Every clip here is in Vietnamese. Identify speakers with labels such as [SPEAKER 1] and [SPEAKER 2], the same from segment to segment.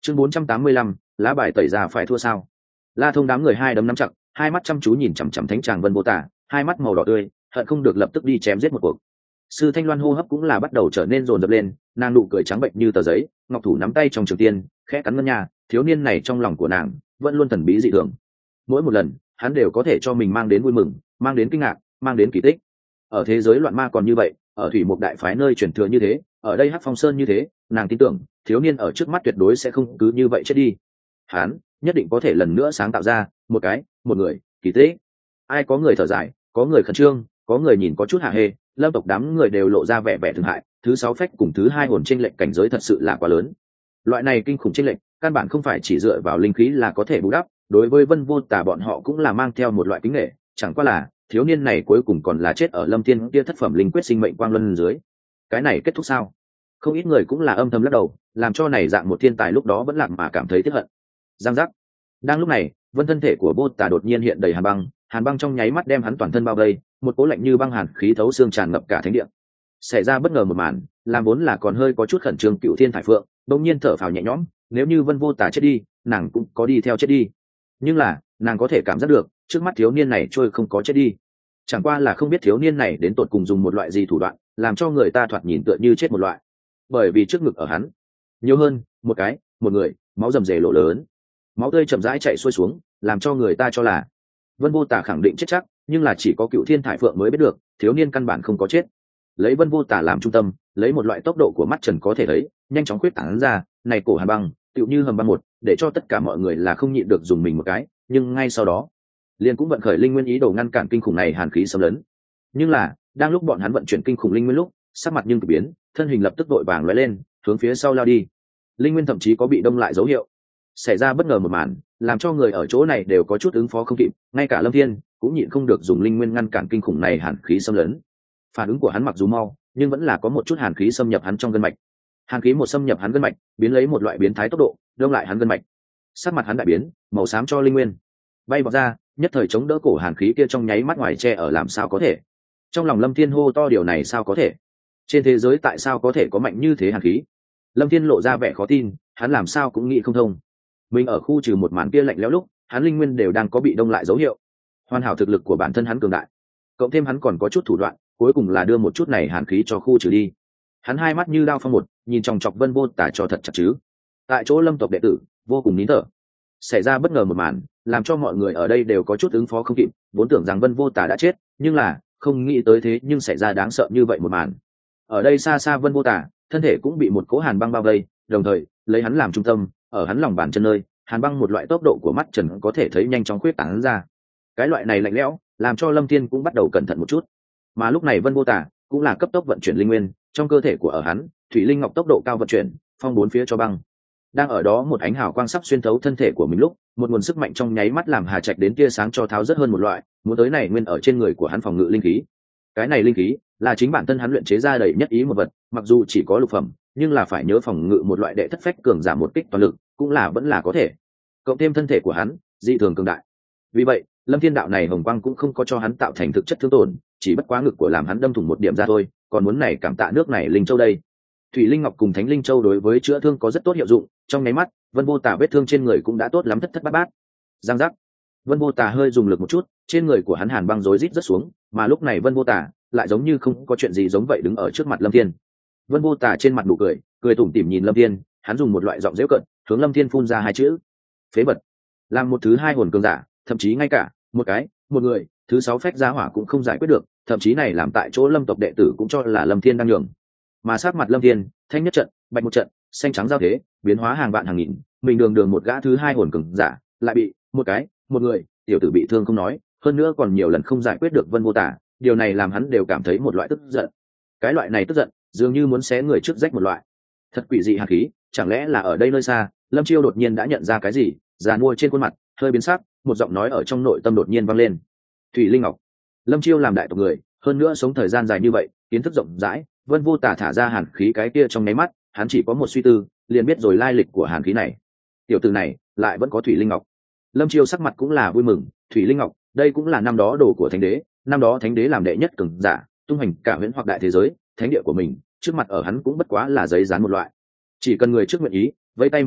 [SPEAKER 1] Chương 485, lá bài tẩy ra phải thua sao? La Thông đám người hai đấm nắm chặt, hai mắt chăm chú nhìn chằm chằm thánh tràng Vân Vô Tả, hai mắt màu đỏ tươi, hận không được lập tức đi chém giết một cuộc. Sư Thanh Loan hô hấp cũng là bắt đầu trở nên rồn rập lên, nàng nụ cười trắng bệnh như tờ giấy, ngọc thủ nắm tay trong trường tiên, khẽ cắn ngân nhà, thiếu niên này trong lòng của nàng vẫn luôn thần bí dị thường. Mỗi một lần, hắn đều có thể cho mình mang đến vui mừng, mang đến kinh ngạc, mang đến kỳ tích. Ở thế giới loạn ma còn như vậy, ở thủy mục đại phái nơi truyền thừa như thế, ở đây Hắc Phong Sơn như thế, nàng tin tưởng, thiếu niên ở trước mắt tuyệt đối sẽ không cứ như vậy chết đi. Hắn nhất định có thể lần nữa sáng tạo ra một người kỳ tích. Ai có người thở dài, có người khẩn trương, có người nhìn có chút hạ hê, Lâm tộc đám người đều lộ ra vẻ vẻ thương hại. Thứ sáu phách cùng thứ hai hồn chênh lệch cảnh giới thật sự là quá lớn. Loại này kinh khủng chênh lệch, căn bản không phải chỉ dựa vào linh khí là có thể bù đắp. Đối với Vân Vô Tà bọn họ cũng là mang theo một loại kính nể, chẳng qua là thiếu niên này cuối cùng còn là chết ở Lâm Thiên kia thất phẩm linh quyết sinh mệnh quang luân dưới. Cái này kết thúc sao? Không ít người cũng là âm thầm lắc đầu, làm cho này dạng một thiên tài lúc đó vẫn lạc mà cảm thấy tiếc hận. Giang giác. Đang lúc này, vân thân thể của Vô Tà đột nhiên hiện đầy hàn băng trong nháy mắt đem hắn toàn thân bao vây, một cỗ lạnh như băng hàn khí thấu xương tràn ngập cả thánh địa. Xảy ra bất ngờ một màn, làm vốn là còn hơi có chút khẩn trương Cựu Thiên Thải Phượng, bỗng nhiên thở phào nhẹ nhõm, nếu như Vân Vô Tà chết đi, nàng cũng có đi theo chết đi. Nhưng là, nàng có thể cảm giác được, trước mắt thiếu niên này trôi không có chết đi. Chẳng qua là không biết thiếu niên này đến tột cùng dùng một loại gì thủ đoạn, làm cho người ta thoạt nhìn tựa như chết một loại. Bởi vì trước ngực ở hắn, nhiều hơn một người, máu rầm rề lộ lớn, máu tươi chậm rãi chảy xuôi xuống, làm cho người ta cho là Vân Vô Tà khẳng định chết chắc, nhưng là chỉ có Cựu Thiên Thải Phượng mới biết được, thiếu niên căn bản không có chết. Lấy Vân Vô Tà làm trung tâm, lấy một loại tốc độ của mắt trần có thể thấy, nhanh chóng khuyết tán ra, này cổ hàn băng, tựu như hầm băng một, để cho tất cả mọi người là không nhịn được dùng mình một cái, nhưng ngay sau đó, liền cũng vận khởi linh nguyên ý đồ ngăn cản kinh khủng này hàn khí xâm lấn. Nhưng là, đang lúc bọn hắn vận chuyển kinh khủng linh nguyên lúc, sắc mặt nhưng kỳ biến, thân hình lập tức đội vàng lóe lên, hướng phía sau lao đi. Linh nguyên thậm chí có bị đông lại dấu hiệu. Xảy ra bất ngờ một màn, làm cho người ở chỗ này đều có chút ứng phó không kịp, ngay cả Lâm Thiên cũng nhịn không được dùng linh nguyên ngăn cản kinh khủng này hàn khí xâm lấn. Phản ứng của hắn mặc dù mau, nhưng vẫn là có một chút hàn khí xâm nhập hắn trong gân mạch. Hàn khí một xâm nhập hắn gân mạch, biến lấy một loại biến thái tốc độ, đông lại hắn gân mạch. Sắc mặt hắn đại biến, màu xám cho linh nguyên bay vọt ra, nhất thời chống đỡ cổ hàn khí kia trong nháy mắt ngoài che ở làm sao có thể. Trong lòng Lâm Thiên hô to điều này sao có thể? Trên thế giới tại sao có thể có mạnh như thế hàn khí? Lâm Thiên lộ ra vẻ khó tin, hắn làm sao cũng nghĩ không thông. Mình ở khu trừ một màn kia lạnh lẽo lúc, hắn linh nguyên đều đang có bị đông lại dấu hiệu. Hoàn hảo thực lực của bản thân hắn cường đại, cộng thêm hắn còn có chút thủ đoạn, cuối cùng là đưa một chút này hàn khí cho khu trừ đi. Hắn hai mắt như đao phong một, nhìn chòng chọc Vân Vô Tà cho thật chặt chứ. Tại chỗ Lâm tộc đệ tử vô cùng nín thở. Xảy ra bất ngờ một màn, làm cho mọi người ở đây đều có chút ứng phó không kịp, vốn tưởng rằng Vân Vô Tà đã chết, nhưng là không nghĩ tới thế nhưng xảy ra đáng sợ như vậy một màn. Ở đây xa xa Vân Vô Tà, thân thể cũng bị một cỗ hàn băng bao vây, đồng thời lấy hắn làm trung tâm, ở hắn lòng bàn chân nơi, hàn băng một loại tốc độ của mắt trần có thể thấy nhanh chóng khuyết tán ra. Cái loại này lạnh lẽo, làm cho Lâm Thiên cũng bắt đầu cẩn thận một chút. Mà lúc này Vân Vô Tà cũng là cấp tốc vận chuyển linh nguyên, trong cơ thể của ở hắn, thủy linh ngọc tốc độ cao vận chuyển, phong bốn phía cho băng. Đang ở đó một ánh hào quang sắp xuyên thấu thân thể của mình lúc, một nguồn sức mạnh trong nháy mắt làm Hà Trạch đến tia sáng cho tháo rất hơn một loại, muốn tới này nguyên ở trên người của hắn phòng ngự linh khí. Cái này linh khí là chính bản thân hắn luyện chế ra đầy nhất ý một vật, mặc dù chỉ có lục phẩm, nhưng là phải nhớ phòng ngự một loại đệ thất phách cường giảm một kích toàn lực, cũng là vẫn là có thể. Cộng thêm thân thể của hắn dị thường cường đại, vì vậy Lâm Thiên đạo này hồng quang cũng không có cho hắn tạo thành thực chất thương tổn, chỉ bất quá ngực của làm hắn đâm thủng một điểm ra thôi, còn muốn này cảm tạ nước này linh châu đây. Thủy linh ngọc cùng thánh linh châu đối với chữa thương có rất tốt hiệu dụng, trong nháy mắt Vân Vô Tà vết thương trên người cũng đã tốt lắm thất thất bát bát. Giang giác. Vân Vô Tà hơi dùng lực một chút, trên người của hắn hàn băng rối rít rất xuống, mà lúc này Vân Vô Tà lại giống như không có chuyện gì giống vậy đứng ở trước mặt Lâm Thiên. Vân Vô Tà trên mặt nụ cười, cười tủm tỉm nhìn Lâm Thiên, hắn dùng một loại giọng giễu cợt, hướng Lâm Thiên phun ra hai chữ: phế vật. Làm một thứ hai hồn cường giả, thậm chí ngay cả một người thứ sáu phách giá hỏa cũng không giải quyết được, thậm chí này làm tại chỗ Lâm tộc đệ tử cũng cho là Lâm Thiên đang nhường. Mà sát mặt Lâm Thiên, thanh nhất trận, bạch một trận, xanh trắng giao thế, biến hóa hàng vạn hàng nghìn, mình đường một gã thứ hai hồn cường giả, lại bị một người tiểu tử bị thương không nói, hơn nữa còn nhiều lần không giải quyết được Vân Vô Tà, điều này làm hắn đều cảm thấy một loại tức giận. Cái loại này tức giận, dường như muốn xé người trước rách một loại. Thật quỷ dị hàn khí, chẳng lẽ là ở đây nơi xa, Lâm Chiêu đột nhiên đã nhận ra cái gì, già mua trên khuôn mặt, hơi biến sắc, một giọng nói ở trong nội tâm đột nhiên vang lên. Thủy Linh Ngọc. Lâm Chiêu làm đại tộc người, hơn nữa sống thời gian dài như vậy, kiến thức rộng rãi, Vân Vô Tà thả ra hàn khí cái kia trong nháy mắt, hắn chỉ có một suy tư, liền biết rồi lai lịch của hàn khí này. Tiểu tử này lại vẫn có Thủy Linh Ngọc. Lâm Chiêu sắc mặt cũng là vui mừng, Thủy Linh Ngọc, đây cũng là năm đó đồ của Thánh Đế, năm đó Thánh Đế làm đệ nhất cường giả, tung hành cả huyễn hoặc đại thế giới, thánh địa của mình, trước mặt ở hắn cũng bất quá là giấy dán một loại. Chỉ cần người trước nguyện ý, vẫy tay một cái,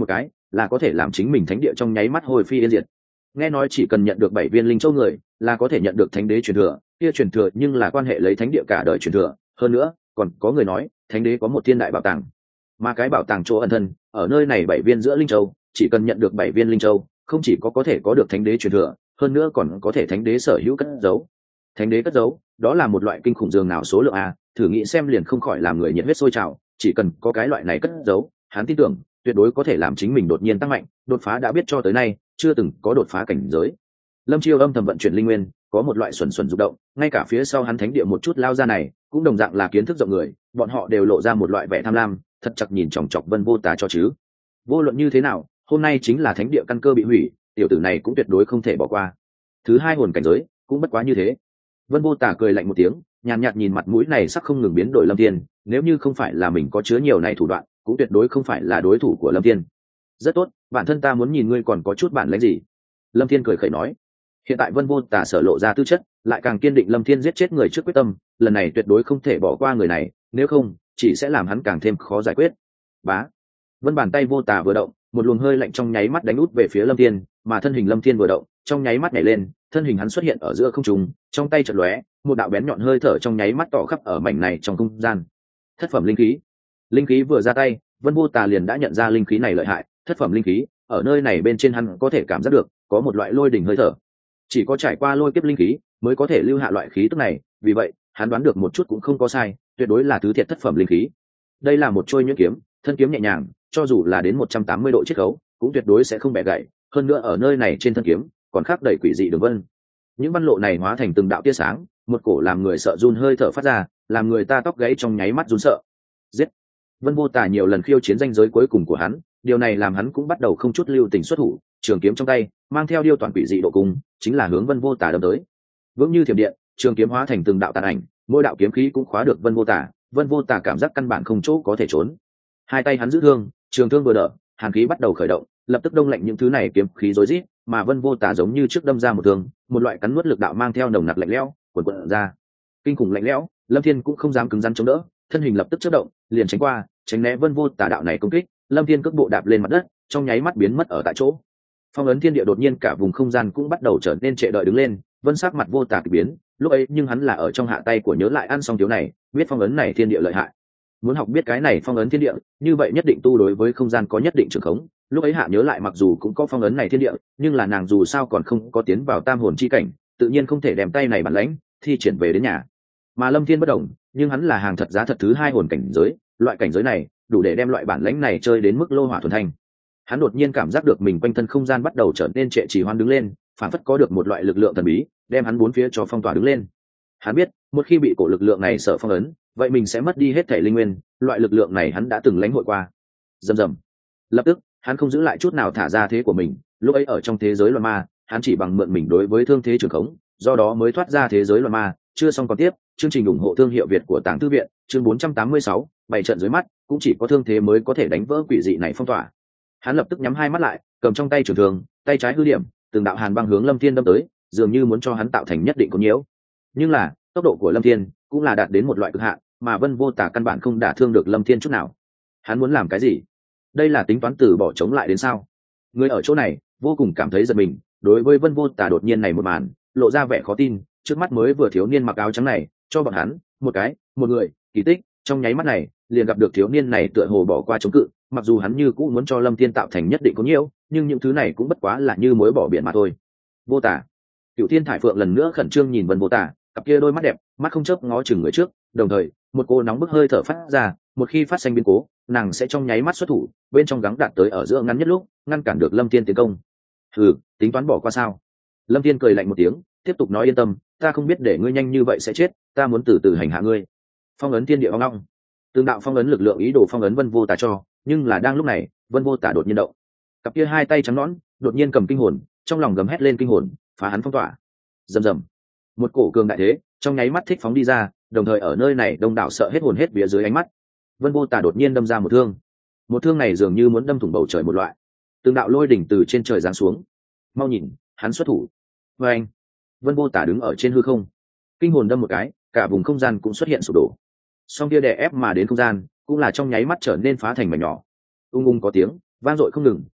[SPEAKER 1] là có thể làm chính mình thánh địa trong nháy mắt hồi phi yên diệt. Nghe nói chỉ cần nhận được 7 viên linh châu người là có thể nhận được thánh đế truyền thừa, kia truyền thừa nhưng là quan hệ lấy thánh địa cả đời truyền thừa. Hơn nữa còn có người nói thánh đế có một thiên đại bảo tàng, mà cái bảo tàng chỗ ẩn thân ở nơi này 7 viên giữa linh châu, chỉ cần nhận được 7 viên linh châu không chỉ có thể có được thánh đế truyền thừa, hơn nữa còn có thể thánh đế sở hữu cất giấu. Thánh đế cất giấu đó là một loại kinh khủng dường nào số lượng a, thử nghĩ xem liền không khỏi làm người nhiệt huyết sôi trào. Chỉ cần có cái loại này cất giấu, hắn tin tưởng tuyệt đối có thể làm chính mình đột nhiên tăng mạnh, đột phá đã biết cho tới nay chưa từng có đột phá cảnh giới. Lâm Chiêu âm thầm vận chuyển linh nguyên, có một loại xuẩn xuẩn rụng động, ngay cả phía sau hắn thánh địa một chút lao ra này cũng đồng dạng là kiến thức rộng người, bọn họ đều lộ ra một loại vẻ tham lam, thật chặt nhìn chòng chọc Vân Vô Tà cho chứ. Vô luận như thế nào, hôm nay chính là thánh địa căn cơ bị hủy, tiểu tử này cũng tuyệt đối không thể bỏ qua. Thứ hai hồn cảnh giới cũng bất quá như thế. Vân Vô Tà cười lạnh một tiếng, nhàn nhạt nhìn mặt mũi này sắc không ngừng biến đổi Lâm Thiên, nếu như không phải là mình có chứa nhiều này thủ đoạn, cũng tuyệt đối không phải là đối thủ của Lâm Thiên. Rất tốt, bản thân ta muốn nhìn ngươi còn có chút bản lĩnh gì. Lâm Thiên cười khẩy nói. Hiện tại Vân Vô Tà sở lộ ra tư chất, lại càng kiên định Lâm Thiên giết chết người trước quyết tâm, lần này tuyệt đối không thể bỏ qua người này, nếu không chỉ sẽ làm hắn càng thêm khó giải quyết. Bá. Vân bàn tay Vô Tà vừa động, một luồng hơi lạnh trong nháy mắt đánh út về phía Lâm Thiên, mà thân hình Lâm Thiên vừa động, trong nháy mắt nhảy lên, thân hình hắn xuất hiện ở giữa không trung, trong tay chợt lóe, một đạo bén nhọn hơi thở trong nháy mắt tỏ khắp ở mảnh này trong không gian. Thất phẩm linh khí. Linh khí vừa ra tay, Vân Vô Tà liền đã nhận ra linh khí này lợi hại, thất phẩm linh khí, ở nơi này bên trên hắn có thể cảm giác được, có một loại lôi đỉnh hơi thở. Chỉ có trải qua lôi kiếp linh khí mới có thể lưu hạ loại khí tức này, vì vậy, hắn đoán được một chút cũng không có sai, tuyệt đối là thứ thiệt thất phẩm linh khí. Đây là một trôi nhuyễn kiếm, thân kiếm nhẹ nhàng, cho dù là đến 180 độ chiết khấu, cũng tuyệt đối sẽ không bẻ gãy, hơn nữa ở nơi này trên thân kiếm còn khắc đầy quỷ dị đường vân. Những văn lộ này hóa thành từng đạo tia sáng, một cổ làm người sợ run hơi thở phát ra, làm người ta tóc gáy trong nháy mắt run sợ. Giết! Vân Vô Tà nhiều lần khiêu chiến ranh giới cuối cùng của hắn, điều này làm hắn cũng bắt đầu không chút lưu tình xuất thủ, trường kiếm trong tay mang theo điêu toàn quỷ dị độ cung, chính là hướng Vân Vô Tà đâm tới. Vững như thiểm điện, trường kiếm hóa thành từng đạo tàn ảnh, mỗi đạo kiếm khí cũng khóa được Vân Vô Tà. Vân Vô Tà cảm giác căn bản không chỗ có thể trốn. Hai tay hắn giữ thương, trường thương vừa đỡ, hàn khí bắt đầu khởi động, lập tức đông lạnh những thứ này kiếm khí rối rít, mà Vân Vô Tà giống như trước đâm ra một thương, một loại cắn nuốt lực đạo mang theo nồng nặc lạnh lẽo, cuồn cuộn ra. Kinh khủng lạnh lẽo, Lâm Thiên cũng không dám cứng rắn chống đỡ, thân hình lập tức chớp động, liền tránh qua, tránh né Vân Vô Tà đạo này công kích. Lâm Thiên cước bộ đạp lên mặt đất, trong nháy mắt biến mất ở tại chỗ. Phong ấn thiên địa đột nhiên cả vùng không gian cũng bắt đầu trở nên trệ đợi đứng lên, Vân sắc mặt Vô Tà kỳ biến, lúc ấy nhưng hắn là ở trong hạ tay của nhớ lại ăn xong thiếu này, biết phong ấn này thiên địa lợi hại. Muốn học biết cái này phong ấn thiên địa, như vậy nhất định tu đối với không gian có nhất định trường khống. Lúc ấy hạ nhớ lại mặc dù cũng có phong ấn này thiên địa, nhưng là nàng dù sao còn không có tiến vào tam hồn chi cảnh, tự nhiên không thể đem tay này bản lãnh thi triển về đến nhà. Mà Lâm Thiên bất đồng, nhưng hắn là hàng thật giá thật thứ hai hồn cảnh giới, loại cảnh giới này đủ để đem loại bản lãnh này chơi đến mức lô hỏa thuần thanh. Hắn đột nhiên cảm giác được mình quanh thân không gian bắt đầu trở nên trệ trì hoãn đứng lên, phản phất có được một loại lực lượng thần bí đem hắn bốn phía cho phong tỏa đứng lên. Hắn biết một khi bị cổ lực lượng này sợ phong ấn, vậy mình sẽ mất đi hết thể linh nguyên, loại lực lượng này hắn đã từng lãnh hội qua. Rầm rầm. Lập tức hắn không giữ lại chút nào thả ra thế của mình, lúc ấy ở trong thế giới loạn ma, hắn chỉ bằng mượn mình đối với thương thế trường khống, do đó mới thoát ra thế giới loạn ma. Chưa xong còn tiếp, chương trình ủng hộ thương hiệu Việt của Tàng Thư viện, chương 486, bảy trận dưới mắt, cũng chỉ có thương thế mới có thể đánh vỡ quỷ dị này phong tỏa. Hắn lập tức nhắm hai mắt lại, cầm trong tay trường thương, tay trái hư điểm, từng đạo hàn băng hướng Lâm Thiên đâm tới, dường như muốn cho hắn tạo thành nhất định có nhiễu. Nhưng là, tốc độ của Lâm Thiên cũng là đạt đến một loại cực hạn, mà Vân Vô Tà căn bản không đả thương được Lâm Thiên chút nào. Hắn muốn làm cái gì? Đây là tính toán từ bỏ chống lại đến sao? Người ở chỗ này vô cùng cảm thấy giật mình, đối với Vân Vô Tà đột nhiên này một màn, lộ ra vẻ khó tin. Trước mắt mới vừa thiếu niên mặc áo trắng này, cho bọn hắn một người kỳ tích, trong nháy mắt này liền gặp được thiếu niên này tựa hồ bỏ qua chống cự, mặc dù hắn như cũng muốn cho Lâm Thiên tạo thành nhất định có nhiễu, nhưng những thứ này cũng bất quá là như muối bỏ biển mà thôi. Vô Tà, Cửu Thiên Thải Phượng lần nữa khẩn trương nhìn Vân Vô Tà, cặp kia đôi mắt đẹp, mắt không chớp ngó chừng người trước, đồng thời một cô nóng bức hơi thở phát ra, một khi phát sinh biến cố, nàng sẽ trong nháy mắt xuất thủ, bên trong gắng đạt tới ở giữa ngắn nhất lúc, ngăn cản được Lâm Thiên tiến công. Tính toán bỏ qua sao? Lâm Thiên cười lạnh một tiếng, tiếp tục nói yên tâm, ta không biết để ngươi nhanh như vậy sẽ chết, ta muốn từ từ hành hạ ngươi. Phong ấn thiên địa ong ong, tương đạo phong ấn lực lượng ý đồ phong ấn Vân Vô Tà cho, nhưng là đang lúc này, Vân Vô Tà đột nhiên động, cặp kia hai tay trắng nõn, đột nhiên cầm kinh hồn, trong lòng gầm hét lên kinh hồn, phá hắn phong tỏa. Rầm rầm, một cổ cường đại thế trong nháy mắt thích phóng đi ra, đồng thời ở nơi này đông đảo sợ hết hồn hết vía dưới ánh mắt, Vân Vô Tà đột nhiên đâm ra một thương. Một thương này dường như muốn đâm thủng bầu trời một loại, từng đạo lôi đỉnh từ trên trời giáng xuống. Mau nhìn, hắn xuất thủ. Và anh, Vân Vô Tà đứng ở trên hư không, kinh hồn đâm một cái, cả vùng không gian cũng xuất hiện sụp đổ. Song kia đè ép mà đến không gian cũng là trong nháy mắt trở nên phá thành mảnh nhỏ. Ung ung có tiếng vang dội không ngừng,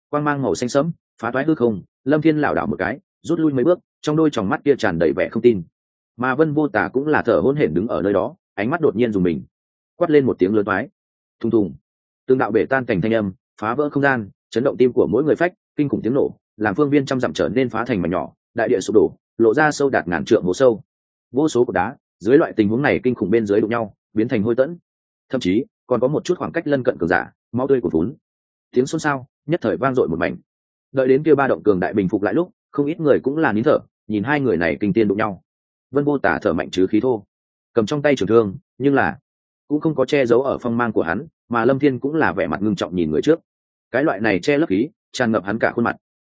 [SPEAKER 1] quang mang màu xanh sẫm phá toái hư không, lâm thiên lảo đảo một cái rút lui mấy bước, trong đôi tròng mắt kia tràn đầy vẻ không tin. Mà Vân Vô Tả cũng là thở hổn hển đứng ở nơi đó, ánh mắt đột nhiên dùng mình, quát lên một tiếng lớn toái. Thùng thùng, tương đạo bể tan cảnh thanh âm phá vỡ không gian, chấn động tim của mỗi người phách, kinh khủng tiếng nổ làm phương viên trăm dặm trở nên phá thành mảnh nhỏ, đại địa sụp đổ, lộ ra sâu đạt ngàn trượng hố sâu. Vô số cột đá dưới loại tình huống này kinh khủng bên dưới đụng nhau biến thành hôi tẫn, thậm chí còn có một chút khoảng cách lân cận cường giả máu tươi của vốn. Tiếng xôn xao nhất thời vang dội một mảnh. Đợi đến kia ba động cường đại bình phục lại lúc, không ít người cũng là nín thở nhìn hai người này kinh tiên đụng nhau. Vân Vô Tả thở mạnh chứ khí thô, cầm trong tay trường thương, nhưng là cũng không có che giấu ở phong mang của hắn, mà Lâm Thiên cũng là vẻ mặt ngưng trọng nhìn người trước. Cái loại này che lấp khí tràn ngập hắn cả khuôn mặt.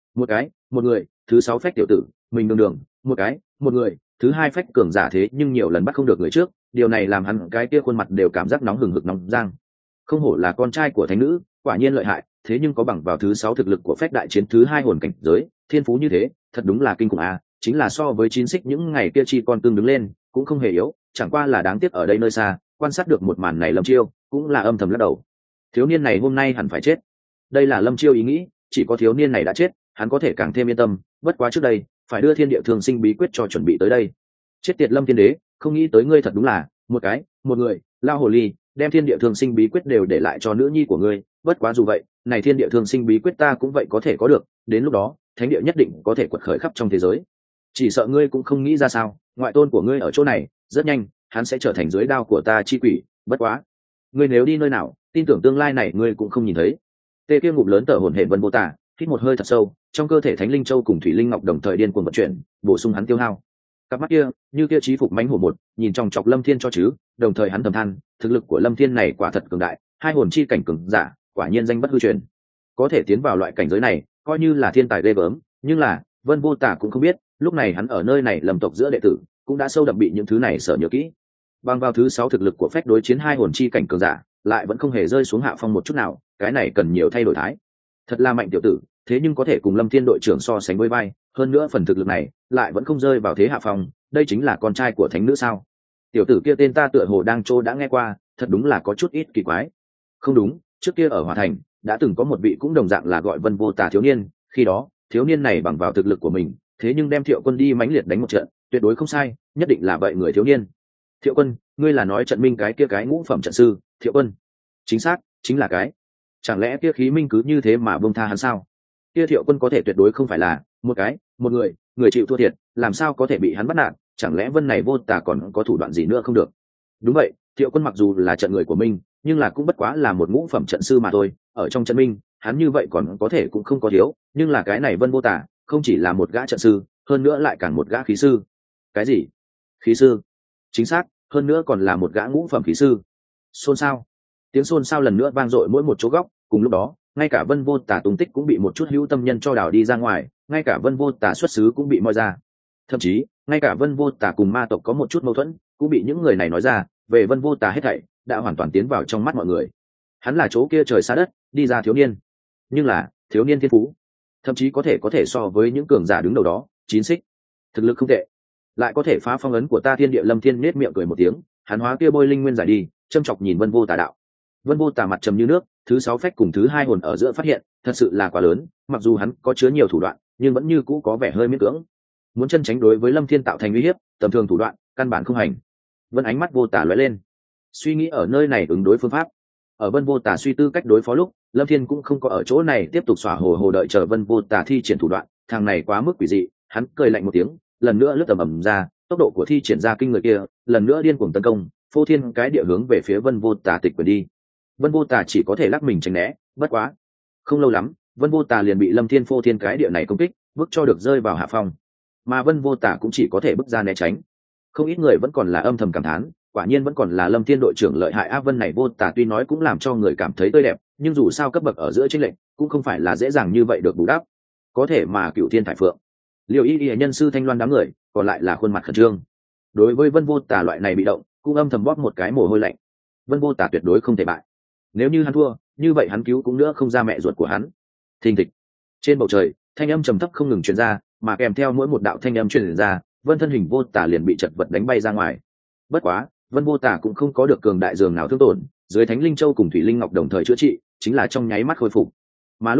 [SPEAKER 1] Một người thứ 6 phách tiểu tử mình đường một người thứ 2 phách cường giả, thế nhưng nhiều lần bắt không được người trước, điều này làm hắn cái kia khuôn mặt đều cảm giác nóng hừng hực nóng rang. Không hổ là con trai của thánh nữ, quả nhiên lợi hại, thế nhưng có bằng vào thứ 6 thực lực của phách đại chiến thứ 2 hồn cảnh giới, thiên phú như thế thật đúng là kinh khủng a. Chính là so với chín xích những ngày kia chi con tương đứng lên cũng không hề yếu, chẳng qua là đáng tiếc ở đây nơi xa quan sát được một màn này, Lâm Chiêu cũng là âm thầm lắc đầu. Thiếu niên này hôm nay hẳn phải chết. Đây là Lâm Chiêu ý nghĩ, chỉ có thiếu niên này đã chết hắn có thể càng thêm yên tâm, bất quá trước đây phải đưa thiên địa thường sinh bí quyết cho chuẩn bị tới đây. Chết tiệt Lâm Thiên Đế, không nghĩ tới ngươi thật đúng là một người lao hồ ly, đem thiên địa thường sinh bí quyết đều để lại cho nữ nhi của ngươi. Bất quá dù vậy, này thiên địa thường sinh bí quyết ta cũng vậy có thể có được, đến lúc đó thánh địa nhất định có thể quật khởi khắp trong thế giới. Chỉ sợ ngươi cũng không nghĩ ra sao, ngoại tôn của ngươi ở chỗ này, rất nhanh hắn sẽ trở thành dưới đao của ta chi quỷ. Bất quá ngươi nếu đi nơi nào, tin tưởng tương lai này ngươi cũng không nhìn thấy. Tê kia ngụm lớn tở hổn hển Vân Vô Tả hít một hơi thật sâu, trong cơ thể thánh linh châu cùng thủy linh ngọc đồng thời điên cuồng vận chuyển, bổ sung hắn tiêu hao. Cặp mắt kia như kia trí phục mãnh hổ một, nhìn trong chọc Lâm Thiên cho chứ, đồng thời hắn thầm than, thực lực của Lâm Thiên này quả thật cường đại, hai hồn chi cảnh cường giả, quả nhiên danh bất hư truyền. Có thể tiến vào loại cảnh giới này, coi như là thiên tài ghê gớm, nhưng là Vân Vô Tả cũng không biết, lúc này hắn ở nơi này Lâm tộc giữa đệ tử, cũng đã sâu đậm bị những thứ này sở nhớ kỹ. Bằng vào thứ 6 thực lực của phách đối chiến hai hồn chi cảnh cường giả, lại vẫn không hề rơi xuống hạ phong một chút nào, cái này cần nhiều thay đổi thái. Thật là mạnh tiểu tử, thế nhưng có thể cùng Lâm Thiên đội trưởng so sánh với vai, hơn nữa phần thực lực này lại vẫn không rơi vào thế hạ phong, đây chính là con trai của thánh nữ sao? Tiểu tử kia tên ta tựa hồ đang đã nghe qua, thật đúng là có chút ít kỳ quái. Không đúng, trước kia ở Hòa Thành đã từng có một vị cũng đồng dạng là gọi Vân Vô Tả thiếu niên, khi đó thiếu niên này bằng vào thực lực của mình, thế nhưng đem Thiệu Quân đi mãnh liệt đánh một trận, tuyệt đối không sai, nhất định là vậy người thiếu niên. Thiệu Quân, ngươi là nói trận minh cái kia cái ngũ phẩm trận sư? Thiệu Quân, chính xác, chính là cái. Chẳng lẽ kia khí minh cứ như thế mà buông tha hắn sao? Kia Thiệu Quân có thể tuyệt đối không phải là một người chịu thua thiệt, làm sao có thể bị hắn bắt nạt? Chẳng lẽ Vân này Vô Tả còn có thủ đoạn gì nữa không được? Đúng vậy, Thiệu Quân mặc dù là trận người của mình, nhưng là cũng bất quá là một ngũ phẩm trận sư mà thôi, ở trong trận minh hắn như vậy còn có thể cũng không có thiếu, nhưng là cái này Vân Vô Tả không chỉ là một gã trận sư, hơn nữa lại càng một gã khí sư. Cái gì? Khí sư? Chính xác, hơn nữa còn là một gã ngũ phẩm khí sư. Xôn xao, tiếng xôn xao lần nữa vang dội mỗi một chỗ góc. Cùng lúc đó, ngay cả Vân Vô Tả tung tích cũng bị một chút hữu tâm nhân cho đào đi ra ngoài, ngay cả Vân Vô Tả xuất xứ cũng bị moi ra, thậm chí ngay cả Vân Vô Tả cùng ma tộc có một chút mâu thuẫn cũng bị những người này nói ra. Về Vân Vô Tả hết thảy đã hoàn toàn tiến vào trong mắt mọi người. Hắn là chỗ kia trời xa đất đi ra thiếu niên, nhưng là thiếu niên thiên phú thậm chí có thể so với những cường giả đứng đầu đó. Chín xích thực lực không tệ, lại có thể phá phong ấn của ta thiên địa. Lâm Thiên nết miệng cười một tiếng, hắn hóa kia bôi linh nguyên giải đi, châm chọc nhìn Vân Vô Tả đạo. Vân Vô Tả mặt trầm như nước, thứ 6 phách cùng thứ 2 hồn ở giữa phát hiện thật sự là quá lớn, mặc dù hắn có chứa nhiều thủ đoạn nhưng vẫn như cũ có vẻ hơi miễn cưỡng. Muốn chân tránh đối với Lâm Thiên tạo thành uy hiếp, tầm thường thủ đoạn căn bản không hành. Vân ánh mắt Vô Tả lóe lên, suy nghĩ ở nơi này ứng đối phương pháp. Ở Vân Vô Tả suy tư cách đối phó lúc, Lâm Thiên cũng không có ở chỗ này tiếp tục xỏa hồ đợi chờ Vân Vô Tả thi triển thủ đoạn, thằng này quá mức quỷ dị. Hắn cười lạnh một tiếng, lần nữa lướt ầm ra, tốc độ của thi triển ra kinh người kia lần nữa điên cuồng tấn công, phô thiên cái địa hướng về phía Vân Vô Tả tịch quyền đi. Vân Vô Tả chỉ có thể lắc mình tránh né, bất quá không lâu lắm Vân Vô Tả liền bị Lâm Thiên phô thiên cái địa này công kích, bước cho được rơi vào hạ phong, mà Vân Vô Tả cũng chỉ có thể bước ra né tránh. Không ít người vẫn còn là âm thầm cảm thán, quả nhiên vẫn còn là Lâm Thiên đội trưởng lợi hại. Vân này Vô Tả tuy nói cũng làm cho người cảm thấy tươi đẹp, nhưng dù sao cấp bậc ở giữa chênh lệch cũng không phải là dễ dàng như vậy được bù đắp. Có thể mà Cửu Thiên Thải Phượng, Liêu Y nhân sư Thanh Loan đám người còn lại là khuôn mặt khẩn trương. Đối với Vân Vô Tả loại này bị động, cũng âm thầm bóp một cái mồ hôi lạnh. Vân Vô Tả tuyệt đối không thể bại, nếu như hắn thua, như vậy hắn cứu cũng nữa không ra mẹ ruột của hắn. Thình thịch, trên bầu trời thanh âm trầm thấp không ngừng truyền ra, mà kèm theo mỗi một đạo thanh âm truyền ra, Vân thân hình Vô Tả liền bị chật vật đánh bay ra ngoài. Bất quá Vân Vô Tả cũng không có được cường đại dường nào thương tổn, dưới Thánh Linh Châu cùng Thủy Linh Ngọc đồng thời chữa trị, chính là trong nháy mắt khôi phục. Mà lúc này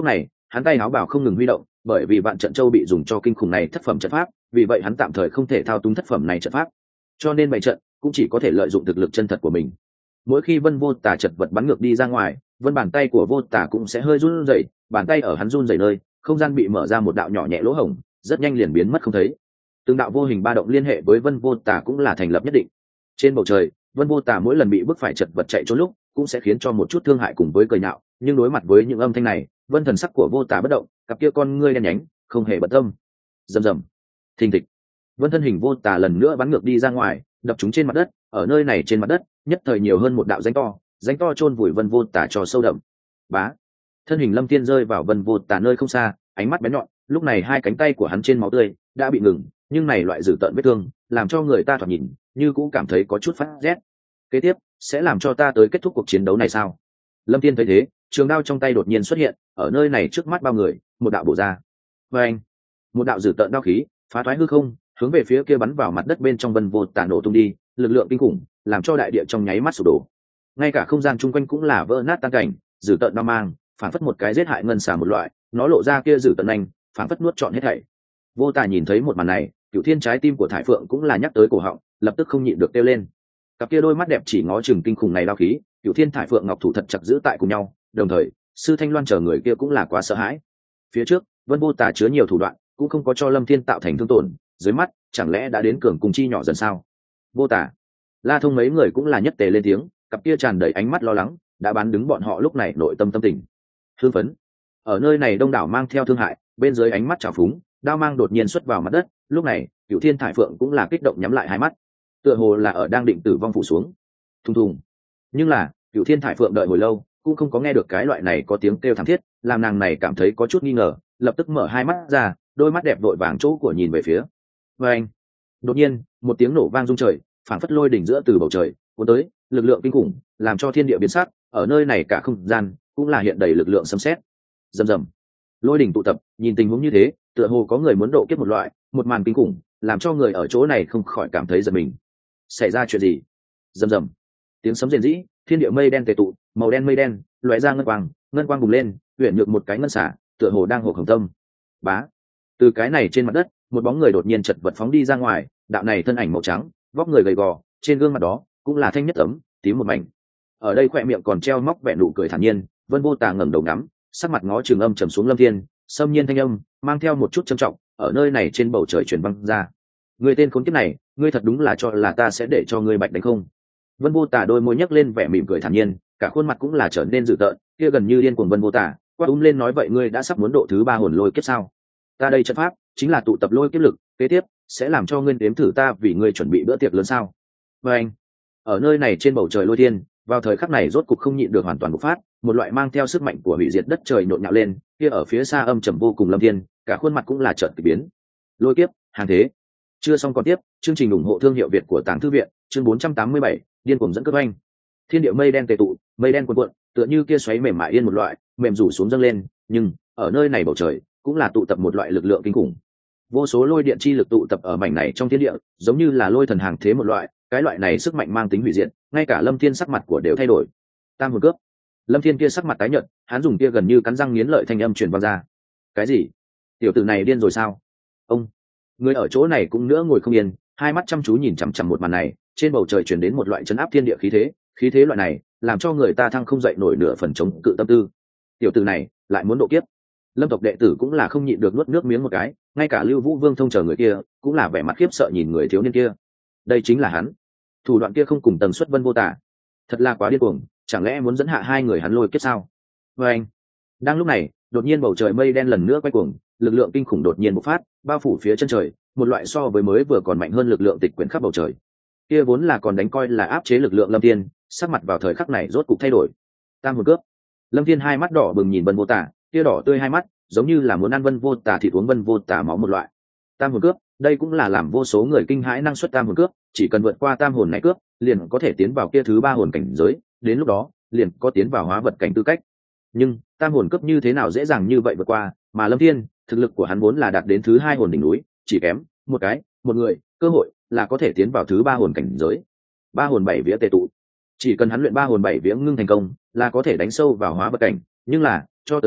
[SPEAKER 1] hắn tay áo bảo không ngừng huy động, bởi vì vạn trận châu bị dùng cho kinh khủng này thất phẩm trận pháp, vì vậy hắn tạm thời không thể thao túng thất phẩm này trận pháp, cho nên bày trận cũng chỉ có thể lợi dụng thực lực chân thật của mình. Mỗi khi Vân Vô Tà chật vật bắn ngược đi ra ngoài, vân bàn tay của Vô Tà cũng sẽ hơi run rẩy, bàn tay ở hắn run rẩy nơi, không gian bị mở ra một đạo nhỏ nhẹ lỗ hổng, rất nhanh liền biến mất không thấy. Từng đạo vô hình ba động liên hệ với Vân Vô Tà cũng là thành lập nhất định. Trên bầu trời, Vân Vô Tà mỗi lần bị bức phải chật vật chạy trốn lúc, cũng sẽ khiến cho một chút thương hại cùng với cười nhạo, nhưng đối mặt với những âm thanh này, Vân thần sắc của Vô Tà bất động, cặp kia con ngươi đen nhánh, không hề bận tâm. Rầm rầm, thình thịch. Vân thân hình Vô Tà lần nữa bắn ngược đi ra ngoài, đập trúng trên mặt đất, ở nơi này trên mặt đất, nhất thời nhiều hơn một đạo rãnh to chôn vùi Vân Vô Tà cho sâu đậm. Bá, thân hình Lâm Thiên rơi vào Vân Vô Tà nơi không xa, ánh mắt bén nhọn, lúc này hai cánh tay của hắn trên máu tươi đã bị ngừng, nhưng này loại dữ tợn vết thương, làm cho người ta thoạt nhìn như cũng cảm thấy có chút phát rét. Kế tiếp sẽ làm cho ta tới kết thúc cuộc chiến đấu này sao? Lâm Thiên thấy thế, trường đao trong tay đột nhiên xuất hiện, ở nơi này trước mắt bao người, một đạo bổ ra. Và anh, một đạo dữ tợn đao khí phá thoái hư không, hướng về phía kia bắn vào mặt đất bên trong Vân Vô Tà nổ tung đi, lực lượng kinh khủng, làm cho đại địa trong nháy mắt sụp đổ. Ngay cả không gian chung quanh cũng là vỡ nát tan cảnh, dữ tợn đao mang, phản phất một cái giết hại ngân xà một loại, nó lộ ra kia dữ tợn nhanh, phản phất nuốt trọn hết thảy. Vô Tà nhìn thấy một màn này, Cửu Thiên trái tim của Thải Phượng cũng là nhắc tới cổ họng, lập tức không nhịn được kêu lên. Cặp kia đôi mắt đẹp chỉ ngó chừng kinh khủng này đao khí, Cửu Thiên Thải Phượng ngọc thủ thật chặt giữ tại cùng nhau, đồng thời, Sư Thanh Loan chờ người kia cũng là quá sợ hãi. Phía trước, Vân Vô Tà chứa nhiều thủ đoạn, cũng không có cho Lâm Thiên tạo thành thương tổn, dưới mắt, chẳng lẽ đã đến cường cùng chi nhỏ dần sao? Vô Tà, La Thông mấy người cũng là nhất tề lên tiếng, cặp kia tràn đầy ánh mắt lo lắng, đã bán đứng bọn họ lúc này nội tâm tâm tình. Hương phấn. Ở nơi này đông đảo mang theo thương hại, bên dưới ánh mắt trào phúng, đao mang đột nhiên xuất vào mặt đất, lúc này, Cửu Thiên Thải Phượng cũng là kích động nhắm lại hai mắt, tựa hồ là ở đang định tử vong phủ xuống. Thùng thùng. Nhưng là, Cửu Thiên Thải Phượng đợi hồi lâu, cũng không có nghe được cái loại này có tiếng kêu thảm thiết, làm nàng này cảm thấy có chút nghi ngờ, lập tức mở hai mắt ra, đôi mắt đẹp vội vàng chỗ của nhìn về phía. Và anh, đột nhiên, một tiếng nổ vang rung trời, phảng phất lôi đỉnh giữa từ bầu trời, cuốn tới, lực lượng kinh khủng, làm cho thiên địa biến sắc, ở nơi này cả không gian cũng là hiện đầy lực lượng xâm xét. Rầm rầm. Lôi đỉnh tụ tập, nhìn tình huống như thế, tựa hồ có người muốn độ kiếp một loại, một màn kinh khủng, làm cho người ở chỗ này không khỏi cảm thấy giật mình. Xảy ra chuyện gì? Rầm rầm. Tiếng sấm rền rĩ, thiên địa mây đen tề tụ, màu đen mây đen, lóe ra ngân quang bùng lên, huyền nhược một cái ngân xả, tựa hồ đang hộ hồng tâm. Bá. Từ cái này trên mặt đất, một bóng người đột nhiên chật vật phóng đi ra ngoài, đạo này thân ảnh màu trắng, vóc người gầy gò, trên gương mặt đó cũng là thanh nhất ấm, tím một mảnh. Ở đây khỏe miệng còn treo móc vẻ nụ cười thản nhiên, Vân Vô Tà ngẩng đầu ngắm, sắc mặt ngó trường âm trầm xuống Lâm Thiên, xâm nhiên thanh âm mang theo một chút trầm trọng, ở nơi này trên bầu trời truyền vang ra. Người tên khốn kiếp này, ngươi thật đúng là cho là ta sẽ để cho ngươi bạch đánh không? Vân Vô Tà đôi môi nhếch lên vẻ mỉm cười thản nhiên, cả khuôn mặt cũng là trở nên dữ tợn, kia gần như điên cuồng Vân Vô Tà, quát lên nói vậy ngươi đã sắp muốn độ thứ 3 hồn lôi kiếp sao? Ta đây trận pháp chính là tụ tập lôi kiếp lực, kế tiếp sẽ làm cho ngươi đếm thử ta vì ngươi chuẩn bị bữa tiệc lớn sao? Và anh, ở nơi này trên bầu trời lôi thiên, vào thời khắc này rốt cục không nhịn được hoàn toàn bộc phát, một loại mang theo sức mạnh của hủy diệt đất trời nhộn nhạo lên, kia ở phía xa âm trầm vô cùng Lâm Thiên, cả khuôn mặt cũng là chợt kỳ biến. Lôi kiếp, hàng thế. Chưa xong còn tiếp, chương trình ủng hộ thương hiệu Việt của Tàng Thư viện, chương 487, điên cuồng dẫn cướp anh. Thiên địa mây đen tề tụ, mây đen cuồn cuộn, tựa như kia xoáy mềm mại yên một loại, mềm rủ xuống dâng lên, nhưng ở nơi này bầu trời cũng là tụ tập một loại lực lượng kinh khủng. Vô số lôi điện chi lực tụ tập ở mảnh này trong thiên địa, giống như là lôi thần hàng thế một loại, cái loại này sức mạnh mang tính hủy diệt, ngay cả Lâm Thiên sắc mặt của đều thay đổi. Tam hồn cướp. Lâm Thiên kia sắc mặt tái nhợt, hắn dùng kia gần như cắn răng nghiến lợi thanh âm truyền vang ra. Cái gì? Tiểu tử này điên rồi sao? Ông, người ở chỗ này cũng nữa ngồi không yên, hai mắt chăm chú nhìn chằm chằm một màn này, trên bầu trời truyền đến một loại chấn áp thiên địa khí thế loại này, làm cho người ta thăng không dậy nổi nửa phần chống cự tâm tư. Tiểu tử này lại muốn độ kiếp. Lâm tộc đệ tử cũng là không nhịn được nuốt nước miếng một cái, ngay cả Lưu Vũ Vương thông chờ người kia cũng là vẻ mặt khiếp sợ nhìn người thiếu niên kia. Đây chính là hắn. Thủ đoạn kia không cùng tần suất Vân Vô Tà, thật là quá điên cuồng, chẳng lẽ muốn dẫn hạ hai người hắn lôi kiếp sao? Và anh, đang lúc này, đột nhiên bầu trời mây đen lần nữa quay cuồng, lực lượng kinh khủng đột nhiên bộc phát, bao phủ phía chân trời, một loại so với mới vừa còn mạnh hơn lực lượng tịch quyển khắp bầu trời. Kia vốn là còn đánh coi là áp chế lực lượng Lâm Thiên, sắc mặt vào thời khắc này rốt cục thay đổi. Tam hồn cướp. Lâm Thiên hai mắt đỏ bừng nhìn Vân Vô Tà, kia đỏ tươi hai mắt, giống như là muốn ăn Vân Vô Tà thịt uống Vân Vô Tà máu một loại. Tam hồn cướp, đây cũng là làm vô số người kinh hãi năng suất tam hồn cướp, chỉ cần vượt qua tam hồn này cướp, liền có thể tiến vào kia thứ 3 hồn cảnh giới, đến lúc đó, liền có tiến vào hóa vật cảnh tư cách. Nhưng, tam hồn cướp như thế nào dễ dàng như vậy vượt qua, mà Lâm Thiên, thực lực của hắn vốn là đạt đến thứ 2 hồn đỉnh núi, chỉ kém một người, cơ hội là có thể tiến vào thứ 3 hồn cảnh giới. 3 hồn 7 vía tề tụ. Chỉ cần hắn luyện 3 hồn 7 vía ngưng thành công, là có thể đánh sâu vào hóa vật cảnh, nhưng là, cho tới nay,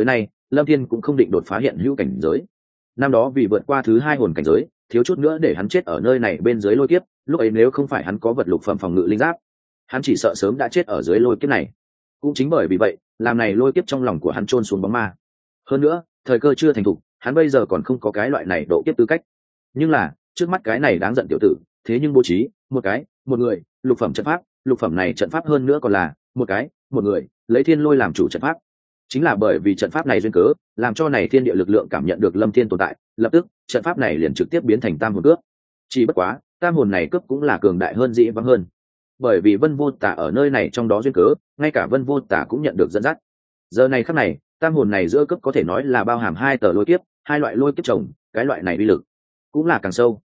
[SPEAKER 1] Lâm Thiên cũng không định đột phá hiện hữu cảnh giới. Năm đó vì vượt qua thứ 2 hồn cảnh giới, thiếu chút nữa để hắn chết ở nơi này bên dưới lôi kiếp, lúc ấy nếu không phải hắn có vật lục phẩm phòng ngự linh giáp, hắn chỉ sợ sớm đã chết ở dưới lôi kiếp này. Cũng chính bởi vì vậy, làm này lôi kiếp trong lòng của hắn chôn xuống bóng ma. Hơn nữa, thời cơ chưa thành thục, hắn bây giờ còn không có cái loại này độ kiếp tư cách. Nhưng là, trước mắt cái này đáng giận tiểu tử, thế nhưng bố trí một người, lục phẩm trận pháp, lục phẩm này trận pháp hơn nữa còn là một người, lấy thiên lôi làm chủ trận pháp. Chính là bởi vì trận pháp này duyên cớ, làm cho này thiên địa lực lượng cảm nhận được Lâm Thiên tồn tại, lập tức trận pháp này liền trực tiếp biến thành tam hồn cướp. Chỉ bất quá, tam hồn này cướp cũng là cường đại hơn dĩ vãng hơn. Bởi vì Vân Vô Tả ở nơi này trong đó duyên cớ, ngay cả Vân Vô Tả cũng nhận được dẫn dắt. Giờ này khắc này, tam hồn này giữa cấp có thể nói là bao hàm 2 tờ lôi kiếp, 2 loại lôi kiếp chồng, cái loại này uy lực cũng là càng sâu.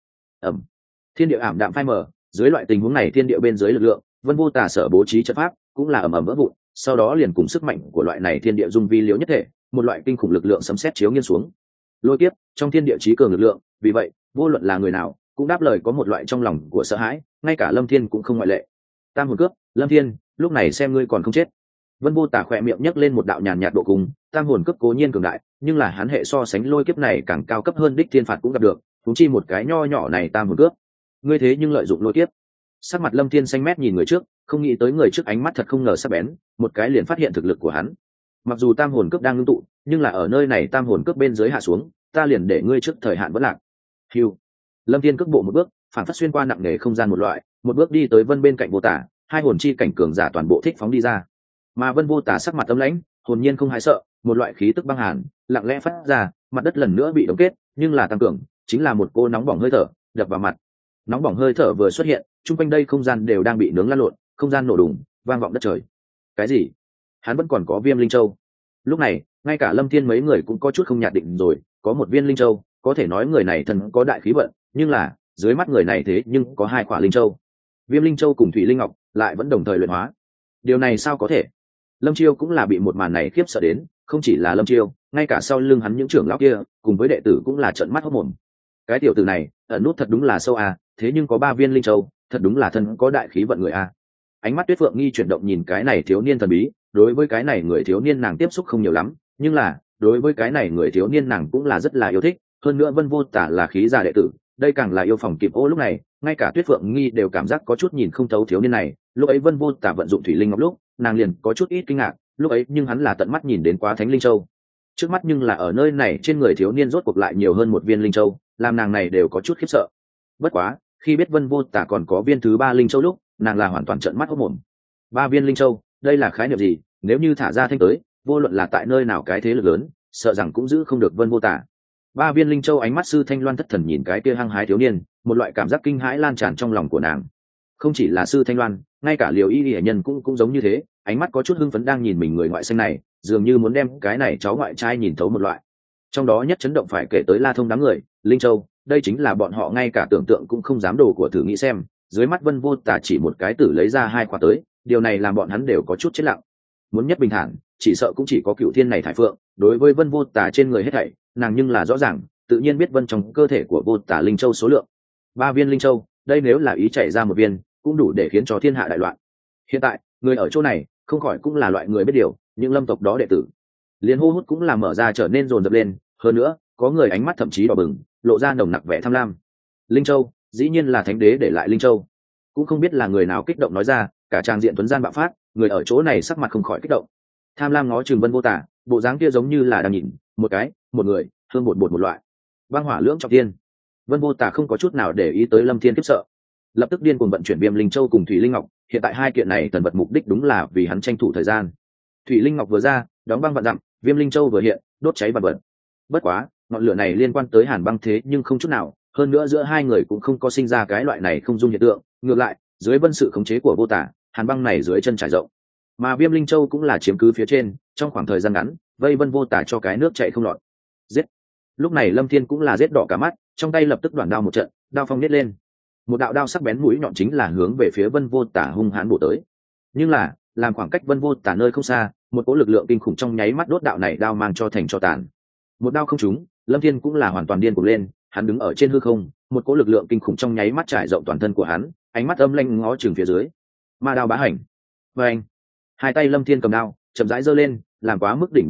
[SPEAKER 1] Thiên địa ảm đạm phai mờ, dưới loại tình huống này thiên địa bên dưới lực lượng, Vân Vô Tả sở bố trí trận pháp cũng là ầm ầm vỡ vụn, sau đó liền cùng sức mạnh của loại này thiên địa dung vi liễu nhất thể, một loại kinh khủng lực lượng sấm sét chiếu nghiêng xuống. Lôi kiếp trong thiên địa chí cường lực lượng, vì vậy, vô luận là người nào, cũng đáp lời có một loại trong lòng của sợ hãi, ngay cả Lâm Thiên cũng không ngoại lệ. Tam hồn cướp, Lâm Thiên, lúc này xem ngươi còn không chết. Vân Vô Tả khỏe miệng nhấc lên một đạo nhàn nhạt độ cùng, tam hồn cướp cố nhiên cường đại, nhưng là hắn hệ so sánh lôi kiếp này càng cao cấp hơn đích thiên phạt cũng gặp được, huống chi một cái nho nhỏ này tam hồn cướp. Ngươi thế nhưng lợi dụng lôi kiếp. Sắc mặt Lâm Thiên xanh mét nhìn người trước, không nghĩ tới người trước ánh mắt thật không ngờ sắc bén, một cái liền phát hiện thực lực của hắn. Mặc dù tam hồn cướp đang ngưng tụ, nhưng là ở nơi này tam hồn cướp bên dưới hạ xuống, ta liền để ngươi trước thời hạn vẫn lạc. Hưu. Lâm Thiên cước bộ một bước, phản phát xuyên qua nặng nề không gian một loại, một bước đi tới Vân bên cạnh Vô Tả, hai hồn chi cảnh cường giả toàn bộ thích phóng đi ra. Mà Vân Vô Tả sắc mặt âm lãnh, hồn nhiên không hãi sợ, một loại khí tức băng hàn lặng lẽ phát ra, mặt đất lần nữa bị đóng kết, nhưng là tăng cường, chính là một cô nóng bỏng hơi thở đập vào mặt. Nóng bỏng hơi thở vừa xuất hiện, chung quanh đây không gian đều đang bị nướng lăn lộn, không gian nổ đùng, vang vọng đất trời. Cái gì? Hắn vẫn còn có Viêm Linh Châu. Lúc này, ngay cả Lâm Thiên mấy người cũng có chút không nhạt định rồi, có một viên Linh Châu, có thể nói người này thần có đại khí vận, nhưng là dưới mắt người này thế nhưng có 2 quả Linh Châu. Viêm Linh Châu cùng Thủy Linh Ngọc lại vẫn đồng thời luyện hóa. Điều này sao có thể? Lâm Chiêu cũng là bị một màn này khiếp sợ đến, không chỉ là Lâm Chiêu, ngay cả sau lưng hắn những trưởng lão kia, cùng với đệ tử cũng là trợn mắt hốt mồm. Cái tiểu tử này, ẩn nút thật đúng là sâu à, thế nhưng có 3 viên Linh Châu, thật đúng là thân có đại khí vận người a. Ánh mắt Tuyết Phượng Nghi chuyển động nhìn cái này thiếu niên thần bí, đối với cái này người thiếu niên nàng tiếp xúc không nhiều lắm, nhưng là đối với cái này người thiếu niên nàng cũng là rất là yêu thích, hơn nữa Vân Vô Tả là khí già đệ tử, đây càng là yêu phòng kịp ô. Lúc này ngay cả Tuyết Phượng Nghi đều cảm giác có chút nhìn không thấu thiếu niên này. Lúc ấy Vân Vô Tả vận dụng Thủy Linh Ngọc lúc, nàng liền có chút ít kinh ngạc, lúc ấy nhưng hắn là tận mắt nhìn đến quá Thánh Linh Châu, trước mắt nhưng là ở nơi này trên người thiếu niên rốt cuộc lại nhiều hơn một viên Linh Châu, làm nàng này đều có chút khiếp sợ. Bất quá khi biết Vân Vô Tả còn có viên thứ 3 Linh Châu lúc, nàng là hoàn toàn trợn mắt hốt mồm. 3 viên Linh Châu, đây là khái niệm gì? Nếu như thả ra thanh tới, vô luận là tại nơi nào cái thế lực lớn, sợ rằng cũng giữ không được Vân Vô Tả. 3 viên Linh Châu, ánh mắt Sư Thanh Loan thất thần nhìn cái kia hăng hái thiếu niên, một loại cảm giác kinh hãi lan tràn trong lòng của nàng. Không chỉ là Sư Thanh Loan, ngay cả Liều Y Lệ Nhân cũng giống như thế, ánh mắt có chút hưng phấn đang nhìn mình người ngoại xanh này, dường như muốn đem cái này cháu ngoại trai nhìn thấu một loại. Trong đó nhất chấn động phải kể tới La Thông đám người, Linh Châu, đây chính là bọn họ ngay cả tưởng tượng cũng không dám đồ của thử nghĩ xem, dưới mắt Vân Vô Tả chỉ một cái tử lấy ra 2 quả tới, điều này làm bọn hắn đều có chút chết lặng. Muốn nhất bình thản, chỉ sợ cũng chỉ có Cửu Thiên này Thải Phượng, đối với Vân Vô Tả trên người hết thảy, nàng nhưng là rõ ràng, tự nhiên biết Vân trong cơ thể của Vô Tả Linh Châu số lượng. 3 viên Linh Châu, đây nếu là ý chạy ra một viên, cũng đủ để khiến cho thiên hạ đại loạn. Hiện tại, người ở chỗ này, không khỏi cũng là loại người biết điều, những Lâm tộc đó đệ tử, liền hô hút cũng là mở ra trở nên dồn dập lên, hơn nữa, có người ánh mắt thậm chí đỏ bừng, lộ ra nồng nặc vẻ tham lam. Linh Châu, dĩ nhiên là thánh đế để lại Linh Châu. Cũng không biết là người nào kích động nói ra, cả trang diện tuấn gian bạo phát, người ở chỗ này sắc mặt không khỏi kích động. Tham lam ngó chừng Vân Vô Tả, bộ dáng kia giống như là đang nhìn một người, hương một loại. Băng hỏa lưỡng trọng thiên. Vân Vô Tả không có chút nào để ý tới Lâm Thiên kiếp sợ, lập tức điên cuồng vận chuyển Viêm Linh Châu cùng Thủy Linh Ngọc, hiện tại 2 kiện này tần vật mục đích đúng là vì hắn tranh thủ thời gian. Thủy Linh Ngọc vừa ra, đóng băng vạn dặm, Viêm Linh Châu vừa hiện, đốt cháy vạn vật. Bất quá, ngọn lửa này liên quan tới Hàn Băng thế nhưng không chút nào, hơn nữa giữa 2 người cũng không có sinh ra cái loại này không dung hiện tượng, ngược lại, dưới vân sự khống chế của Vô Tả, Hàn Băng này dưới chân trải rộng. Mà Viêm Linh Châu cũng là chiếm cứ phía trên, trong khoảng thời gian ngắn, vây Vân Vô Tả cho cái nước chảy không lọt. Giết. Lúc này Lâm Thiên cũng là giết đỏ cả mắt, trong tay lập tức đoạn đao một trận, đao phong nhét lên. Một đạo đao sắc bén mũi nhọn chính là hướng về phía Vân Vô Tả hung hãn bổ tới. Nhưng là, làm khoảng cách Vân Vô Tả nơi không xa, một cỗ lực lượng kinh khủng trong nháy mắt đốt đạo này đao mang cho thành cho tàn. Một đao không trúng, Lâm Thiên cũng là hoàn toàn điên cuồng lên, hắn đứng ở trên hư không, một cỗ lực lượng kinh khủng trong nháy mắt trải rộng toàn thân của hắn, ánh mắt âm lãnh ngó chừng phía dưới. Ma đao bá hành. Và anh, 2 tay Lâm Thiên cầm đao, chậm rãi giơ lên, làm quá mức đỉnh đầu sau,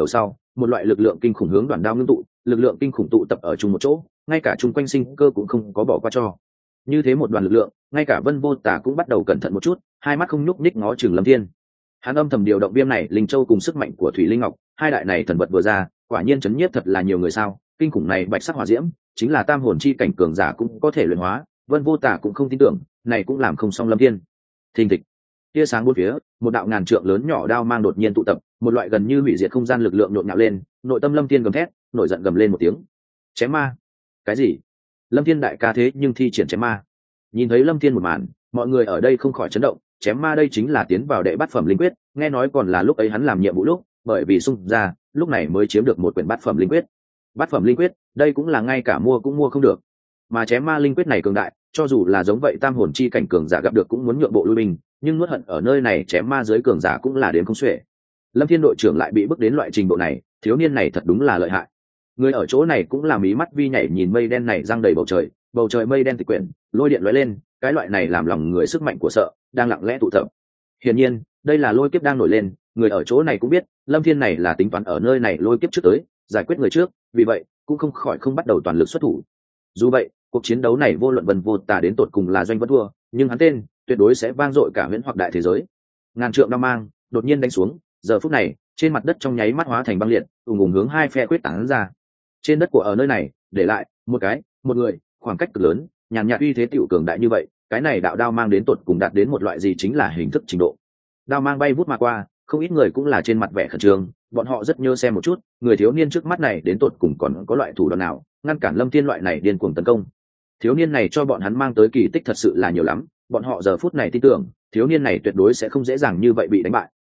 [SPEAKER 1] một loại lực lượng kinh khủng hướng đoàn đao ngưng tụ, lực lượng kinh khủng tụ tập ở chung một chỗ, ngay cả chung quanh sinh cơ cũng không có bỏ qua cho. Như thế một đoàn lực lượng, ngay cả Vân Vô Tà cũng bắt đầu cẩn thận một chút, hai mắt không nhúc nhích ngó chừng Lâm Thiên. Hắn âm thầm điều động Viêm này linh châu cùng sức mạnh của Thủy Linh Ngọc, hai đại này thần vật vừa ra, quả nhiên chấn nhiếp thật là nhiều người sao? Kinh khủng này bạch sắc hỏa diễm, chính là tam hồn chi cảnh cường giả cũng có thể luyện hóa, Vân Vô Tà cũng không tin tưởng, này cũng làm không xong Lâm Thiên. Thình thịch, tia sáng bốn phía, một đạo ngàn trượng lớn nhỏ đao mang đột nhiên tụ tập, một loại gần như hủy diệt không gian lực lượng nhộn nhạo lên, nội tâm Lâm Thiên gầm thét, nổi giận gầm lên một tiếng. Chém ma? Cái gì? Lâm Thiên đại ca thế nhưng thi triển chém ma. Nhìn thấy Lâm Thiên một màn, mọi người ở đây không khỏi chấn động, chém ma đây chính là tiến vào đệ bát phẩm linh quyết, nghe nói còn là lúc ấy hắn làm nhiệm vụ lúc, bởi vì xung ra, lúc này mới chiếm được một quyển bát phẩm linh quyết. Bát phẩm linh quyết, đây cũng là ngay cả mua cũng mua không được. Mà chém ma linh quyết này cường đại, cho dù là giống vậy tam hồn chi cảnh cường giả gặp được cũng muốn nhượng bộ lui binh, nhưng nuốt hận ở nơi này chém ma dưới cường giả cũng là đến không xuể. Lâm Thiên đội trưởng lại bị bước đến loại trình độ này, thiếu niên này thật đúng là lợi hại. Người ở chỗ này cũng là mí mắt vi nhảy nhìn mây đen này giăng đầy bầu trời mây đen tịch quyển, lôi điện lóe lên, cái loại này làm lòng người sức mạnh của sợ đang lặng lẽ tụ tập. Hiển nhiên, đây là lôi kiếp đang nổi lên, người ở chỗ này cũng biết, Lâm Thiên này là tính toán ở nơi này lôi kiếp trước tới, giải quyết người trước, vì vậy cũng không khỏi không bắt đầu toàn lực xuất thủ. Dù vậy, cuộc chiến đấu này vô luận Vân Vô Tà đến tột cùng là doanh vẫn thua, nhưng hắn tên tuyệt đối sẽ vang dội cả huyễn hoặc đại thế giới. Ngàn trượng đao mang đột nhiên đánh xuống, giờ phút này, trên mặt đất trong nháy mắt hóa thành băng liệt, ùng hướng hai phe quyết tán ra. Trên đất của ở nơi này, để lại một người, khoảng cách cực lớn, nhàn nhạt uy thế tiểu cường đại như vậy, cái này đạo đao mang đến tột cùng đạt đến một loại gì chính là hình thức trình độ. Đao mang bay vút mà qua, không ít người cũng là trên mặt vẻ khẩn trương, bọn họ rất nhớ xem một chút, người thiếu niên trước mắt này đến tột cùng còn có loại thủ đoạn nào ngăn cản Lâm Thiên loại này điên cuồng tấn công. Thiếu niên này cho bọn hắn mang tới kỳ tích thật sự là nhiều lắm, bọn họ giờ phút này tin tưởng, thiếu niên này tuyệt đối sẽ không dễ dàng như vậy bị đánh bại.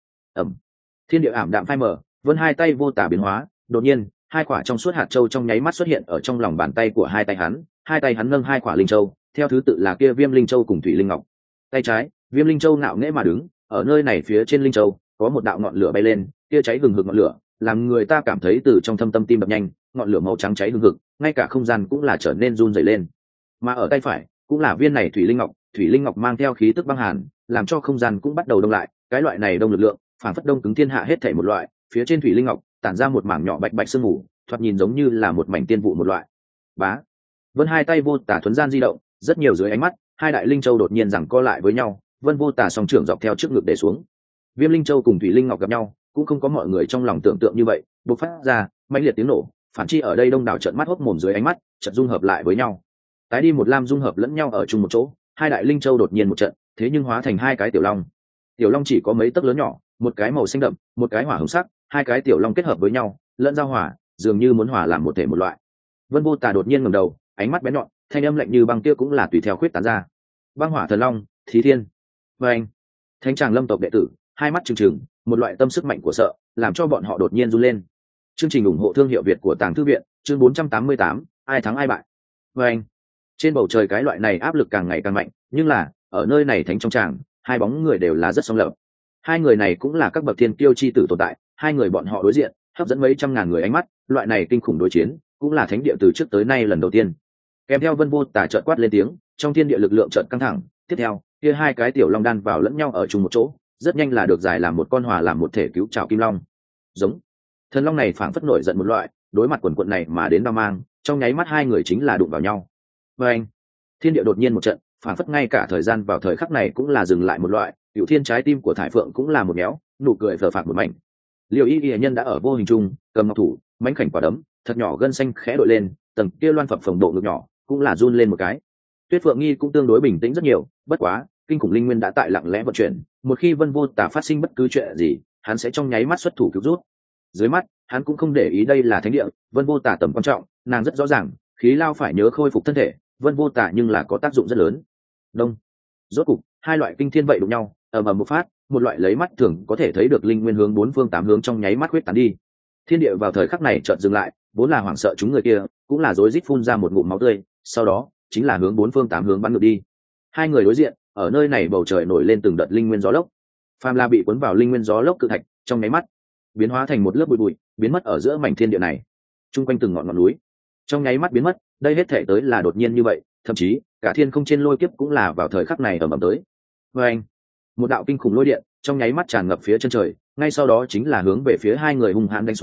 [SPEAKER 1] Thiên địa ảm đạm phai mờ, Vân hai tay vô tả biến hóa, đột nhiên, hai quả trong suốt hạt châu trong nháy mắt xuất hiện ở trong lòng bàn tay của hai tay hắn nâng hai quả linh châu, theo thứ tự là kia Viêm linh châu cùng Thủy linh ngọc. Tay trái, Viêm linh châu ngạo nghễ mà đứng, ở nơi này phía trên linh châu có một đạo ngọn lửa bay lên, kia cháy hừng hực ngọn lửa, làm người ta cảm thấy từ trong thâm tâm tim đập nhanh, ngọn lửa màu trắng cháy hừng hực, ngay cả không gian cũng là trở nên run rẩy lên. Mà ở tay phải, cũng là viên này Thủy linh ngọc mang theo khí tức băng hàn, làm cho không gian cũng bắt đầu đông lại, cái loại này đông lực lượng, phản phất đông cứng thiên hạ hết thảy một loại, phía trên Thủy linh ngọc tản ra một mảng nhỏ bạch bạch sương mù, thoạt nhìn giống như là một mảnh tiên vụ một loại. Bá. Vân hai tay vô tả thuần gian di động, rất nhiều dưới ánh mắt, hai đại linh châu đột nhiên giằng co lại với nhau, Vân vô tả song trưởng dọc theo trước ngực để xuống. Viêm linh châu cùng Thủy linh ngọc gặp nhau, cũng không có mọi người trong lòng tưởng tượng như vậy, bộc phát ra mãnh liệt tiếng nổ, phản chi ở đây đông đảo trợn mắt hốt mồm dưới ánh mắt, chợt dung hợp lại với nhau. Tái đi một lam dung hợp lẫn nhau ở chung một chỗ, hai đại linh châu đột nhiên một trận, thế nhưng hóa thành hai cái tiểu long. Tiểu long chỉ có mấy tấc lớn nhỏ, một cái màu xanh đậm, một cái hỏa hồng sắc, hai cái tiểu long kết hợp với nhau, lẫn giao hỏa, dường như muốn hòa làm một thể một loại. Vân vô tả đột nhiên ngẩng đầu, ánh mắt bén nhọn, thanh âm lạnh như băng kia cũng là tùy theo khuyết tán ra. Băng hỏa thần long, Thí Thiên. Và anh, thánh tràng Lâm tộc đệ tử, hai mắt trừng trừng, một loại tâm sức mạnh của sợ, làm cho bọn họ đột nhiên run lên. Chương trình ủng hộ thương hiệu Việt của Tàng Thư viện, chương 488, ai thắng ai bại. Và anh, trên bầu trời cái loại này áp lực càng ngày càng mạnh, nhưng là ở nơi này thánh trong tràng, hai bóng người đều là rất song lập. Hai người này cũng là các bậc thiên kiêu chi tử tồn tại, hai người bọn họ đối diện, hấp dẫn mấy trăm ngàn người ánh mắt, loại này kinh khủng đối chiến, cũng là thánh địa từ trước tới nay lần đầu tiên. Kèm theo Vân vô tả chợt quát lên tiếng, trong thiên địa lực lượng chợt căng thẳng, tiếp theo, kia hai cái tiểu long đan vào lẫn nhau ở chung một chỗ, rất nhanh là được giải làm một con hòa làm một thể cứu trảo kim long. Giống. Thần long này phảng phất nổi giận một loại, đối mặt quần quần này mà đến đao mang, trong nháy mắt hai người chính là đụng vào nhau. Và anh, thiên địa đột nhiên một trận, phảng phất ngay cả thời gian vào thời khắc này cũng là dừng lại một loại, Cửu Thiên trái tim của Thải Phượng cũng là một méo, nụ cười phờ phạc một mảnh. Liêu Y Y nhân đã ở vô hình trung, cầm ngọc thủ, mánh khảnh quả đấm, thật nhỏ gân xanh khẽ đội lên, tầng kia loan phập phồng độ ngực nhỏ, cũng là run lên một cái. Tuyết Phượng Nghi cũng tương đối bình tĩnh rất nhiều, bất quá, kinh khủng linh nguyên đã tại lặng lẽ vận chuyển, một khi Vân vô tả phát sinh bất cứ chuyện gì, hắn sẽ trong nháy mắt xuất thủ cứu rút. Dưới mắt, hắn cũng không để ý đây là thánh địa, Vân vô tả tầm quan trọng, nàng rất rõ ràng, khí lao phải nhớ khôi phục thân thể, Vân vô tả nhưng là có tác dụng rất lớn. Đông. Rốt cục, hai loại kinh thiên vậy đụng nhau, ầm ầm một phát, một loại lấy mắt thường có thể thấy được linh nguyên hướng bốn phương tám hướng trong nháy mắt huyết tán đi. Thiên địa vào thời khắc này chợt dừng lại, vốn là hoảng sợ chúng người kia, cũng là rối rít phun ra một ngụm máu tươi, sau đó chính là hướng bốn phương tám hướng bắn ngược đi. Hai người đối diện, ở nơi này bầu trời nổi lên từng đợt linh nguyên gió lốc. Phàm La bị cuốn vào linh nguyên gió lốc cự thạch, trong nháy mắt biến hóa thành một lớp bụi bụi, biến mất ở giữa mảnh thiên địa này. Trung quanh từng ngọn núi, trong nháy mắt biến mất, đây hết thể tới là đột nhiên như vậy, thậm chí cả thiên không trên lôi kiếp cũng là vào thời khắc này ầm ầm tới. Và anh, một đạo kinh khủng lôi điện trong nháy mắt tràn ngập phía chân trời, ngay sau đó chính là hướng về phía hai người hung hãn đánh xuống,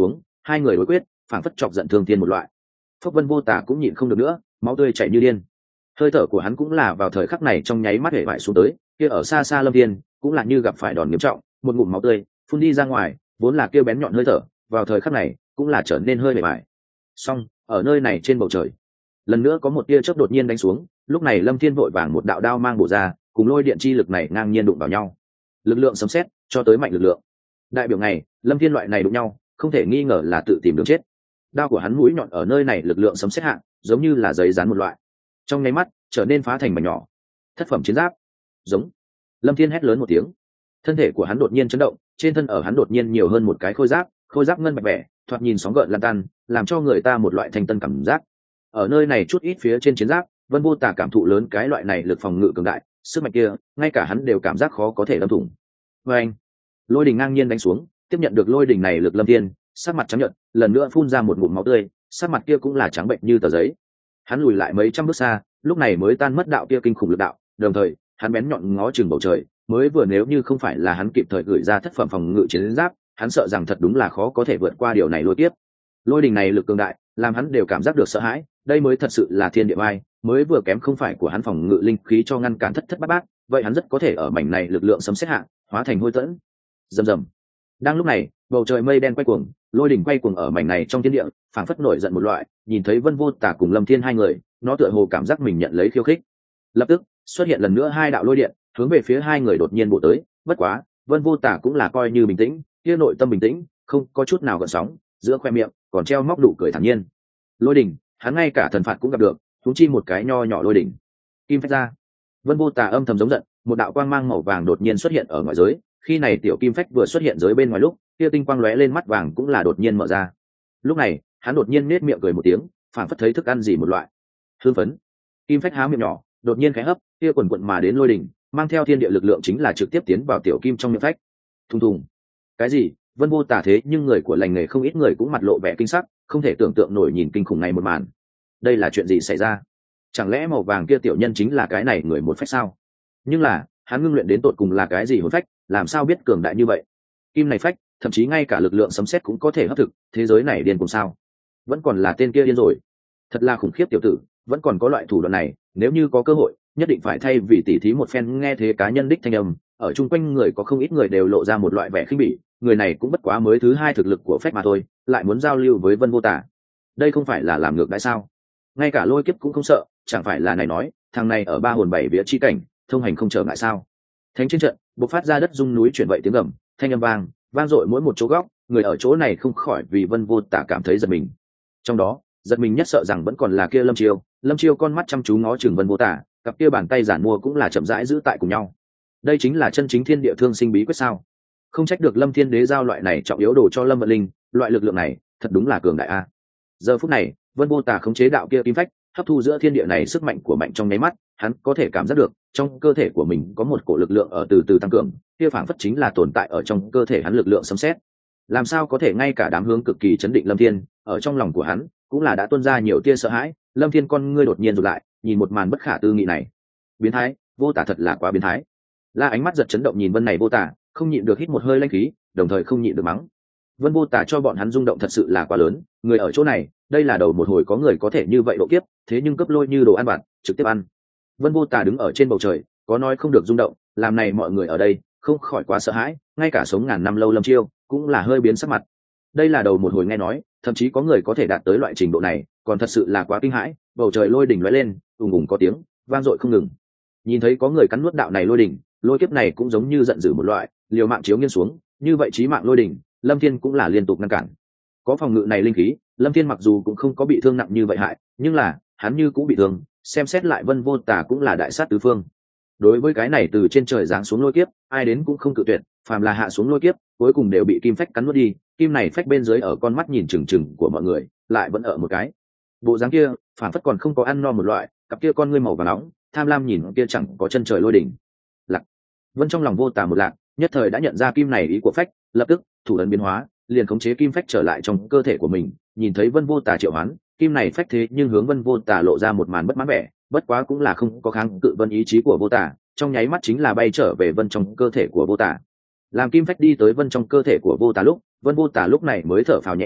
[SPEAKER 1] hai người đối quyết phảng phất chọc giận thương thiên một loại. Phốc Vân Vô Tả cũng nhịn không được nữa, máu tươi chảy như điên. Hơi thở của hắn cũng là vào thời khắc này trong nháy mắt hể vải xuống tới, kia ở xa xa Lâm Thiên cũng là như gặp phải đòn nghiêm trọng, một ngụm máu tươi phun đi ra ngoài, vốn là kia bén nhọn hơi thở, vào thời khắc này cũng là trở nên hơi hể vải. Song ở nơi này trên bầu trời, lần nữa có một tia chớp đột nhiên đánh xuống, lúc này Lâm Thiên vội vàng một đạo đao mang bổ ra, cùng lôi điện chi lực này ngang nhiên đụng vào nhau. Lực lượng sấm sét cho tới mạnh lực lượng. Đại biểu này, Lâm Thiên loại này đụng nhau, không thể nghi ngờ là tự tìm đường chết. Đao của hắn mũi nhọn ở nơi này lực lượng sấm sét hạ, giống như là giấy dán một loại. Trong nháy mắt, trở nên phá thành mảnh nhỏ. Thất phẩm chiến giáp. Giống. Lâm Thiên hét lớn một tiếng. Thân thể của hắn đột nhiên chấn động, trên thân ở hắn đột nhiên nhiều hơn một cái khôi giáp ngân bạch vẻ, thoạt nhìn sóng gợn lan tan, làm cho người ta một loại thanh tân cảm giác. Ở nơi này chút ít phía trên chiến giáp, Vân Vô Tả cảm thụ lớn cái loại này lực phòng ngự cường đại, sức mạnh kia, ngay cả hắn đều cảm giác khó có thể đâm thủng. Và anh, lôi đình ngang nhiên đánh xuống, tiếp nhận được lôi đình này lực Lâm Thiên, sắc mặt trắng nhợt, lần nữa phun ra một ngụm máu tươi, sắc mặt kia cũng là trắng bệnh như tờ giấy. Hắn lùi lại mấy trăm bước xa, lúc này mới tan mất đạo kia kinh khủng lực đạo, đồng thời, hắn bén nhọn ngó chừng bầu trời, mới vừa nếu như không phải là hắn kịp thời gửi ra thất phẩm phòng ngự chiến giáp, hắn sợ rằng thật đúng là khó có thể vượt qua điều này lôi tiếp. Lôi đình này lực cường đại, làm hắn đều cảm giác được sợ hãi, đây mới thật sự là thiên địa ai, mới vừa kém không phải của hắn phòng ngự linh khí cho ngăn cản thất thất bát bát, vậy hắn rất có thể ở mảnh này lực lượng sấm sét hạ, hóa thành hôi tẫn. Rầm rầm. Đang lúc này, bầu trời mây đen quay cuồng, lôi đỉnh quay cuồng ở mảnh này trong thiên địa, phảng phất nổi giận một loại, nhìn thấy Vân Vô Tả cùng Lâm Thiên hai người, nó tựa hồ cảm giác mình nhận lấy khiêu khích. Lập tức, xuất hiện lần nữa hai đạo lôi điện, hướng về phía hai người đột nhiên bổ tới, bất quá, Vân Vô Tả cũng là coi như bình tĩnh, kia nội tâm bình tĩnh, không có chút nào gợn sóng, giữa khoe miệng còn treo móc nụ cười thản nhiên. Lôi đỉnh, hắn ngay cả thần phạt cũng gặp được, huống chi một cái nho nhỏ lôi đỉnh. Kim phách ra. Vân Vô Tả âm thầm giống giận, một đạo quang mang màu vàng đột nhiên xuất hiện ở ngoài giới, khi này tiểu kim phách vừa xuất hiện giới bên ngoài lúc, kia tinh quang lóe lên mắt vàng cũng là đột nhiên mở ra. Lúc này, hắn đột nhiên nết miệng cười một tiếng, phảng phất thấy thức ăn gì một loại. Hương phấn. Kim phách há miệng nhỏ, đột nhiên khẽ hấp, kia quần quần mà đến lôi đỉnh, mang theo thiên địa lực lượng chính là trực tiếp tiến vào tiểu kim trong miệng phách. Thùng thùng. Cái gì? Vân Vô Tả thế nhưng người của lành nghề không ít người cũng mặt lộ vẻ kinh sắc, không thể tưởng tượng nổi nhìn kinh khủng này một màn. Đây là chuyện gì xảy ra? Chẳng lẽ màu vàng kia tiểu nhân chính là cái này người một phách sao? Nhưng là, hắn ngưng luyện đến tột cùng là cái gì hồn phách, làm sao biết cường đại như vậy? Kim này phách, thậm chí ngay cả lực lượng sấm sét cũng có thể hấp thực, thế giới này điên cùng sao? Vẫn còn là tên kia điên rồi. Thật là khủng khiếp tiểu tử, vẫn còn có loại thủ đoạn này, nếu như có cơ hội, nhất định phải thay vì tỉ thí một phen. Nghe thế cá nhân đích thanh âm, ở chung quanh người có không ít người đều lộ ra một loại vẻ khinh bỉ, người này cũng bất quá mới thứ hai thực lực của phách mà thôi, lại muốn giao lưu với Vân Vô Tả. Đây không phải là làm ngược đãi sao? Ngay cả lôi kiếp cũng không sợ, chẳng phải là này nói, thằng này ở ba hồn bảy vía chi cảnh, thông hành không trở ngại sao? Thánh trên trận, bộc phát ra đất rung núi chuyển vậy tiếng gầm, thanh âm vang dội mỗi một chỗ góc, người ở chỗ này không khỏi vì Vân Vô Tả cảm thấy giật mình. Trong đó, giật mình nhất sợ rằng vẫn còn là kia Lâm Chiêu con mắt chăm chú ngó chừng Vân Vô Tả, cặp kia bàn tay giản mua cũng là chậm rãi giữ tại cùng nhau. Đây chính là chân chính thiên địa thương sinh bí quyết sao? Không trách được Lâm Thiên Đế giao loại này trọng yếu đồ cho Lâm Vận Linh, loại lực lượng này, thật đúng là cường đại a. Giờ phút này, Vân Vô Tả khống chế đạo kia kim phách, hấp thu giữa thiên địa này sức mạnh của mạnh trong nháy mắt, hắn có thể cảm giác được, trong cơ thể của mình có một cổ lực lượng ở từ từ tăng cường, kia phảng phất chính là tồn tại ở trong cơ thể hắn lực lượng sấm sét. Làm sao có thể ngay cả đám hướng cực kỳ chấn định Lâm Thiên, ở trong lòng của hắn cũng là đã tuôn ra nhiều tia sợ hãi. Lâm Thiên con ngươi đột nhiên rụt lại, nhìn một màn bất khả tư nghị này. Biến thái, Vô Tả thật là quá biến thái. La ánh mắt giật chấn động nhìn Vân này Vô Tả, không nhịn được hít một hơi lãnh khí, đồng thời không nhịn được mắng. Vân Vô Tả cho bọn hắn rung động thật sự là quá lớn, người ở chỗ này, đây là đầu một hồi có người có thể như vậy độ kiếp, thế nhưng cấp lôi như đồ ăn vặt, trực tiếp ăn. Vân Vô Tả đứng ở trên bầu trời, có nói không được rung động, làm này mọi người ở đây không khỏi quá sợ hãi, ngay cả sống ngàn năm lâu Lâm Chiêu cũng là hơi biến sắc mặt. Đây là đầu một hồi nghe nói, thậm chí có người có thể đạt tới loại trình độ này, còn thật sự là quá kinh hãi. Bầu trời lôi đỉnh lóe lên, ùng ùng có tiếng, vang dội không ngừng. Nhìn thấy có người cắn nuốt đạo này lôi đỉnh, lôi kiếp này cũng giống như giận dữ một loại, liều mạng chiếu nghiêng xuống, như vậy chí mạng lôi đỉnh, Lâm Thiên cũng là liên tục ngăn cản. Có phòng ngự này linh khí, Lâm Thiên mặc dù cũng không có bị thương nặng như vậy hại, nhưng là hắn như cũng bị thương. Xem xét lại Vân Vô Tả cũng là đại sát tứ phương. Đối với cái này từ trên trời giáng xuống lôi kiếp, ai đến cũng không cự tuyệt, phàm là hạ xuống lôi kiếp, cuối cùng đều bị kim phách cắn nuốt đi. Kim này phách bên dưới ở con mắt nhìn chừng chừng của mọi người, lại vẫn ở một cái bộ dáng kia, phản phất còn không có ăn no một loại, cặp kia con ngươi màu vàng nóng, tham lam nhìn kia chẳng có chân trời lôi đỉnh. Lạc. Vân trong lòng Vô Tả một lạc, nhất thời đã nhận ra kim này ý của phách, lập tức thủ ấn biến hóa, liền khống chế kim phách trở lại trong cơ thể của mình. Nhìn thấy Vân Vô Tả triệu hoán, kim này phách thế nhưng hướng Vân Vô Tả lộ ra một màn bất mãn vẻ, bất quá cũng là không có kháng cự Vân ý chí của Vô Tả, trong nháy mắt chính là bay trở về Vân trong cơ thể của Vô Tả. Làm kim phách đi tới Vân trong cơ thể của Vô Tả lúc, Vân Vô Tả lúc này mới thở phào nhẹ nhõm,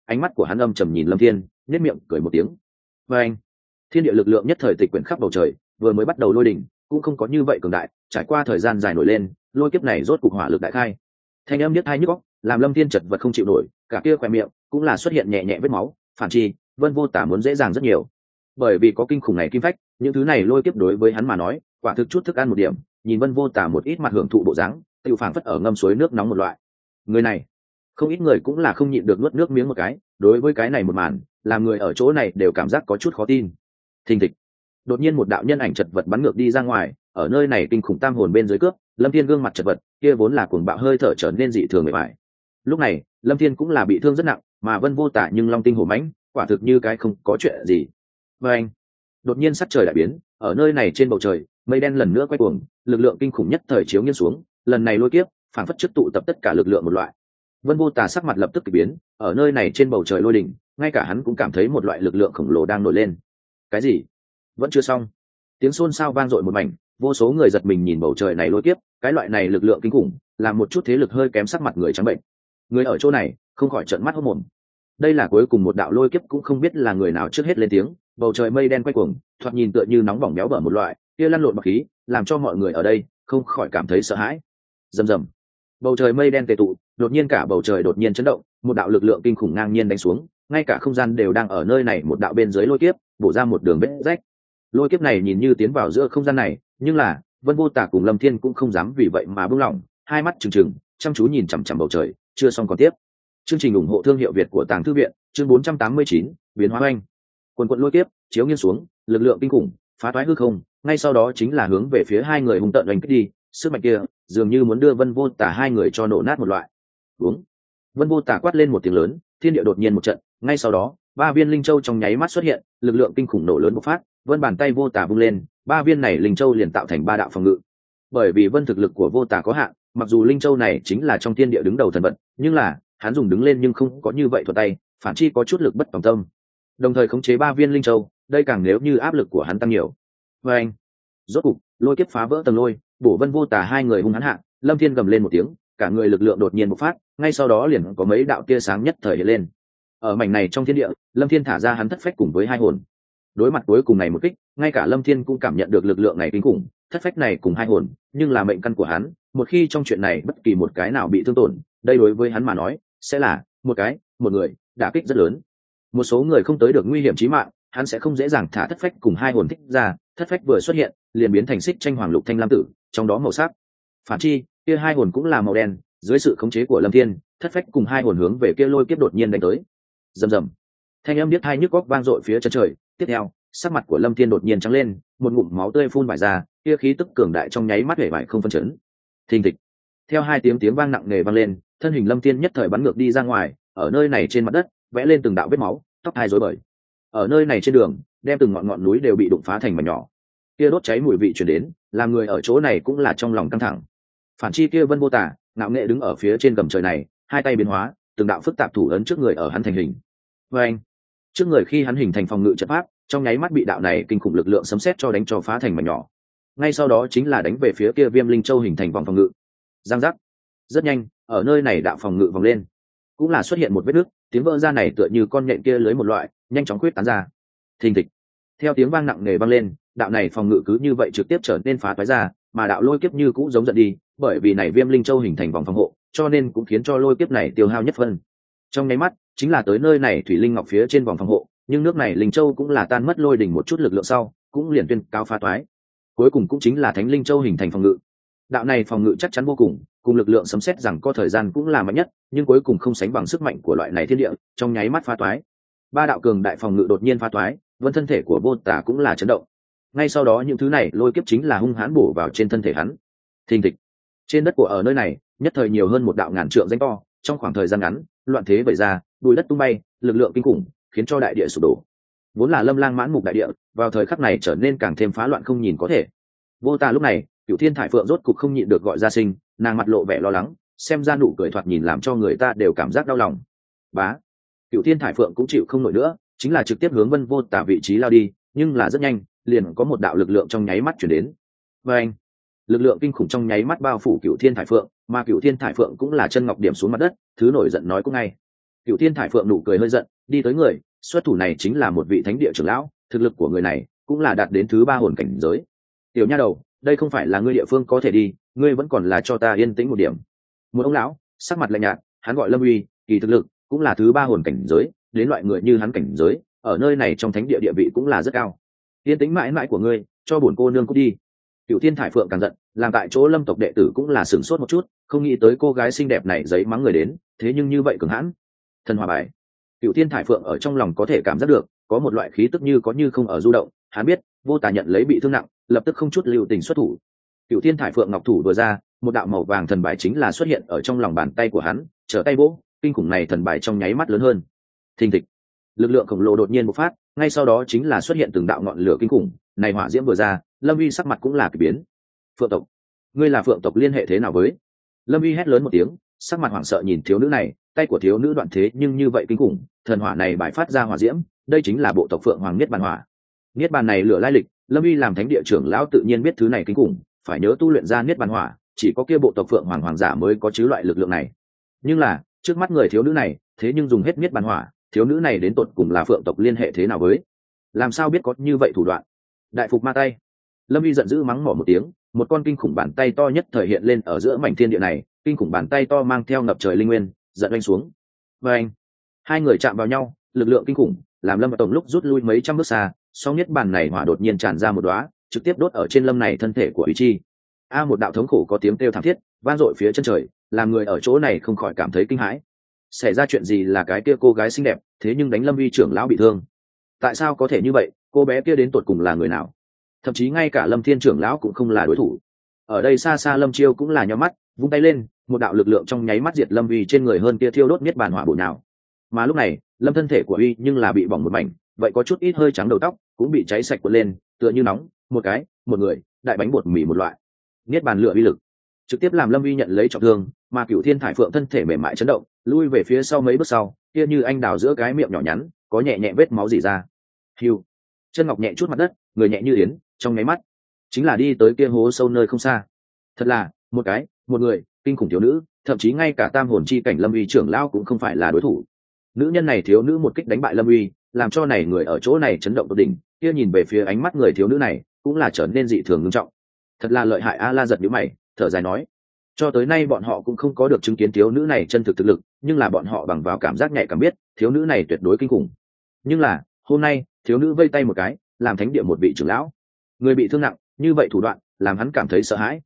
[SPEAKER 1] ánh mắt của hắn âm trầm nhìn Lâm Thiên, nhếch miệng cười một tiếng. Và anh, thiên địa lực lượng nhất thời tịch quyển khắp bầu trời, vừa mới bắt đầu lôi đỉnh, cũng không có như vậy cường đại, trải qua thời gian dài nổi lên, lôi kiếp này rốt cục hỏa lực đại khai. Thanh âm biết hai nhức óc, làm Lâm Thiên chật vật không chịu nổi, cả kia khóe miệng cũng là xuất hiện nhẹ nhẹ vết máu, phản chi, Vân Vô Tả muốn dễ dàng rất nhiều. Bởi vì có kinh khủng này kim phách, những thứ này lôi kiếp đối với hắn mà nói, quả thực chút thức ăn một điểm, nhìn Vân Vô Tả một ít mặt hưởng thụ bộ dáng, tiêu phảng phất ở ngâm suối nước nóng một loại. Người này, không ít người cũng là không nhịn được nuốt nước miếng một cái, đối với cái này một màn, làm người ở chỗ này đều cảm giác có chút khó tin. Thình thịch, đột nhiên một đạo nhân ảnh chật vật bắn ngược đi ra ngoài, ở nơi này kinh khủng tam hồn bên dưới cướp, Lâm Thiên gương mặt chật vật, kia vốn là cuồng bạo hơi thở trở nên dị thường mệt mỏi. Lúc này, Lâm Thiên cũng là bị thương rất nặng, mà Vân Vô Tả nhưng long tinh hổ mãnh, quả thực như cái không có chuyện gì. Và anh, đột nhiên sắc trời đại biến, ở nơi này trên bầu trời, mây đen lần nữa quay cuồng, lực lượng kinh khủng nhất thời chiếu nghiêng xuống, lần này lôi kiếp, phảng phất trước tụ tập tất cả lực lượng một loại. Vân Vô Tả sắc mặt lập tức kỳ biến, ở nơi này trên bầu trời lôi đỉnh, ngay cả hắn cũng cảm thấy một loại lực lượng khổng lồ đang nổi lên. Cái gì? Vẫn chưa xong. Tiếng xôn xao vang dội một mảnh, vô số người giật mình nhìn bầu trời này lôi kiếp, cái loại này lực lượng kinh khủng, làm một chút thế lực hơi kém sắc mặt người trắng bệnh. Người ở chỗ này không khỏi trợn mắt hốt mồm. Đây là cuối cùng một đạo lôi kiếp, cũng không biết là người nào trước hết lên tiếng, bầu trời mây đen quay cuồng, thoạt nhìn tựa như nóng bỏng béo bở một loại, kia lăn lộn bọt khí, làm cho mọi người ở đây không khỏi cảm thấy sợ hãi. Rầm rầm, bầu trời mây đen tề tụ, đột nhiên cả bầu trời đột nhiên chấn động, một đạo lực lượng kinh khủng ngang nhiên đánh xuống, ngay cả không gian đều đang ở nơi này một đạo bên dưới lôi kiếp, bổ ra một đường vết rách. Lôi kiếp này nhìn như tiến vào giữa không gian này, nhưng là Vân Vô Tả cùng Lâm Thiên cũng không dám vì vậy mà buông lỏng, hai mắt trừng trừng, chăm chú nhìn chằm chằm bầu trời. Chưa xong còn tiếp. Chương trình ủng hộ thương hiệu Việt của Tàng Thư viện, chương 489, biến hóa oanh. Quần quần lôi kiếp chiếu nghiêng xuống, lực lượng kinh khủng phá toái hư không, ngay sau đó chính là hướng về phía hai người hung tợn đánh kích đi, sức mạnh kia dường như muốn đưa Vân Vô Tả hai người cho nổ nát một loại. Uống. Vân Vô Tả quát lên một tiếng lớn, thiên địa đột nhiên một trận, ngay sau đó, ba viên linh châu trong nháy mắt xuất hiện, lực lượng kinh khủng nổ lớn bộc phát, Vân bàn tay Vô Tả vung lên, ba viên này linh châu liền tạo thành ba đạo phòng ngự. Bởi vì Vân thực lực của Vô Tả có hạn, mặc dù linh châu này chính là trong thiên địa đứng đầu thần vật, nhưng là hắn dùng đứng lên nhưng không có như vậy thuận tay, phản chi có chút lực bất tòng tâm. Đồng thời khống chế ba viên linh châu, đây càng nếu như áp lực của hắn tăng nhiều. Và anh, rốt cục lôi kiếp phá vỡ tầng lôi, bổ Vân Vô Tả hai người hung hãn hạ, Lâm Thiên gầm lên một tiếng, cả người lực lượng đột nhiên bộc phát, ngay sau đó liền có mấy đạo tia sáng nhất thời hiện lên. Ở mảnh này trong thiên địa, Lâm Thiên thả ra hắn thất phách cùng với hai hồn. Đối mặt cuối cùng này một kích, ngay cả Lâm Thiên cũng cảm nhận được lực lượng này kinh khủng, thất phách này cùng hai hồn, nhưng là mệnh căn của hắn, một khi trong chuyện này bất kỳ một cái nào bị thương tổn, đây đối với hắn mà nói, sẽ là một người đả kích rất lớn. Một số người không tới được nguy hiểm chí mạng, hắn sẽ không dễ dàng thả thất phách cùng hai hồn thích ra, thất phách vừa xuất hiện, liền biến thành xích tranh hoàng lục thanh lam tử, trong đó màu sắc. Phản chi, kia hai hồn cũng là màu đen, dưới sự khống chế của Lâm Thiên, thất phách cùng hai hồn hướng về kia lôi kiếp đột nhiên đánh tới. Rầm rầm. Thanh âm biết hai nhức góc vang dội phía chân trời, tiếp theo, sắc mặt của Lâm Thiên đột nhiên trắng lên, một ngụm máu tươi phun vải ra, kia khí tức cường đại trong nháy mắt hể vải không phân chấn. Thình thịch. Theo hai tiếng vang nặng nề vang lên, thân hình Lâm Thiên nhất thời bắn ngược đi ra ngoài, ở nơi này trên mặt đất, vẽ lên từng đạo vết máu, tóc hai rối bời. Ở nơi này trên đường, đem từng ngọn núi đều bị đụng phá thành mảnh nhỏ. Kia đốt cháy mùi vị truyền đến, làm người ở chỗ này cũng là trong lòng căng thẳng. Phản chi kia Vân Vô Tả, ngạo nghệ đứng ở phía trên gầm trời này, hai tay biến hóa, từng đạo phức tạp thủ ấn trước người ở hắn thành hình. Và anh, trước người khi hắn hình thành phòng ngự trận pháp, trong nháy mắt bị đạo này kinh khủng lực lượng sấm sét cho đánh cho phá thành mảnh nhỏ. Ngay sau đó chính là đánh về phía kia Viêm Linh Châu hình thành vòng phòng ngự. Giang giác. Rất nhanh, ở nơi này đạo phòng ngự vòng lên, cũng là xuất hiện một vết nứt, tiếng vỡ ra này tựa như con nhện kia lưới một loại, nhanh chóng khuyết tán ra. Thình thịch. Theo tiếng vang nặng nề vang lên, đạo này phòng ngự cứ như vậy trực tiếp trở nên phá toái ra, mà đạo lôi kiếp như cũ giống giận đi, bởi vì này Viêm Linh Châu hình thành vòng phòng hộ, cho nên cũng khiến cho lôi kiếp này tiêu hao nhất phân. Trong nháy mắt, chính là tới nơi này thủy linh ngọc phía trên vòng phòng hộ, nhưng nước này Linh Châu cũng là tan mất lôi đỉnh một chút lực lượng sau, cũng liền tuyên cao phá toái. Cuối cùng cũng chính là Thánh Linh Châu hình thành phòng ngự. Đạo này phòng ngự chắc chắn vô cùng lực lượng sấm sét rằng có thời gian cũng là mạnh nhất, nhưng cuối cùng không sánh bằng sức mạnh của loại này thiên địa, trong nháy mắt phá toái. Ba đạo cường đại phòng ngự đột nhiên phá toái, Vân thân thể của Vô Tả cũng là chấn động. Ngay sau đó những thứ này lôi kiếp chính là hung hãn bổ vào trên thân thể hắn. Thình thịch. Trên đất của ở nơi này, nhất thời nhiều hơn một đạo ngàn trượng danh to, trong khoảng thời gian ngắn, loạn thế vẩy ra, bụi đất tung bay, lực lượng kinh khủng, khiến cho đại địa sụp đổ. Vốn là lâm lang mãn mục đại địa, vào thời khắc này trở nên càng thêm phá loạn không nhìn có thể. Vô Tả lúc này, Cửu Thiên Thải Phượng rốt cục không nhịn được gọi ra sinh, nàng mặt lộ vẻ lo lắng, xem ra nụ cười thoạt nhìn làm cho người ta đều cảm giác đau lòng. Bá. Cửu Thiên Thải Phượng cũng chịu không nổi nữa, chính là trực tiếp hướng Vân Vô Tả vị trí lao đi, nhưng là rất nhanh, liền có một đạo lực lượng trong nháy mắt chuyển đến. Và anh, lực lượng kinh khủng trong nháy mắt bao phủ Cửu Thiên Thải Phượng, mà Cửu Thiên Thải Phượng cũng là chân ngọc điểm xuống mặt đất, thứ nổi giận nói cũng ngay. Cựu Thiên Thải Phượng nụ cười hơi giận, đi tới người xuất thủ này chính là một vị thánh địa trưởng lão, thực lực của người này cũng là đạt đến thứ 3 hồn cảnh giới. Tiểu nha đầu, đây không phải là ngươi địa phương có thể đi, ngươi vẫn còn là cho ta yên tĩnh một điểm. Một ông lão sắc mặt lạnh nhạt, hắn gọi Lâm Uy, kỳ thực lực cũng là thứ 3 hồn cảnh giới, đến loại người như hắn cảnh giới ở nơi này trong thánh địa địa vị cũng là rất cao. Yên tĩnh mãi mãi của ngươi, cho bổn cô nương cút đi. Cựu Thiên Thải Phượng càng giận, làm tại chỗ Lâm tộc đệ tử cũng là sửng sốt một chút, không nghĩ tới cô gái xinh đẹp này giấy mắng người đến, thế nhưng như vậy cường hãn. Thần hỏa bài. Cựu Thiên Thải Phượng ở trong lòng có thể cảm giác được, có một loại khí tức như có như không ở du động, hắn biết, Vô Tà nhận lấy bị thương nặng, lập tức không chút lưu tình xuất thủ. Cựu Thiên Thải Phượng ngọc thủ vừa ra, một đạo màu vàng thần bài chính là xuất hiện ở trong lòng bàn tay của hắn, trở tay vỗ, kinh khủng này thần bài trong nháy mắt lớn hơn. Thình thịch. Lực lượng khổng lồ đột nhiên bộc phát, ngay sau đó chính là xuất hiện từng đạo ngọn lửa kinh khủng, này hỏa diễm vừa ra, Lâm Uy sắc mặt cũng là kỳ biến. Phượng tộc, ngươi là Phượng tộc liên hệ thế nào với? Lâm Uy hét lớn một tiếng, sắc mặt hoảng sợ nhìn thiếu nữ này, tay của thiếu nữ đoạn thế nhưng như vậy kinh khủng, thần hỏa này bại phát ra hỏa diễm, đây chính là bộ tộc Phượng Hoàng Niết Bàn Hỏa. Niết Bàn này lửa lai lịch, Lâm Uy làm thánh địa trưởng lão tự nhiên biết thứ này kinh khủng, phải nhớ tu luyện ra Niết Bàn Hỏa, chỉ có kia bộ tộc Phượng Hoàng hoàng giả mới có chứ loại lực lượng này. Nhưng là, trước mắt người thiếu nữ này, thế nhưng dùng hết Niết Bàn Hỏa, thiếu nữ này đến tột cùng là Phượng tộc liên hệ thế nào với? Làm sao biết có như vậy thủ đoạn? Đại phục ma tay. Lâm Uy giận dữ mắng mỏ một tiếng, một con kinh khủng bàn tay to nhất thời hiện lên ở giữa mảnh thiên địa này, kinh khủng bàn tay to mang theo ngập trời linh nguyên, giận oanh xuống. Và anh, hai người chạm vào nhau, lực lượng kinh khủng, làm Lâm và Tổng lúc rút lui mấy trăm bước xa, song nhất bàn này hỏa đột nhiên tràn ra một đóa, trực tiếp đốt ở trên Lâm này thân thể của Ý Chi. Một đạo thống khổ có tiếng kêu thảm thiết, vang dội phía chân trời, làm người ở chỗ này không khỏi cảm thấy kinh hãi. Xảy ra chuyện gì là cái kia cô gái xinh đẹp, thế nhưng đánh Lâm Uy trưởng lão bị thương? Tại sao có thể như vậy? Cô bé kia đến tột cùng là người nào? Thậm chí ngay cả Lâm Thiên trưởng lão cũng không là đối thủ. Ở đây xa xa Lâm Chiêu cũng là nhíu mắt, vung tay lên, một đạo lực lượng trong nháy mắt diệt Lâm Uy trên người hơn kia thiêu đốt miết bàn hỏa bổ nào. Mà lúc này, Lâm thân thể của Uy nhưng là bị bỏng một mảnh, vậy có chút ít hơi trắng đầu tóc cũng bị cháy sạch cuộn lên, tựa như nóng, một người, đại bánh bột mì một loại. Miết bàn lửa uy lực, trực tiếp làm Lâm Uy nhận lấy trọng thương, mà Cửu Thiên Thải Phượng thân thể mềm mại chấn động, lui về phía sau mấy bước sau, kia như anh đào giữa cái miệng nhỏ nhắn, có nhẹ nhẹ vết máu rỉ ra. Hiu, chân ngọc nhẹ chút mặt đất, người nhẹ như yến, trong nháy mắt chính là đi tới kia hố sâu nơi không xa. Thật là một người kinh khủng thiếu nữ, thậm chí ngay cả tam hồn chi cảnh Lâm Uy trưởng lão cũng không phải là đối thủ. Nữ nhân này thiếu nữ một kích đánh bại Lâm Uy, làm cho này người ở chỗ này chấn động tột đỉnh, kia nhìn về phía ánh mắt người thiếu nữ này cũng là trở nên dị thường nghiêm trọng. Thật là lợi hại. La giật nhíu mày, thở dài nói, cho tới nay bọn họ cũng không có được chứng kiến thiếu nữ này chân thực thực lực, nhưng là bọn họ bằng vào cảm giác nhạy cảm biết thiếu nữ này tuyệt đối kinh khủng. Nhưng là hôm nay thiếu nữ vây tay một cái, làm thánh địa một vị trưởng lão người bị thương nặng, như vậy thủ đoạn làm hắn cảm thấy sợ hãi.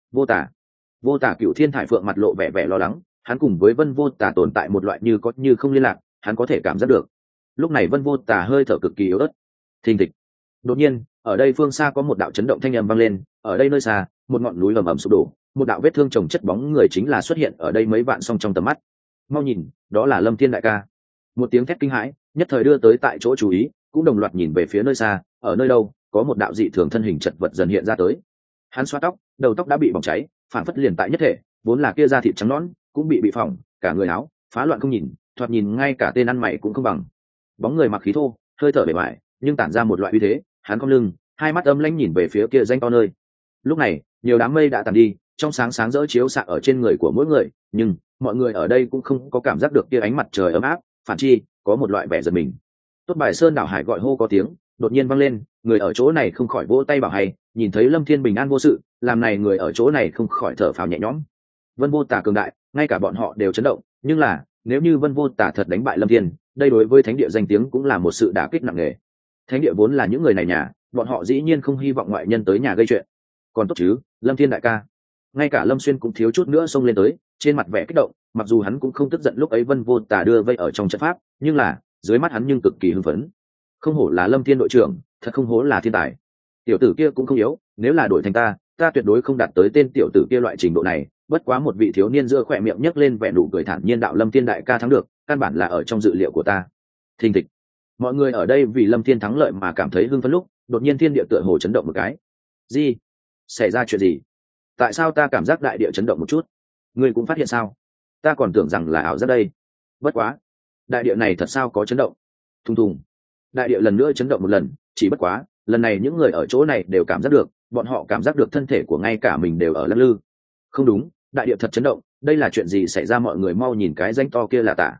[SPEAKER 1] Vô Tà Cửu Thiên Thải Phượng mặt lộ vẻ vẻ lo lắng, hắn cùng với Vân Vô Tà tồn tại một loại như có như không liên lạc, hắn có thể cảm giác được. Lúc này Vân Vô Tà hơi thở cực kỳ yếu ớt. Thình thịch. Đột nhiên, ở đây phương xa có một đạo chấn động thanh âm vang lên, ở đây nơi xa, một ngọn núi ầm ầm sụp đổ, một đạo vết thương chồng chất bóng người chính là xuất hiện ở đây mấy vạn song trong tầm mắt. Mau nhìn, đó là Lâm Thiên đại ca. Một tiếng thét kinh hãi, nhất thời đưa tới tại chỗ chú ý, cũng đồng loạt nhìn về phía nơi xa, ở nơi đâu, có một đạo dị thường thân hình chật vật dần hiện ra tới. Hắn xoa tóc, đầu tóc đã bị bỏng cháy, phản phất liền tại nhất thể, vốn là kia da thịt trắng nõn, cũng bị phỏng, cả người áo phá loạn không nhìn, thoạt nhìn ngay cả tên ăn mày cũng không bằng. Bóng người mặc khí thô, hơi thở bề ngoài, nhưng tản ra một loại uy thế, hắn cong lưng, hai mắt âm lãnh nhìn về phía kia danh to nơi. Lúc này, nhiều đám mây đã tàn đi, trong sáng sáng rỡ chiếu xạ ở trên người của mỗi người, nhưng mọi người ở đây cũng không có cảm giác được kia ánh mặt trời ấm áp, phản chi có một loại vẻ giật mình. Tốt Bài Sơn đảo hải gọi hô có tiếng đột nhiên vang lên, người ở chỗ này không khỏi vỗ tay bảo hay, nhìn thấy Lâm Thiên bình an vô sự, làm này người ở chỗ này không khỏi thở phào nhẹ nhõm. Vân Vô Tà cường đại, ngay cả bọn họ đều chấn động, nhưng là nếu như Vân Vô Tà thật đánh bại Lâm Thiên, đây đối với thánh địa danh tiếng cũng là một sự đả kích nặng nề. Thánh địa vốn là những người này nhà, bọn họ dĩ nhiên không hy vọng ngoại nhân tới nhà gây chuyện. Còn tốt chứ, Lâm Thiên đại ca. Ngay cả Lâm Xuyên cũng thiếu chút nữa xông lên tới, trên mặt vẻ kích động, mặc dù hắn cũng không tức giận lúc ấy Vân Vô Tà đưa vây ở trong trận pháp, nhưng là dưới mắt hắn nhưng cực kỳ hưng phấn. Không hổ là Lâm Thiên đội trưởng, thật không hổ là thiên tài. Tiểu tử kia cũng không yếu, nếu là đổi thành ta tuyệt đối không đạt tới tên tiểu tử kia loại trình độ này. Bất quá một vị thiếu niên giữa khỏe miệng nhấc lên vẻ nụ cười thản nhiên đạo Lâm Thiên đại ca thắng được, căn bản là ở trong dự liệu của ta. Thình thịch. Mọi người ở đây vì Lâm Thiên thắng lợi mà cảm thấy hưng phấn lúc, đột nhiên thiên địa tựa hồ chấn động một cái. Gì? Xảy ra chuyện gì? Tại sao ta cảm giác đại địa chấn động một chút? Ngươi cũng phát hiện sao? Ta còn tưởng rằng là ảo giác đây. Bất quá, đại địa này thật sao có chấn động? Thùng thùng. Đại địa lần nữa chấn động một lần, chỉ bất quá, lần này những người ở chỗ này đều cảm giác được, bọn họ cảm giác được thân thể của ngay cả mình đều ở lắc lư. Không đúng, đại địa thật chấn động, đây là chuyện gì xảy ra? Mọi người mau nhìn cái danh to kia là tả.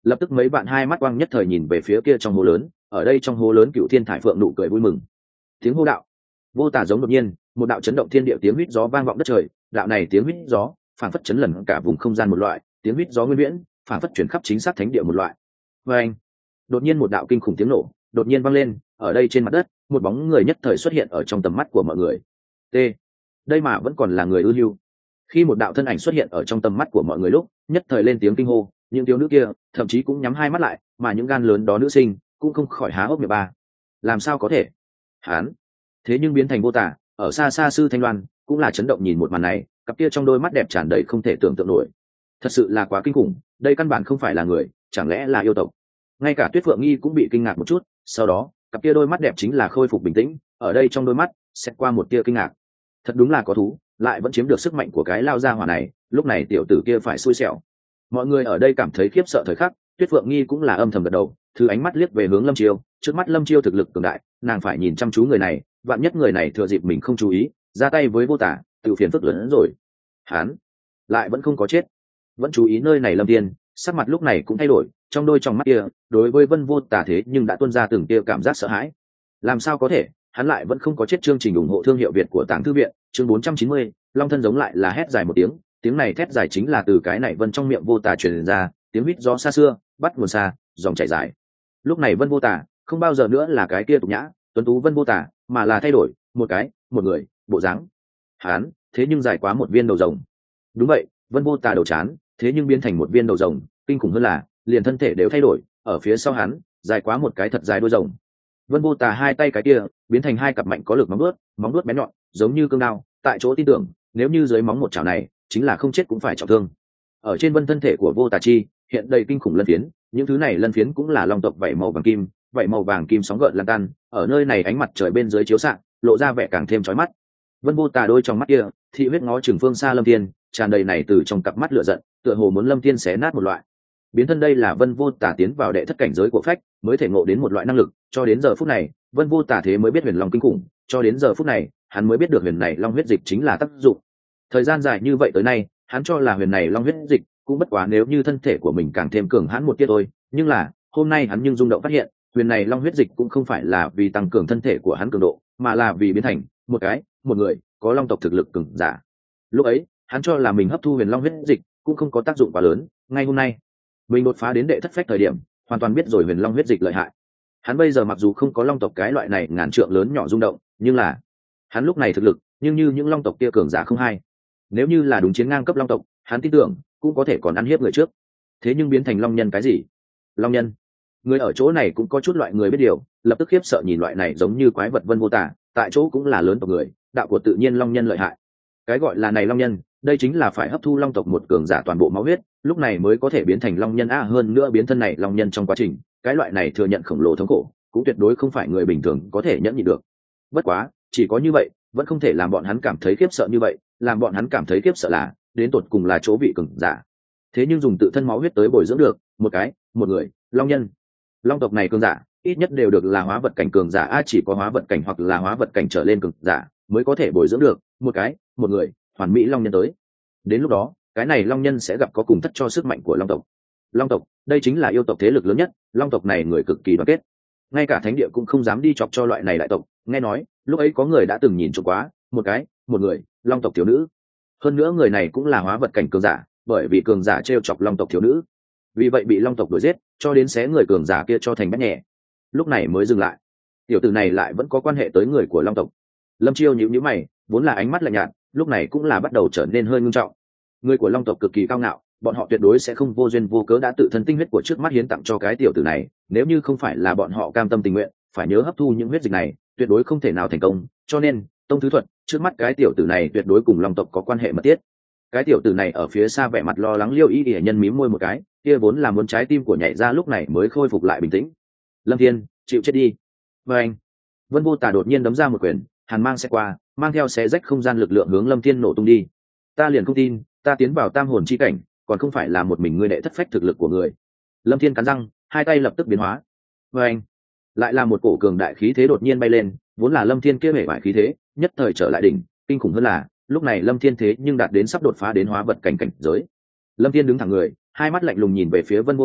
[SPEAKER 1] lập tức mấy bạn hai mắt quang nhất thời nhìn về phía kia trong hố lớn. Ở đây trong hố lớn Cựu Thiên Thải Phượng nụ cười vui mừng. Tiếng hô đạo vô tả giống đột nhiên, một đạo chấn động thiên địa tiếng huýt gió vang vọng đất trời. Đạo này tiếng huýt gió phảng phất chấn lần cả vùng không gian một loại, tiếng huýt gió nguyên viễn phảng phất chuyển khắp chính xác thánh địa một loại. Và anh, đột nhiên một đạo kinh khủng tiếng nổ đột nhiên vang lên. Ở đây trên mặt đất, một bóng người nhất thời xuất hiện ở trong tầm mắt của mọi người. T, đây mà vẫn còn là người ư hưu. Khi một đạo thân ảnh xuất hiện ở trong tầm mắt của mọi người lúc, nhất thời lên tiếng kinh hô. Những thiếu nữ kia thậm chí cũng nhắm hai mắt lại, mà những gan lớn đó nữ sinh cũng không khỏi há hốc miệng ba. Làm sao có thể? Hán, thế nhưng biến thành vô tả. Ở xa xa Sư Thanh Loan cũng là chấn động nhìn một màn này, cặp kia trong đôi mắt đẹp tràn đầy không thể tưởng tượng nổi. Thật sự là quá kinh khủng, đây căn bản không phải là người, chẳng lẽ là yêu tộc? Ngay cả Tuyết Phượng Nghi cũng bị kinh ngạc một chút, sau đó cặp kia đôi mắt đẹp chính là khôi phục bình tĩnh, ở đây trong đôi mắt xét qua một tia kinh ngạc. Thật đúng là có thú, lại vẫn chiếm được sức mạnh của cái lao ra hỏa này, lúc này tiểu tử kia phải xui xẻo. Mọi người ở đây cảm thấy khiếp sợ thời khắc, Tuyết Phượng Nghi cũng là âm thầm gật đầu, thứ ánh mắt liếc về hướng Lâm Chiêu, trước mắt Lâm Chiêu thực lực cường đại, nàng phải nhìn chăm chú người này, vạn nhất người này thừa dịp mình không chú ý, ra tay với vô tả, tự phiền phức lớn hơn rồi. Hắn lại vẫn không có chết, vẫn chú ý nơi này. Lâm Thiên sắc mặt lúc này cũng thay đổi, trong đôi tròng mắt kia đối với Vân Vô Tả thế nhưng đã tuôn ra từng tia cảm giác sợ hãi. Làm sao có thể, hắn lại vẫn không có chết. Chương trình ủng hộ thương hiệu Việt của Tàng Thư viện, chương 490, Long thân giống lại là hét dài một tiếng, tiếng này thét dài chính là từ cái này Vân trong miệng Vô Tả truyền ra, tiếng huýt gió xa xưa, bắt nguồn xa, dòng chảy dài. Lúc này Vân Vô Tả không bao giờ nữa là cái kia tục nhã, tuấn tú Vân Vô Tả, mà là thay đổi, một người, bộ dáng. Hắn thế nhưng dài quá một viên đầu rồng. Đúng vậy, Vân Vô Tả đầu chán, thế nhưng biến thành một viên đầu rồng, kinh khủng hơn là liền thân thể đều thay đổi, ở phía sau hắn dài quá một cái thật dài đuôi rồng. Vân Vô Tả hai tay cái kia biến thành hai cặp mạnh có lực móng vuốt bén nhọn giống như cương đao, tại chỗ tin tưởng nếu như dưới móng một chảo này chính là không chết cũng phải trọng thương. Ở trên vân thân thể của Vô Tả chi hiện đầy kinh khủng lân phiến, những thứ này lân phiến cũng là long tộc vảy màu vàng kim sóng gợn lan tan, ở nơi này ánh mặt trời bên dưới chiếu xạ, lộ ra vẻ càng thêm chói mắt. Vân Vô Tả đôi trong mắt kia thị huyết ngó chừng phương xa Lâm Thiên, tràn đầy này từ trong cặp mắt lửa giận, tựa hồ muốn Lâm Thiên xé nát một loại. Biến thân đây là Vân Vô Tả tiến vào đệ thất cảnh giới của phách mới thể ngộ đến một loại năng lực, cho đến giờ phút này Vân Vô Tả thế mới biết huyền long kinh khủng, cho đến giờ phút này hắn mới biết được huyền này long huyết dịch chính là tác dụng. Thời gian dài như vậy tới nay, hắn cho là huyền này long huyết dịch cũng bất quá nếu như thân thể của mình càng thêm cường hãn một tiết thôi, nhưng là hôm nay hắn nhưng rung động phát hiện huyền này long huyết dịch cũng không phải là vì tăng cường thân thể của hắn cường độ, mà là vì biến thành một người có long tộc thực lực cường giả. Lúc ấy hắn cho là mình hấp thu huyền long huyết dịch cũng không có tác dụng quá lớn, ngay hôm nay mình đột phá đến đệ thất phách thời điểm hoàn toàn biết rồi huyền long huyết dịch lợi hại. Hắn bây giờ mặc dù không có long tộc cái loại này ngàn trượng lớn nhỏ rung động, nhưng là hắn lúc này thực lực nhưng như những long tộc kia cường giả không hay. Nếu như là đúng chiến ngang cấp long tộc, hắn tin tưởng cũng có thể còn ăn hiếp người trước. Thế nhưng biến thành long nhân cái gì? Long nhân? Người ở chỗ này cũng có chút loại người biết điều, lập tức khiếp sợ nhìn loại này giống như quái vật Vân Vô Tả, tại chỗ cũng là lớn tộc người, đạo của tự nhiên long nhân lợi hại. Cái gọi là này long nhân, đây chính là phải hấp thu long tộc một cường giả toàn bộ máu huyết, lúc này mới có thể biến thành long nhân. Hơn nữa biến thân này long nhân trong quá trình, cái loại này thừa nhận khổng lồ thống khổ, cũng tuyệt đối không phải người bình thường có thể nhẫn nhịn được. Bất quá, chỉ có như vậy, vẫn không thể làm bọn hắn cảm thấy khiếp sợ như vậy, làm bọn hắn cảm thấy khiếp sợ là, đến tột cùng là chỗ vị cường giả. Thế nhưng dùng tự thân máu huyết tới bồi dưỡng được, một người, long nhân. Long tộc này cường giả, ít nhất đều được là hóa vật cảnh cường giả, chỉ có hóa vật cảnh hoặc là hóa vật cảnh trở lên cường giả mới có thể bồi dưỡng được một người hoàn mỹ long nhân tới. Đến lúc đó, cái này long nhân sẽ gặp có cùng thất cho sức mạnh của long tộc. Long tộc, đây chính là yêu tộc thế lực lớn nhất, long tộc này người cực kỳ đoàn kết, ngay cả thánh địa cũng không dám đi chọc cho loại này đại tộc. Nghe nói lúc ấy có người đã từng nhìn trộm quá một người long tộc thiếu nữ, hơn nữa người này cũng là hóa vật cảnh cường giả, bởi vì cường giả trêu chọc long tộc thiếu nữ, vì vậy bị long tộc đuổi giết, cho đến xé người cường giả kia cho thành bét nhẹ, lúc này mới dừng lại. Tiểu tử này lại vẫn có quan hệ tới người của long tộc. Lâm Chiêu nhíu nhíu mày, vốn là ánh mắt lạnh nhạt, lúc này cũng là bắt đầu trở nên hơi ngưng trọng. Người của long tộc cực kỳ cao ngạo, bọn họ tuyệt đối sẽ không vô duyên vô cớ đã tự thân tinh huyết của trước mắt hiến tặng cho cái tiểu tử này, nếu như không phải là bọn họ cam tâm tình nguyện phải nhớ hấp thu những huyết dịch này, tuyệt đối không thể nào thành công. Cho nên tông thứ thuật, trước mắt cái tiểu tử này tuyệt đối cùng long tộc có quan hệ mật thiết. Cái tiểu tử này ở phía xa vẻ mặt lo lắng Liêu Y Y nhân mím môi một cái, kia vốn là muốn trái tim của nhảy ra lúc này mới khôi phục lại bình tĩnh. Lâm Thiên, chịu chết đi. Và anh, Vân Vô Tả đột nhiên đấm ra một quyền, hàn mang sẽ qua, mang theo xé rách không gian lực lượng hướng Lâm Thiên nổ tung đi. Ta liền không tin, ta tiến vào tam hồn chi cảnh, còn không phải là một mình ngươi đệ thất phách thực lực của người. Lâm Thiên cắn răng, hai tay lập tức biến hóa. Và anh, lại là một cổ cường đại khí thế đột nhiên bay lên, vốn là Lâm Thiên kia bể bại khí thế, nhất thời trở lại đỉnh, kinh khủng hơn là, lúc này Lâm Thiên thế nhưng đạt đến sắp đột phá đến hóa vật cảnh cảnh giới. Lâm Thiên đứng thẳng người, hai mắt lạnh lùng nhìn về phía Vân Vô Tả,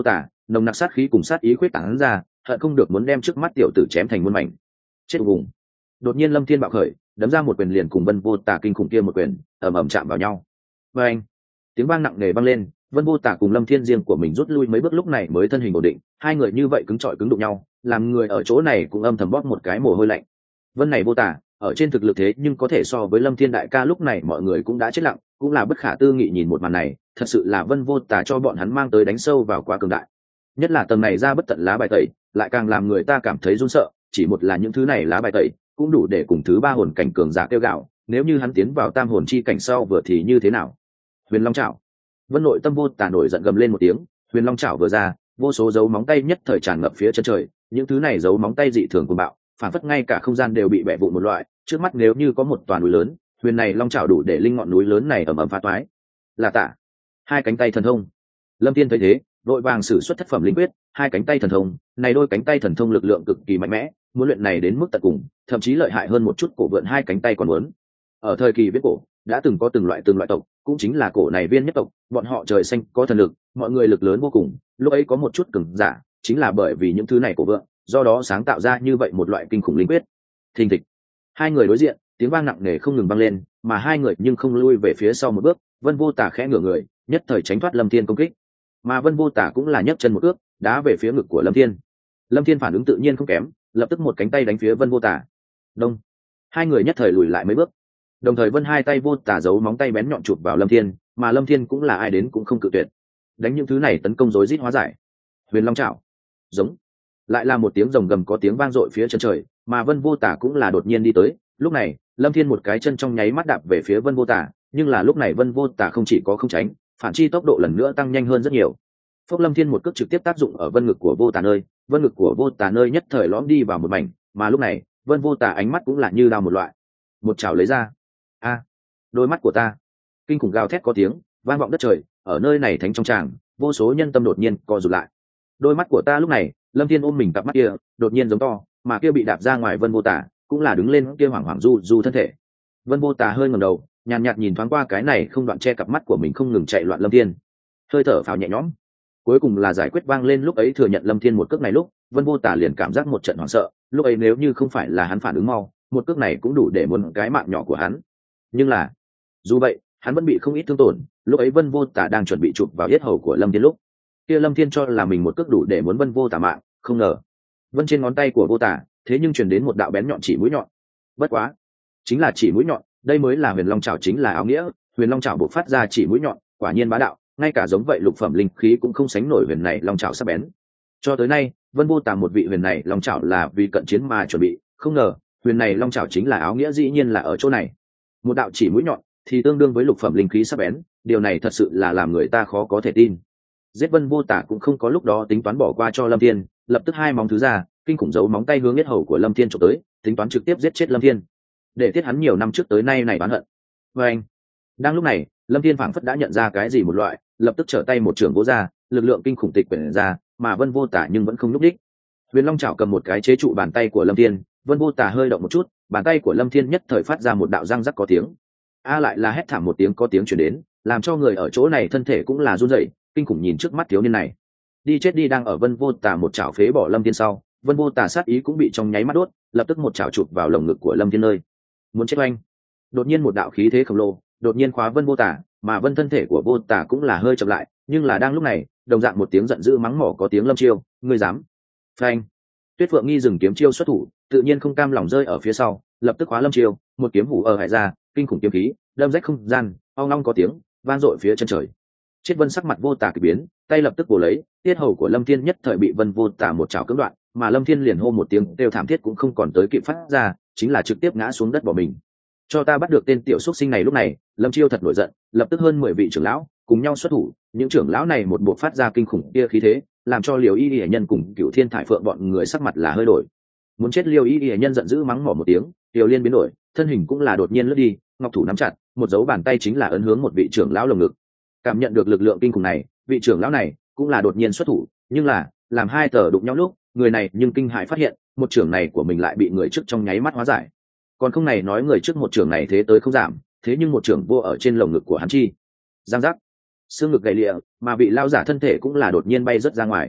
[SPEAKER 1] nồng nặc sát khí cùng sát ý khuyết tảng ra, hận không được muốn đem trước mắt tiểu tử chém thành muôn mảnh. Chết vùng. Đột nhiên Lâm Thiên bạo khởi, đấm ra một quyền liền cùng Vân Vô Tà kinh khủng kia một quyền, ầm ầm chạm vào nhau. Và anh, tiếng vang nặng nề vang lên, Vân Vô Tà cùng Lâm Thiên riêng của mình rút lui mấy bước, lúc này mới thân hình ổn định, hai người như vậy cứng trọi cứng đụng nhau, làm người ở chỗ này cũng âm thầm bóp một cái mồ hôi lạnh. Vân này Vô Tà, ở trên thực lực thế nhưng có thể so với Lâm Thiên đại ca, lúc này mọi người cũng đã chết lặng, cũng là bất khả tư nghị nhìn một màn này, thật sự là Vân Vô Tà cho bọn hắn mang tới đánh sâu vào quá cường đại. Nhất là tầng này ra bất tận lá bài tẩy, lại càng làm người ta cảm thấy run sợ, chỉ một là những thứ này lá bài tẩy, cũng đủ để cùng thứ ba hồn cảnh cường giả kêu gạo, nếu như hắn tiến vào tam hồn chi cảnh sau vừa thì như thế nào. Huyền Long Trảo. Vân nội tâm Vô Tà nổi giận gầm lên một tiếng, Huyền Long Trảo vừa ra, vô số dấu móng tay nhất thời tràn ngập phía chân trời, những thứ này dấu móng tay dị thường cuồng bạo, phản phất ngay cả không gian đều bị bẻ vụn một loại, trước mắt nếu như có một toàn núi lớn, Huyền này Long Trảo đủ để linh ngọn núi lớn này ầm ầm phá toái. Là Tạ, hai cánh tay thần thông. Lâm Thiên thấy thế, đội vàng sử xuất thất phẩm linh quyết, hai cánh tay thần thông, này đôi cánh tay thần thông lực lượng cực kỳ mạnh mẽ, muốn luyện này đến mức tận cùng, thậm chí lợi hại hơn một chút cổ vượn hai cánh tay còn muốn. Ở thời kỳ viễn cổ, đã từng có từng loại tộc, cũng chính là cổ này viên nhất tộc, bọn họ trời xanh có thần lực, mọi người lực lớn vô cùng, lúc ấy có một chút cường giả, chính là bởi vì những thứ này cổ vượng, do đó sáng tạo ra như vậy một loại kinh khủng linh quyết. Thình thịch, hai người đối diện, tiếng vang nặng nề không ngừng vang lên, mà hai người nhưng không lui về phía sau một bước, Vân Vô Tà khẽ ngửa người, nhất thời tránh thoát Lâm Thiên công kích, mà Vân Vô Tà cũng là nhấc chân một ước, đá về phía ngực của Lâm Thiên. Lâm Thiên phản ứng tự nhiên không kém, lập tức một cánh tay đánh phía Vân Vô Tà. Đông, hai người nhất thời lùi lại mấy bước, đồng thời Vân hai tay Vô Tà giấu móng tay bén nhọn chụp vào Lâm Thiên, mà Lâm Thiên cũng là ai đến cũng không cự tuyệt, đánh những thứ này tấn công rối rít hóa giải. Huyền Long Trảo, giống, lại là một tiếng rồng gầm có tiếng vang dội phía chân trời, mà Vân Vô Tà cũng là đột nhiên đi tới. Lúc này Lâm Thiên một cái chân trong nháy mắt đạp về phía Vân Vô Tà, nhưng là lúc này Vân Vô Tà không chỉ có không tránh, phản chi tốc độ lần nữa tăng nhanh hơn rất nhiều. Phốc, Lâm Thiên một cước trực tiếp tác dụng ở vân ngực của Vô Tà nơi, vân ngực của Vô Tà nơi nhất thời lõm đi vào một mảnh, mà lúc này Vân Vô Tà ánh mắt cũng là như đao một loại, một chảo lấy ra. A, đôi mắt của ta! Kinh khủng gào thét có tiếng vang vọng đất trời, ở nơi này thánh trong tràng, vô số nhân tâm đột nhiên co rụt lại. Đôi mắt của ta! Lúc này Lâm Thiên ôm mình cặp mắt kia, đột nhiên giống to, mà kia bị đạp ra ngoài Vân Vô Tà cũng là đứng lên kia hoảng hoảng du thân thể. Vân Vô Tà hơi ngẩng đầu, nhàn nhạt nhìn thoáng qua cái này không đoạn che cặp mắt của mình không ngừng chạy loạn Lâm Thiên, hơi thở phào nhẹ nhõm. Cuối cùng là giải quyết vang lên, lúc ấy thừa nhận Lâm Thiên một cước này lúc, Vân Vô Tà liền cảm giác một trận hoảng sợ, lúc ấy nếu như không phải là hắn phản ứng mau, một cước này cũng đủ để muốn cái mạng nhỏ của hắn. Nhưng là dù vậy, hắn vẫn bị không ít thương tổn, lúc ấy Vân Vô Tà đang chuẩn bị chụp vào yết hầu của Lâm Thiên lúc, kia Lâm Thiên cho là mình một cước đủ để muốn Vân Vô Tà mạng, không ngờ Vân trên ngón tay của Vô Tà thế nhưng truyền đến một đạo bén nhọn chỉ mũi nhọn. Bất quá, chính là chỉ mũi nhọn, đây mới là Huyền Long Trảo, chính là áo nghĩa, Huyền Long Trảo bộc phát ra chỉ mũi nhọn, quả nhiên bá đạo, ngay cả giống vậy lục phẩm linh khí cũng không sánh nổi Huyền này Long Trảo sắc bén. Cho tới nay, Vân Vô Tà một vị Huyền này Long Trảo là vì cận chiến mà chuẩn bị, không ngờ Huyền này Long Trảo chính là áo nghĩa, dĩ nhiên là ở chỗ này. Một đạo chỉ mũi nhọn thì tương đương với lục phẩm linh khí sắc bén, điều này thật sự là làm người ta khó có thể tin. Giết Vân Vô Tà cũng không có lúc đó tính toán bỏ qua cho Lâm Thiên, lập tức hai móng thứ ra, kinh khủng giấu móng tay hướng yết hầu của Lâm Thiên chụp tới, tính toán trực tiếp giết chết Lâm Thiên, để tiết hắn nhiều năm trước tới nay này oán hận. Và anh, đang lúc này, Lâm Thiên phảng phất đã nhận ra cái gì một loại, lập tức trở tay một trường vỗ ra, lực lượng kinh khủng tịch quyển ra, mà Vân Vô Tà nhưng vẫn không nhúc đích. Huyền Long Trảo cầm một cái chế trụ bàn tay của Lâm Thiên, Vân Vô Tà hơi động một chút, bàn tay của Lâm Thiên nhất thời phát ra một đạo răng rắc có tiếng. A, lại là hét thảm một tiếng có tiếng truyền đến, làm cho người ở chỗ này thân thể cũng là run rẩy, kinh khủng nhìn trước mắt thiếu niên này. Đi chết đi! Đang ở Vân Vô Tà một chảo phế bỏ Lâm Thiên sau, Vân Vô Tà sát ý cũng bị trong nháy mắt đốt, lập tức một chảo chụp vào lồng ngực của Lâm Thiên nơi. Muốn chết oanh! Đột nhiên một đạo khí thế khổng lồ đột nhiên khóa Vân Vô Tà, mà Vân thân thể của Vô Tà cũng là hơi chậm lại, nhưng là đang lúc này, đồng dạng một tiếng giận dữ mắng mỏ có tiếng Lâm Chiêu, ngươi dám! Phanh! Tuyết Phượng Nghi dừng kiếm chiêu xuất thủ, tự nhiên không cam lòng rơi ở phía sau, lập tức khóa Lâm Chiêu, một kiếm hủ ở hải ra, kinh khủng kiếm khí đâm rách không gian, ong ong có tiếng vang dội phía chân trời. Chết Vân sắc mặt Vô Tà kỳ biến, tay lập tức bổ lấy, tiết hầu của Lâm Thiên nhất thời bị Vân Vô Tà một chảo cưỡng đoạn, mà Lâm Thiên liền hô một tiếng kêu thảm thiết cũng không còn tới kịp phát ra, chính là trực tiếp ngã xuống đất bỏ mình. Cho ta bắt được tên tiểu xuất sinh này! Lúc này Lâm Chiêu thật nổi giận, lập tức hơn 10 vị trưởng lão cùng nhau xuất thủ, những trưởng lão này một bộ phát ra kinh khủng kia khí thế, làm cho Liều Y Y nhân cùng Cửu Thiên Thải Phượng bọn người sắc mặt là hơi đổi. Muốn chết! Liều Y Y nhân giận dữ mắng mỏ một tiếng, Tiểu Liên biến đổi, thân hình cũng là đột nhiên lướt đi, ngọc thủ nắm chặt, một dấu bàn tay chính là ấn hướng một vị trưởng lão lồng ngực. Cảm nhận được lực lượng kinh khủng này, vị trưởng lão này cũng là đột nhiên xuất thủ, nhưng là làm hai tờ đụng nhau lúc, người này nhưng kinh hãi phát hiện, một trưởng này của mình lại bị người trước trong nháy mắt hóa giải. Còn không này nói người trước một trưởng này thế tới không giảm, thế nhưng một trưởng vô ở trên lồng ngực của hắn chi. Giang giác, xương ngực gãy lịa, mà bị lao giả thân thể cũng là đột nhiên bay rất ra ngoài.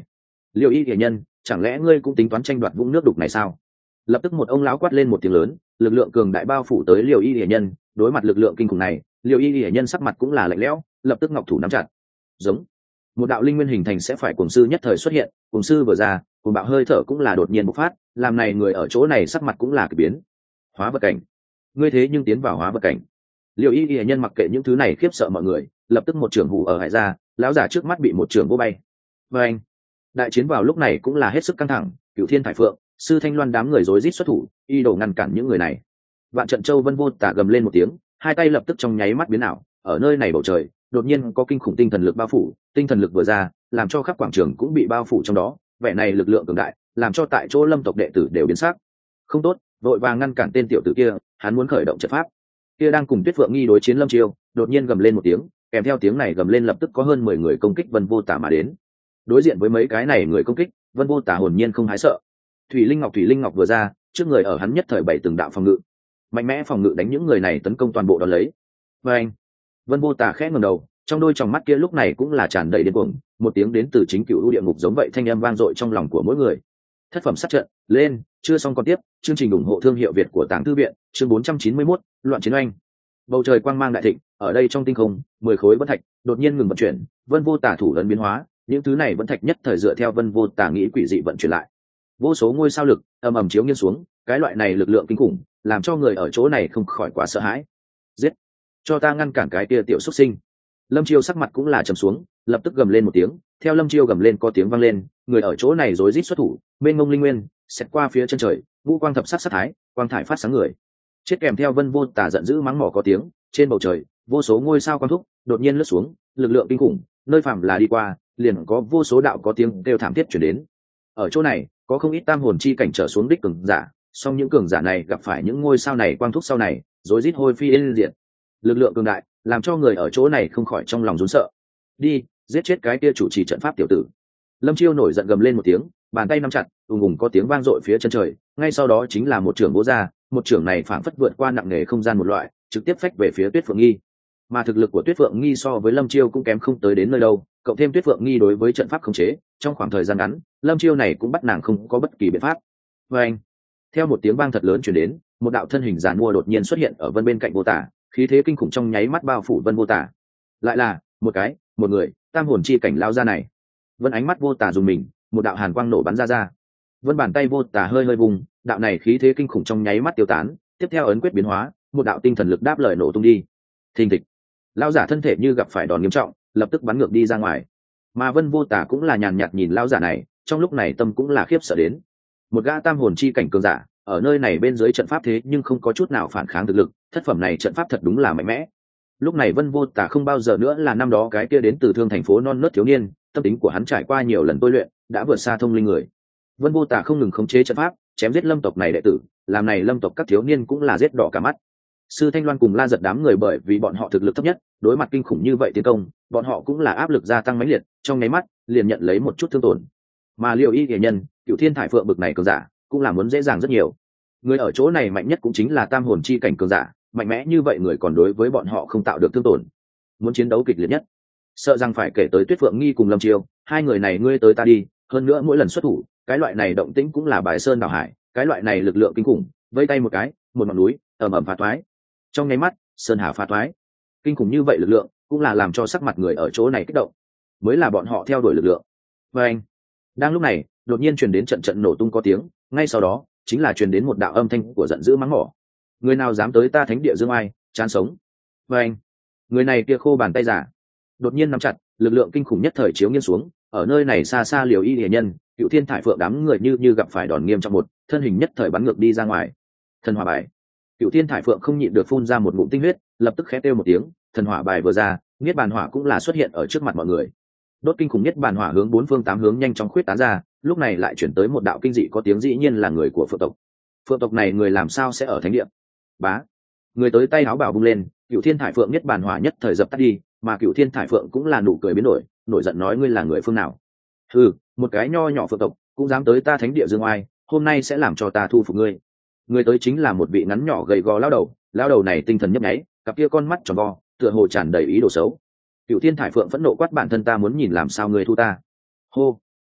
[SPEAKER 1] Liêu Y Hiển Nhân, chẳng lẽ ngươi cũng tính toán tranh đoạt vũng nước đục này sao? Lập tức một ông lão quát lên một tiếng lớn, lực lượng cường đại bao phủ tới Liêu Y Hiển Nhân. Đối mặt lực lượng kinh khủng này, Liêu Y Hiển Nhân sắc mặt cũng là lạnh lẽo, lập tức ngọc thủ nắm chặt. Giống một đạo linh nguyên hình thành sẽ phải cuồng sư nhất thời xuất hiện, cuồng sư vừa ra, cuồng bạo hơi thở cũng là đột nhiên bộc phát, làm này người ở chỗ này sắc mặt cũng là kỳ biến. Hóa vật cảnh, ngươi thế nhưng tiến vào hóa vật cảnh. Liêu Y Hiển Nhân mặc kệ những thứ này khiếp sợ mọi người, lập tức một trường hủ ở hải ra, lão giả trước mắt bị một trường vô bay. Và anh, đại chiến vào lúc này cũng là hết sức căng thẳng, Cửu Thiên Thải Phượng, Sư Thanh Loan đám người rối rít xuất thủ, y đồ ngăn cản những người này. Vạn Trận Châu Vân Vô Tả gầm lên một tiếng, hai tay lập tức trong nháy mắt biến ảo, ở nơi này bầu trời đột nhiên có kinh khủng tinh thần lực bao phủ, tinh thần lực vừa ra, làm cho khắp quảng trường cũng bị bao phủ trong đó, vẻ này lực lượng cường đại, làm cho tại chỗ Lâm tộc đệ tử đều biến sắc. Không tốt, vội vàng ngăn cản tên tiểu tử kia, hắn muốn khởi động trận pháp. Kia đang cùng Tuyết Phượng Nghi đối chiến Lâm Chiêu, đột nhiên gầm lên một tiếng, kèm theo tiếng này gầm lên lập tức có hơn 10 người công kích Vân Vô Tả mà đến. Đối diện với mấy cái này người công kích, Vân Vô Tả hồn nhiên không hái sợ. Thủy Linh Ngọc vừa ra, trước người ở hắn nhất thời bảy từng đạo phòng ngự, mạnh mẽ phòng ngự đánh những người này tấn công toàn bộ đón lấy. Và anh, Vân Vô Tả khẽ ngẩng đầu, trong đôi tròng mắt kia lúc này cũng là tràn đầy điên cuồng, một tiếng đến từ chính cựu địa ngục giống vậy thanh âm vang dội trong lòng của mỗi người. Thất phẩm sát trận, lên, chưa xong còn tiếp, chương trình ủng hộ thương hiệu Việt của Tàng Thư viện, chương 491, loạn chiến oanh. Bầu trời quang mang đại thịnh, ở đây trong tinh không, 10 khối vân thạch đột nhiên ngừng vận chuyển, Vân Vô Tả thủ ấn biến hóa, những thứ này vẫn thạch nhất thời dựa theo Vân Vô Tả nghĩ quỷ dị vận chuyển lại. Vô số ngôi sao lực ầm ầm chiếu nghiêng xuống, cái loại này lực lượng kinh khủng, làm cho người ở chỗ này không khỏi quá sợ hãi. Giết, cho ta ngăn cản cái tia tiểu xuất sinh. Lâm Chiêu sắc mặt cũng là trầm xuống, lập tức gầm lên một tiếng, theo Lâm Chiêu gầm lên có tiếng vang lên, người ở chỗ này rối rít xuất thủ, mênh mông linh nguyên xẹt qua phía chân trời, vũ quang thập sắc sát thái, quang thải phát sáng người. Chết kèm theo Vân Vô Tả giận dữ mắng mỏ có tiếng, trên bầu trời, vô số ngôi sao quang thúc đột nhiên lướt xuống, lực lượng kinh khủng, nơi phạm là đi qua, liền có vô số đạo có tiếng kêu thảm thiết truyền đến. Ở chỗ này, có không ít tam hồn chi cảnh trở xuống đích cường giả, song những cường giả này gặp phải những ngôi sao này quang thúc sau này, rối rít hôi phi yên diệt. Lực lượng cường đại, làm cho người ở chỗ này không khỏi trong lòng run sợ. Đi, giết chết cái kia chủ trì trận pháp tiểu tử. Lâm Chiêu nổi giận gầm lên một tiếng, bàn tay nắm chặt, ùng ùng có tiếng vang dội phía chân trời, ngay sau đó chính là một trường bố ra, một trường này phảng phất vượt qua nặng nề không gian một loại, trực tiếp phách về phía Tuyết Phượng Nghi. Mà thực lực của Tuyết Phượng Nghi so với Lâm Chiêu cũng kém không tới đến nơi đâu, cộng thêm Tuyết Phượng Nghi đối với trận pháp khống chế, trong khoảng thời gian ngắn, Lâm Chiêu này cũng bắt nàng không có bất kỳ biện pháp. Và anh, theo một tiếng vang thật lớn truyền đến, một đạo thân hình giàn mua đột nhiên xuất hiện ở Vân bên cạnh Vô Tả, khí thế kinh khủng trong nháy mắt bao phủ Vân Vô Tả. Lại là một người, tam hồn chi cảnh lao ra này. Vân ánh mắt Vô Tả dùng mình, một đạo hàn quang nổ bắn ra. Vân bàn tay Vô Tả hơi vùng, đạo này khí thế kinh khủng trong nháy mắt tiêu tán, tiếp theo ấn quyết biến hóa, một đạo tinh thần lực đáp lời nổ tung đi. Thình thịch, lao giả thân thể như gặp phải đòn nghiêm trọng, lập tức bắn ngược đi ra ngoài. Mà Vân Vô Tả cũng là nhàn nhạt nhìn lao giả này, trong lúc này tâm cũng là khiếp sợ đến. Một gã tam hồn chi cảnh cường giả, ở nơi này bên dưới trận pháp thế nhưng không có chút nào phản kháng thực lực, thất phẩm này trận pháp thật đúng là mạnh mẽ. Lúc này Vân Vô Tả không bao giờ nữa là năm đó cái kia đến từ Thương thành phố non nớt thiếu niên, tâm tính của hắn trải qua nhiều lần tôi luyện, đã vượt xa thông linh người. Vân Vô Tả không ngừng khống chế trận pháp, chém giết Lâm tộc này đệ tử, làm này Lâm tộc các thiếu niên cũng là giết đỏ cả mắt. Sư Thanh Loan cùng La Giật đám người bởi vì bọn họ thực lực thấp nhất, đối mặt kinh khủng như vậy tiến công, bọn họ cũng là áp lực gia tăng mãnh liệt, trong nháy mắt liền nhận lấy một chút thương tổn. Mà Liêu Y Hiển Nhân, Cửu Thiên Thải Phượng bực này cường giả, cũng là muốn dễ dàng rất nhiều. Người ở chỗ này mạnh nhất cũng chính là tam hồn chi cảnh cường giả, mạnh mẽ như vậy người còn đối với bọn họ không tạo được thương tổn. Muốn chiến đấu kịch liệt nhất, sợ rằng phải kể tới Tuyết Phượng Nghi cùng Lâm Chiêu, hai người này ngươi tới ta đi, hơn nữa mỗi lần xuất thủ, cái loại này động tĩnh cũng là bài sơn đảo hải, cái loại này lực lượng kinh khủng, vây tay một cái, một ngọn núi ầm ầm phá toái. Trong nháy mắt, sơn hà phá toái. Kinh khủng như vậy lực lượng, cũng là làm cho sắc mặt người ở chỗ này kích động, mới là bọn họ theo đuổi lực lượng. Và anh, đang lúc này, đột nhiên truyền đến trận trận nổ tung có tiếng, ngay sau đó chính là truyền đến một đạo âm thanh của giận dữ mắng mỏ. Người nào dám tới ta thánh địa dương ai, chán sống. Và anh, người này kia khô bàn tay giả, đột nhiên nắm chặt, lực lượng kinh khủng nhất thời chiếu nghiêng xuống, ở nơi này xa xa Liều Y Hiển Nhân, Cửu Thiên Thải Phượng đám người như gặp phải đòn nghiêm trọng một, thân hình nhất thời bắn ngược đi ra ngoài. Thần hỏa bài. Cửu Thiên Thải Phượng không nhịn được phun ra một ngụm tinh huyết, lập tức khẽ kêu một tiếng, thần hỏa bài vừa ra, niết bàn hỏa cũng là xuất hiện ở trước mặt mọi người. Đốt kinh khủng niết bàn hỏa hướng bốn phương tám hướng nhanh chóng khuyết tán ra, lúc này lại chuyển tới một đạo kinh dị có tiếng dĩ nhiên là người của Phượng tộc. Phượng tộc này người làm sao sẽ ở thánh địa? Bá, người tới tay áo bảo vung lên, Cửu Thiên Thải Phượng niết bàn hỏa nhất thời dập tắt đi, mà Cửu Thiên Thải Phượng cũng là nụ cười biến đổi, nổi giận nói ngươi là người phương nào? Ừ, một cái nho nhỏ Phượng tộc cũng dám tới ta thánh địa dương oai, hôm nay sẽ làm cho ta thu phục ngươi. Người tới chính là một vị ngắn nhỏ gầy gò lão đầu này tinh thần nhấp nháy, cặp kia con mắt tròn vo, tựa hồ tràn đầy ý đồ xấu. Cửu Thiên Thải Phượng phẫn nộ quát bản thân ta muốn nhìn làm sao ngươi thu ta. Hô,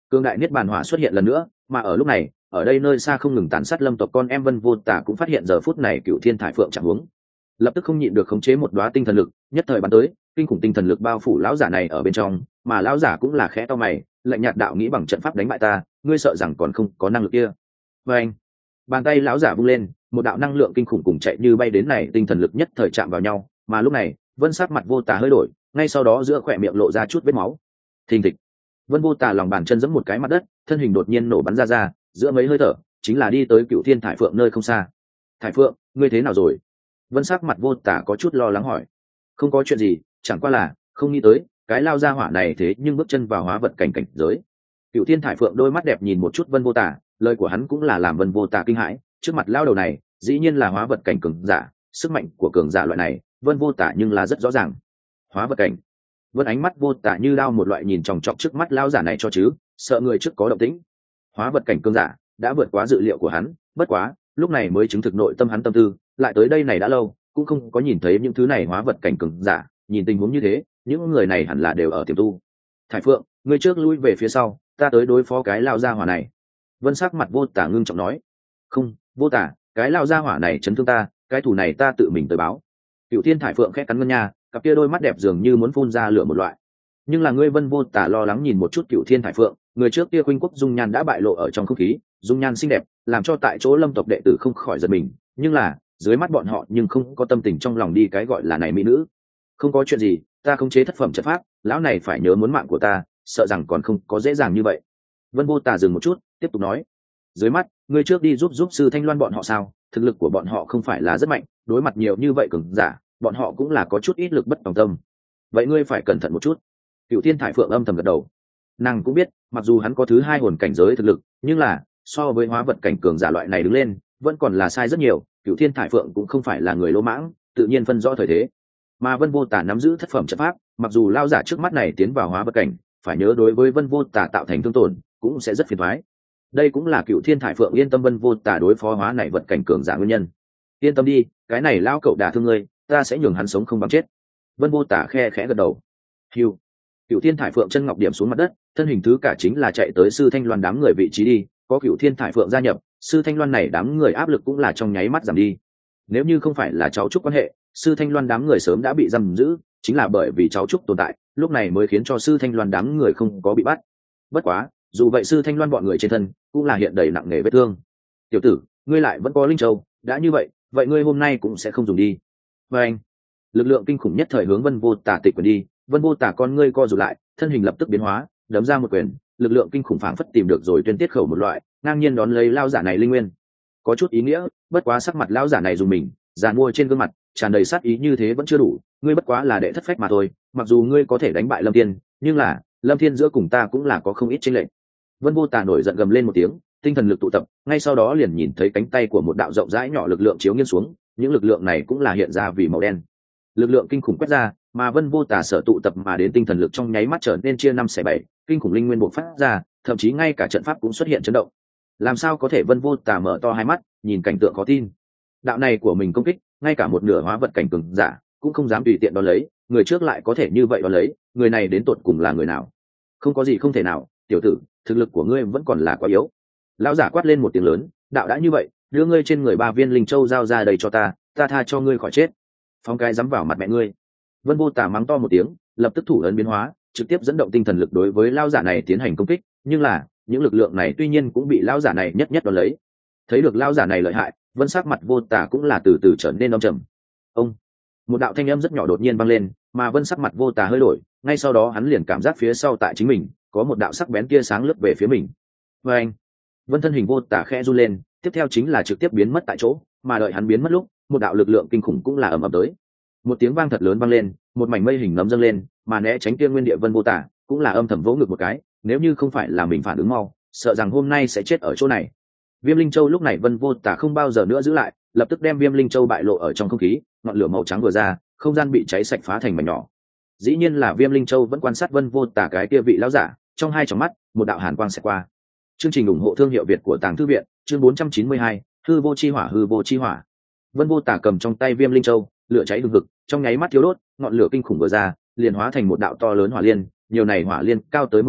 [SPEAKER 1] Cương đại niết bàn hỏa xuất hiện lần nữa, mà ở lúc này, ở đây nơi xa không ngừng tàn sát lâm tộc con em Vân Vô Tà cũng phát hiện giờ phút này Cựu Thiên Thải Phượng chẳng huống, lập tức không nhịn được khống chế một đóa tinh thần lực, nhất thời bắn tới, kinh khủng tinh thần lực bao phủ lão giả này ở bên trong, mà lão giả cũng là khẽ to mày, lạnh nhạt đạo nghĩ bằng trận pháp đánh bại ta, ngươi sợ rằng còn không có năng lực kia. Và anh, bàn tay lão giả vung lên, một đạo năng lượng kinh khủng cùng chạy như bay đến này tinh thần lực nhất thời chạm vào nhau, mà lúc này, Vân sắc mặt Vô Tà hơi đổi, ngay sau đó giữa khóe miệng lộ ra chút vết máu. Thình thịch. Vân Vô Tà lòng bàn chân giẫm một cái mặt đất, thân hình đột nhiên nổ bắn ra, giữa mấy hơi thở, chính là đi tới Cựu Thiên Thải Phượng nơi không xa. Thải Phượng, ngươi thế nào rồi? Vân sắc mặt Vô Tà có chút lo lắng hỏi. Không có chuyện gì, chẳng qua là không nghĩ tới cái lao ra hỏa này thế nhưng bước chân vào hóa vật cảnh giới. Cựu Thiên Thải Phượng đôi mắt đẹp nhìn một chút Vân Vô Tà, lời của hắn cũng là làm Vân Vô Tà kinh hãi, trước mặt lao đầu này dĩ nhiên là hóa vật cảnh cường giả, sức mạnh của cường giả loại này Vân Vô Tà nhưng là rất rõ ràng. Hóa vật cảnh. Vân ánh mắt Vô Tà như đao một loại nhìn chòng chọc trước mắt lao giả này cho chứ, sợ người trước có động tĩnh. Hóa vật cảnh cường giả đã vượt quá dự liệu của hắn, bất quá lúc này mới chứng thực nội tâm hắn tâm tư, lại tới đây này đã lâu cũng không có nhìn thấy những thứ này hóa vật cảnh cường giả, nhìn tình huống như thế những người này hẳn là đều ở tiềm tu. Thải Phượng, ngươi trước lui về phía sau, ta tới đối phó cái lao gia hỏa này. Vân sắc mặt Vô Tà ngưng trọng nói. Không, Vô Tà, cái lao gia hỏa này chấn thương ta, cái thủ này ta tự mình tới báo. Cựu Thiên Thải Phượng khẽ cắn ngân nha, cặp kia đôi mắt đẹp dường như muốn phun ra lửa một loại. Nhưng là ngươi Vân Vô Tà lo lắng nhìn một chút Cựu Thiên Thải Phượng, người trước kia khuynh quốc dung nhan đã bại lộ ở trong không khí, dung nhan xinh đẹp làm cho tại chỗ lâm tộc đệ tử không khỏi giật mình, nhưng là dưới mắt bọn họ nhưng không có tâm tình trong lòng đi cái gọi là này mỹ nữ. Không có chuyện gì, ta khống chế thất phẩm trận pháp, lão này phải nhớ muốn mạng của ta, sợ rằng còn không có dễ dàng như vậy. Vân Vô Tà dừng một chút, tiếp tục nói. Dưới mắt, ngươi trước đi giúp sư Thanh Loan bọn họ sao? Thực lực của bọn họ không phải là rất mạnh, đối mặt nhiều như vậy cường giả, bọn họ cũng là có chút ít lực bất tòng tâm. Vậy ngươi phải cẩn thận một chút. Cựu Thiên Thải Phượng âm thầm gật đầu. Nàng cũng biết, mặc dù hắn có thứ hai hồn cảnh giới thực lực, nhưng là so với hóa vật cảnh cường giả loại này đứng lên, vẫn còn là sai rất nhiều. Cựu Thiên Thải Phượng cũng không phải là người lỗ mãng, tự nhiên phân rõ thời thế. Mà Vân Vô Tà nắm giữ thất phẩm trận pháp, mặc dù lao giả trước mắt này tiến vào hóa vật cảnh, phải nhớ đối với Vân Vô Tà tạo thành thương tổn cũng sẽ rất phiền toái. Đây cũng là Cựu Thiên Thải Phượng yên tâm Vân Vô Tà đối phó hóa này vật cảnh cường giả nguyên nhân. Yên tâm đi, cái này lao cậu đả thương ngươi, ta sẽ nhường hắn sống không bằng chết. Vân Vô Tà khe khẽ gật đầu. Hiu. Cựu Thiên Thải Phượng chân ngọc điểm xuống mặt đất, thân hình thứ cả chính là chạy tới sư Thanh Loan đám người vị trí đi. Có Cựu Thiên Thải Phượng gia nhập, sư Thanh Loan này đám người áp lực cũng là trong nháy mắt giảm đi. Nếu như không phải là cháu trúc quan hệ, sư Thanh Loan đám người sớm đã bị giam giữ, chính là bởi vì cháu trúc tồn tại, lúc này mới khiến cho sư Thanh Loan đám người không có bị bắt. Bất quá, dù vậy sư Thanh Loan bọn người trên thân cũng là hiện đầy nặng nề vết thương. Tiểu tử, ngươi lại vẫn có linh châu, đã như vậy, vậy ngươi hôm nay cũng sẽ không dùng đi. Và anh, lực lượng kinh khủng nhất thời hướng Vân Vô Tà tịch quyền đi, Vân Vô Tà con ngươi co rụt lại, thân hình lập tức biến hóa, đấm ra một quyền, lực lượng kinh khủng phảng phất tìm được rồi tuyên tiết khẩu một loại, ngang nhiên đón lấy lao giả này linh nguyên. Có chút ý nghĩa, bất quá sắc mặt lao giả này dùng mình, giàn mua trên gương mặt tràn đầy sát ý như thế vẫn chưa đủ, ngươi bất quá là đệ thất phách mà thôi, mặc dù ngươi có thể đánh bại Lâm Thiên, nhưng là Lâm Thiên giữa cùng ta cũng là có không ít chênh lệch. Vân Vô Tà nổi giận gầm lên một tiếng, tinh thần lực tụ tập, ngay sau đó liền nhìn thấy cánh tay của một đạo rộng rãi nhỏ lực lượng chiếu nghiêng xuống, những lực lượng này cũng là hiện ra vì màu đen. Lực lượng kinh khủng quét ra, mà Vân Vô Tà sở tụ tập mà đến tinh thần lực trong nháy mắt trở nên chia năm xẻ bảy, kinh khủng linh nguyên bộc phát ra, thậm chí ngay cả trận pháp cũng xuất hiện chấn động. Làm sao có thể? Vân Vô Tà mở to hai mắt, nhìn cảnh tượng khó tin. Đạo này của mình công kích, ngay cả một nửa hóa vật cảnh cường giả cũng không dám tùy tiện đón lấy, người trước lại có thể như vậy đón lấy, người này đến tột cùng là người nào? Không có gì không thể nào, tiểu tử, thực lực của ngươi vẫn còn là quá yếu. Lão giả quát lên một tiếng lớn, đạo đã như vậy, đưa ngươi trên người 3 viên linh châu giao ra đây cho ta, ta tha cho ngươi khỏi chết. Phóng cái dám vào mặt mẹ ngươi. Vân Vô Tà mắng to một tiếng, lập tức thủ ấn biến hóa, trực tiếp dẫn động tinh thần lực đối với lão giả này tiến hành công kích, nhưng là những lực lượng này tuy nhiên cũng bị lão giả này nhất nhất đón lấy. Thấy được lão giả này lợi hại, Vân sắc mặt Vô Tà cũng là từ từ trở nên âm trầm. Ông, một đạo thanh âm rất nhỏ đột nhiên vang lên, mà Vân sắc mặt Vô Tà hơi đổi, ngay sau đó hắn liền cảm giác phía sau tại chính mình có một đạo sắc bén tia sáng lướt về phía mình. Và anh, Vân thân hình Vô Tà khẽ run lên, tiếp theo chính là trực tiếp biến mất tại chỗ, mà đợi hắn biến mất lúc, một đạo lực lượng kinh khủng cũng là ầm ầm tới. Một tiếng vang thật lớn vang lên, một mảnh mây hình nấm dâng lên, mà né tránh kia nguyên địa Vân Vô Tà cũng là âm thầm vỗ ngực một cái, nếu như không phải là mình phản ứng mau, sợ rằng hôm nay sẽ chết ở chỗ này. Viêm linh châu lúc này Vân Vô Tà không bao giờ nữa giữ lại, lập tức đem viêm linh châu bại lộ ở trong không khí, ngọn lửa màu trắng vừa ra, không gian bị cháy sạch phá thành mảnh nhỏ. Dĩ nhiên là viêm linh châu vẫn quan sát Vân Vô Tà cái kia vị lão giả, trong hai tròng mắt một đạo hàn quang xẹt qua. Chương trình ủng hộ thương hiệu Việt của Tàng Thư viện, chương 492, hư vô chi hỏa, hư vô chi hỏa. Vân Vô Tà cầm trong tay viêm linh châu, lửa cháy hừng hực, trong nháy mắt thiếu đốt, ngọn lửa kinh khủng vừa ra, liền hóa thành một đạo to lớn hỏa liên, nhiều này hỏa liên cao tới 10 trượng,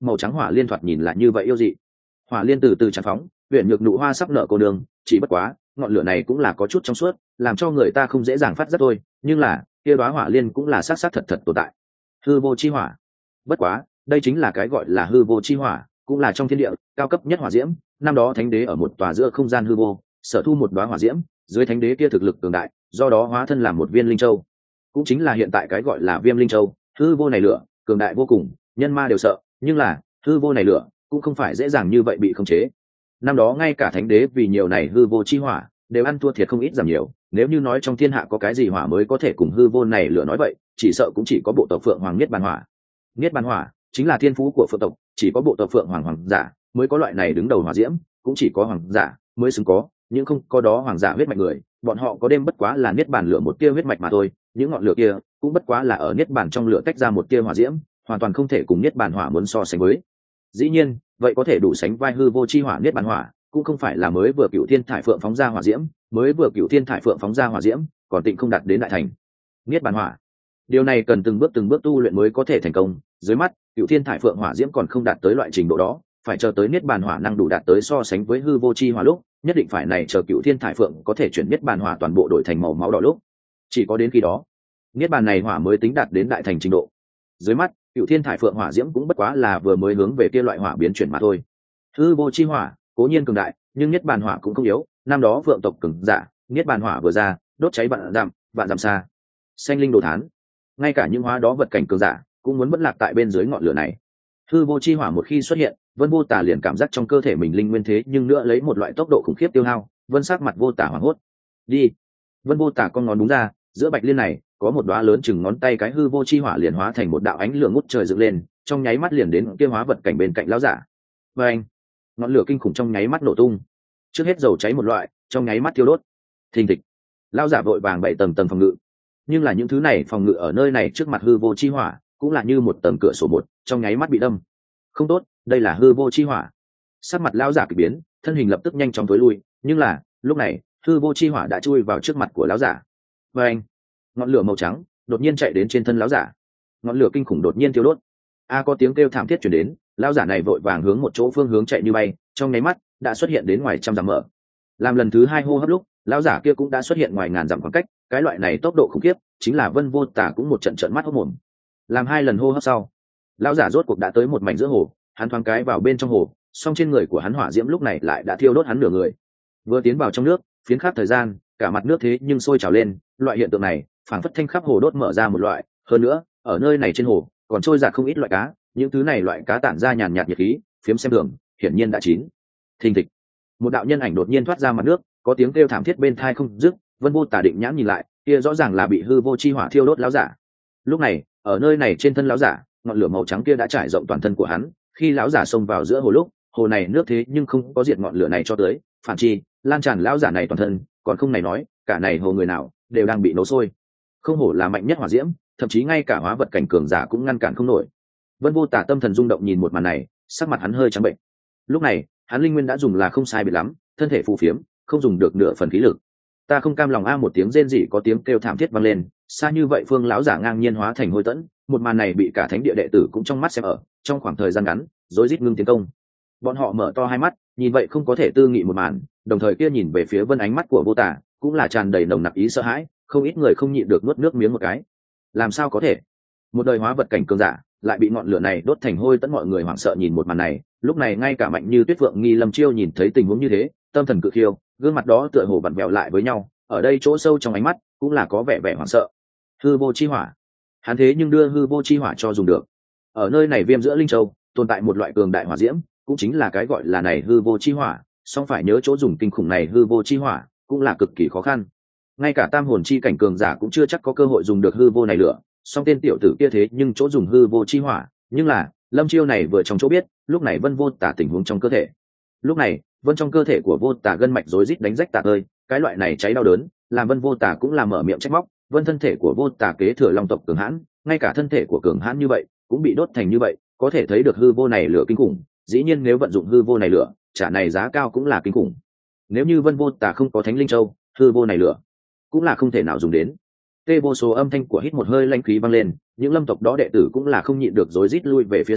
[SPEAKER 1] màu trắng hỏa liên thoạt nhìn là như vậy yêu dị. Hỏa liên từ từ tràn phóng, huyện nhược nụ hoa sắp nở cô đường, chỉ bất quá ngọn lửa này cũng là có chút trong suốt, làm cho người ta không dễ dàng phát giác thôi, nhưng là kia đóa hỏa liên cũng là xác xác thật thật tồn tại. Hư vô chi hỏa. Bất quá đây chính là cái gọi là hư vô chi hỏa, cũng là trong thiên địa cao cấp nhất hỏa diễm. Năm đó thánh đế ở một tòa giữa không gian hư vô sở thu một đóa hỏa diễm, dưới thánh đế kia thực lực cường đại, do đó hóa thân làm một viên linh châu, cũng chính là hiện tại cái gọi là viêm linh châu. Hư vô này lửa cường đại vô cùng, nhân ma đều sợ, nhưng là hư vô này lửa cũng không phải dễ dàng như vậy bị khống chế. Năm đó ngay cả thánh đế vì nhiều này hư vô chi hỏa đều ăn thua thiệt không ít giảm nhiều. Nếu như nói trong thiên hạ có cái gì hỏa mới có thể cùng hư vô này lửa nói vậy, chỉ sợ cũng chỉ có bộ tộc Phượng Hoàng Niết Bàn Hỏa. Niết Bàn Hỏa chính là thiên phú của Phượng tộc, chỉ có bộ tộc Phượng Hoàng hoàng giả mới có loại này đứng đầu hỏa diễm, cũng chỉ có hoàng giả mới xứng có, những không có đó hoàng giả huyết mạch người, bọn họ có đêm bất quá là niết bàn lửa một tia huyết mạch mà thôi, những ngọn lửa kia cũng bất quá là ở niết bàn trong lửa tách ra một tia hỏa diễm, hoàn toàn không thể cùng niết bàn hỏa muốn so sánh với. Dĩ nhiên vậy có thể đủ sánh vai hư vô chi hỏa niết bàn hỏa, cũng không phải là mới vừa cựu thiên thải phượng phóng ra hỏa diễm, mới vừa cựu thiên thải phượng phóng ra hỏa diễm còn tịnh không đạt đến đại thành niết bàn hỏa. Điều này cần từng bước tu luyện mới có thể thành công, dưới mắt cựu thiên thải phượng hỏa diễm còn không đạt tới loại trình độ đó, phải chờ tới niết bàn hỏa năng đủ đạt tới so sánh với hư vô chi hỏa lúc, nhất định phải này chờ cựu thiên thải phượng có thể chuyển niết bàn hỏa toàn bộ đổi thành màu máu đỏ lúc, chỉ có đến khi đó niết bàn này hỏa mới tính đạt đến đại thành trình độ. Dưới mắt cựu thiên thải phượng hỏa diễm cũng bất quá là vừa mới hướng về kia loại hỏa biến chuyển mà thôi. Hư vô chi hỏa cố nhiên cường đại, nhưng niết bàn hỏa cũng không yếu. Năm đó Phượng tộc cường giả niết bàn hỏa vừa ra, đốt cháy vạn dặm xa, xanh linh đồ thán, ngay cả những hóa đó vật cảnh cường giả cũng muốn bất lạc tại bên dưới ngọn lửa này. Hư vô chi hỏa một khi xuất hiện, Vân Vô Tả liền cảm giác trong cơ thể mình linh nguyên thế nhưng nữa lấy một loại tốc độ khủng khiếp tiêu hao. Vân sắc mặt Vô Tả hoảng hốt. Đi. Vân Vô Tả con ngón đúng ra, giữa bạch liên này có một đóa lớn chừng ngón tay cái hư vô chi hỏa liền hóa thành một đạo ánh lửa ngút trời dựng lên, trong nháy mắt liền đến kia hóa vật cảnh bên cạnh lão giả. Và anh, ngọn lửa kinh khủng trong nháy mắt nổ tung. Trước hết dầu cháy một loại, trong nháy mắt thiêu đốt. Thình thịch. Lão giả vội vàng bảy tầng phòng ngự, nhưng là những thứ này phòng ngự ở nơi này trước mặt hư vô chi hỏa cũng là như một tầng cửa sổ một, trong nháy mắt bị đâm. Không tốt, đây là hư vô chi hỏa. Sắc mặt lão giả kỳ biến, thân hình lập tức nhanh chóng tối lui, nhưng là lúc này hư vô chi hỏa đã chui vào trước mặt của lão giả. Và anh, ngọn lửa màu trắng đột nhiên chạy đến trên thân lão giả, ngọn lửa kinh khủng đột nhiên thiêu đốt. Có tiếng kêu thảm thiết truyền đến, lão giả này vội vàng hướng một chỗ phương hướng chạy như bay, trong nháy mắt đã xuất hiện đến ngoài trăm dặm mở. Làm lần thứ hai hô hấp lúc, lão giả kia cũng đã xuất hiện ngoài ngàn dặm khoảng cách, cái loại này tốc độ khủng khiếp, chính là Vân Vô Tả cũng một trận trợn mắt hốt mồm. Làm hai lần hô hấp sau, lão giả rốt cuộc đã tới một mảnh giữa hồ, hắn thoáng cái vào bên trong hồ, song trên người của hắn hỏa diễm lúc này lại đã thiêu đốt hắn nửa người. Vừa tiến vào trong nước, phiến khắc thời gian, cả mặt nước thế nhưng sôi trào lên, loại hiện tượng này phảng phất thanh khắp hồ đốt mở ra một loại, hơn nữa ở nơi này trên hồ còn trôi dạt không ít loại cá, những thứ này loại cá tản ra nhàn nhạt nhiệt khí, phiếm xem thường, hiển nhiên đã chín. Thình thịch, một đạo nhân ảnh đột nhiên thoát ra mặt nước, có tiếng kêu thảm thiết bên tai không dứt. Vân Vô Tả định nhãn nhìn lại, kia rõ ràng là bị hư vô chi hỏa thiêu đốt lão giả. Lúc này ở nơi này trên thân lão giả, ngọn lửa màu trắng kia đã trải rộng toàn thân của hắn. Khi lão giả xông vào giữa hồ lúc, hồ này nước thế nhưng không có diệt ngọn lửa này cho tới, phản chi lan tràn lão giả này toàn thân, còn không này nói, cả này hồ người nào đều đang bị nấu sôi. Không hổ là mạnh nhất hỏa diễm, thậm chí ngay cả hóa vật cảnh cường giả cũng ngăn cản không nổi. Vân Vô Tả tâm thần rung động nhìn một màn này, sắc mặt hắn hơi trắng bệnh. Lúc này hắn linh nguyên đã dùng là không sai biệt lắm, thân thể phù phiếm, không dùng được nửa phần khí lực. Ta không cam lòng một tiếng rên rỉ có tiếng kêu thảm thiết vang lên, xa như vậy phương lão giả ngang nhiên hóa thành hôi tẫn. Một màn này bị cả thánh địa đệ tử cũng trong mắt xem ở, trong khoảng thời gian ngắn rối rít ngưng tiến công. Bọn họ mở to hai mắt nhìn vậy không có thể tư nghị một màn, đồng thời kia nhìn về phía Vân, ánh mắt của Vô Tả cũng là tràn đầy nồng nặc ý sợ hãi, không ít người không nhịn được nuốt nước miếng một cái. Làm sao có thể, một đời hóa vật cảnh cường giả lại bị ngọn lửa này đốt thành hôi tẫn. Mọi người hoảng sợ nhìn một màn này, lúc này ngay cả Mạnh Như Tuyết, Phượng Nghi, Lâm Chiêu nhìn thấy tình huống như thế, tâm thần cự khiêu, gương mặt đó tựa hồ vặn vẹo lại với nhau, ở đây chỗ sâu trong ánh mắt cũng là có vẻ hoảng sợ. Hư vô chi hỏa, hắn thế nhưng đưa hư vô chi hỏa cho dùng được. Ở nơi này Viêm giữa Linh Châu tồn tại một loại cường đại hỏa diễm, cũng chính là cái gọi là này hư vô chi hỏa, song phải nhớ chỗ dùng kinh khủng này hư vô chi hỏa cũng là cực kỳ khó khăn. Ngay cả tam hồn chi cảnh cường giả cũng chưa chắc có cơ hội dùng được hư vô này lửa, song tên tiểu tử kia thế nhưng chỗ dùng hư vô chi hỏa. Nhưng là Lâm Chiêu này vừa trong chỗ biết, lúc này Vân Vô Tả tình huống trong cơ thể. Lúc này Vân trong cơ thể của Vô Tả gân mạch rối rít đánh rách tạc ơi, cái loại này cháy đau đớn làm Vân Vô Tả cũng là mở miệng trách móc. Vân thân thể của Vô Tả kế thừa long tộc cường hãn, ngay cả thân thể của cường hãn như vậy cũng bị đốt thành như vậy, có thể thấy được hư vô này lửa kinh khủng. Dĩ nhiên nếu vận dụng hư vô này lửa, trả này giá cao cũng là kinh khủng. Nếu như Vân Vô Tả không có Thánh Linh Châu, hư vô này lửa cũng là không thể nào dùng đến. Tê vô số âm thanh của hít một hơi lanh khí vang lên, những lâm tộc đó đệ tử cũng là không nhịn được rối rít lui về phía sau.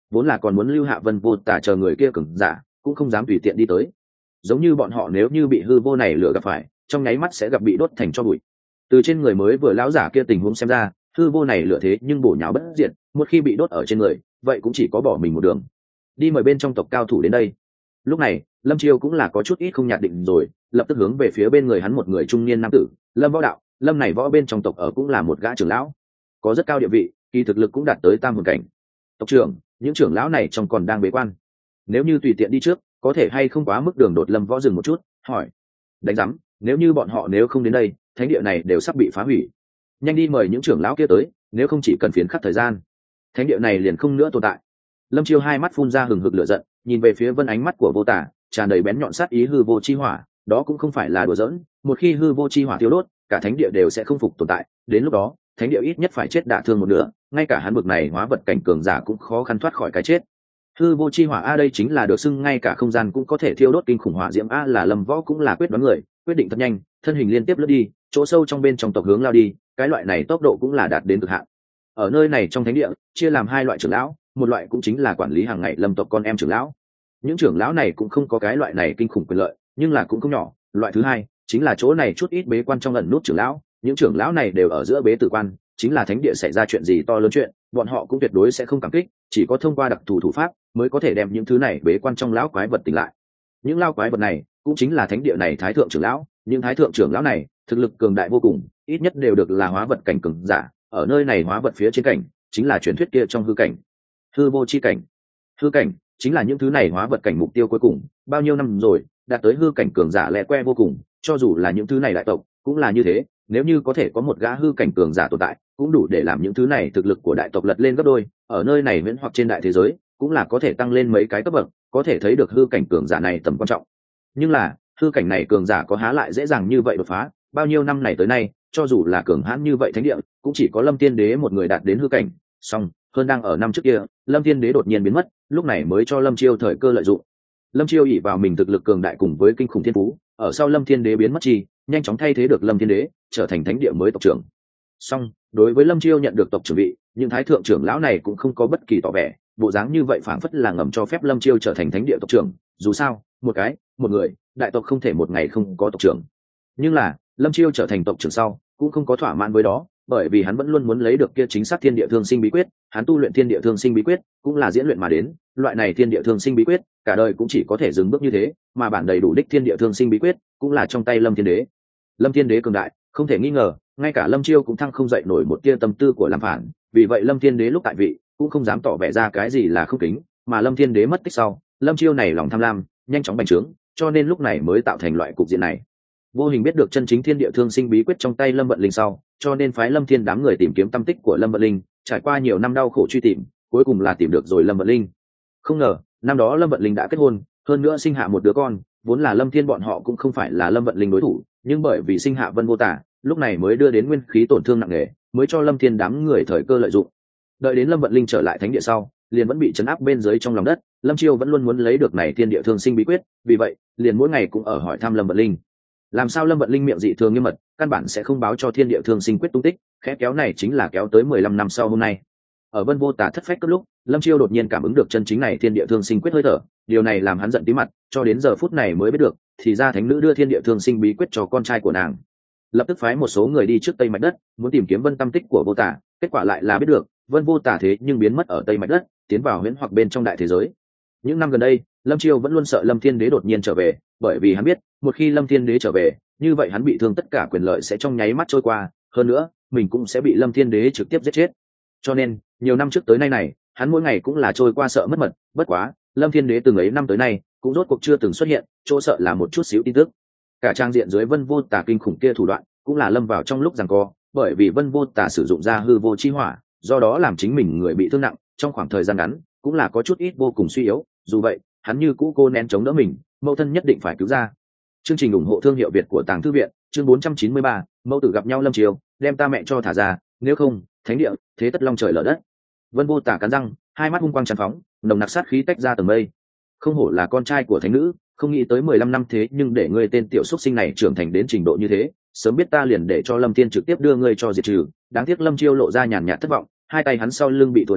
[SPEAKER 1] vốn là còn muốn lưu hạ vân vô tả chờ người kia cứng giả cũng không dám tùy tiện đi tới, giống như bọn họ nếu như bị hư vô này lửa gặp phải trong nháy mắt sẽ gặp bị đốt thành cho bụi. Từ trên người mới vừa lão giả kia tình huống xem ra, hư vô này lửa thế nhưng bổ nháo bất diệt, một khi bị đốt ở trên người vậy cũng chỉ có bỏ mình một đường. Đi mời bên trong tộc cao thủ đến đây. Lúc này Lâm Chiêu cũng là có chút ít không nhạt định rồi, lập tức hướng về phía bên người hắn một người trung niên nam tử, Lâm Võ Đạo. Lâm này võ bên trong tộc ở cũng là một gã trưởng lão, có rất cao địa vị, kỳ thực lực cũng đạt tới tam hồn cảnh. Tộc trưởng, những trưởng lão này trong còn đang bế quan, nếu như tùy tiện đi trước có thể hay không quá mức đường đột. Lâm Võ dừng một chút hỏi. Đánh giám, nếu như bọn họ nếu không đến đây thánh địa này đều sắp bị phá hủy, nhanh đi mời những trưởng lão kia tới, nếu không chỉ cần phiến khắc thời gian thánh địa này liền không nữa tồn tại. Lâm Chiêu hai mắt phun ra hừng hực lửa giận, nhìn về phía Vân, ánh mắt của vô tả tràn đầy bén nhọn sát ý. Hư vô chi hỏa đó cũng không phải là đùa giỡn, một khi hư vô chi hỏa tiêu đốt cả thánh địa đều sẽ không phục tồn tại, đến lúc đó thánh địa ít nhất phải chết đả thương một nửa, ngay cả hắn bực này hóa vật cảnh cường giả cũng khó khăn thoát khỏi cái chết. Hư vô chi hỏa a, đây chính là được xưng ngay cả không gian cũng có thể thiêu đốt kinh khủng hỏa diễm a. Là Lâm Võ cũng là quyết đoán người, quyết định thật nhanh, thân hình liên tiếp lướt đi chỗ sâu trong bên trong tộc hướng lao đi, cái loại này tốc độ cũng là đạt đến cực hạn. Ở nơi này trong thánh địa chia làm hai loại trưởng lão, một loại cũng chính là quản lý hàng ngày Lâm tộc con em trưởng lão, những trưởng lão này cũng không có cái loại này kinh khủng quyền lợi nhưng là cũng không nhỏ. Loại thứ hai chính là chỗ này chút ít bế quan trong ẩn nút trưởng lão, những trưởng lão này đều ở giữa bế tử quan, chính là thánh địa xảy ra chuyện gì to lớn chuyện bọn họ cũng tuyệt đối sẽ không cảm kích, chỉ có thông qua đặc thù thủ pháp mới có thể đem những thứ này bế quan trong lão quái vật tỉnh lại. Những lão quái vật này cũng chính là thánh địa này thái thượng trưởng lão, những thái thượng trưởng lão này thực lực cường đại vô cùng, ít nhất đều được là hóa vật cảnh cường giả. Ở nơi này hóa vật phía trên cảnh chính là truyền thuyết kia trong hư cảnh, hư vô chi cảnh. Hư cảnh chính là những thứ này hóa vật cảnh mục tiêu cuối cùng, bao nhiêu năm rồi đạt tới hư cảnh cường giả lẹ que vô cùng, cho dù là những thứ này đại tộc cũng là như thế, nếu như có thể có một gã hư cảnh cường giả tồn tại cũng đủ để làm những thứ này thực lực của đại tộc lật lên gấp đôi, ở nơi này miễn hoặc trên đại thế giới cũng là có thể tăng lên mấy cái cấp bậc, có thể thấy được hư cảnh cường giả này tầm quan trọng. Nhưng là hư cảnh này cường giả có há lại dễ dàng như vậy đột phá, bao nhiêu năm này tới nay cho dù là cường hãn như vậy thánh địa cũng chỉ có Lâm Tiên Đế một người đạt đến hư cảnh. Song hơn đang ở năm trước kia Lâm Tiên Đế đột nhiên biến mất, lúc này mới cho Lâm Chiêu thời cơ lợi dụng. Lâm Chiêu ỷ vào mình thực lực cường đại cùng với kinh khủng thiên phú, ở sau Lâm Thiên Đế biến mất chi nhanh chóng thay thế được Lâm Thiên Đế trở thành thánh địa mới tộc trưởng. Song đối với Lâm Chiêu nhận được tộc trưởng vị, những thái thượng trưởng lão này cũng không có bất kỳ tỏ vẻ, bộ dáng như vậy phảng phất là ngầm cho phép Lâm Chiêu trở thành thánh địa tộc trưởng. Dù sao một người đại tộc không thể một ngày không có tộc trưởng. Nhưng là Lâm Chiêu trở thành tộc trưởng sau cũng không có thỏa mãn với đó, bởi vì hắn vẫn luôn muốn lấy được kia chính xác thiên địa thương sinh bí quyết. Hắn tu luyện thiên địa thương sinh bí quyết cũng là diễn luyện mà đến, loại này thiên địa thương sinh bí quyết cả đời cũng chỉ có thể dừng bước như thế, mà bản đầy đủ đích thiên địa thương sinh bí quyết cũng là trong tay Lâm Thiên Đế. Lâm Thiên Đế cường đại không thể nghi ngờ, ngay cả Lâm Chiêu cũng thăng không dậy nổi một tia tâm tư của làm phản, vì vậy Lâm Thiên Đế lúc tại vị cũng không dám tỏ vẻ ra cái gì là không kính, mà Lâm Thiên Đế mất tích sau Lâm Chiêu này lòng tham lam nhanh chóng bành trướng, cho nên lúc này mới tạo thành loại cục diện này. Vô Hình biết được chân chính thiên địa thương sinh bí quyết trong tay Lâm Vận Linh sau, cho nên phái Lâm Thiên đám người tìm kiếm tâm tích của Lâm Vận Linh, trải qua nhiều năm đau khổ truy tìm, cuối cùng là tìm được rồi Lâm Vận Linh. Không ngờ năm đó Lâm Vận Linh đã kết hôn, hơn nữa sinh hạ một đứa con, vốn là Lâm Thiên bọn họ cũng không phải là Lâm Vận Linh đối thủ, nhưng bởi vì sinh hạ Vân Vô Tả, lúc này mới đưa đến nguyên khí tổn thương nặng nề, mới cho Lâm Thiên đám người thời cơ lợi dụng. Đợi đến Lâm Vận Linh trở lại thánh địa sau, liền vẫn bị trấn áp bên dưới trong lòng đất. Lâm Chiêu vẫn luôn muốn lấy được này thiên địa thương sinh bí quyết, vì vậy liền mỗi ngày cũng ở hỏi thăm Lâm Vận Linh. Làm sao Lâm Vận Linh miệng dị thường nghiêm mật, căn bản sẽ không báo cho thiên địa thương sinh quyết tung tích, khẽ kéo này chính là kéo tới 15 năm sau hôm nay. Ở Vân Vô Tả thất phách cấp lúc, Lâm Chiêu đột nhiên cảm ứng được chân chính này thiên địa thương sinh quyết hơi thở, điều này làm hắn giận tí mặt, cho đến giờ phút này mới biết được, thì ra thánh nữ đưa thiên địa thương sinh bí quyết cho con trai của nàng. Lập tức phái một số người đi trước Tây Mạch Đất, muốn tìm kiếm Vân tâm tích của Vô Tả, kết quả lại là biết được, Vân Vô Tả thế nhưng biến mất ở Tây Mạch Đất, tiến vào huyễn hoặc bên trong đại thế giới. Những năm gần đây, Lâm Chiêu vẫn luôn sợ Lâm Thiên Đế đột nhiên trở về, bởi vì hắn biết, một khi Lâm Thiên Đế trở về, như vậy hắn bị thương tất cả quyền lợi sẽ trong nháy mắt trôi qua, hơn nữa, mình cũng sẽ bị Lâm Thiên Đế trực tiếp giết chết. Cho nên, nhiều năm trước tới nay này, hắn mỗi ngày cũng là trôi qua sợ mất mật, bất quá, Lâm Thiên Đế từng ấy năm tới nay, cũng rốt cuộc chưa từng xuất hiện, chỗ sợ là một chút xíu tin tức. Cả trang diện dưới Vân Vô Tả kinh khủng kia thủ đoạn, cũng là lâm vào trong lúc giằng co, bởi vì Vân Vô Tả sử dụng ra hư vô chi hỏa, do đó làm chính mình người bị thương nặng, trong khoảng thời gian ngắn, cũng là có chút ít vô cùng suy yếu, dù vậy, hắn như cũ cô nén chống đỡ mình, mẫu thân nhất định phải cứu ra. Chương trình ủng hộ thương hiệu Việt của Tàng Thư viện, chương 493, mẫu tử gặp nhau Lâm Chiêu, đem ta mẹ cho thả ra, nếu không, thánh địa, thế tất long trời lở đất. Vân Vô Tả cắn răng, hai mắt hung quang tràn phóng, nồng nặc sát khí tách ra tầng mây. Không hổ là con trai của thánh nữ, không nghĩ tới 15 năm thế nhưng để ngươi tên tiểu xuất sinh này trưởng thành đến trình độ như thế, sớm biết ta liền để cho Lâm Thiên trực tiếp đưa ngươi cho diệt trừ. Đáng tiếc Lâm Chiêu lộ ra nhàn nhạt thất vọng, hai tay hắn sau lưng bị thua đến,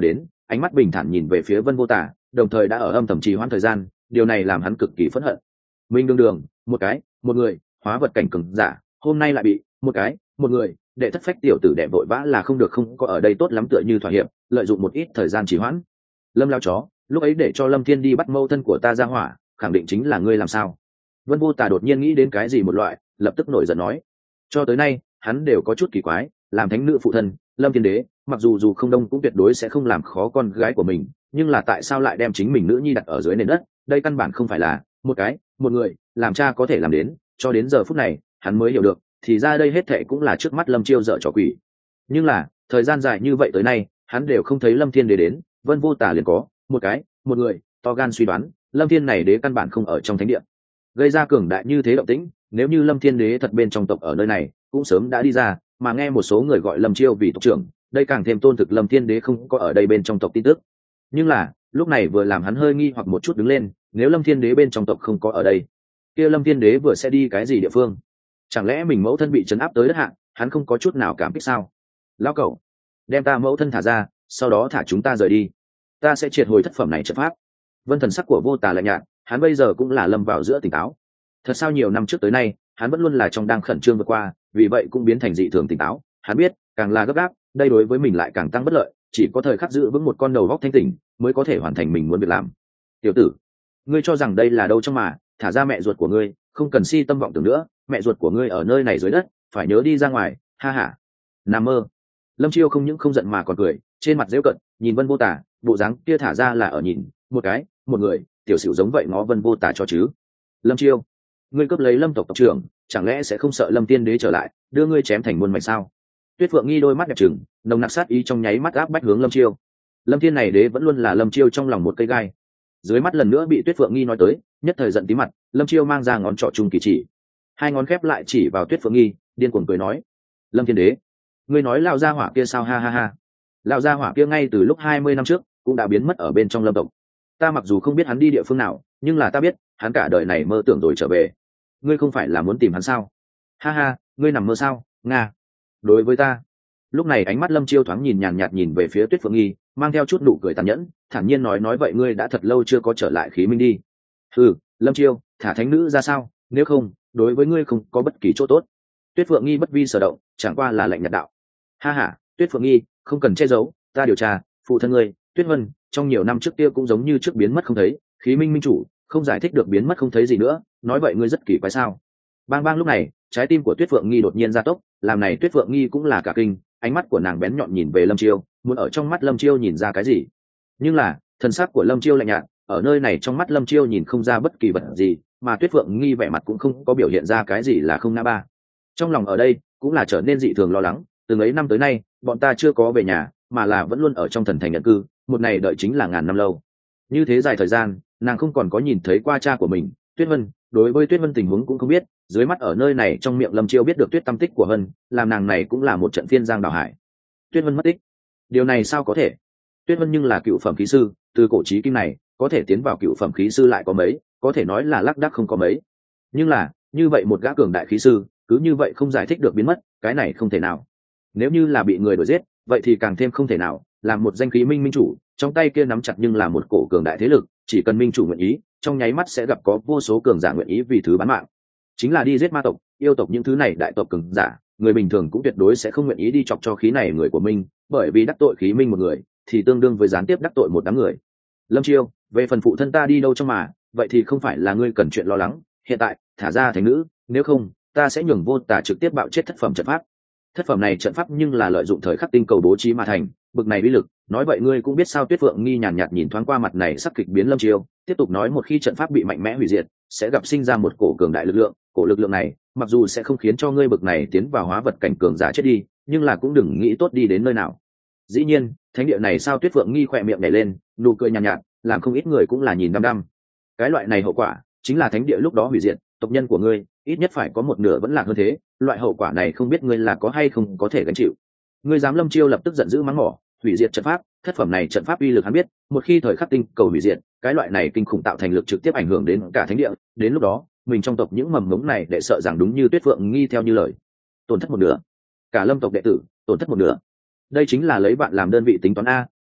[SPEAKER 1] ánh mắt bình thản nhìn về phía Vân Vô Tả, đồng thời đã ở âm thầm trì hoãn thời gian, điều này làm hắn cực kỳ phẫn hận. Mình đường một người hóa vật cảnh cường giả, hôm nay lại bị một người đệ thất phách tiểu tử đệ vội vã là không được, không có ở đây tốt lắm, tựa như thỏa hiệp lợi dụng một ít thời gian trì hoãn. Lâm lao chó, lúc ấy để cho Lâm Thiên đi bắt mâu thân của ta ra hỏa, khẳng định chính là ngươi làm sao? Vân Vô Tà đột nhiên nghĩ đến cái gì một loại, lập tức nổi giận nói. Cho tới nay hắn đều có chút kỳ quái, làm thánh nữ phụ thân Lâm Thiên Đế, mặc dù không đông cũng tuyệt đối sẽ không làm khó con gái của mình, nhưng là tại sao lại đem chính mình nữ nhi đặt ở dưới nền đất? Đây căn bản không phải là một người làm cha có thể làm đến. Cho đến giờ phút này hắn mới hiểu được, thì ra đây hết thệ cũng là trước mắt Lâm Chiêu dở trò quỷ. Nhưng là thời gian dài như vậy tới nay hắn đều không thấy Lâm Thiên Đế đến. Vân Vô Tà liền có một người to gan suy đoán Lâm Thiên này đế căn bản không ở trong thánh địa, gây ra cường đại như thế động tĩnh. Nếu như Lâm Thiên đế thật bên trong tộc ở nơi này cũng sớm đã đi ra, mà nghe một số người gọi Lâm Chiêu vì tộc trưởng, đây càng thêm tôn thực Lâm Thiên đế không có ở đây bên trong tộc tin tức. Nhưng là lúc này vừa làm hắn hơi nghi hoặc một chút đứng lên, nếu Lâm Thiên đế bên trong tộc không có ở đây, kia Lâm Thiên đế vừa sẽ đi cái gì địa phương? Chẳng lẽ mình mẫu thân bị trấn áp tới đất hạ, hắn không có chút nào cảm kích sao? Lão cẩu, đem ta mẫu thân thả ra, sau đó thả chúng ta rời đi, ta sẽ triệt hồi thất phẩm này trận pháp. Vân thần sắc của Vô Tà lạnh nhạt, hắn bây giờ cũng là lâm vào giữa tỉnh táo. Thật sao nhiều năm trước tới nay hắn vẫn luôn là trong đang khẩn trương vượt qua, vì vậy cũng biến thành dị thường tỉnh táo. Hắn biết càng là gấp gáp, đây đối với mình lại càng tăng bất lợi, chỉ có thời khắc giữ vững một con đầu góc thanh tỉnh mới có thể hoàn thành mình muốn việc làm. Tiểu tử, ngươi cho rằng đây là đâu trong mà, thả ra mẹ ruột của ngươi, không cần si tâm vọng tưởng nữa, mẹ ruột của ngươi ở nơi này dưới đất, phải nhớ đi ra ngoài. Ha ha, nằm mơ. Lâm Chiêu không những không giận mà còn cười, trên mặt giễu cận nhìn Vân Vô Tà, bộ dáng kia thả ra là ở nhìn một người tiểu xỉu giống vậy ngó Vân Vô Tà cho chứ. Lâm Chiêu, ngươi cướp lấy Lâm tộc tộc trưởng, chẳng lẽ sẽ không sợ Lâm Tiên đế trở lại đưa ngươi chém thành muôn mảnh sao? Tuyết Phượng Nghi đôi mắt đẹp trừng, nồng nặc sát ý trong nháy mắt áp bách hướng Lâm Chiêu. Lâm Thiên này đế vẫn luôn là Lâm Chiêu trong lòng một cây gai. Dưới mắt lần nữa bị Tuyết Phượng Nghi nói tới, nhất thời giận tí mặt. Lâm Chiêu mang ra ngón trỏ trung kỳ chỉ, hai ngón khép lại chỉ vào Tuyết Phượng Nghi, điên cuồng cười nói: Lâm Thiên đế, ngươi nói lão gia hỏa kia sao? Ha ha ha, lão gia hỏa kia ngay từ lúc 20 năm trước cũng đã biến mất ở bên trong Lâm tộc. Ta mặc dù không biết hắn đi địa phương nào, nhưng là ta biết hắn cả đời này mơ tưởng rồi trở về. Ngươi không phải là muốn tìm hắn sao? Ha ha, ngươi nằm mơ sao? Nga. Đối với ta. Lúc này ánh mắt Lâm Chiêu thoáng nhìn nhàn nhạt nhìn về phía Tuyết Phượng Nghi, mang theo chút nụ cười tàn nhẫn, thản nhiên nói vậy ngươi đã thật lâu chưa có trở lại khí minh đi. Ừ, Lâm Chiêu, thả thánh nữ ra sao, nếu không đối với ngươi không có bất kỳ chỗ tốt. Tuyết Phượng Nghi bất vi sở động, chẳng qua là lệnh nhạt đạo. Ha ha, Tuyết Phượng Nghi, không cần che giấu, ta điều tra, phụ thân ngươi Tuyết Vân trong nhiều năm trước kia cũng giống như trước biến mất không thấy, khí minh minh chủ không giải thích được biến mất không thấy gì nữa, nói vậy ngươi rất kỳ quái sao? Bang bang. Lúc này trái tim của Tuyết Phượng Nghi đột nhiên gia tốc, làm này Tuyết Phượng Nghi cũng là cả kinh, ánh mắt của nàng bén nhọn nhìn về Lâm Chiêu, muốn ở trong mắt Lâm Chiêu nhìn ra cái gì. Nhưng là thần sắc của Lâm Chiêu lạnh nhạt, ở nơi này trong mắt Lâm Chiêu nhìn không ra bất kỳ vật gì, mà Tuyết Phượng Nghi vẻ mặt cũng không có biểu hiện ra cái gì là không ngã ba. Trong lòng ở đây cũng là trở nên dị thường lo lắng, từng ấy năm tới nay bọn ta chưa có về nhà, mà là vẫn luôn ở trong thần thành nhận cư, một này đợi chính là ngàn năm lâu. Như thế dài thời gian nàng không còn có nhìn thấy qua cha của mình Tuyết Vân, đối với Tuyết Vân tình huống cũng không biết. Dưới mắt ở nơi này trong miệng Lâm Chiêu biết được Tuyết tâm tích của Vân, làm nàng này cũng là một trận phiên giang đảo hải. Tuyết Vân mất tích, điều này sao có thể? Tuyết Vân nhưng là cựu phẩm khí sư, từ cổ chí kim này có thể tiến vào cựu phẩm khí sư lại có mấy, có thể nói là lác đác không có mấy. Nhưng là như vậy một gã cường đại khí sư cứ như vậy không giải thích được biến mất, cái này không thể nào. Nếu như là bị người đuổi giết, vậy thì càng thêm không thể nào. Làm một danh khí minh minh chủ, trong tay kia nắm chặt nhưng là một cổ cường đại thế lực, chỉ cần minh chủ nguyện ý, trong nháy mắt sẽ gặp có vô số cường giả nguyện ý vì thứ bán mạng. Chính là đi giết ma tộc, yêu tộc những thứ này đại tộc cường giả, người bình thường cũng tuyệt đối sẽ không nguyện ý đi chọc cho khí này người của mình, bởi vì đắc tội khí minh một người thì tương đương với gián tiếp đắc tội một đám người. Lâm Chiêu, về phần phụ thân ta đi đâu trong mà, vậy thì không phải là ngươi cần chuyện lo lắng, hiện tại thả ra thánh nữ, nếu không ta sẽ nhường Vô Tà trực tiếp bạo chết thất phẩm trận pháp. Thất phẩm này trận pháp nhưng là lợi dụng thời khắc tinh cầu bố trí mà thành, bực này uy lực, nói vậy ngươi cũng biết sao? Tuyết Phượng Nghi nhàn nhạt nhìn thoáng qua mặt này sắc kịch biến Lâm Chiêu, tiếp tục nói một khi trận pháp bị mạnh mẽ hủy diệt, sẽ gặp sinh ra một cổ cường đại lực lượng, cổ lực lượng này mặc dù sẽ không khiến cho ngươi bực này tiến vào hóa vật cảnh cường giả chết đi, nhưng là cũng đừng nghĩ tốt đi đến nơi nào. Dĩ nhiên thánh địa này sao? Tuyết Phượng Nghi khỏe miệng nhảy lên, nụ cười nhàn nhạt, làm không ít người cũng là nhìn đăm đăm. Cái loại này hậu quả chính là thánh địa lúc đó hủy diệt, tộc nhân của ngươi ít nhất phải có một nửa vẫn lạc hơn thế, loại hậu quả này không biết ngươi là có hay không có thể gánh chịu. Ngươi dám? Lâm Chiêu lập tức giận dữ mắng mỏ, hủy diệt trận pháp, thất phẩm này trận pháp uy lực hắn biết, một khi thời khắc tinh cầu hủy diệt, cái loại này kinh khủng tạo thành lực trực tiếp ảnh hưởng đến cả thánh địa, đến lúc đó mình trong tộc những mầm ngống này để sợ rằng đúng như Tuyết Phượng Nghi theo như lời, tổn thất một nửa, cả Lâm tộc đệ tử tổn thất một nửa. Đây chính là lấy bạn làm đơn vị tính toán a,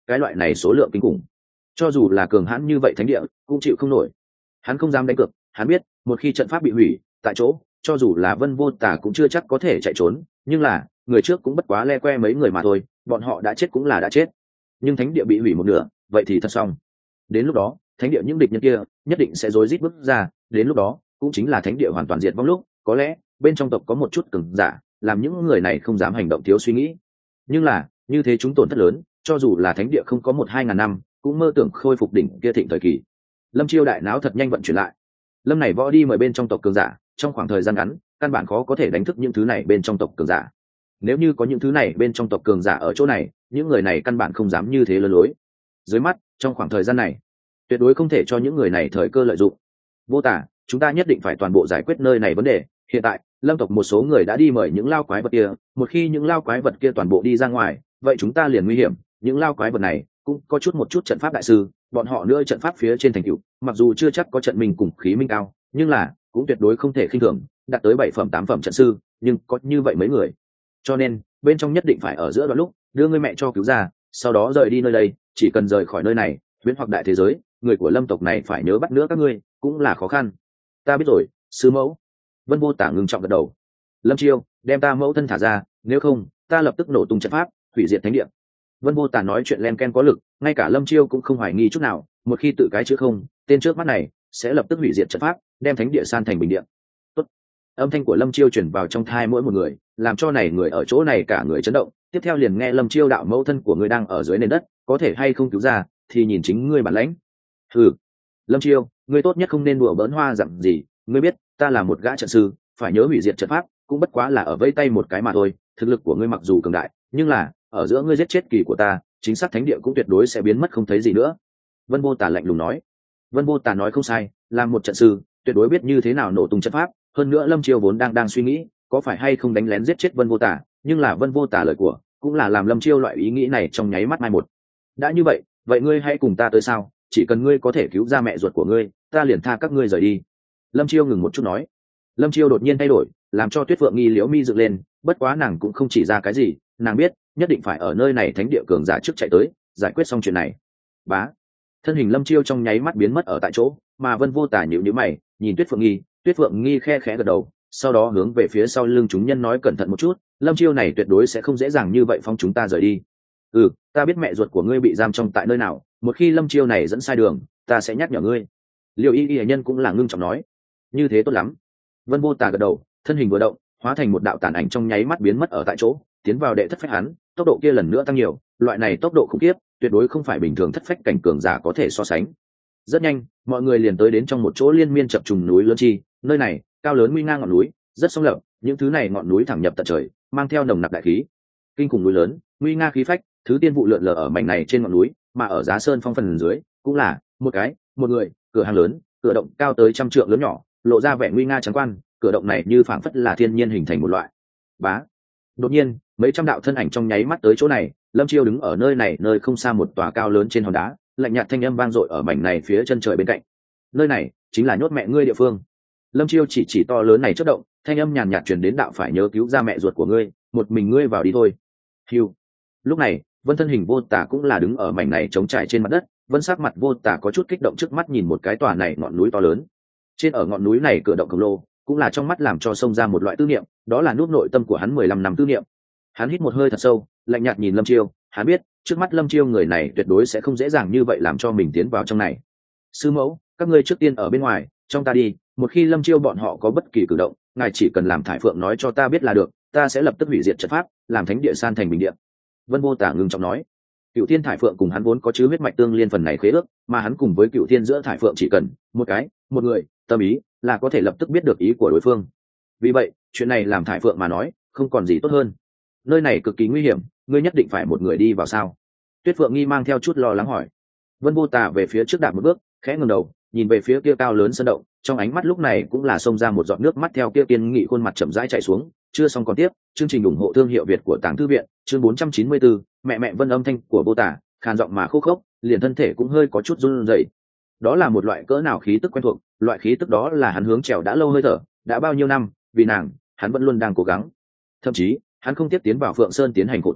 [SPEAKER 1] cái loại này số lượng kinh khủng, cho dù là cường hãn như vậy thánh địa cũng chịu không nổi. Hắn không dám đánh cược, hắn biết một khi trận pháp bị hủy tại chỗ, cho dù là Vân Vô Tà cũng chưa chắc có thể chạy trốn, nhưng là người trước cũng bất quá le que mấy người mà thôi, bọn họ đã chết cũng là đã chết. Nhưng thánh địa bị hủy một nửa, vậy thì thật xong. Đến lúc đó thánh địa những địch nhân kia nhất định sẽ rối rít bước ra, đến lúc đó cũng chính là thánh địa hoàn toàn diệt vong lúc, có lẽ bên trong tộc có một chút cường giả làm những người này không dám hành động thiếu suy nghĩ. Nhưng là như thế chúng tổn thất lớn, cho dù là thánh địa không có 1-2 ngàn năm cũng mơ tưởng khôi phục đỉnh kia thịnh thời kỳ. Lâm Chiêu đại não thật nhanh vận chuyển lại. Lâm này võ đi mời bên trong tộc cường giả, trong khoảng thời gian ngắn căn bản khó có thể đánh thức những thứ này bên trong tộc cường giả. Nếu như có những thứ này bên trong tộc cường giả ở chỗ này, những người này căn bản không dám như thế lơ lối. Dưới mắt trong khoảng thời gian này tuyệt đối không thể cho những người này thời cơ lợi dụng. Vô Tà, chúng ta nhất định phải toàn bộ giải quyết nơi này vấn đề. Hiện tại Lâm tộc một số người đã đi mời những lao quái vật kia, một khi những lao quái vật kia toàn bộ đi ra ngoài, vậy chúng ta liền nguy hiểm. Những lao quái vật này cũng có một chút trận pháp đại sư, bọn họ nữa trận pháp phía trên thành tựu mặc dù chưa chắc có trận minh cùng khí minh cao, nhưng là cũng tuyệt đối không thể khinh thường, đạt tới 7 phẩm 8 phẩm trận sư, nhưng có như vậy mấy người. Cho nên bên trong nhất định phải ở giữa đoạn lúc đưa người mẹ cho cứu ra, sau đó rời đi nơi đây. Chỉ cần rời khỏi nơi này, huyễn hoặc đại thế giới, người của Lâm tộc này phải nhớ bắt nữa các ngươi cũng là khó khăn. Ta biết rồi, sư mẫu. Vân Vô Tả ngưng trọng gật đầu. Lâm Chiêu, đem ta mẫu thân thả ra, nếu không ta lập tức nổ tung trận pháp, hủy diệt thánh địa. Vân Vô Tả nói chuyện len ken có lực, ngay cả Lâm Chiêu cũng không hoài nghi chút nào, một khi tự cái chữ không, tên trước mắt này sẽ lập tức hủy diệt trận pháp, đem thánh địa san thành bình địa. Tốt. Âm thanh của Lâm Chiêu truyền vào trong tai mỗi một người, làm cho này người ở chỗ này cả người chấn động. Tiếp theo liền nghe Lâm Chiêu đạo: mẫu thân của ngươi đang ở dưới nền đất, có thể hay không cứu ra thì nhìn chính ngươi bản lãnh. Hừ, Lâm Chiêu, ngươi tốt nhất không nên đùa bỡn hoa dặm gì, ngươi biết ta là một gã trận sư, phải nhớ hủy diệt trận pháp cũng bất quá là ở vây tay một cái mà thôi. Thực lực của ngươi mặc dù cường đại, nhưng là ở giữa ngươi giết chết kỳ của ta, chính xác thánh địa cũng tuyệt đối sẽ biến mất không thấy gì nữa. Vân Vô Tà lạnh lùng nói. Vân Vô Tà nói không sai, làm một trận sư tuyệt đối biết như thế nào nổ tung trận pháp. Hơn nữa Lâm Chiêu vốn đang suy nghĩ có phải hay không đánh lén giết chết Vân Vô Tà, nhưng là Vân Vô Tà lời của cũng là làm Lâm Chiêu loại ý nghĩ này trong nháy mắt mai một. Đã như vậy, vậy ngươi hãy cùng ta tới sao? Chỉ cần ngươi có thể cứu ra mẹ ruột của ngươi, ta liền tha các ngươi rời đi. Lâm Chiêu ngừng một chút nói. Lâm Chiêu đột nhiên thay đổi, làm cho Tuyết Phượng Nghi liễu mi dựng lên, bất quá nàng cũng không chỉ ra cái gì, nàng biết nhất định phải ở nơi này thánh địa cường giả trước chạy tới, giải quyết xong chuyện này. Bá. Thân hình Lâm Chiêu trong nháy mắt biến mất ở tại chỗ, mà Vân Vô Tà nhíu nhíu mày, nhìn Tuyết Phượng Nghi khe khẽ gật đầu, sau đó hướng về phía sau lưng chúng nhân nói cẩn thận một chút, Lâm Chiêu này tuyệt đối sẽ không dễ dàng như vậy phong chúng ta rời đi. Ta biết mẹ ruột của ngươi bị giam trong tại nơi nào, một khi Lâm Chiêu này dẫn sai đường, ta sẽ nhắc nhở ngươi. Liêu Y nhân cũng là ngưng trọng nói. Như thế tốt lắm. Vân Vô Tà gật đầu, thân hình vừa động, hóa thành một đạo tàn ảnh trong nháy mắt biến mất ở tại chỗ, tiến vào đệ thất phách hắn, tốc độ kia lần nữa tăng nhiều, loại này tốc độ khủng khiếp, tuyệt đối không phải bình thường thất phách cảnh cường giả có thể so sánh. Rất nhanh, mọi người liền tới đến trong một chỗ liên miên chập trùng núi lớn chi, nơi này cao lớn nguy ngang ngọn núi, rất sông lập, những thứ này ngọn núi thẳng nhập tận trời, mang theo nồng nặc đại khí. Kinh khủng núi lớn, nguy nga khí phách, thứ tiên vụ lượn lờ ở mảnh này trên ngọn núi, mà ở Giá Sơn Phong phần dưới, cũng là một người, cửa hàng lớn, cửa động cao tới 100 trượng lớn nhỏ, lộ ra vẻ nguy nga trắng quan, cửa động này như phảng phất là thiên nhiên hình thành một loại. Bá. Đột nhiên, mấy trăm đạo thân ảnh trong nháy mắt tới chỗ này, Lâm Chiêu đứng ở nơi này, nơi không xa một tòa cao lớn trên hòn đá, lạnh nhạt thanh âm vang dội ở mảnh này phía chân trời bên cạnh. Nơi này chính là nhốt mẹ ngươi địa phương. Lâm Chiêu chỉ to lớn này chớp động, thanh âm nhàn nhạt truyền đến: đạo phải nhớ cứu ra mẹ ruột của ngươi, một mình ngươi vào đi thôi. Hưu. Lúc này, Vân thân hình Vô Tà cũng là đứng ở mảnh này trống trải trên mặt đất, Vân sắc mặt Vô Tà có chút kích động, trước mắt nhìn một cái tòa này ngọn núi to lớn. Trên ở ngọn núi này cửa động khổng lồ, cũng là trong mắt làm cho xông ra một loại tư niệm, đó là nút nội tâm của hắn 15 năm tư niệm. Hắn hít một hơi thật sâu, lạnh nhạt nhìn Lâm Chiêu, hắn biết, trước mắt Lâm Chiêu người này tuyệt đối sẽ không dễ dàng như vậy làm cho mình tiến vào trong này. Sư mẫu, các ngươi trước tiên ở bên ngoài, trong ta đi, một khi Lâm Chiêu bọn họ có bất kỳ cử động, ngài chỉ cần làm Thải Phượng nói cho ta biết là được, ta sẽ lập tức hủy diệt trận pháp, làm thánh địa san thành bình địa. Vân Vô Tà ngưng trọng nói. Cựu Thiên Thải Phượng cùng hắn vốn có chứa huyết mạch tương liên phần này khế ước, mà hắn cùng với Cựu Thiên giữa Thải Phượng chỉ cần một người tâm ý là có thể lập tức biết được ý của đối phương. Vì vậy, chuyện này làm Thải Phượng mà nói, không còn gì tốt hơn. Nơi này cực kỳ nguy hiểm, ngươi nhất định phải một người đi vào sao? Tuyết Phượng Nghi mang theo chút lo lắng hỏi. Vân Vô Tà về phía trước đạp một bước, khẽ ngẩng đầu, nhìn về phía kia cao lớn sơn động, trong ánh mắt lúc này cũng là xông ra một giọt nước mắt, theo kia kiên nghị khuôn mặt chậm rãi chảy xuống. Chưa xong còn tiếp, chương trình ủng hộ thương hiệu Việt của Tàng Thư viện, chương 494, mẹ Vân, âm thanh của Vô Tà khàn giọng mà khô khốc, liền thân thể cũng hơi có chút run rẩy. Đó là một loại cỡ nào khí tức quen thuộc, loại khí tức đó là hắn hướng trèo đã lâu hơi thở, đã bao nhiêu năm, vì nàng, hắn vẫn luôn đang cố gắng. Thậm chí, hắn không tiếp tiến vào Phượng Sơn tiến hành khổ tu,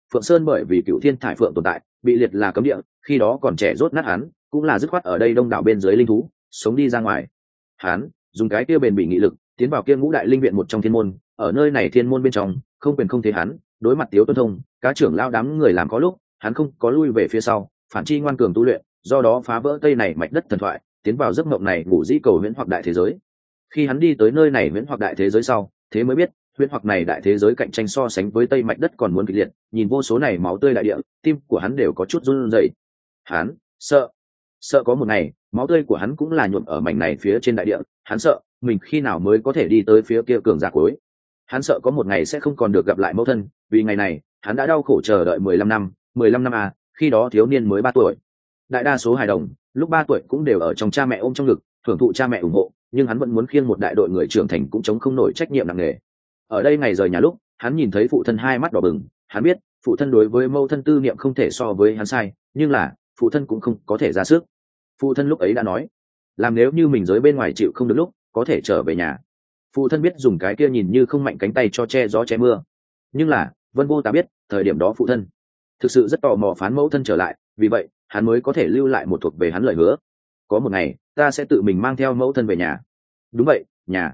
[SPEAKER 1] Phượng Sơn bởi vì Cựu Thiên Thải Phượng tồn tại bị liệt là cấm địa, khi đó còn trẻ rốt nát hắn cũng là dứt khoát ở đây đông đảo bên dưới linh thú sống đi ra ngoài. Hắn dùng cái kia bền bỉ nghị lực tiến vào kia ngũ đại linh viện một trong thiên môn, ở nơi này thiên môn bên trong không quyền không thế hắn đối mặt Tiếu Tuân Thông cá trưởng lao đám người làm có lúc hắn không có lui về phía sau, phản chi ngoan cường tu luyện, do đó phá vỡ tây này mạch đất thần thoại, tiến vào giấc mộng này ngủ dĩ cầu huyễn hoặc đại thế giới. Khi hắn đi tới nơi này huyễn hoặc đại thế giới sau, thế mới biết huyễn hoặc này đại thế giới cạnh tranh so sánh với tây mạch đất còn muốn kịch liệt, nhìn vô số này máu tươi đại địa, tim của hắn đều có chút run rẩy. Hắn sợ có một ngày máu tươi của hắn cũng là nhuộm ở mảnh này phía trên đại địa, hắn sợ mình khi nào mới có thể đi tới phía kia cường giả cuối. Hắn sợ có một ngày sẽ không còn được gặp lại mẫu thân, vì ngày này hắn đã đau khổ chờ đợi 15 năm à, khi đó thiếu niên mới 3 tuổi. Đại đa số hài đồng lúc 3 tuổi cũng đều ở trong cha mẹ ôm trong ngực, hưởng thụ cha mẹ ủng hộ, nhưng hắn vẫn muốn khiêng một đại đội người trưởng thành cũng chống không nổi trách nhiệm nặng nề. Ở đây ngày rời nhà lúc hắn nhìn thấy phụ thân hai mắt đỏ bừng, hắn biết phụ thân đối với mẫu thân tư niệm không thể so với hắn sai, nhưng là phụ thân cũng không có thể ra sức. Phụ thân lúc ấy đã nói làm nếu như mình giới bên ngoài chịu không được lúc có thể trở về nhà. Phụ thân biết dùng cái kia nhìn như không mạnh cánh tay cho che gió che mưa, nhưng là Vân Vô Tà biết thời điểm đó phụ thân thực sự rất tò mò phán mẫu thân trở lại, vì vậy hắn mới có thể lưu lại một thuộc về hắn lời hứa, có một ngày ta sẽ tự mình mang theo mẫu thân về nhà. Đúng vậy, nhà,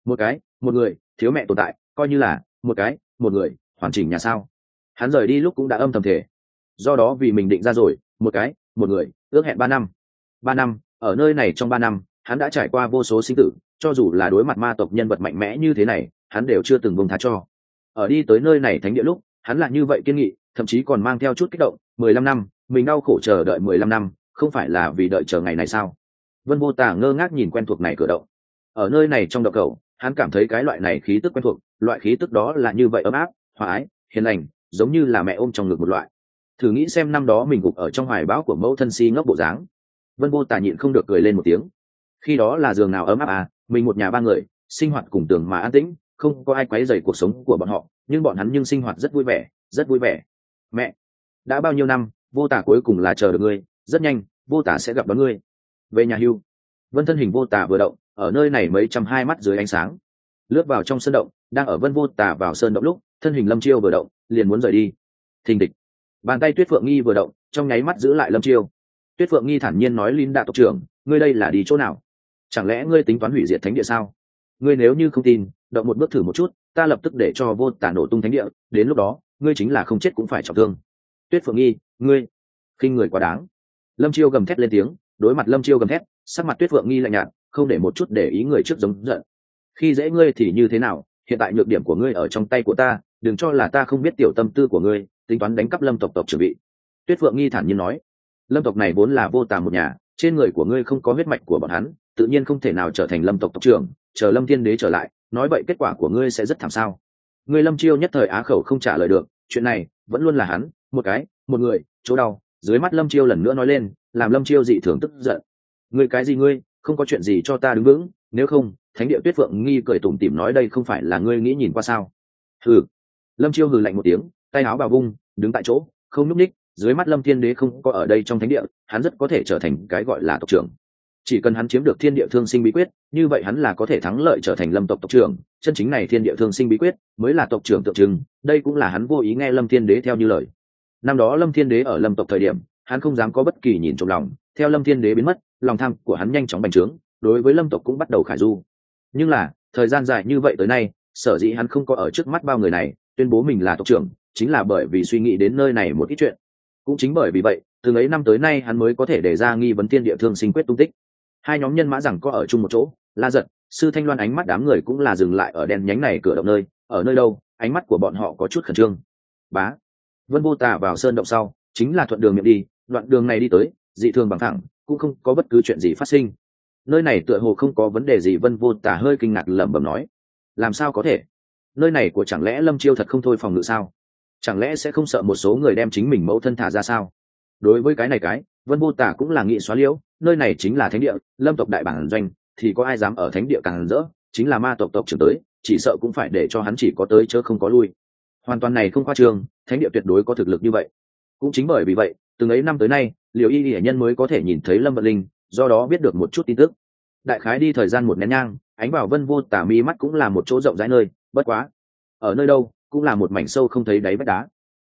[SPEAKER 1] một người thiếu mẹ tồn tại, coi như là một người hoàn chỉnh nhà sao. Hắn rời đi lúc cũng đã âm thầm thể, do đó vì mình định ra rồi một người ước hẹn 3 năm. Ở nơi này trong 3 năm hắn đã trải qua vô số sinh tử, cho dù là đối mặt ma tộc nhân vật mạnh mẽ như thế này hắn đều chưa từng buông tha cho. Ở đi tới nơi này thánh địa lúc hắn là như vậy kiên nghị, thậm chí còn mang theo chút kích động. 15 năm mình đau khổ chờ đợi 15 năm, không phải là vì đợi chờ ngày này sao? Vân Vô Tà ngơ ngác nhìn quen thuộc này cửa động. Ở nơi này trong động cầu hắn cảm thấy cái loại này khí tức quen thuộc, loại khí tức đó là như vậy ấm áp, hòa ái, hiền lành, giống như là mẹ ôm trong ngực một loại. Thử nghĩ xem năm đó mình gục ở trong hoài bão của mẫu thân si ngốc bộ dáng. Vân Vô Tà nhịn không được cười lên một tiếng. Khi đó là giường nào ấm áp à, mình một nhà 3 người sinh hoạt cùng tường mà an tĩnh, không có ai quấy rầy cuộc sống của bọn họ, nhưng bọn hắn nhưng sinh hoạt rất vui vẻ, rất vui vẻ. Mẹ, đã bao nhiêu năm, Vô Tà cuối cùng là chờ được ngươi, rất nhanh Vô Tà sẽ gặp đón ngươi về nhà hưu. Vân thân hình Vô Tà vừa động, ở nơi này mấy trăm hai mắt dưới ánh sáng lướt vào trong sơn động. Đang ở Vân Vô Tà vào sơn động lúc thân hình Lâm Chiêu vừa động liền muốn rời đi. Thình địch, bàn tay Tuyết Phượng Nghi vừa động trong nháy mắt giữ lại Lâm Chiêu. Tuyết Phượng Nghi thản nhiên nói: Lín Đạ tộc trưởng, ngươi đây là đi chỗ nào? Chẳng lẽ ngươi tính toán hủy diệt thánh địa sao? Ngươi nếu như không tin, động một bước thử một chút, ta lập tức để cho Vô Tà nổ tung thánh địa, đến lúc đó ngươi chính là không chết cũng phải trọng thương. Tuyết Phượng Nghi, ngươi khinh người quá đáng. Lâm Chiêu gầm thét lên tiếng. Đối mặt Lâm Chiêu gầm thét, sắc mặt Tuyết Phượng Nghi lạnh nhạt, không để một chút để ý người trước giống giận. Khi dễ ngươi thì như thế nào, hiện tại nhược điểm của ngươi ở trong tay của ta, đừng cho là ta không biết tiểu tâm tư của ngươi, tính toán đánh cắp Lâm tộc tộc trưởng vị. Tuyết Phượng Nghi thản nhiên nói: Lâm tộc này vốn là Vô Tà một nhà, trên người của ngươi không có huyết mạch của bọn hắn, tự nhiên không thể nào trở thành Lâm tộc tộc trưởng, chờ Lâm Thiên Đế trở lại, nói vậy kết quả của ngươi sẽ rất thảm sao. Ngươi Lâm Chiêu nhất thời á khẩu không trả lời được, chuyện này vẫn luôn là hắn một người chỗ đau. Dưới mắt Lâm Chiêu lần nữa nói lên, làm Lâm Chiêu dị thường tức giận. Ngươi cái gì ngươi, không có chuyện gì cho ta đứng vững, nếu không thánh địa. Tuyết Phượng Nghi cười tủm tỉm nói: đây không phải là ngươi nghĩ nhìn qua sao? Hừ. Lâm Chiêu hừ lạnh một tiếng, tay áo bào vung, đứng tại chỗ không nhúc ních. Dưới mắt Lâm Thiên Đế không có ở đây trong thánh địa, hắn rất có thể trở thành cái gọi là tộc trưởng. Chỉ cần hắn chiếm được thiên địa thương sinh bí quyết, như vậy hắn là có thể thắng lợi trở thành Lâm tộc tộc trưởng. Chân chính này thiên địa thương sinh bí quyết mới là tộc trưởng tượng trưng, đây cũng là hắn vô ý nghe Lâm Thiên Đế theo như lời. Năm đó Lâm Thiên Đế ở Lâm tộc thời điểm, hắn không dám có bất kỳ nhìn trong lòng, theo Lâm Thiên Đế biến mất, lòng tham của hắn nhanh chóng bành trướng, đối với Lâm tộc cũng bắt đầu khải du. Nhưng là thời gian dài như vậy tới nay, sở dĩ hắn không có ở trước mắt bao người này tuyên bố mình là tộc trưởng, chính là bởi vì suy nghĩ đến nơi này một ít chuyện. Cũng chính bởi vì vậy, từ ấy năm tới nay hắn mới có thể đề ra nghi vấn thiên địa thương sinh quyết tung tích. Hai nhóm nhân mã rằng có ở chung một chỗ, La Giật, Sư Thanh Loan ánh mắt đám người cũng là dừng lại ở đen nhánh này cửa động nơi, ở nơi đâu, ánh mắt của bọn họ có chút khẩn trương. Bá. Vân Vô Tà vào sơn động sau, chính là thuận đường miệng đi, đoạn đường này đi tới, dị thường bằng thẳng, cũng không có bất cứ chuyện gì phát sinh. Nơi này tựa hồ không có vấn đề gì. Vân Vô Tà hơi kinh ngạc lẩm bẩm nói: làm sao có thể? Nơi này của chẳng lẽ Lâm Chiêu thật không thôi phòng ngự sao? Chẳng lẽ sẽ không sợ một số người đem chính mình mẫu thân thả ra sao? Đối với cái này Vân Vô Tà cũng là nghị xóa liễu, nơi này chính là thánh địa, Lâm tộc đại bản doanh, thì có ai dám ở thánh địa càng rỡ, chính là ma tộc tộc trưởng tới, chỉ sợ cũng phải để cho hắn chỉ có tới chớ không có lui. Hoàn toàn này không khoa trương, thánh địa tuyệt đối có thực lực như vậy. Cũng chính bởi vì vậy, từng ấy năm tới nay, Liễu Y Hiển nhân mới có thể nhìn thấy Lâm Vận Linh, do đó biết được một chút tin tức. Đại khái đi thời gian một nén nhang, ánh vào Vân Vô Tà mi mắt cũng là một chỗ rộng rãi nơi, bất quá ở nơi đâu cũng là một mảnh sâu không thấy đáy vách đá.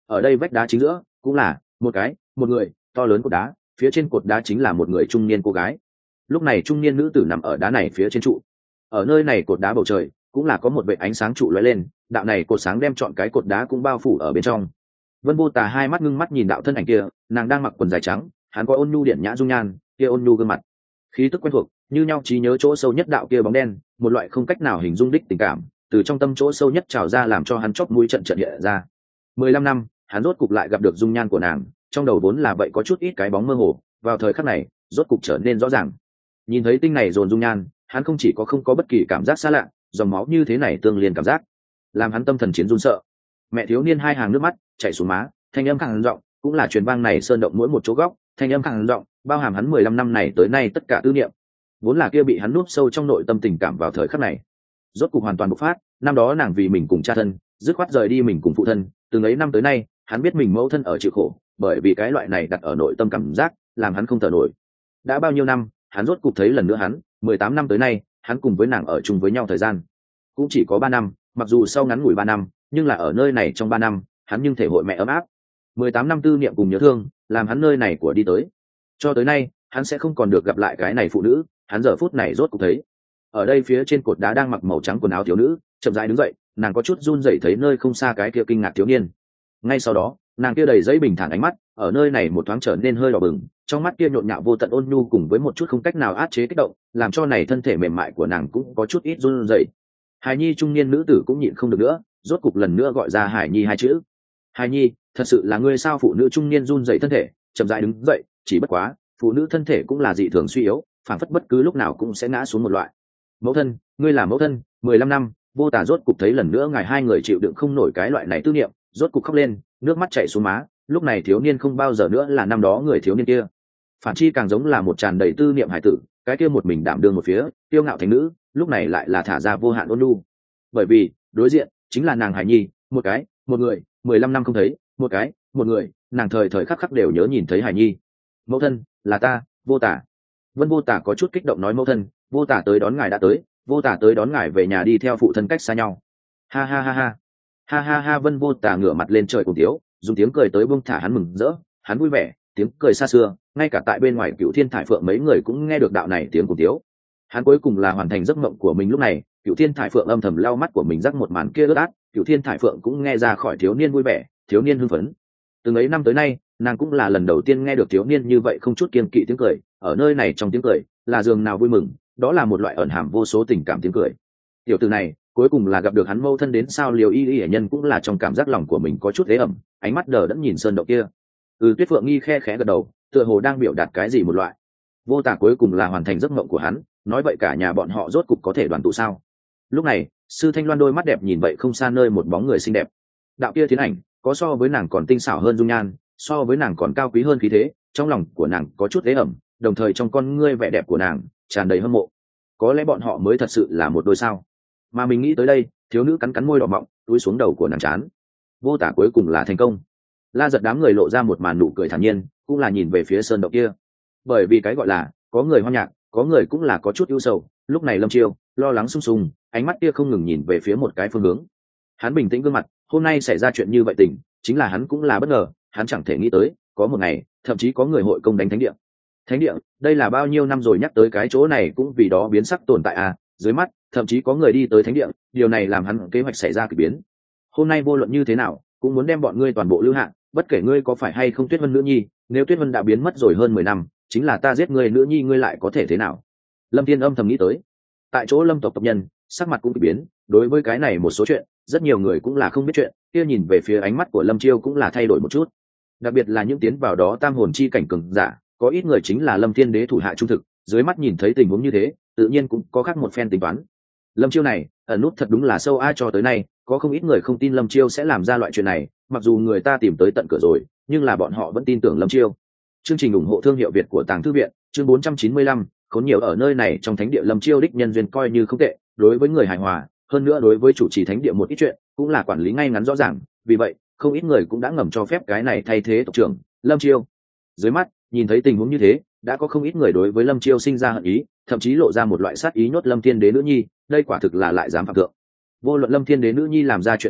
[SPEAKER 1] ở đây vách đá chính giữa cũng là một người to lớn cột đá, phía trên cột đá chính là một người trung niên cô gái. Lúc này trung niên nữ tử nằm ở đá này phía trên trụ. Ở nơi này cột đá bầu trời cũng là có một vệt ánh sáng trụ lóe lên, đạo này cột sáng đem trọn cái cột đá cũng bao phủ ở bên trong. Vân Vô Tà hai mắt ngưng mắt nhìn đạo thân ảnh kia, nàng đang mặc quần dài trắng, hắn có ôn nhu điện nhã dung nhan, kia ôn nhu gương mặt, khí tức quen thuộc, như nhau trí nhớ chỗ sâu nhất đạo kia bóng đen, một loại không cách nào hình dung đích tình cảm, từ trong tâm chỗ sâu nhất trào ra làm cho hắn chóp mũi trận trận hiện ra. 15 năm, hắn rốt cục lại gặp được dung nhan của nàng, trong đầu vốn là vậy có chút ít cái bóng mơ hồ, vào thời khắc này, rốt cục trở nên rõ ràng. Nhìn thấy tinh này dồn dung nhan, hắn không chỉ có không có bất kỳ cảm giác xa lạ, dòng máu như thế này tương liên cảm giác, làm hắn tâm thần chiến run sợ. Mẹ thiếu niên hai hàng nước mắt chảy xuống má, thanh âm khàn giọng, cũng là truyền vang này sơn động mỗi một chỗ góc, thanh âm khàn giọng, bao hàm hắn 15 năm này tới nay tất cả tư niệm, vốn là kia bị hắn nuốt sâu trong nội tâm tình cảm vào thời khắc này, rốt cục hoàn toàn bộc phát. Năm đó nàng vì mình cùng cha thân, dứt khoát rời đi mình cùng phụ thân, từng ấy năm tới nay, hắn biết mình mẫu thân ở chịu khổ, bởi vì cái loại này đặt ở nội tâm cảm giác, làm hắn không thở nổi. Đã bao nhiêu năm, hắn rốt cục thấy lần nữa hắn, 18 năm tới nay, hắn cùng với nàng ở chung với nhau thời gian, cũng chỉ có 3 năm, mặc dù sau ngắn ngủi 3 năm, nhưng là ở nơi này trong 3 năm, hắn nhưng thể hội mẹ ấm áp. 18 năm tư niệm cùng nhớ thương, làm hắn nơi này của đi tới. Cho tới nay, hắn sẽ không còn được gặp lại cái này phụ nữ, hắn giờ phút này rốt cục thấy. Ở đây phía trên cột đá đang mặc màu trắng quần áo thiếu nữ, chậm rãi đứng dậy, nàng có chút run rẩy thấy nơi không xa cái kia kinh ngạc thiếu niên. Ngay sau đó, nàng kia đầy giấy bình thản ánh mắt, ở nơi này một thoáng trở nên hơi đỏ bừng, trong mắt kia nhộn nhạo vô tận ôn nhu cùng với một chút không cách nào áp chế kích động, làm cho này thân thể mềm mại của nàng cũng có chút ít run rẩy. Hải Nhi trung niên nữ tử cũng nhịn không được nữa, rốt cục lần nữa gọi ra Hải Nhi hai chữ. Hải Nhi, thật sự là ngươi sao? Phụ nữ trung niên run rẩy thân thể, chậm rãi đứng dậy, chỉ bất quá, phụ nữ thân thể cũng là dị thường suy yếu, phản phất bất cứ lúc nào cũng sẽ ngã xuống một loại. Mẫu thân, ngươi là mẫu thân, 15 năm, Vô Tà rốt cục thấy lần nữa ngài hai người chịu đựng không nổi cái loại này tư niệm, rốt cục khóc lên, nước mắt chảy xuống má. Lúc này thiếu niên không bao giờ nữa là năm đó người thiếu niên kia, phản chi càng giống là một tràn đầy tư niệm hải tử, cái kia một mình đảm đương một phía, tiêu ngạo thành nữ, lúc này lại là thả ra vô hạn ôn nhu. Bởi vì đối diện chính là nàng Hải Nhi, một người, 15 năm không thấy, một người, nàng thời thời khắc khắc đều nhớ nhìn thấy Hải Nhi. Mẫu thân, là ta, Vô Tà. Vân Vô Tà có chút kích động nói mẫu thân, Vô Tà tới đón ngài đã tới, Vô Tà tới đón ngài về nhà đi theo phụ thân cách xa nhau. Ha ha ha ha, ha ha ha. Vân Vô Tà ngửa mặt lên trời cùng tiếu, dùng tiếng cười tới buông thả hắn mừng rỡ, hắn vui vẻ, tiếng cười xa xưa, ngay cả tại bên ngoài Cửu Thiên Thải Phượng mấy người cũng nghe được đạo này tiếng cùng tiếu. Hắn cuối cùng là hoàn thành giấc mộng của mình. Lúc này Cửu Thiên Thải Phượng âm thầm lau mắt của mình, rắc một màn kia ướt át, Cửu Thiên Thải Phượng cũng nghe ra khỏi thiếu niên vui vẻ, thiếu niên hưng phấn. Từng ấy năm tới nay, nàng cũng là lần đầu tiên nghe được thiếu niên như vậy không chút kiêng kỵ tiếng cười, ở nơi này trong tiếng cười là dường nào vui mừng, đó là một loại ẩn hàm vô số tình cảm tiếng cười. Tiểu tử này cuối cùng là gặp được hắn mâu thân đến sao? Liều Y Y nhân cũng là trong cảm giác lòng của mình có chút ế ẩm, ánh mắt đờ đẫn nhìn sơn động kia. Tuyết Phượng Nghi khe khẽ gật đầu, tựa hồ đang biểu đạt cái gì một loại. Vô Tà cuối cùng là hoàn thành giấc mộng của hắn, nói vậy cả nhà bọn họ rốt cục có thể đoàn tụ sao? Lúc này Sư Thanh Loan đôi mắt đẹp nhìn vậy không xa nơi một bóng người xinh đẹp, đạo kia thiến ảnh có so với nàng còn tinh xảo hơn dung nhan, so với nàng còn cao quý hơn khí thế, trong lòng của nàng có chút ế ẩm, đồng thời trong con ngươi vẻ đẹp của nàng tràn đầy hâm mộ. Có lẽ bọn họ mới thật sự là một đôi sao? Mà mình nghĩ tới đây, thiếu nữ cắn cắn môi đỏ mọng, túi xuống đầu của nàng chán. Vô Tà cuối cùng là thành công. La Giật đám người lộ ra một màn nụ cười thản nhiên, cũng là nhìn về phía sơn động kia. Bởi vì cái gọi là có người hoang nhạc, có người cũng là có chút ưu sầu. Lúc này Lâm Chiêu lo lắng sung sung, ánh mắt kia không ngừng nhìn về phía một cái phương hướng. Hắn bình tĩnh gương mặt, hôm nay xảy ra chuyện như vậy tình, chính là hắn cũng là bất ngờ, hắn chẳng thể nghĩ tới, có một ngày, thậm chí có người hội công đánh thánh địa. Thánh địa, đây là bao nhiêu năm rồi nhắc tới cái chỗ này cũng vì đó biến sắc tồn tại à? Dưới mắt, thậm chí có người đi tới thánh địa, điều này làm hắn kế hoạch xảy ra kỳ biến. Hôm nay vô luận như thế nào, cũng muốn đem bọn ngươi toàn bộ lưu hạ, bất kể ngươi có phải hay không Tuyết Vân nữ nhi, nếu Tuyết Vân đã biến mất rồi hơn 10 năm, chính là ta giết ngươi nữ nhi, ngươi lại có thể thế nào? Lâm Thiên âm thầm nghĩ tới. Tại chỗ Lâm tộc tộc nhân, sắc mặt cũng kỳ biến, đối với cái này một số chuyện, rất nhiều người cũng là không biết chuyện, kia nhìn về phía ánh mắt của Lâm Chiêu cũng là thay đổi một chút. Đặc biệt là những tiến vào đó tam hồn chi cảnh cường giả, có ít người chính là Lâm Thiên Đế thủ hạ trung thực, dưới mắt nhìn thấy tình huống như thế, tự nhiên cũng có khác một phen tính toán. Lâm Chiêu này, ẩn nút thật đúng là sâu a, cho tới nay, có không ít người không tin Lâm Chiêu sẽ làm ra loại chuyện này, mặc dù người ta tìm tới tận cửa rồi, nhưng là bọn họ vẫn tin tưởng Lâm Chiêu. Chương trình ủng hộ thương hiệu Việt của Tàng Thư viện, chương 495, khốn nhiều ở nơi này trong thánh địa. Lâm Chiêu đích nhân duyên coi như không tệ, đối với người hài hòa, hơn nữa đối với chủ trì thánh địa một ít chuyện, cũng là quản lý ngay ngắn rõ ràng, vì vậy, không ít người cũng đã ngầm cho phép cái này thay thế tộc trưởng Lâm Chiêu. Dưới mắt, nhìn thấy tình huống như thế, đã có không ít người đối với Lâm Chiêu sinh ra hận ý, thậm chí lộ ra một loại sát ý nhốt Lâm Thiên Đế nữ nhi, đây quả thực là lại dám phạm thượng. Vô luận Lâm Thiên Đế nữ nhi làm ra chuyện gì,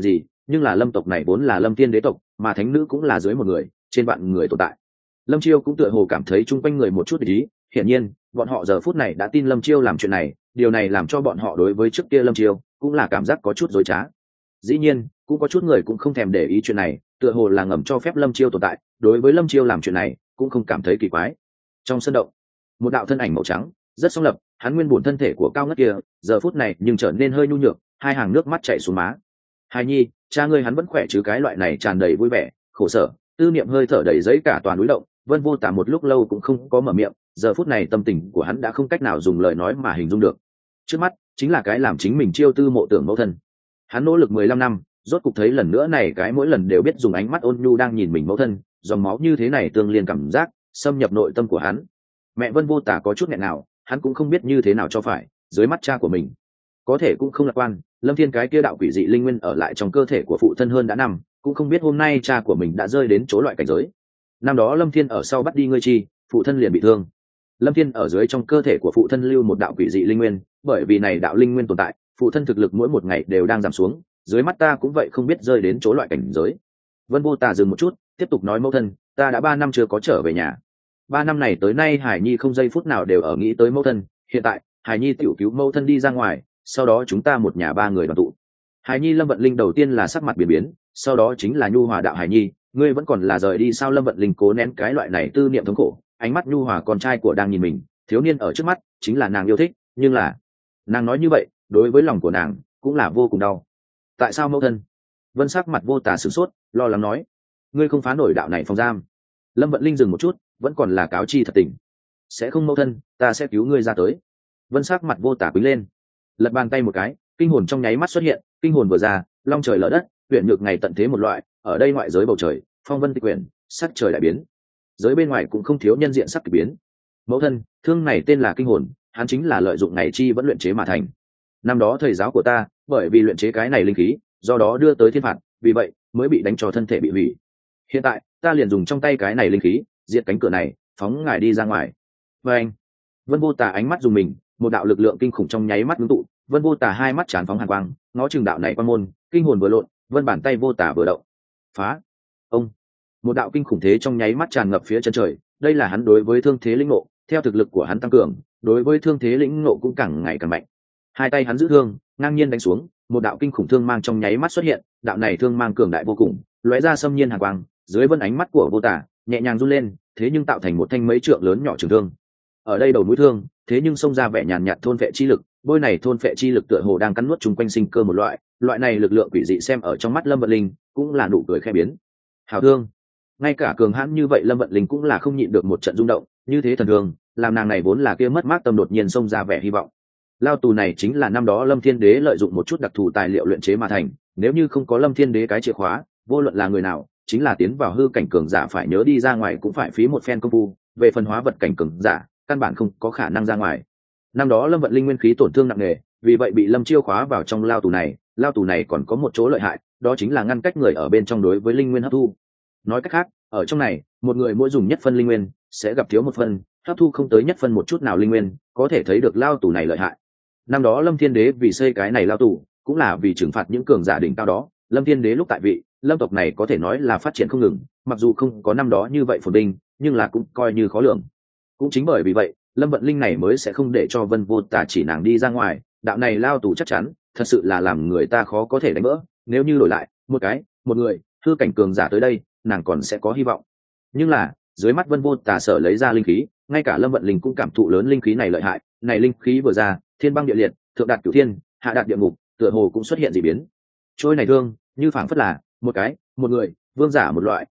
[SPEAKER 1] nhưng là lâm tộc này vốn là lâm thiên đế tộc, mà thánh nữ cũng là dưới một người trên vạn người tồn tại. Lâm Chiêu cũng tựa hồ cảm thấy chung quanh người một chút để ý, hiển nhiên bọn họ giờ phút này đã tin Lâm Chiêu làm chuyện này, điều này làm cho bọn họ đối với trước kia Lâm Chiêu cũng là cảm giác có chút dối trá. Dĩ nhiên cũng có chút người cũng không thèm để ý chuyện này, tựa hồ là ngầm cho phép Lâm Chiêu tồn tại, đối với Lâm Chiêu làm chuyện này cũng không cảm thấy kỳ quái. Trong sân động, một đạo thân ảnh màu trắng rất song lập, hắn nguyên bổn thân thể của cao ngất kia giờ phút này nhưng trở nên hơi nhu nhược, hai hàng nước mắt chảy xuống má. Hài nhi, cha ngươi hắn vẫn khỏe chứ? Cái loại này tràn đầy vui vẻ, khổ sở, tư niệm hơi thở đầy giấy cả toàn núi động. Vân Vô Tả một lúc lâu cũng không có mở miệng, giờ phút này tâm tình của hắn đã không cách nào dùng lời nói mà hình dung được. Trước mắt chính là cái làm chính mình chiêu tư mộ tưởng mẫu thân. Hắn nỗ lực 15 năm, rốt cục thấy lần nữa này cái mỗi lần đều biết dùng ánh mắt ôn nhu đang nhìn mình mẫu thân, dòng máu như thế này tương liên cảm giác xâm nhập nội tâm của hắn. Mẹ Vân Vô Tả có chút nghẹn nào, hắn cũng không biết như thế nào cho phải, dưới mắt cha của mình có thể cũng không lạc quan. Lâm Thiên cái kia đạo quỷ dị linh nguyên ở lại trong cơ thể của phụ thân hơn đã năm, cũng không biết hôm nay cha của mình đã rơi đến chỗ loại cảnh giới. Năm đó Lâm Thiên ở sau bắt đi ngươi chi, phụ thân liền bị thương. Lâm Thiên ở dưới trong cơ thể của phụ thân lưu một đạo quỷ dị linh nguyên, bởi vì này đạo linh nguyên tồn tại, phụ thân thực lực mỗi một ngày đều đang giảm xuống, dưới mắt ta cũng vậy không biết rơi đến chỗ loại cảnh giới. Vân Vô Tà dừng một chút, tiếp tục nói, mẫu thân, ta đã 3 năm chưa có trở về nhà. 3 năm này tới nay Hải Nhi không giây phút nào đều ở nghĩ tới mẫu thân, hiện tại Hải Nhi tiểu cứu mẫu thân đi ra ngoài, sau đó chúng ta một nhà 3 người đoàn tụ. Hải Nhi. Lâm Vận Linh đầu tiên là sắc mặt biến biến, sau đó chính là nhu hòa, đạo Hải Nhi, ngươi vẫn còn là rời đi sao? Lâm Vận Linh cố nén cái loại này tư niệm thống khổ, ánh mắt nhu hòa, con trai của đang nhìn mình, thiếu niên ở trước mắt chính là nàng yêu thích, nhưng là nàng nói như vậy đối với lòng của nàng cũng là vô cùng đau. Tại sao mẫu thân? Vân sắc mặt Vô Tà sửng sốt, lo lắng nói, ngươi không phá nổi đạo này phòng giam. Lâm Vận Linh dừng một chút, vẫn còn là cáo chi thật tình. Sẽ không mẫu thân, ta sẽ cứu ngươi ra tới. Vân sắc mặt Vô Tà quý lên, lật bàn tay một cái, kinh hồn trong nháy mắt xuất hiện. Kinh hồn vừa ra, long trời lở đất, huyện nhược ngày tận thế một loại. Ở đây ngoại giới bầu trời phong vân tịch quyển, sắc trời đại biến, giới bên ngoài cũng không thiếu nhân diện sắc kỳ biến. Mẫu thân, thương này tên là kinh hồn, hắn chính là lợi dụng ngày chi vẫn luyện chế mà thành. Năm đó thầy giáo của ta bởi vì luyện chế cái này linh khí, do đó đưa tới thiên phạt, vì vậy mới bị đánh cho thân thể bị hủy. Hiện tại ta liền dùng trong tay cái này linh khí diệt cánh cửa này, phóng ngài đi ra ngoài. Và anh, Vân Vô Tà ánh mắt dùng mình, một đạo lực lượng kinh khủng trong nháy mắt ngưng tụ. Vân Vô Tà hai mắt tràn phóng hàn quang, ngó chừng đạo này quan môn, kinh hồn vừa lộn, vân bàn tay Vô Tà vừa động, phá. Ông, một đạo kinh khủng thế trong nháy mắt tràn ngập phía chân trời. Đây là hắn đối với thương thế lĩnh ngộ, theo thực lực của hắn tăng cường, đối với thương thế lĩnh ngộ cũng càng ngày càng mạnh. Hai tay hắn giữ thương, ngang nhiên đánh xuống, một đạo kinh khủng thương mang trong nháy mắt xuất hiện. Đạo này thương mang cường đại vô cùng, lóe ra xâm nhiên hàn quang, dưới vân ánh mắt của Vô Tà nhẹ nhàng run lên, thế nhưng tạo thành một thanh mấy trượng lớn nhỏ trường thương. Ở đây đầu mũi thương, thế nhưng xông ra vẻ nhàn nhạt thôn phệ chi lực, bôi này thôn phệ chi lực tựa hồ đang cắn nuốt chung quanh sinh cơ một loại này lực lượng quỷ dị xem ở trong mắt Lâm Vận Linh cũng là nụ cười khẽ biến. Hảo thương, ngay cả cường hãn như vậy Lâm Vận Linh cũng là không nhịn được một trận rung động, như thế thần thương, làm nàng này vốn là kia mất mát tâm đột nhiên xông ra vẻ hy vọng. Lao tù này chính là năm đó Lâm Thiên Đế lợi dụng một chút đặc thù tài liệu luyện chế mà thành, nếu như không có Lâm Thiên Đế cái chìa khóa, vô luận là người nào, chính là tiến vào hư cảnh cường giả phải nhớ đi ra ngoài cũng phải phí một phen công phu, về phần hóa vật cảnh cường giả, căn bản không có khả năng ra ngoài. Năm đó Lâm Vận Linh nguyên khí tổn thương nặng nề, vì vậy bị Lâm Chiêu khóa vào trong lao tù này. Lao tù này còn có một chỗ lợi hại, đó chính là ngăn cách người ở bên trong đối với linh nguyên hấp thu. Nói cách khác, ở trong này, một người mỗi dùng nhất phân linh nguyên sẽ gặp thiếu một phân, hấp thu không tới nhất phân một chút nào linh nguyên, có thể thấy được lao tù này lợi hại. Năm đó Lâm Thiên Đế vì xây cái này lao tù, cũng là vì trừng phạt những cường giả đỉnh cao đó. Lâm Thiên Đế lúc tại vị, Lâm tộc này có thể nói là phát triển không ngừng, mặc dù không có năm đó như vậy phồn vinh, nhưng là cũng coi như khó lường. Cũng chính bởi vì vậy, Lâm Vận Linh này mới sẽ không để cho Vân Vô Tà chỉ nàng đi ra ngoài. Đạo này lao tù chắc chắn thật sự là làm người ta khó có thể đánh vỡ. Nếu như đổi lại một người hư cảnh cường giả tới đây, nàng còn sẽ có hy vọng. Nhưng là dưới mắt Vân Vô Tà sở lấy ra linh khí, ngay cả Lâm Vận Linh cũng cảm thụ lớn linh khí này lợi hại. Này linh khí vừa ra, thiên băng địa liệt, thượng đạt cửu thiên, hạ đạt địa ngục, tựa hồ cũng xuất hiện dị biến. Trôi này thương như phảng phất là một người vương giả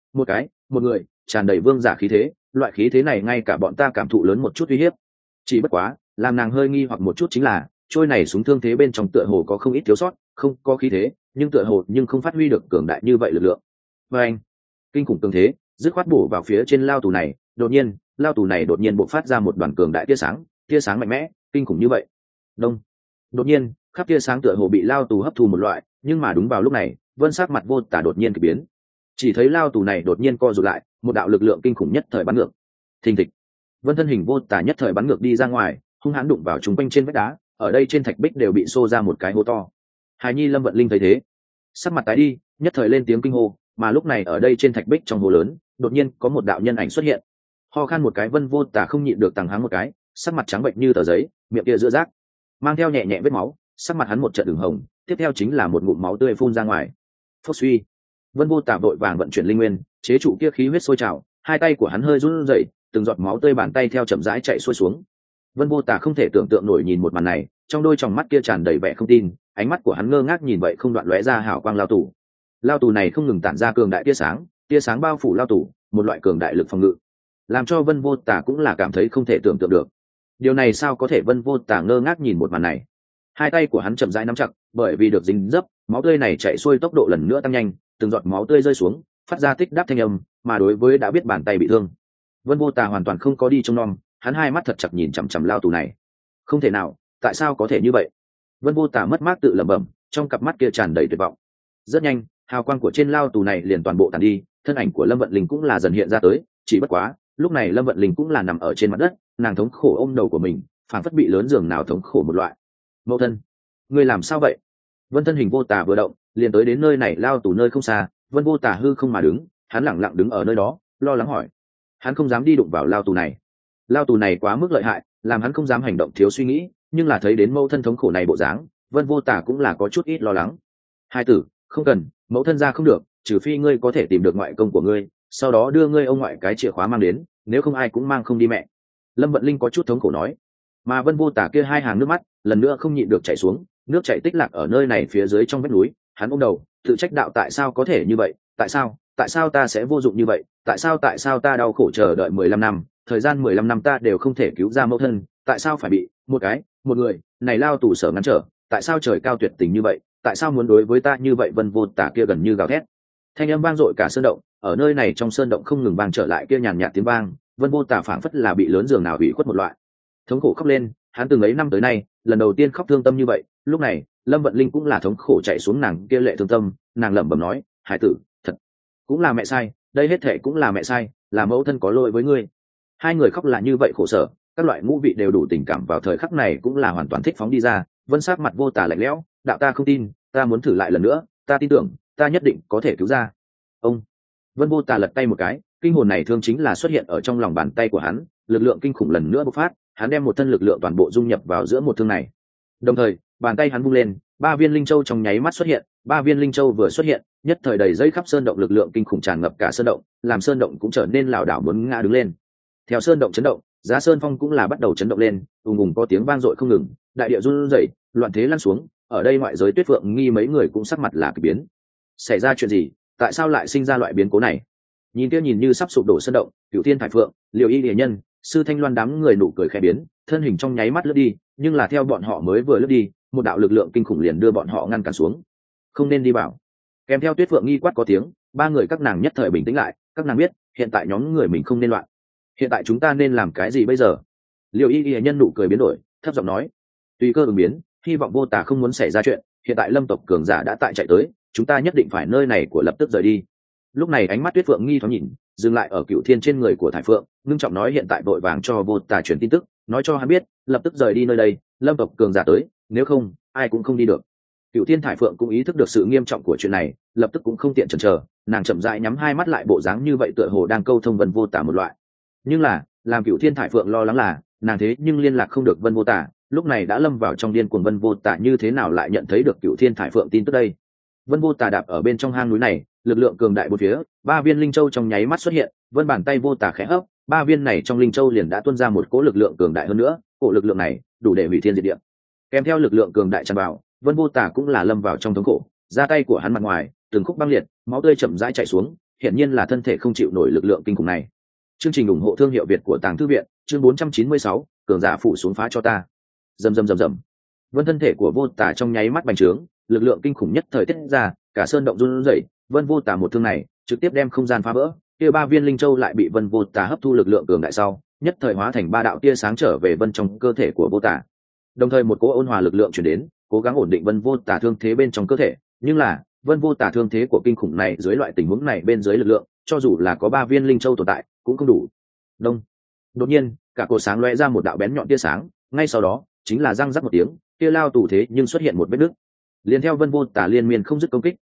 [SPEAKER 1] một người tràn đầy vương giả khí thế. Loại khí thế này ngay cả bọn ta cảm thụ lớn một chút uy hiếp. Chỉ bất quá làm nàng hơi nghi hoặc một chút chính là trôi này súng thương thế bên trong tựa hồ có không ít thiếu sót, không có khí thế nhưng tựa hồ không phát huy được cường đại như vậy lực lượng. Và anh, kinh khủng tương thế dứt khoát bổ vào phía trên lao tù này. Đột nhiên lao tù này đột nhiên bộc phát ra một đoàn cường đại tia sáng mạnh mẽ kinh khủng như vậy. Đông, đột nhiên khắp tia sáng tựa hồ bị lao tù hấp thu một loại, nhưng mà đúng vào lúc này Vân sắc mặt Vô Tà đột nhiên kỳ biến, chỉ thấy lao tù này đột nhiên co rụt lại, một đạo lực lượng kinh khủng nhất thời bắn ngược. Thình thịch, Vân thân hình Vô Tà nhất thời bắn ngược đi ra ngoài, hung hãn đụng vào chúng quanh trên vách đá. Ở đây trên thạch bích đều bị xô ra một cái hố to. Hài Nhi. Lâm Vận Linh thấy thế sắc mặt tái đi, nhất thời lên tiếng kinh hô, mà lúc này ở đây trên thạch bích trong hồ lớn đột nhiên có một đạo nhân ảnh xuất hiện. Ho khan một cái, Vân Vô Tả không nhịn được tằng hắng một cái, sắc mặt trắng bệnh như tờ giấy, miệng kia giữa rác mang theo nhẹ nhẹ vết máu, sắc mặt hắn một trận ửng hồng, tiếp theo chính là một ngụm máu tươi phun ra ngoài. Phốc suy, Vân Vô Tả vội vàng vận chuyển linh nguyên, chế trụ kia khí huyết sôi trào, hai tay của hắn hơi run rẩy, từng giọt máu tươi bàn tay theo chậm rãi chạy xuôi xuống. Vân Vô Tả không thể tưởng tượng nổi nhìn một màn này, trong đôi tròng mắt kia tràn đầy vẻ không tin, ánh mắt của hắn ngơ ngác nhìn vậy không đoạn lóe ra hào quang lao tù. Lao tù này không ngừng tản ra cường đại tia sáng bao phủ lao tù, một loại cường đại lực phòng ngự, làm cho Vân Vô Tả cũng là cảm thấy không thể tưởng tượng được. Điều này sao có thể? Vân Vô Tả ngơ ngác nhìn một màn này, hai tay của hắn chậm rãi nắm chặt, bởi vì được dính dấp, máu tươi này chạy xuôi tốc độ lần nữa tăng nhanh, từng giọt máu tươi rơi xuống, phát ra tích đáp thanh âm, mà đối với đã biết bàn tay bị thương, Vân Vô Tả hoàn toàn không có đi trông nom, hắn hai mắt thật chặt nhìn chằm chằm lao tù này. Không thể nào, tại sao có thể như vậy? Vân Vô Tả mất mát tự lẩm bẩm, trong cặp mắt kia tràn đầy tuyệt vọng. Rất nhanh, hào quang của trên lao tù này liền toàn bộ tàn đi, thân ảnh của Lâm Vận Linh cũng là dần hiện ra tới, chỉ bất quá, lúc này Lâm Vận Linh cũng là nằm ở trên mặt đất, nàng thống khổ ôm đầu của mình, phảng phất bị lớn giường nào thống khổ một loại. Mẫu thân, ngươi làm sao vậy? Vân thân hình Vô Tả vừa động, liền tới đến nơi này lao tù nơi không xa. Vân Vô Tả hư không mà đứng, hắn lẳng lặng đứng ở nơi đó, lo lắng hỏi. Hắn không dám đi đụng vào lao tù này, lao tù này quá mức lợi hại, làm hắn không dám hành động thiếu suy nghĩ, nhưng là thấy đến mẫu thân thống khổ này bộ dáng, Vân Vô Tả cũng là có chút ít lo lắng. Hai tử, không cần, mẫu thân ra không được, trừ phi ngươi có thể tìm được ngoại công của ngươi, sau đó đưa ngươi ông ngoại cái chìa khóa mang đến, nếu không ai cũng mang không đi mẹ. Lâm Vận Linh có chút thống khổ nói. Mà Vân Vô Tả kia hai hàng nước mắt lần nữa không nhịn được chảy xuống, nước chảy tích lạc ở nơi này phía dưới trong vách núi. Hắn ôm đầu, tự trách đạo, tại sao có thể như vậy, tại sao ta sẽ vô dụng như vậy, tại sao ta đau khổ chờ đợi 15 năm, thời gian 15 năm ta đều không thể cứu ra mẫu thân, tại sao phải bị một người này lao tù sở ngăn trở, tại sao trời cao tuyệt tình như vậy, tại sao muốn đối với ta như vậy? Vân Vô Tả kia gần như gào thét, thanh âm vang dội cả sơn động, ở nơi này trong sơn động không ngừng vang trở lại kia nhàn nhạt tiếng vang. Vân Vô Tả phảng phất là bị lớn giường nào hủy khuất một loại, thống khổ khóc lên. Hắn từng ấy năm tới nay lần đầu tiên khóc thương tâm như vậy. Lúc này Lâm Vận Linh cũng là thống khổ chạy xuống nàng kia lệ thương tâm, nàng lẩm bẩm nói, hải tử, thật cũng là mẹ sai, đây hết thệ cũng là mẹ sai, là mẫu thân có lỗi với ngươi. Hai người khóc là như vậy khổ sở, các loại ngũ vị đều đủ tình cảm vào thời khắc này cũng là hoàn toàn thích phóng đi ra. Vân sắc mặt Vô Tả lạnh lẽo, đạo, ta không tin, ta muốn thử lại lần nữa, ta tin tưởng ta nhất định có thể cứu ra ông. Vân Vô Tả lật tay một cái, kinh hồn này thương chính là xuất hiện ở trong lòng bàn tay của hắn, lực lượng kinh khủng lần nữa bộc phát, hắn đem một thân lực lượng toàn bộ dung nhập vào giữa một thương này. Đồng thời bàn tay hắn vung lên, ba viên linh châu trong nháy mắt xuất hiện. Ba viên linh châu vừa xuất hiện, nhất thời đầy dây khắp sơn động, lực lượng kinh khủng tràn ngập cả sơn động, làm sơn động cũng trở nên lảo đảo muốn ngã đứng lên. Theo sơn động chấn động, giá sơn phong cũng là bắt đầu chấn động lên, ùng ùng có tiếng vang dội không ngừng, đại địa run rẩy, loạn thế lăn xuống. Ở đây ngoại giới Tuyết Phượng Nghi mấy người cũng sắc mặt là kỳ biến. Xảy ra chuyện gì? Tại sao lại sinh ra loại biến cố này? Nhìn kia nhìn như sắp sụp đổ sơn động, Cửu Thiên Thải Phượng, Liều Y Lệ Nhân, Sư Thanh Loan đám người nụ cười khẽ biến, thân hình trong nháy mắt lướt đi, nhưng là theo bọn họ mới vừa lướt đi, một đạo lực lượng kinh khủng liền đưa bọn họ ngăn cản xuống. Không nên đi vào. Kèm theo Tuyết Phượng Nghi quát có tiếng, ba người các nàng nhất thời bình tĩnh lại, các nàng biết, hiện tại nhóm người mình không nên loạn. Hiện tại chúng ta nên làm cái gì bây giờ? Liều Y Lệ Nhân nụ cười biến đổi, thấp giọng nói, tùy cơ ứng biến, hy vọng Vô Tả không muốn xảy ra chuyện, hiện tại Lâm tộc cường giả đã tại chạy tới, chúng ta nhất định phải nơi này của lập tức rời đi. Lúc này ánh mắt Tuyết Phượng Nghi thoáng nhìn, dừng lại ở Cửu Thiên trên người của Thải Phượng, ngưng trọng nói, hiện tại vội vàng cho Vô Tả truyền tin tức, nói cho hắn biết lập tức rời đi nơi đây, Lâm tộc cường giả tới, nếu không ai cũng không đi được. Cửu Thiên Thải Phượng cũng ý thức được sự nghiêm trọng của chuyện này, lập tức cũng không tiện chần chờ, nàng chậm rãi nhắm hai mắt lại, bộ dáng như vậy tựa hồ đang câu thông Vân Vô Tả một loại. Nhưng là làm Cửu Thiên Thải Phượng lo lắng là nàng thế nhưng liên lạc không được Vân Vô Tả, lúc này đã lâm vào trong điên cuồng. Vân Vô Tả như thế nào lại nhận thấy được Cửu Thiên Thải Phượng tin tức đây? Vân Vô Tả đạp ở bên trong hang núi này, lực lượng cường đại bốn phía, ba viên linh châu trong nháy mắt xuất hiện. Vân bàn tay Vô Tả khẽ hấp, ba viên này trong linh châu liền đã tuôn ra một cỗ lực lượng cường đại hơn nữa, cỗ lực lượng này đủ để hủy thiên diệt địa. Kèm theo lực lượng cường đại tràn vào, Vân Vô Tả cũng là lâm vào trong thống khổ, ra tay của hắn mặt ngoài từng khúc băng liệt, máu tươi chậm rãi chảy xuống, hiển nhiên là thân thể không chịu nổi lực lượng kinh khủng này. Chương trình ủng hộ thương hiệu Việt của Tàng Thư viện, chương 496, cường giả phủ xuống phá cho ta. Rầm rầm rầm rầm. Vân thân thể của Vô Tả trong nháy mắt bành trướng, lực lượng kinh khủng nhất thời tiết ra, cả sơn động run rẩy. Vân Vô Tả một thương này trực tiếp đem không gian phá vỡ, kia ba viên linh châu lại bị Vân Vô Tả hấp thu lực lượng cường đại sau, nhất thời hóa thành ba đạo tia sáng trở về Vân trong cơ thể của Vô Tả. Đồng thời một cỗ ôn hòa lực lượng truyền đến, cố gắng ổn định Vân Vô Tả thương thế bên trong cơ thể. Nhưng là Vân Vô Tả thương thế của kinh khủng này, dưới loại tình huống này bên dưới lực lượng, cho dù là có ba viên linh châu tồn tại cũng không đủ. Đông. Đột nhiên, cả cột sáng lóe ra một đạo bén nhọn tia sáng, ngay sau đó chính là răng rắc một tiếng, tia lao tù thế nhưng xuất hiện một vết nứt. Liên theo Vân Vô Tả liên miên không dứt công kích,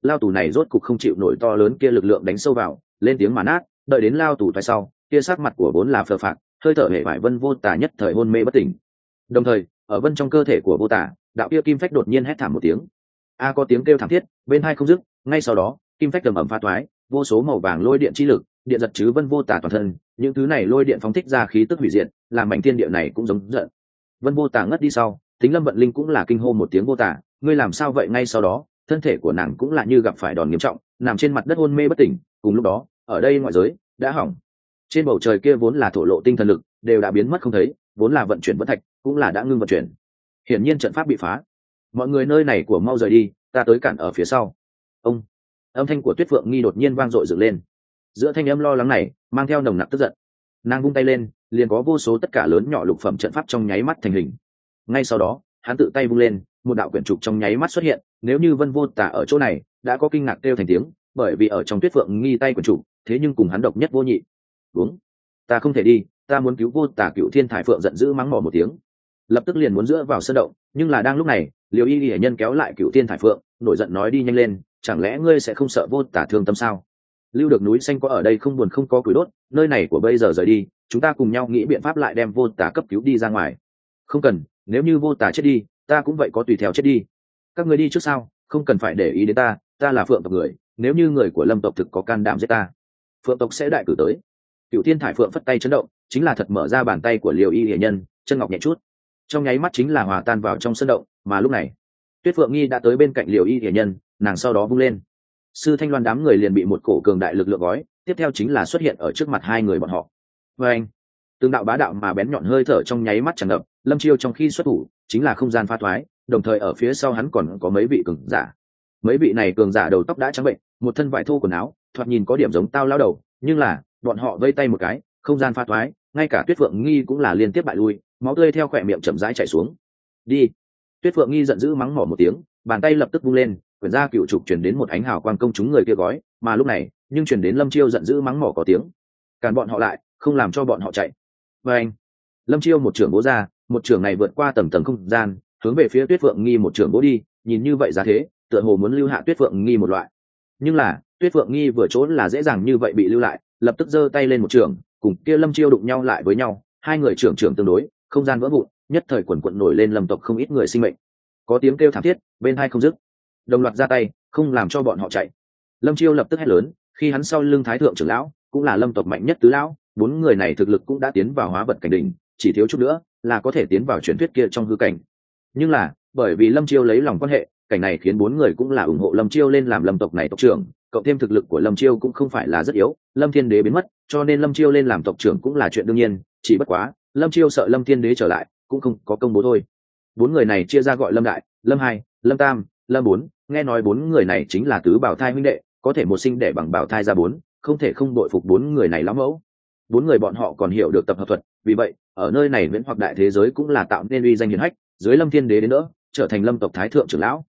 [SPEAKER 1] lao tù này rốt cục không chịu nổi to lớn kia lực lượng đánh sâu vào, lên tiếng mà nát. Đợi đến lao tù thoái sau, kia sắc mặt của vốn là phờ phạc, hơi thở hệ vải Vân Vô Tà nhất thời hôn mê bất tỉnh. Đồng thời, ở vân trong cơ thể của Vô Tà, đạo kia kim phách đột nhiên hét thảm một tiếng. Có tiếng kêu thảm thiết, bên hai không dứt, ngay sau đó, kim phách ầm ầm phá toái, vô số màu vàng lôi điện chi lực, điện giật chứ Vân Vô Tà toàn thân, những thứ này lôi điện phóng thích ra khí tức hủy diệt, làm mảnh thiên địa này cũng giống giận. Vân Vô Tà ngất đi sau, Tính Lâm Vận Linh cũng là kinh hô một tiếng. Vô Tà, ngươi làm sao vậy? Ngay sau đó, thân thể của nàng cũng là như gặp phải đòn nghiêm trọng, nằm trên mặt đất hôn mê bất tỉnh. Cùng lúc đó, ở đây ngoại giới đã hỏng. Trên bầu trời kia vốn là thổ lộ tinh thần lực, đều đã biến mất không thấy, vốn là vận chuyển vẫn thạch, cũng là đã ngưng vận chuyển. Hiển nhiên trận pháp bị phá. Mọi người nơi này của mau rời đi, ta tới cản ở phía sau. Ông, âm thanh của Tuyết Phượng Nghi đột nhiên vang dội dựng lên. Giữa thanh âm lo lắng này, mang theo nồng nặc tức giận. Nàng vung tay lên, liền có vô số tất cả lớn nhỏ lục phẩm trận pháp trong nháy mắt thành hình. Ngay sau đó, hắn tự tay vung lên, một đạo quyển trục trong nháy mắt xuất hiện. Nếu như Vân Vô Tà ở chỗ này, đã có kinh ngạc kêu thành tiếng, bởi vì ở trong Tuyết Phượng Nghi tay quyển trục, thế nhưng cùng hắn độc nhất vô nhị. Uống, ta không thể đi, ta muốn cứu Vô Tà. Cựu Thiên Thải Phượng giận dữ mắng mỏ một tiếng, lập tức liền muốn dựa vào sơn động. Nhưng là đang lúc này, Liêu Y Lệ Nhân kéo lại Cựu Thiên Thải Phượng, nổi giận nói: đi nhanh lên, chẳng lẽ ngươi sẽ không sợ Vô Tà thương tâm sao? Lưu được núi xanh có ở đây không buồn không có củi đốt, nơi này của bây giờ rời đi, chúng ta cùng nhau nghĩ biện pháp lại đem Vô Tà cấp cứu đi ra ngoài. Không cần, nếu như Vô Tà chết đi, ta cũng vậy có tùy theo chết đi. Các người đi trước sao, không cần phải để ý đến ta, ta là Phượng tộc người, nếu như người của Lâm tộc thực có can đảm giết ta, Phượng tộc sẽ đại cử tới. Cựu Thiên Thải Phượng phất tay chấn động, chính là thật mở ra bàn tay của Liêu Y Lệ Nhân, chân ngọc nhẹ chút, trong nháy mắt chính là hòa tan vào trong sân động. Mà lúc này, Tuyết Phượng Nghi đã tới bên cạnh Liêu Y Lệ Nhân, nàng sau đó vung lên, Sư Thanh Loan đám người liền bị một cổ cường đại lực lượng gói, tiếp theo chính là xuất hiện ở trước mặt hai người bọn họ. Và anh, từng đạo bá đạo mà bén nhọn hơi thở trong nháy mắt tràn ngập. Lâm Chiêu trong khi xuất thủ, chính là không gian pha thoái, đồng thời ở phía sau hắn còn có mấy vị cường giả. Mấy vị này cường giả đầu tóc đã trắng bệnh, một thân vải thô quần áo, thoạt nhìn có điểm giống tao lao đầu, nhưng là bọn họ vây tay một cái, không gian pha thoái, ngay cả Tuyết Phượng Nghi cũng là liên tiếp bại lui, máu tươi theo khỏe miệng chậm rãi chảy xuống. Đi! Tuyết Phượng Nghi giận dữ mắng mỏ một tiếng, bàn tay lập tức vung lên, quyển ra cựu trục chuyển đến một ánh hào quang công chúng người kia gói. Mà lúc này, nhưng chuyển đến Lâm Chiêu giận dữ mắng mỏ có tiếng: cản bọn họ lại, không làm cho bọn họ chạy. Và anh, Lâm Chiêu một trưởng bố ra, một trưởng này vượt qua tầng tầng không gian, hướng về phía Tuyết Phượng Nghi một trưởng bố đi. Nhìn như vậy giá thế, tựa hồ muốn lưu hạ Tuyết Phượng Nghi một loại. Nhưng là Tuyết Phượng Nghi vừa trốn là dễ dàng như vậy bị lưu lại, lập tức giơ tay lên một trưởng, cùng kia Lâm Chiêu đụng nhau lại với nhau. Hai người trưởng tương đối, không gian vỡ vụn, nhất thời quần quận nổi lên Lâm tộc không ít người sinh mệnh. Có tiếng kêu thảm thiết, bên hai không dứt, đồng loạt ra tay, không làm cho bọn họ chạy. Lâm Chiêu lập tức hét lớn, khi hắn sau lưng Thái thượng trưởng lão, cũng là Lâm tộc mạnh nhất tứ lão, bốn người này thực lực cũng đã tiến vào hóa vật cảnh đỉnh, chỉ thiếu chút nữa là có thể tiến vào truyền thuyết kia trong hư cảnh. Nhưng là bởi vì Lâm Chiêu lấy lòng quan hệ, cảnh này khiến bốn người cũng là ủng hộ Lâm Chiêu lên làm Lâm tộc này tộc trưởng, cộng thêm thực lực của Lâm Chiêu cũng không phải là rất yếu, Lâm Thiên Đế biến mất, cho nên Lâm Chiêu lên làm tộc trưởng cũng là chuyện đương nhiên, chỉ bất quá Lâm Chiêu sợ Lâm Thiên Đế trở lại, cũng không có công bố thôi. Bốn người này chia ra gọi Lâm Đại, Lâm Hai, Lâm Tam, Lâm Bốn, nghe nói bốn người này chính là tứ bảo thai huynh đệ, có thể một sinh đẻ bằng bảo thai ra bốn, không thể không đội phục bốn người này lắm mẫu. Bốn người bọn họ còn hiểu được tập hợp thuật, vì vậy ở nơi này viễn hoặc đại thế giới cũng là tạo nên uy danh hiển hách, dưới Lâm Thiên Đế đến nữa, trở thành Lâm tộc thái thượng trưởng lão.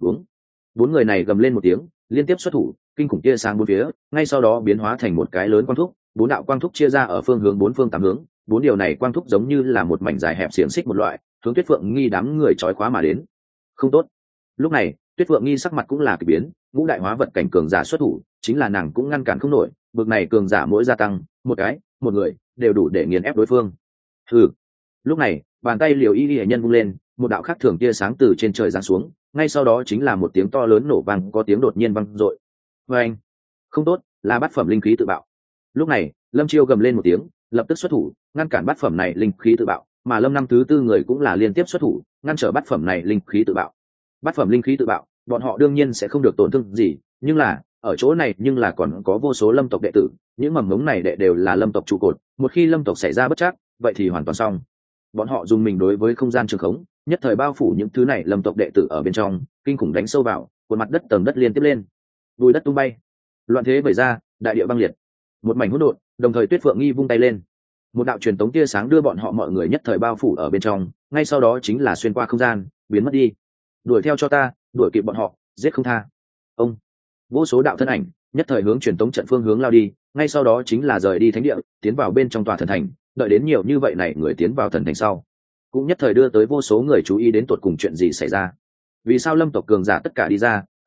[SPEAKER 1] Bốn người này gầm lên một tiếng, liên tiếp xuất thủ, kinh khủng tia sáng bốn phía, ngay sau đó biến hóa thành một cái lớn quang thúc, bốn đạo quang thúc chia ra ở phương hướng bốn phương tám hướng, bốn điều này quang thúc giống như là một mảnh dài hẹp xiềng xích một loại, hướng Tuyết Phượng Nghi đám người trói khóa mà đến. Không tốt. Lúc này, Tuyết Phượng Nghi sắc mặt cũng là kỳ biến, ngũ đại hóa vật cảnh cường giả xuất thủ, chính là nàng cũng ngăn cản không nổi, bực này cường giả mỗi gia tăng, một người đều đủ để nghiền ép đối phương. Hừ. Lúc này, bàn tay Liều Y Lệ Nhân vung lên, một đạo khác thường tia sáng từ trên trời giáng xuống, ngay sau đó chính là một tiếng to lớn nổ vang, có tiếng đột nhiên vang dội. Oeng! Không tốt, là bát phẩm linh khí tự bạo. Lúc này, Lâm Chiêu gầm lên một tiếng, lập tức xuất thủ, ngăn cản bát phẩm này linh khí tự bạo, mà Lâm năm thứ tư người cũng là liên tiếp xuất thủ, ngăn trở bát phẩm này linh khí tự bạo. Bát phẩm linh khí tự bạo, bọn họ đương nhiên sẽ không được tổn thương gì, nhưng là ở chỗ này nhưng là còn có vô số Lâm tộc đệ tử, những mầm ngống này đệ đều là Lâm tộc trụ cột, một khi Lâm tộc xảy ra bất trắc, vậy thì hoàn toàn xong. Bọn họ dùng mình đối với không gian trường khống, nhất thời bao phủ những thứ này Lâm tộc đệ tử ở bên trong, kinh khủng đánh sâu vào, cuộn mặt đất tầng đất liên tiếp lên, bùi đất tung bay, loạn thế vẩy ra, đại địa băng liệt, một mảnh hỗn độn. Đồng thời Tuyết Phượng Nghi vung tay lên, một đạo truyền tống tia sáng đưa bọn họ mọi người nhất thời bao phủ ở bên trong, ngay sau đó chính là xuyên qua không gian, biến mất đi. Đuổi theo cho ta, đuổi kịp bọn họ, giết không tha. Ông, vô số đạo thân ảnh nhất thời hướng truyền tống trận phương hướng lao đi, ngay sau đó chính là rời đi thánh địa, tiến vào bên trong tòa thần thành. Đợi đến nhiều như vậy này người tiến vào thần thành sau, cũng nhất thời đưa tới vô số người chú ý đến tột cùng chuyện gì xảy ra. Vì sao Lâm tộc cường giả tất cả đi ra,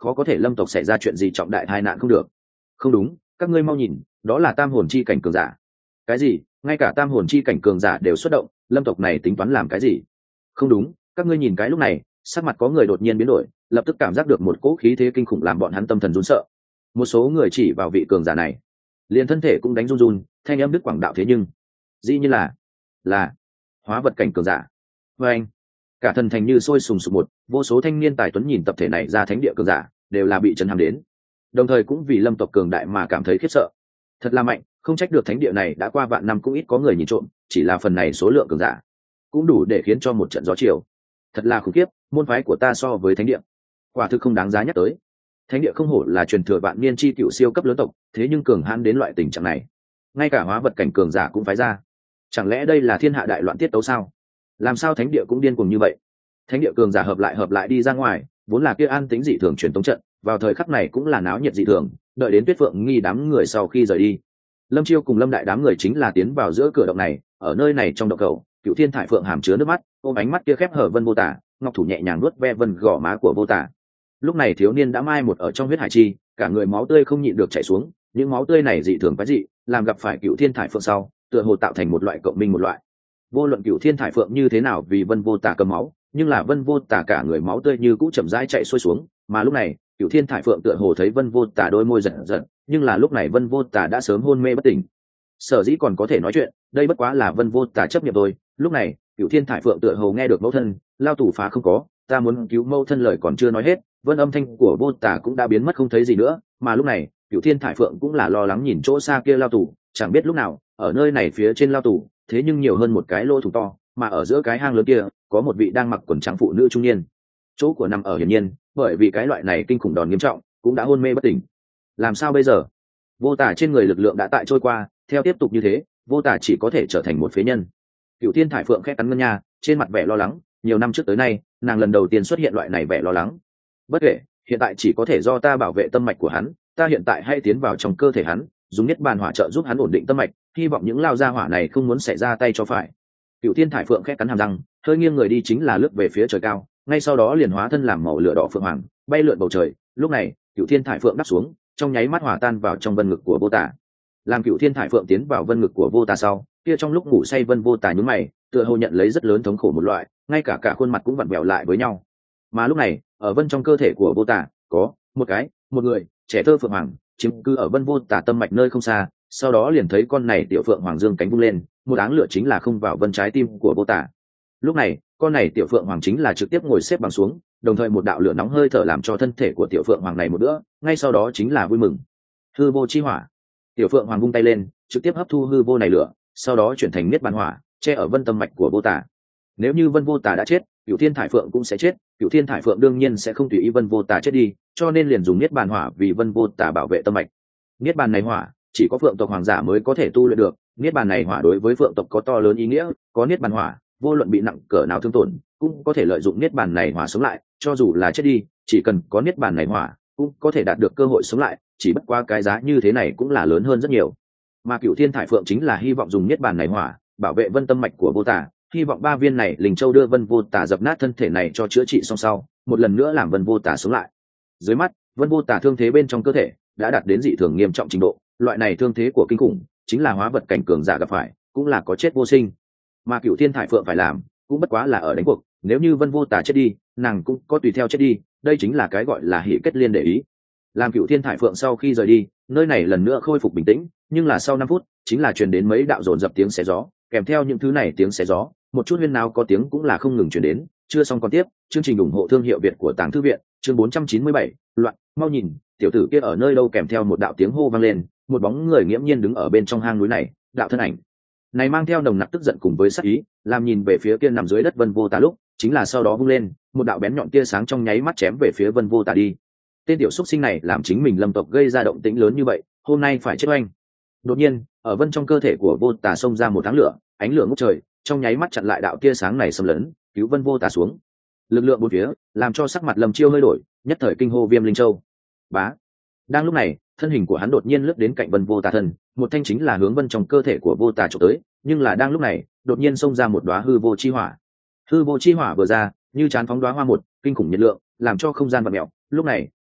[SPEAKER 1] khó có thể lâm tộc xảy ra chuyện gì trọng đại tai nạn không được. Không đúng, các ngươi mau nhìn, đó là tam hồn chi cảnh cường giả. Cái gì? Ngay cả tam hồn chi cảnh cường giả đều xuất động, lâm tộc này tính toán làm cái gì? Không đúng, các ngươi nhìn cái lúc này, sắc mặt có người đột nhiên biến đổi, lập tức cảm giác được một cỗ khí thế kinh khủng làm bọn hắn tâm thần run sợ. Một số người chỉ vào vị cường giả này, liền thân thể cũng đánh run run, thanh âm đức quảng đạo thế nhưng dĩ như là hóa vật cảnh cường giả. Và anh, cả thần thành như sôi sùng sục một, vô số thanh niên tài tuấn nhìn tập thể này ra thánh địa cường giả đều là bị chấn hàm đến, đồng thời cũng vì lâm tộc cường đại mà cảm thấy khiếp sợ. Thật là mạnh, không trách được thánh địa này đã qua vạn năm cũng ít có người nhìn trộm, chỉ là phần này số lượng cường giả cũng đủ để khiến cho một trận gió chiều. Thật là khủng khiếp, môn phái của ta so với thánh địa quả thực không đáng giá nhắc tới. Thánh địa không hổ là truyền thừa vạn niên chi cựu siêu cấp lớn tộc, thế nhưng cường hãn đến loại tình trạng này, ngay cả hóa vật cảnh cường giả cũng phái ra. Chẳng lẽ đây là thiên hạ đại loạn tiết tấu sao? Làm sao thánh địa cũng điên cuồng như vậy? Thánh địa cường giả hợp lại đi ra ngoài, vốn là kia an tính dị thường truyền tống trận, vào thời khắc này cũng là náo nhiệt dị thường. Đợi đến Tuyết Phượng Nghi đám người sau khi rời đi, Lâm Chiêu cùng Lâm Đại đám người chính là tiến vào giữa cửa động này. Ở nơi này trong động cầu, Cựu Thiên Thải Phượng hàm chứa nước mắt, ôm ánh mắt kia khép hở Vân Vô Tả, ngọc thủ nhẹ nhàng nuốt ve vân gò má của Vô Tả. Lúc này thiếu niên đã mai một ở trong huyết hải chi, cả người máu tươi không nhịn được chảy xuống, những máu tươi này dị thường quái dị, làm gặp phải Cựu Thiên Thải Phượng sau, tựa hồ tạo thành một loại cộng minh một loại. Vô luận Cựu Thiên Thải Phượng như thế nào vì Vân Vô Tả cầm máu, nhưng là Vân Vô Tả cả người máu tươi như cũ chậm rãi chạy xuôi xuống, mà lúc này Cựu Thiên Thải Phượng tựa hồ thấy Vân Vô Tả đôi môi giật giật, nhưng là lúc này Vân Vô Tả đã sớm hôn mê bất tỉnh. Sở dĩ còn có thể nói chuyện, đây bất quá là Vân Vô Tả chấp nhận thôi. Lúc này Cựu Thiên Thải Phượng tựa hồ nghe được mẫu thân lao tù phá không có, ta muốn cứu mẫu thân lời còn chưa nói hết, vân âm thanh của Vô Tả cũng đã biến mất không thấy gì nữa. Mà lúc này Cựu Thiên Thải Phượng cũng là lo lắng nhìn chỗ xa kia lao tù, chẳng biết lúc nào ở nơi này phía trên lao tù thế nhưng nhiều hơn một cái lỗ thủng to, mà ở giữa cái hang lớn kia có một vị đang mặc quần trắng phụ nữ trung niên, chỗ của nằm ở hiển nhiên bởi vì cái loại này kinh khủng đòn nghiêm trọng cũng đã hôn mê bất tỉnh. Làm sao bây giờ? Vô Tả trên người lực lượng đã tại trôi qua, theo tiếp tục như thế Vô Tả chỉ có thể trở thành một phế nhân. Cựu Thiên Thải Phượng khẽ cắn ngân nha, trên mặt vẻ lo lắng. Nhiều năm trước tới nay nàng lần đầu tiên xuất hiện loại này vẻ lo lắng. Bất kể, hiện tại chỉ có thể do ta bảo vệ tâm mạch của hắn. Ta hiện tại hay tiến vào trong cơ thể hắn, dùng Niết Bàn Hỏa trợ giúp hắn ổn định tâm mạch, hy vọng những lao gia hỏa này không muốn xảy ra tay cho phải. Cựu Thiên Thải Phượng khẽ cắn hàm răng, hơi nghiêng người đi chính là lướt về phía trời cao, ngay sau đó liền hóa thân làm màu lửa đỏ phượng hoàng, bay lượn bầu trời. Lúc này Cựu Thiên Thải Phượng đáp xuống, trong nháy mắt hòa tan vào trong vân ngực của Vô Tả. Làm Cựu Thiên Thải Phượng tiến vào vân ngực của Vô Tả sau, kia trong lúc ngủ say Vân Vô Tả nhướng mày, tựa hồ nhận lấy rất lớn thống khổ một loại, ngay cả khuôn mặt cũng vặn vẹo lại với nhau. Mà lúc này ở vân trong cơ thể của Vô Tả có một người trẻ thơ phượng hoàng chiếm cứ ở Vân Vô Tả tâm mạch nơi không xa. Sau đó liền thấy con này tiểu phượng hoàng dương cánh vung lên, một áng lửa chính là không vào vân trái tim của Vô Tả. Lúc này con này tiểu phượng hoàng chính là trực tiếp ngồi xếp bằng xuống, đồng thời một đạo lửa nóng hơi thở làm cho thân thể của tiểu phượng hoàng này một bữa, ngay sau đó chính là vui mừng. Hư vô chi hỏa. Tiểu phượng hoàng vung tay lên, trực tiếp hấp thu hư vô này lửa, sau đó chuyển thành Niết Bàn Hỏa, che ở vân tâm mạch của Vô Tả. Nếu như Vân Vô Tả đã chết, Cựu Thiên Thải Phượng cũng sẽ chết. Cựu Thiên Thải Phượng đương nhiên sẽ không tùy ý Vân Vô Tả chết đi, cho nên liền dùng Niết Bàn Hỏa vì Vân Vô Tả bảo vệ tâm mạch. Niết Bàn này hỏa chỉ có Phượng tộc hoàng giả mới có thể tu luyện được. Niết Bàn này hỏa đối với Phượng tộc có to lớn ý nghĩa, có Niết Bàn hỏa, vô luận bị nặng cỡ nào thương tổn, cũng có thể lợi dụng Niết Bàn này hỏa sống lại, cho dù là chết đi, chỉ cần có Niết Bàn này hỏa, cũng có thể đạt được cơ hội sống lại, chỉ bất qua cái giá như thế này cũng là lớn hơn rất nhiều. Mà Cựu Thiên Thải Phượng chính là hy vọng dùng Niết Bàn này hỏa bảo vệ vân tâm mạch của Vô Tả, hy vọng 3 viên này linh châu đưa Vân Vô Tả dập nát thân thể này cho chữa trị xong sau, một lần nữa làm Vân Vô Tả sống lại. Dưới mắt Vân Vô Tả thương thế bên trong cơ thể đã đạt đến dị thường nghiêm trọng trình độ, loại này thương thế của kinh khủng chính là hóa vật cảnh cường giả gặp phải, cũng là có chết vô sinh. Mà Cựu Thiên Thải Phượng phải làm cũng bất quá là ở đánh cuộc, nếu như Vân Vô Tả chết đi, nàng cũng có tùy theo chết đi, đây chính là cái gọi là hỷ kết liên để ý. Làm Cựu Thiên Thải Phượng sau khi rời đi, nơi này lần nữa khôi phục bình tĩnh, nhưng là sau 5 phút chính là truyền đến mấy đạo dồn dập tiếng xé gió, kèm theo những thứ này tiếng xé gió, một chút huyên náo có tiếng cũng là không ngừng truyền đến. Chưa xong còn tiếp, chương trình ủng hộ thương hiệu Việt của Tàng Thư viện, chương 497, loạn, mau nhìn, tiểu tử kia ở nơi đâu, kèm theo một đạo tiếng hô vang lên, một bóng người nghiễm nhiên đứng ở bên trong hang núi này, đạo thân ảnh này mang theo nồng nặc tức giận cùng với sát ý, làm nhìn về phía kia nằm dưới đất Vân Vô Tả lúc, chính là sau đó vung lên, một đạo bén nhọn tia sáng trong nháy mắt chém về phía Vân Vô Tả đi. Tên tiểu xúc sinh này làm chính mình Lâm tộc gây ra động tĩnh lớn như vậy, hôm nay phải chết oanh. Đột nhiên ở vân trong cơ thể của Vô Tả xông ra một áng lửa, ánh lửa ngút trời, trong nháy mắt chặn lại đạo tia sáng này xâm lấn, cứu Vân Vô Tả xuống. Lực lượng bốn phía làm cho sắc mặt Lâm Chiêu hơi đổi, nhất thời kinh hô Viêm Linh Châu. Bá. Đang lúc này thân hình của hắn đột nhiên lướt đến cạnh Vân Vô Tả thân, một thanh chính là hướng vân trong cơ thể của Vô Tả chụp tới, nhưng là đang lúc này đột nhiên xông ra một đóa hư vô chi hỏa. Hư vô chi hỏa vừa ra, như chán phóng đóa hoa một, kinh khủng nhiệt lượng làm cho không gian vặn mèo. Lúc này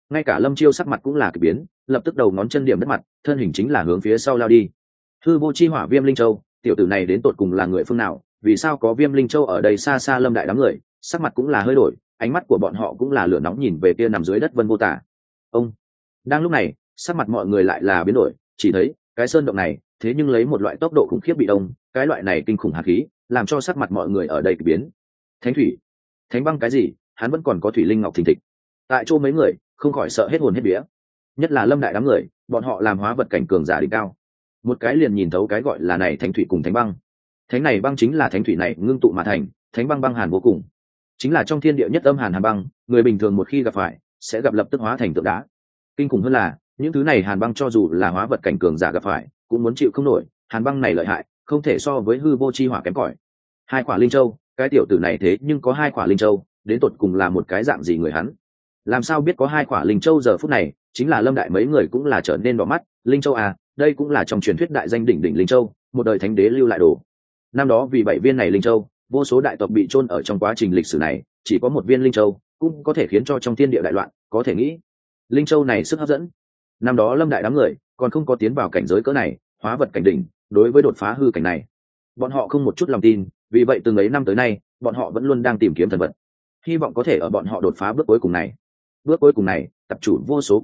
[SPEAKER 1] ngay cả Lâm Chiêu sắc mặt cũng là kỳ biến, lập tức đầu ngón chân điểm đất mặt, thân hình chính là hướng phía sau lao đi. Hư vô chi hỏa Viêm Linh Châu, tiểu tử này đến tột cùng là người phương nào, vì sao có Viêm Linh Châu ở đây? Xa xa Lâm đại đám người sắc mặt cũng là hơi đổi, ánh mắt của bọn họ cũng là lửa nóng nhìn về kia nằm dưới đất Vân Vô Tả. Ông đang lúc này, sắc mặt mọi người lại là biến đổi, chỉ thấy cái sơn động này thế nhưng lấy một loại tốc độ khủng khiếp bị đông, cái loại này kinh khủng hạt khí làm cho sắc mặt mọi người ở đây kỳ biến. Thánh thủy, thánh băng cái gì, hắn vẫn còn có thủy linh ngọc thình thịch. Tại chỗ mấy người không khỏi sợ hết hồn hết vía, nhất là Lâm đại đám người, bọn họ làm hóa vật cảnh cường giả đỉnh cao, một cái liền nhìn thấu cái gọi là này thánh thủy cùng thánh băng. Thánh này băng chính là thánh thủy này ngưng tụ mà thành, thánh băng băng hàn vô cùng, chính là trong thiên địa nhất âm hàn hàn băng, người bình thường một khi gặp phải sẽ gặp lập tức hóa thành tượng đá. Kinh khủng hơn là những thứ này hàn băng cho dù là hóa vật cảnh cường giả gặp phải cũng muốn chịu không nổi, hàn băng này lợi hại không thể so với hư vô chi hỏa kém cỏi. Hai quả linh châu, cái tiểu tử này thế nhưng có hai quả linh châu, đến tột cùng là một cái dạng gì người hắn? Làm sao biết có hai quả linh châu? Giờ phút này chính là Lâm đại mấy người cũng là trở nên đỏ mắt. Linh châu à, đây cũng là trong truyền thuyết đại danh đỉnh đỉnh linh châu, một đời thánh đế lưu lại đồ. Năm đó vì 7 viên này linh châu, vô số đại tộc bị chôn ở trong quá trình lịch sử này, chỉ có một viên linh châu cũng có thể khiến cho trong thiên địa đại loạn, có thể nghĩ linh châu này sức hấp dẫn. Năm đó Lâm đại đám người còn không có tiến vào cảnh giới cỡ này, hóa vật cảnh đỉnh, đối với đột phá hư cảnh này bọn họ không một chút lòng tin, vì vậy từng ấy năm tới nay bọn họ vẫn luôn đang tìm kiếm thần vật, hy vọng có thể ở bọn họ đột phá bước cuối cùng này. Bước cuối cùng này tập chủ vô số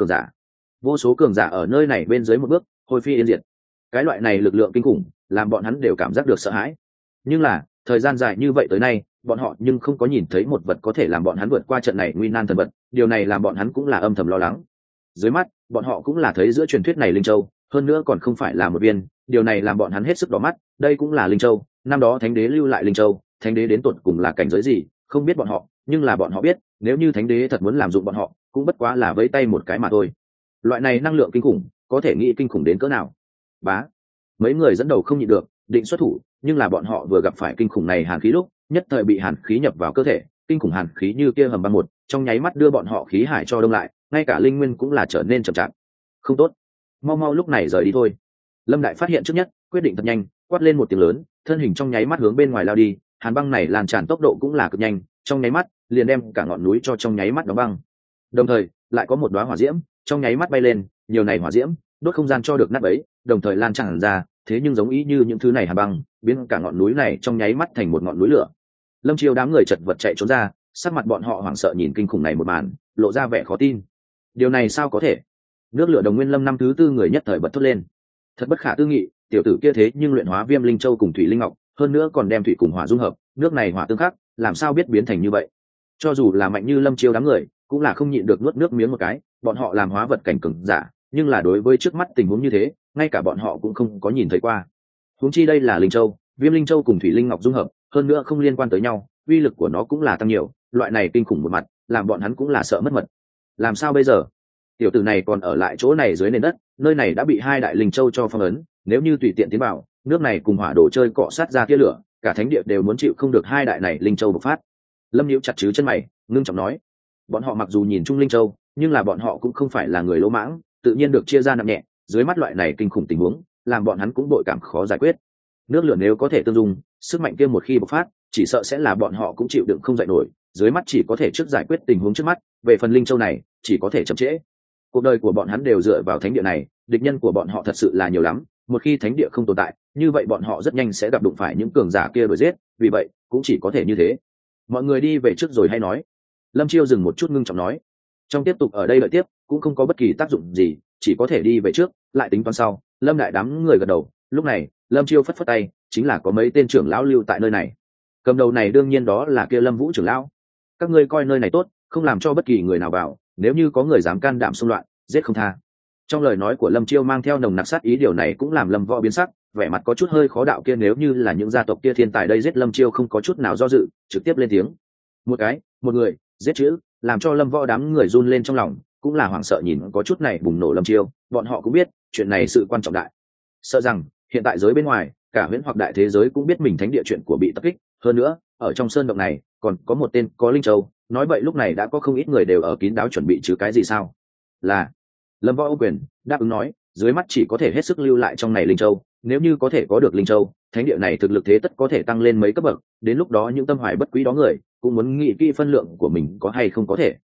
[SPEAKER 1] cường giả ở nơi này bên dưới một bước hồi phi yên diệt. Cái loại này lực lượng kinh khủng làm bọn hắn đều cảm giác được sợ hãi, nhưng là thời gian dài như vậy tới nay bọn họ nhưng không có nhìn thấy một vật có thể làm bọn hắn vượt qua trận này nguy nan thần vật. Điều này làm bọn hắn cũng là âm thầm lo lắng. Dưới mắt bọn họ cũng là thấy giữa truyền thuyết này linh châu, hơn nữa còn không phải là một viên, điều này làm bọn hắn hết sức đỏ mắt. Đây cũng là linh châu, năm đó thánh đế lưu lại linh châu, thánh đế đến tột cùng là cảnh giới gì không biết bọn họ, nhưng là bọn họ biết nếu như thánh đế thật muốn làm dụng bọn họ cũng bất quá là vẫy tay một cái mà thôi. Loại này năng lượng kinh khủng có thể nghĩ kinh khủng đến cỡ nào. Bá, mấy người dẫn đầu không nhịn được định xuất thủ, nhưng là bọn họ vừa gặp phải kinh khủng này hàn khí lúc nhất thời bị hàn khí nhập vào cơ thể. Kinh khủng hàn khí như kia hầm băng một trong nháy mắt đưa bọn họ khí hải cho đông lại, ngay cả linh nguyên cũng là trở nên chậm chạp. Không tốt, mau mau lúc này rời đi thôi. Lâm đại phát hiện trước nhất, quyết định thật nhanh, quát lên một tiếng lớn, thân hình trong nháy mắt hướng bên ngoài lao đi. Hàn băng này lan tràn tốc độ cũng là cực nhanh, trong nháy mắt liền đem cả ngọn núi cho trong nháy mắt đóng băng. Đồng thời lại có một đóa hỏa diễm trong nháy mắt bay lên, nhiều này hỏa diễm đốt không gian cho được nát bấy, đồng thời lan tràn ra, thế nhưng giống ý như những thứ này hàn băng biến cả ngọn núi này trong nháy mắt thành một ngọn núi lửa. Lâm Chiêu đám người chật vật chạy trốn ra, sắc mặt bọn họ hoảng sợ nhìn kinh khủng này một màn, lộ ra vẻ khó tin. Điều này sao có thể? Nước lửa Đồng Nguyên Lâm năm thứ tư người nhất thời bật thốt lên. Thật bất khả tư nghị, tiểu tử kia thế nhưng luyện hóa Viêm Linh Châu cùng Thủy Linh Ngọc, hơn nữa còn đem thủy cùng hỏa dung hợp, nước này hỏa tương khắc, làm sao biết biến thành như vậy? Cho dù là mạnh như Lâm Chiêu đám người cũng là không nhịn được nuốt nước miếng một cái. Bọn họ làm hóa vật cảnh cường giả, nhưng là đối với trước mắt tình huống như thế ngay cả bọn họ cũng không có nhìn thấy qua. Huống chi đây là Linh Châu, Viêm Linh Châu cùng Thủy Linh Ngọc dung hợp, hơn nữa không liên quan tới nhau, uy lực của nó cũng là tăng nhiều. Loại này kinh khủng một mặt làm bọn hắn cũng là sợ mất mật. Làm sao bây giờ? Tiểu tử này còn ở lại chỗ này dưới nền đất, nơi này đã bị hai đại Linh Châu cho phong ấn, nếu như tùy tiện tiến vào, nước này cùng hỏa đồ chơi cọ sát ra tia lửa, cả thánh địa đều muốn chịu không được hai đại này Linh Châu bộc phát. Lâm Nhiễu chặt chứ chân mày, ngưng trọng nói, bọn họ mặc dù nhìn chung Linh Châu, nhưng là bọn họ cũng không phải là người lỗ mãng, tự nhiên được chia ra nặng nhẹ. Dưới mắt loại này kinh khủng tình huống làm bọn hắn cũng bội cảm khó giải quyết. Nước lửa nếu có thể tương dung, sức mạnh kia một khi bộc phát chỉ sợ sẽ là bọn họ cũng chịu đựng không dậy nổi. Dưới mắt chỉ có thể trước giải quyết tình huống trước mắt, về phần Linh Châu này chỉ có thể chậm trễ. Cuộc đời của bọn hắn đều dựa vào thánh địa này, địch nhân của bọn họ thật sự là nhiều lắm. Một khi thánh địa không tồn tại, như vậy bọn họ rất nhanh sẽ gặp đụng phải những cường giả kia đuổi giết, vì vậy cũng chỉ có thể như thế. Mọi người đi về trước rồi hay nói. Lâm Chiêu dừng một chút ngưng trọng nói, trong tiếp tục ở đây đợi tiếp cũng không có bất kỳ tác dụng gì, chỉ có thể đi về trước lại tính toán sau. Lâm đại đám người gật đầu. Lúc này Lâm Chiêu phất phất tay, chính là có mấy tên trưởng lão lưu tại nơi này. Cầm đầu này đương nhiên đó là kia Lâm Vũ trưởng lão. Các ngươi coi nơi này tốt, không làm cho bất kỳ người nào vào, nếu như có người dám can đảm xung loạn, giết không tha. Trong lời nói của Lâm Chiêu mang theo nồng nặc sát ý, điều này cũng làm Lâm Võ biến sắc, vẻ mặt có chút hơi khó đạo. Kia nếu như là những gia tộc kia thiên tài đây giết Lâm Chiêu không có chút nào do dự, trực tiếp lên tiếng. Một người giết chữ làm cho Lâm Võ đám người run lên trong lòng, cũng là hoảng sợ nhìn có chút này bùng nổ Lâm Chiêu. Bọn họ cũng biết chuyện này sự quan trọng đại, sợ rằng hiện tại giới bên ngoài cả huyễn hoặc đại thế giới cũng biết mình thánh địa chuyện của bị tập kích. Hơn nữa ở trong sơn động này còn có một tên có Linh Châu, nói vậy lúc này đã có không ít người đều ở kín đáo chuẩn bị chứ cái gì sao. Là Lâm Võ ô quyền đáp ứng nói, dưới mắt chỉ có thể hết sức lưu lại trong này Linh Châu. Nếu như có thể có được Linh Châu, thánh địa này thực lực thế tất có thể tăng lên mấy cấp bậc, đến lúc đó những tâm hoài bất quý đó người cũng muốn nghĩ kỹ phân lượng của mình có hay không có thể.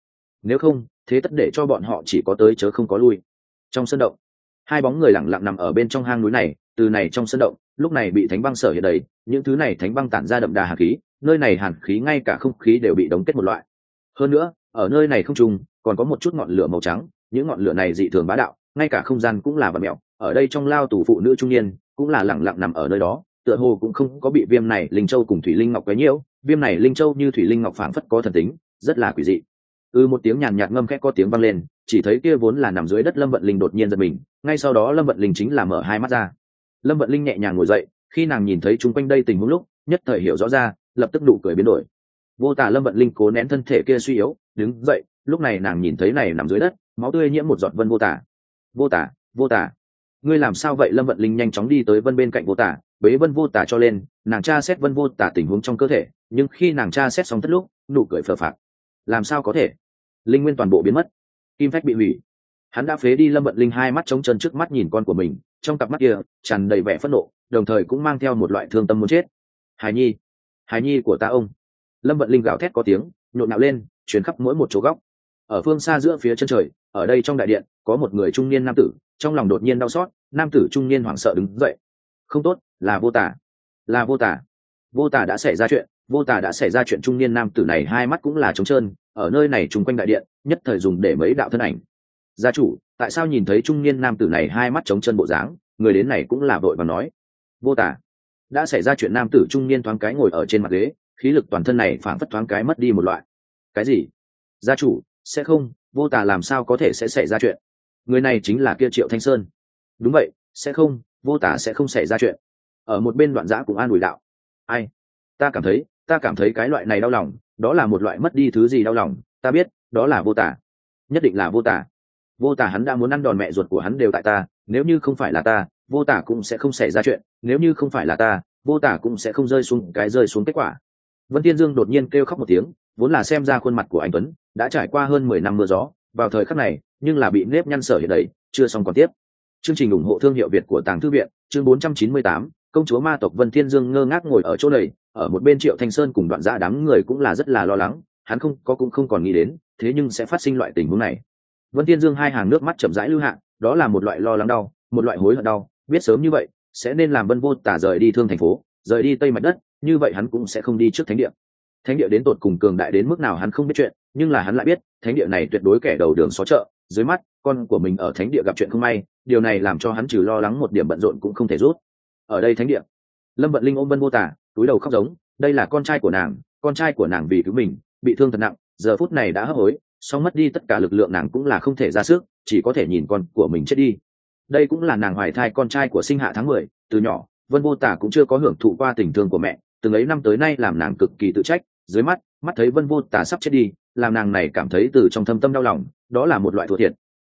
[SPEAKER 1] nếu không thế tất để cho bọn họ chỉ có tới chớ không có lui. Trong sân động, hai bóng người lặng lặng nằm ở bên trong hang núi này, từ này trong sân động lúc này bị thánh băng sở hiện đầy, những thứ này thánh băng tản ra đậm đà hàn khí, nơi này hàn khí ngay cả không khí đều bị đóng kết một loại. Hơn nữa ở nơi này không trùng còn có một chút ngọn lửa màu trắng, những ngọn lửa này dị thường bá đạo, ngay cả không gian cũng là vặn mẹo. Ở đây trong lao tù phụ nữ trung niên cũng là lặng lặng nằm ở nơi đó, tựa hồ cũng không có bị viêm này linh châu cùng thủy linh ngọc quấy nhiễu. Viêm này linh châu như thủy linh ngọc phảng phất có thần tính, rất là quỷ dị. Một tiếng nhàn nhạt ngâm khẽ có tiếng vang lên, chỉ thấy kia vốn là nằm dưới đất Lâm Vận Linh đột nhiên giật mình, ngay sau đó Lâm Vận Linh chính là mở hai mắt ra. Lâm Vận Linh nhẹ nhàng ngồi dậy, khi nàng nhìn thấy chung quanh đây tình huống lúc, nhất thời hiểu rõ ra, lập tức nụ cười biến đổi. Vô Tả Lâm Vận Linh cố nén thân thể kia suy yếu, đứng dậy, lúc này nàng nhìn thấy này nằm dưới đất, máu tươi nhiễm một giọt Vân Vô Tả. Vô Tả, Vô Tả, ngươi làm sao vậy? Lâm Vận Linh nhanh chóng đi tới Vân bên cạnh Vô Tả, bế Vân Vô Tả cho lên, nàng tra xét Vân Vô Tả tình huống trong cơ thể, nhưng khi nàng tra xét xong tất lúc, nụ cười phờ phạc. Làm sao có thể? Linh nguyên toàn bộ biến mất, kim phách bị hủy. Hắn đã phế đi. Lâm Vận Linh hai mắt trống trơn trước mắt nhìn con của mình, trong cặp mắt kia tràn đầy vẻ phẫn nộ, đồng thời cũng mang theo một loại thương tâm muốn chết. Hải nhi, Hải nhi của ta ông! Lâm Vận Linh gào thét có tiếng, nhộn nhạo lên, truyền khắp mỗi một chỗ góc. Ở phương xa giữa phía chân trời, ở đây trong đại điện có một người trung niên nam tử, trong lòng đột nhiên đau xót. Nam tử trung niên hoảng sợ đứng dậy. Không tốt, là Vô Tả, là Vô Tả, Vô Tả đã xảy ra chuyện, Vô Tả đã xảy ra chuyện. Trung niên nam tử này hai mắt cũng là trống trơn, ở nơi này chung quanh đại điện nhất thời dùng để mấy đạo thân ảnh. Gia chủ, tại sao nhìn thấy trung niên nam tử này hai mắt trống chân bộ dáng, người đến này cũng là vội và nói. Vô Tả đã xảy ra chuyện. Nam tử trung niên thoáng cái ngồi ở trên mặt ghế, khí lực toàn thân này phảng phất thoáng cái mất đi một loại. Cái gì? Gia chủ, sẽ không, Vô Tả làm sao có thể sẽ xảy ra chuyện? Người này chính là kia Triệu Thanh Sơn. Đúng vậy, sẽ không, Vô Tả sẽ không xảy ra chuyện. Ở một bên Đoạn Dã cũng an ủi đạo. Ai? Ta cảm thấy cái loại này đau lòng, đó là một loại mất đi thứ gì đau lòng. Ta biết, đó là Vô Tả, nhất định là Vô Tả. Vô Tả hắn đã muốn ăn đòn, mẹ ruột của hắn đều tại ta, nếu như không phải là ta, Vô Tả cũng sẽ không xảy ra chuyện, nếu như không phải là ta, Vô Tả cũng sẽ không rơi xuống kết quả. Vân Thiên Dương đột nhiên kêu khóc một tiếng, vốn là xem ra khuôn mặt của anh Tuấn đã trải qua hơn 10 năm mưa gió, vào thời khắc này nhưng là bị nếp nhăn sở hiện đấy, chưa xong còn tiếp. Chương trình ủng hộ thương hiệu Việt của Tàng Thư viện, chương 498, công chúa ma tộc. Vân Thiên Dương ngơ ngác ngồi ở chỗ này, ở một bên Triệu Thanh Sơn cùng Đoạn Dã đám người cũng là rất là lo lắng, hắn cũng không còn nghĩ đến, thế nhưng sẽ phát sinh loại tình huống này. Vân Thiên Dương hai hàng nước mắt chậm rãi lưu hạ, đó là một loại lo lắng đau, một loại hối hận đau, biết sớm như vậy sẽ nên làm Vân Vô Tả rời đi Thương thành phố, rời đi Tây Mạch đất, như vậy hắn cũng sẽ không đi trước thánh địa. Thánh địa đến tột cùng cường đại đến mức nào hắn không biết chuyện, nhưng là hắn lại biết thánh địa này tuyệt đối kẻ đầu đường xó chợ, dưới mắt con của mình ở thánh địa gặp chuyện không may, điều này làm cho hắn trừ lo lắng một điểm bận rộn cũng không thể rút. Ở đây thánh địa, Lâm Vận Linh ôm Vân Vô Tả, túi đầu khóc giống, đây là con trai của nàng vì cứu mình bị thương thật nặng, giờ phút này đã hấp hối, song mất đi tất cả lực lượng, nàng cũng là không thể ra sức, chỉ có thể nhìn con của mình chết đi. Đây cũng là nàng hoài thai con trai của sinh hạ tháng 10, từ nhỏ Vân Vô Tả cũng chưa có hưởng thụ qua tình thương của mẹ, từng ấy năm tới nay làm nàng cực kỳ tự trách, dưới mắt thấy Vân Vô Tả sắp chết đi, làm nàng này cảm thấy từ trong thâm tâm đau lòng, đó là một loại thua thiệt.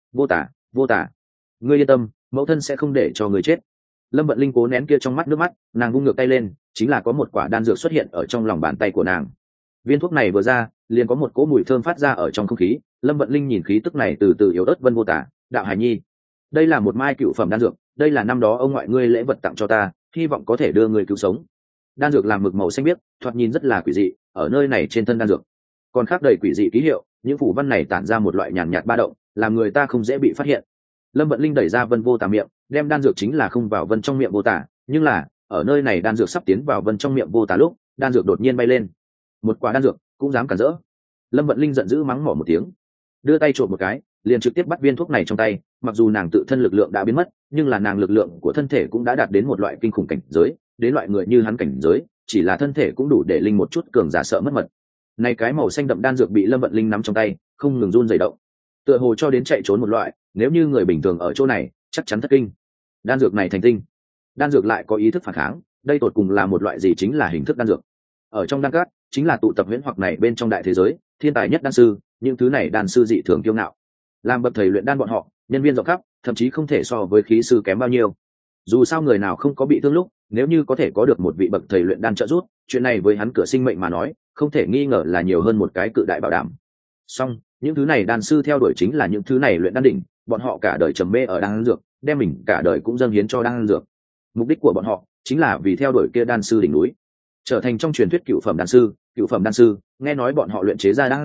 [SPEAKER 1] Vô Tả, ngươi yên tâm, mẫu thân sẽ không để cho ngươi chết. Lâm Vận Linh cố nén kia trong mắt nước mắt, nàng vung ngược tay lên, chính là có một quả đan dược xuất hiện ở trong lòng bàn tay của nàng. Viên thuốc này vừa ra, liền có một cỗ mùi thơm phát ra ở trong không khí. Lâm Vận Linh nhìn khí tức này từ từ yếu ớt. Vân Vô Tả, đạo hải nhi, đây là một mai cựu phẩm đan dược, đây là năm đó ông ngoại ngươi lễ vật tặng cho ta, hy vọng có thể đưa ngươi cứu sống. Đan dược làm mực màu xanh biếc, thoạt nhìn rất là quỷ dị, ở nơi này trên thân đan dược còn khác đầy quỷ dị ký hiệu, những phủ văn này tản ra một loại nhàn nhạt ba động, làm người ta không dễ bị phát hiện. Lâm Vận Linh đẩy ra Vân Vô Tả miệng, đem đan dược chính là không vào Vân trong miệng Vô Tả, nhưng là ở nơi này đan dược sắp tiến vào Vân trong miệng Vô Tả lúc, đan dược đột nhiên bay lên. Một quả đan dược cũng dám cản rỡ! Lâm Vận Linh giận dữ mắng mỏ một tiếng, đưa tay trộm một cái, liền trực tiếp bắt viên thuốc này trong tay. Mặc dù nàng tự thân lực lượng đã biến mất, nhưng là nàng lực lượng của thân thể cũng đã đạt đến một loại kinh khủng cảnh giới, đến loại người như hắn cảnh giới, chỉ là thân thể cũng đủ để linh một chút cường giả sợ mất mật. Này cái màu xanh đậm đan dược bị Lâm Vận Linh nắm trong tay, không ngừng run rẩy động, tựa hồ cho đến chạy trốn một loại, nếu như người bình thường ở chỗ này chắc chắn thất kinh. Đan dược này thành tinh, đan dược lại có ý thức phản kháng, đây tột cùng là một loại gì? Chính là hình thức đan dược. Ở trong đan cát chính là tụ tập huyễn hoặc này bên trong đại thế giới thiên tài nhất đan sư, những thứ này đan sư dị thường kiêu ngạo, làm bậc thầy luyện đan bọn họ nhân viên rộng khắp, thậm chí không thể so với khí sư kém bao nhiêu. Dù sao người nào không có bị thương lúc, nếu như có thể có được một vị bậc thầy luyện đan trợ giúp, chuyện này với hắn cửa sinh mệnh mà nói không thể nghi ngờ là nhiều hơn một cái cự đại bảo đảm. Song những thứ này đan sư theo đuổi chính là những thứ này luyện đan đỉnh, bọn họ cả đời trầm mê ở đan dược, đem mình cả đời cũng dâng hiến cho đan dược. Mục đích của bọn họ chính là vì theo đuổi kia đan sư đỉnh núi, trở thành trong truyền thuyết cựu phẩm đan sư. Nghe nói bọn họ luyện chế ra đan dược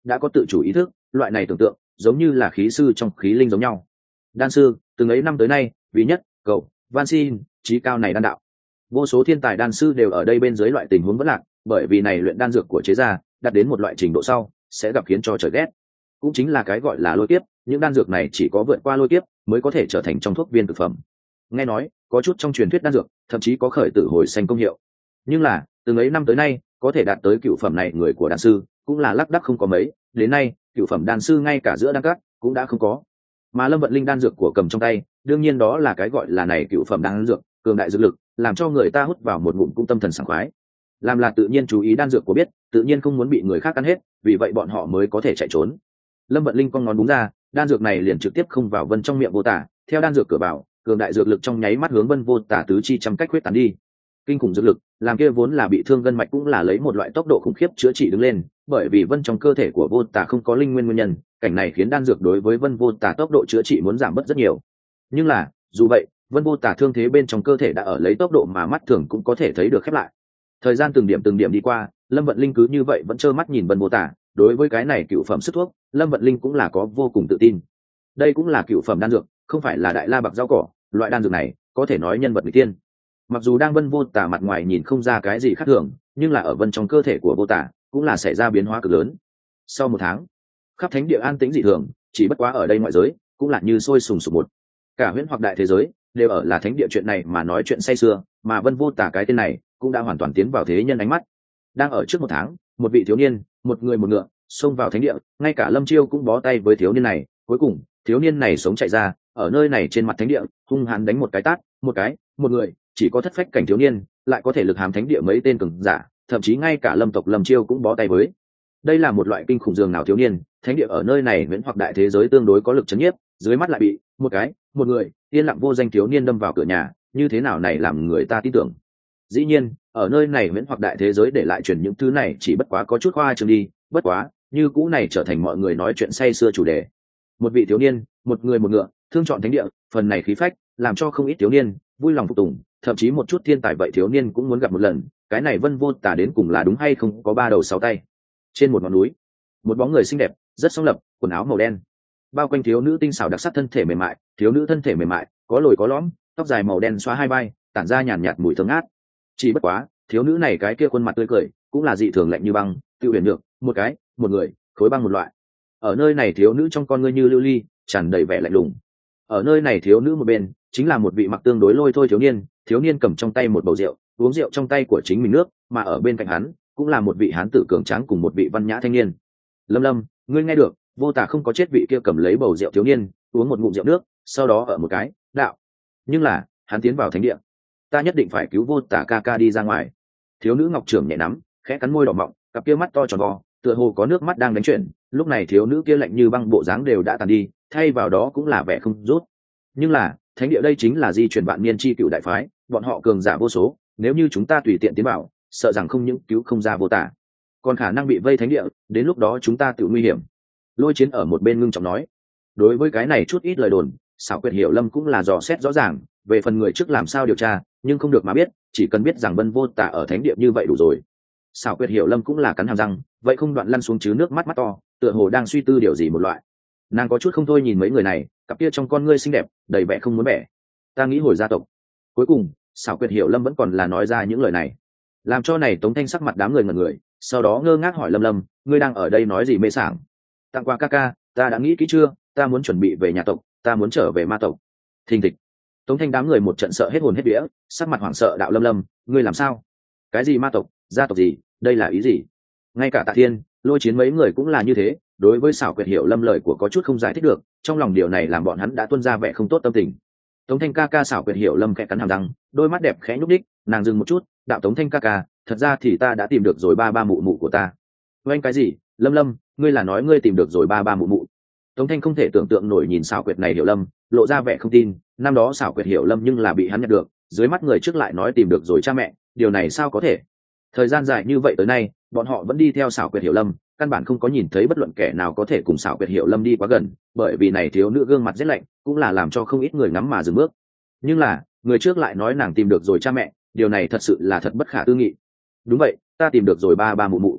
[SPEAKER 1] đã có tự chủ ý thức, loại này tưởng tượng giống như là khí sư trong khí linh giống nhau. Đan sư từng ấy năm tới nay vì nhất cầu van xin trí cao này đan đạo, vô số thiên tài đan sư đều ở đây bên dưới loại tình huống vất lạc, bởi vì này luyện đan dược của chế gia đạt đến một loại trình độ sau sẽ gặp khiến cho trời ghét, cũng chính là cái gọi là lôi kiếp. Những đan dược này chỉ có vượt qua lôi kiếp mới có thể trở thành trong thuốc viên thực phẩm. Nghe nói có chút trong truyền thuyết đan dược thậm chí có khởi tử hồi sinh công hiệu, nhưng là từng ấy năm tới nay có thể đạt tới cựu phẩm này người của đan sư cũng là lác đác không có mấy, đến nay cựu phẩm đan sư ngay cả giữa đan các cũng đã không có. Mà Lâm Vận Linh đan dược của cầm trong tay đương nhiên đó là cái gọi là này cựu phẩm đan dược, cường đại dược lực làm cho người ta hút vào một ngụm cũng tâm thần sảng khoái. Làm là tự nhiên chú ý đan dược của biết, tự nhiên không muốn bị người khác ăn hết, vì vậy bọn họ mới có thể chạy trốn. Lâm Vận Linh con ngón búng ra, đan dược này liền trực tiếp không vào Vân trong miệng Vô Tả, theo đan dược cửa vào, cường đại dược lực trong nháy mắt hướng Vân Vô Tả tứ chi trăm cách huyết tán đi. Kinh khủng dược lực làm kia vốn là bị thương gân mạch cũng là lấy một loại tốc độ khủng khiếp chữa trị đứng lên, bởi vì Vân trong cơ thể của Vô Tả không có linh nguyên nguyên nhân, cảnh này khiến đan dược đối với Vân Vô Tả tốc độ chữa trị muốn giảm bớt rất nhiều. Nhưng là dù vậy, Vân Vô Tả thương thế bên trong cơ thể đã ở lấy tốc độ mà mắt thường cũng có thể thấy được khép lại. Thời gian từng điểm đi qua, Lâm Vận Linh cứ như vậy vẫn trơ mắt nhìn Vân Vô Tả. Đối với cái này cựu phẩm sức thuốc, Lâm Vận Linh cũng là có vô cùng tự tin. Đây cũng là cựu phẩm đan dược, không phải là đại la bạc rau cỏ, loại đan dược này có thể nói nhân vật người tiên. Mặc dù đang Vân Vô Tả mặt ngoài nhìn không ra cái gì khác thường, nhưng là ở Vân trong cơ thể của Vô Tả cũng là xảy ra biến hóa cực lớn. Sau một tháng, khắp thánh địa an tĩnh dị thường, chỉ bất quá ở đây ngoại giới cũng là như sôi sùng sục một. Cả huyễn hoặc đại thế giới đều ở là thánh địa chuyện này mà nói chuyện say sưa, mà Vân Vô Tả cái tên này cũng đã hoàn toàn tiến vào thế nhân ánh mắt. Đang ở trước một tháng, một vị thiếu niên, một người một ngựa, xông vào thánh địa, ngay cả Lâm Chiêu cũng bó tay với thiếu niên này. Cuối cùng thiếu niên này sống chạy ra, ở nơi này trên mặt thánh địa hung hãn đánh một cái tát, một người chỉ có thất phách cảnh thiếu niên lại có thể lực hàm thánh địa mấy tên cường giả, thậm chí ngay cả Lâm tộc Lâm Chiêu cũng bó tay với. Đây là một loại kinh khủng dường nào thiếu niên, thánh địa ở nơi này huyễn hoặc đại thế giới tương đối có lực chấn nhiếp, dưới mắt lại bị một người yên lặng vô danh thiếu niên đâm vào cửa nhà, như thế nào này làm người ta tin tưởng. Dĩ nhiên ở nơi này huyễn hoặc đại thế giới để lại truyền những thứ này chỉ bất quá có chút khoa trương đi, bất quá như cũ này trở thành mọi người nói chuyện say sưa chủ đề. Một vị thiếu niên, một người một ngựa, thương chọn thánh địa, phần này khí phách làm cho không ít thiếu niên vui lòng phục tùng, thậm chí một chút thiên tài vậy thiếu niên cũng muốn gặp một lần. Cái này Vân Vô Tả đến cùng là đúng hay không có ba đầu sáu tay. Trên một ngọn núi, một bóng người xinh đẹp rất song lập, quần áo màu đen bao quanh thiếu nữ tinh xảo đặc sắc thân thể mềm mại. Thiếu nữ thân thể mềm mại có lồi có lõm, tóc dài màu đen xóa hai vai, tản ra nhàn nhạt mùi thơm ngát. Chỉ bất quá thiếu nữ này cái kia khuôn mặt tươi cười cũng là dị thường lạnh như băng, tiêu huyền được một người khối băng một loại. Ở nơi này thiếu nữ trong con ngươi như lưu ly, tràn đầy vẻ lạnh lùng. Ở nơi này thiếu nữ một bên chính là một vị mặc tương đối lôi thôi thiếu niên cầm trong tay một bầu rượu, uống rượu trong tay của chính mình nước, mà ở bên cạnh hắn cũng là một vị hán tử cường tráng cùng một vị văn nhã thanh niên. Lâm, ngươi nghe được? Vô Tả không có chết, vị kia cầm lấy bầu rượu thiếu niên uống một ngụm rượu nước, sau đó ở một cái đạo, nhưng là hắn tiến vào thánh địa, ta nhất định phải cứu Vô Tả ca ca đi ra ngoài. Thiếu nữ ngọc trưởng nhẹ nắm, khẽ cắn môi đỏ mọng, cặp kia mắt to tròn vo, tựa hồ có nước mắt đang đánh chuyển. Lúc này thiếu nữ kia lạnh như băng bộ dáng đều đã tàn đi, thay vào đó cũng là vẻ không rút. Nhưng là thánh địa đây chính là di truyền vạn niên chi cựu đại phái, bọn họ cường giả vô số, nếu như chúng ta tùy tiện tiến vào, sợ rằng không những cứu không ra Vô Tả, còn khả năng bị vây thánh địa, đến lúc đó chúng ta tự nguy hiểm. Lôi Chiến ở một bên ngưng trọng nói. Đối với cái này chút ít lời đồn, Xảo Quyệt Hiểu Lâm cũng là dò xét rõ ràng, về phần người trước làm sao điều tra nhưng không được mà biết, chỉ cần biết rằng Vân Vô Tả ở thánh địa như vậy đủ rồi. Xảo Quyệt Hiểu Lâm cũng là cắn hàm răng, vậy không đoạn lăn xuống chứ nước mắt mắt to, tựa hồ đang suy tư điều gì một loại. Nàng có chút không thôi nhìn mấy người này, cặp kia trong con ngươi xinh đẹp đầy vẻ không muốn bẻ. Ta nghĩ hồi gia tộc. Cuối cùng Xảo Quyệt Hiểu Lâm vẫn còn là nói ra những lời này, làm cho này Tống Thanh sắc mặt đám người ngẩn người, sau đó ngơ ngác hỏi Lâm, ngươi đang ở đây nói gì mê sảng? Tặng quà ca ca, ta đã nghĩ kỹ chưa? Ta muốn chuẩn bị về nhà tộc, ta muốn trở về ma tộc. Thình thịch. Tống Thanh đám người một trận sợ hết hồn hết vía, sắc mặt hoảng sợ đạo Lâm, ngươi làm sao? Cái gì ma tộc, gia tộc gì, đây là ý gì? Ngay cả Tạ Thiên, Lôi Chiến mấy người cũng là như thế, đối với Xảo Quyệt Hiểu Lâm lời của có chút không giải thích được, trong lòng điều này làm bọn hắn đã tuôn ra vẻ không tốt tâm tình. Tống Thanh ca ca. Xảo Quyệt Hiểu Lâm khẽ cắn hàm răng, đôi mắt đẹp khẽ nhúc đích, nàng dừng một chút, đạo Tống Thanh ca ca, thật ra thì ta đã tìm được rồi ba mụ mụ của ta. Anh cái gì? Lâm, ngươi là nói ngươi tìm được rồi ba mụ mụ? Tống Thanh không thể tưởng tượng nổi nhìn Xảo Quyệt này Hiểu Lâm, lộ ra vẻ không tin. Năm đó Xảo Quyệt Hiểu Lâm nhưng là bị hắn nhận được, dưới mắt người trước lại nói tìm được rồi cha mẹ, điều này sao có thể? Thời gian dài như vậy tới nay, bọn họ vẫn đi theo Xảo Quyệt Hiểu Lâm, căn bản không có nhìn thấy bất luận kẻ nào có thể cùng Xảo Quyệt Hiểu Lâm đi quá gần, bởi vì này thiếu nữ gương mặt rét lạnh, cũng là làm cho không ít người ngắm mà dừng bước. Nhưng là người trước lại nói nàng tìm được rồi cha mẹ, điều này thật sự là thật bất khả tư nghị. Đúng vậy, ta tìm được rồi ba mụ mụ.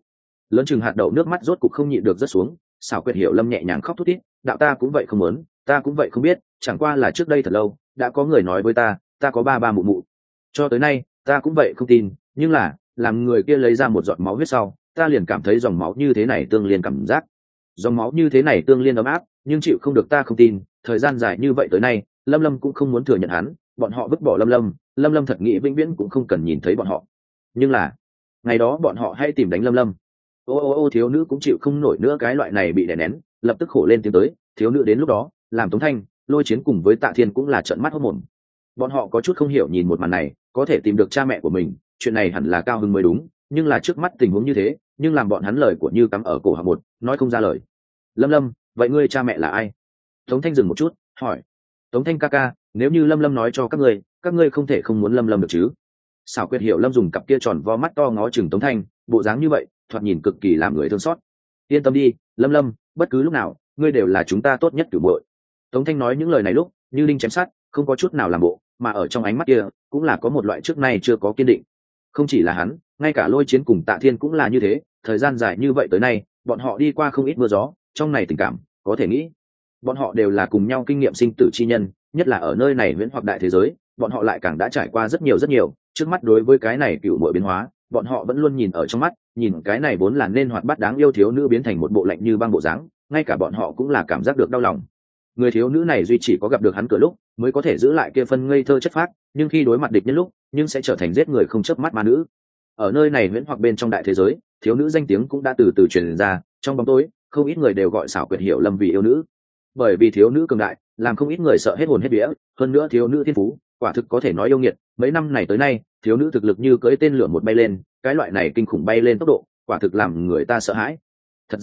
[SPEAKER 1] lớn chừng hạt đậu nước mắt rốt cục không nhịn được rớt xuống. Xảo Quyệt Hiểu Lâm nhẹ nhàng khóc thút thít, đạo ta cũng vậy không muốn, ta cũng vậy không biết, chẳng qua là trước đây thật lâu đã có người nói với ta có ba ba mụ mụ, cho tới nay ta cũng vậy không tin, nhưng là làm người kia lấy ra một giọt máu huyết sau, ta liền cảm thấy dòng máu như thế này tương liên cảm giác, dòng máu như thế này tương liên ấm áp, nhưng chịu không được ta không tin. Thời gian dài như vậy tới nay, Lâm Lâm cũng không muốn thừa nhận hắn, bọn họ vứt bỏ Lâm Lâm, Lâm Lâm thật nghĩ vĩnh viễn cũng không cần nhìn thấy bọn họ. Nhưng là ngày đó bọn họ hay tìm đánh Lâm Lâm. Ô, thiếu nữ cũng chịu không nổi nữa cái loại này bị đè nén, lập tức khổ lên tiếng tới. Thiếu nữ đến lúc đó làm Tống Thanh, Lôi Chiến cùng với Tạ Thiên cũng là trợn mắt hốt mồm. Bọn họ có chút không hiểu nhìn một màn này, có thể tìm được cha mẹ của mình, chuyện này hẳn là cao hứng mới đúng, nhưng là trước mắt tình huống như thế, nhưng làm bọn hắn lời của như cắm ở cổ họng một, nói không ra lời. Lâm Lâm, vậy ngươi cha mẹ là ai? Tống Thanh dừng một chút hỏi. Tống Thanh ca ca, nếu như Lâm Lâm nói cho các ngươi không thể không muốn Lâm Lâm được chứ? Xảo Quyệt Hiểu Lâm dùng cặp kia tròn vo mắt to ngó chừng Tống Thanh, bộ dáng như vậy thoạt nhìn cực kỳ làm người thương xót. Yên tâm đi Lâm Lâm, bất cứ lúc nào ngươi đều là chúng ta tốt nhất cửu muội. Tống Thanh nói những lời này lúc như đinh chém sắt, không có chút nào làm bộ, mà ở trong ánh mắt kia cũng là có một loại trước nay chưa có kiên định. Không chỉ là hắn, ngay cả Lôi Chiến cùng Tạ Thiên cũng là như thế, thời gian dài như vậy tới nay bọn họ đi qua không ít mưa gió, trong này tình cảm có thể nghĩ bọn họ đều là cùng nhau kinh nghiệm sinh tử chi nhân, nhất là ở nơi này huyễn hoặc đại thế giới, bọn họ lại càng đã trải qua rất nhiều. Trước mắt đối với cái này cựu muội biến hóa, bọn họ vẫn luôn nhìn ở trong mắt, nhìn cái này vốn là nên hoạt bát đáng yêu thiếu nữ biến thành một bộ lạnh như băng bộ dáng, ngay cả bọn họ cũng là cảm giác được đau lòng. Người thiếu nữ này duy chỉ có gặp được hắn cửa lúc mới có thể giữ lại kia phân ngây thơ chất phác, nhưng khi đối mặt địch nhân lúc nhưng sẽ trở thành giết người không chớp mắt ma nữ. Ở nơi này huyễn hoặc bên trong đại thế giới, thiếu nữ danh tiếng cũng đã từ từ truyền ra, trong bóng tối không ít người đều gọi Xảo Quyệt Hiểu Lâm vì yêu nữ, bởi vì thiếu nữ cường đại làm không ít người sợ hết hồn hết vía. Hơn nữa thiếu nữ thiên phú quả thực có thể nói yêu nghiệt, mấy năm này tới nay thiếu nữ thực lực như cưỡi tên lửa một bay lên, cái loại này kinh khủng bay lên tốc độ quả thực làm người ta sợ hãi. Thật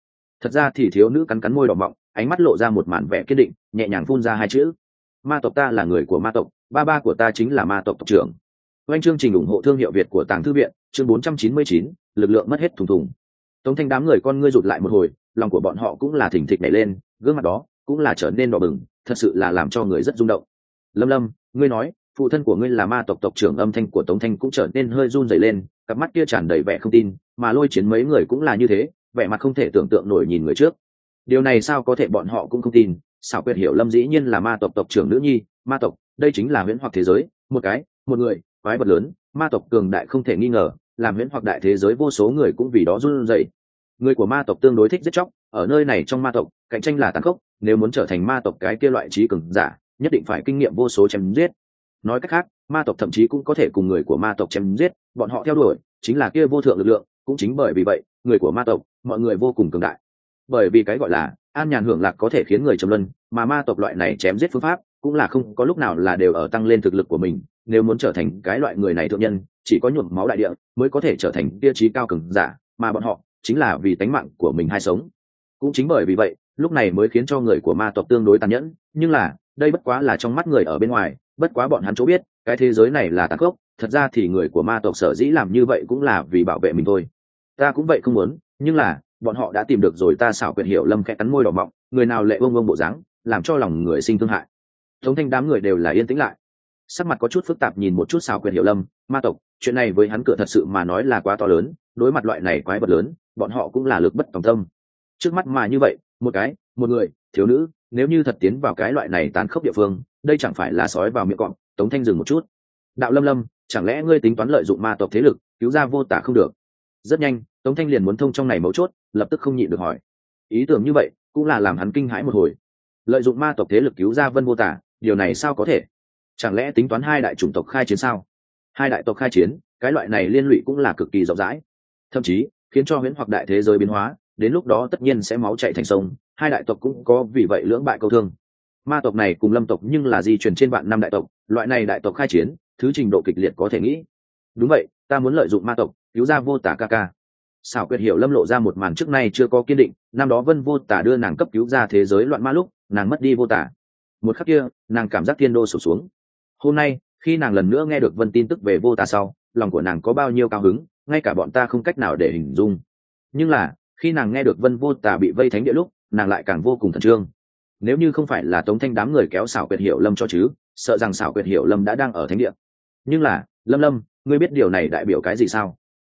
[SPEAKER 1] ra thì thiếu nữ cắn cắn môi đỏ mọng, ánh mắt lộ ra một màn vẻ kiên định, nhẹ nhàng phun ra hai chữ: ma tộc, ta là người của ma tộc, ba ba của ta chính là ma tộc tộc trưởng. Oanh chương trình ủng hộ thương hiệu Việt của Tàng Thư Viện, chương 499, lực lượng mất hết thùng thùng. Tống Thanh đám người con ngươi rụt lại một hồi, lòng của bọn họ cũng là thỉnh thịch nhảy lên, gương mặt đó cũng là trở nên đỏ bừng, thật sự là làm cho người rất rung động. Lâm Lâm, ngươi nói phụ thân của ngươi là ma tộc tộc trưởng? Âm thanh của Tống Thanh cũng trở nên hơi run rẩy lên, cặp mắt kia tràn đầy vẻ không tin, mà Lôi Chiến mấy người cũng là như thế, vẻ mặt không thể tưởng tượng nổi nhìn người trước. Điều này sao có thể, bọn họ cũng không tin. Xảo Quyệt Hiểu Lâm dĩ nhiên là ma tộc tộc trưởng nữ nhi. Ma tộc, đây chính là huyễn hoặc thế giới, một người quái vật lớn, ma tộc cường đại không thể nghi ngờ, làm huyễn hoặc đại thế giới vô số người cũng vì đó run rẩy. Người của ma tộc tương đối thích giết chóc, ở nơi này trong ma tộc cạnh tranh là tàn khốc, nếu muốn trở thành ma tộc cái kia loại trí cường giả, nhất định phải kinh nghiệm vô số chém giết. Nói cách khác, ma tộc thậm chí cũng có thể cùng người của ma tộc chém giết, bọn họ theo đuổi chính là kia vô thượng lực lượng. Cũng chính bởi vì vậy, người của ma tộc mọi người vô cùng cường đại, bởi vì cái gọi là an nhàn hưởng lạc có thể khiến người trầm luân, mà ma tộc loại này chém giết phương pháp cũng là không có lúc nào là đều ở tăng lên thực lực của mình. Nếu muốn trở thành cái loại người này thượng nhân, chỉ có nhuộm máu đại địa mới có thể trở thành tiêu chí cao cường giả, mà bọn họ chính là vì tánh mạng của mình hay sống. Cũng chính bởi vì vậy, lúc này mới khiến cho người của ma tộc tương đối tàn nhẫn, nhưng là đây bất quá là trong mắt người ở bên ngoài, bất quá bọn hắn chỗ biết cái thế giới này là tàn khốc. Thật ra thì người của ma tộc sở dĩ làm như vậy cũng là vì bảo vệ mình thôi. Ta cũng vậy không muốn, nhưng là bọn họ đã tìm được rồi. Ta Xảo Quyệt Hiểu Lâm khẽ cắn môi đỏ mọng, người nào lệ bông bông bộ dáng, làm cho lòng người sinh thương hại. Tống Thanh đám người đều là yên tĩnh lại, sắc mặt có chút phức tạp nhìn một chút Xảo Quyệt Hiểu Lâm. Ma tộc, chuyện này với hắn cửa thật sự mà nói là quá to lớn, đối mặt loại này quái vật lớn, bọn họ cũng là lực bất tòng tâm. Trước mắt mà như vậy, một người thiếu nữ, nếu như thật tiến vào cái loại này tàn khốc địa phương, đây chẳng phải là sói vào miệng cọp. Tống Thanh dừng một chút, đạo Lâm Lâm, chẳng lẽ ngươi tính toán lợi dụng ma tộc thế lực cứu ra Vô Tả không được? Rất nhanh Tống Thanh liền muốn thông trong này mấu chốt, lập tức không nhịn được hỏi. Ý tưởng như vậy cũng là làm hắn kinh hãi một hồi. Lợi dụng ma tộc thế lực cứu ra Vân Vô Tả, điều này sao có thể? Chẳng lẽ tính toán hai đại chủng tộc khai chiến sao? Hai đại tộc khai chiến, cái loại này liên lụy cũng là cực kỳ rộng rãi, thậm chí khiến cho huyễn hoặc đại thế giới biến hóa, đến lúc đó tất nhiên sẽ máu chảy thành sông, hai đại tộc cũng có vì vậy lưỡng bại câu thương. Ma tộc này cùng Lâm tộc nhưng là di truyền trên vạn năm đại tộc, loại này đại tộc khai chiến, thứ trình độ kịch liệt có thể nghĩ. Đúng vậy, ta muốn lợi dụng ma tộc cứu ra Vô Tả ca ca. Xảo Quyệt Hiểu Lâm lộ ra một màn trước nay chưa có kiên định. Năm đó Vân Vô Tả đưa nàng cấp cứu ra thế giới loạn ma lúc, nàng mất đi Vô Tả, một khắc kia nàng cảm giác thiên đô sụp xuống. Hôm nay khi nàng lần nữa nghe được Vân tin tức về Vô Tả sau, lòng của nàng có bao nhiêu cao hứng, ngay cả bọn ta không cách nào để hình dung. Nhưng là khi nàng nghe được Vân Vô Tả bị vây thánh địa lúc, nàng lại càng vô cùng khẩn trương. Nếu như không phải là Tống Thanh đám người kéo Xảo Quyệt Hiểu Lâm cho chứ, sợ rằng Xảo Quyệt Hiểu Lâm đã đang ở thánh địa. Nhưng là Lâm Lâm, ngươi biết điều này đại biểu cái gì sao?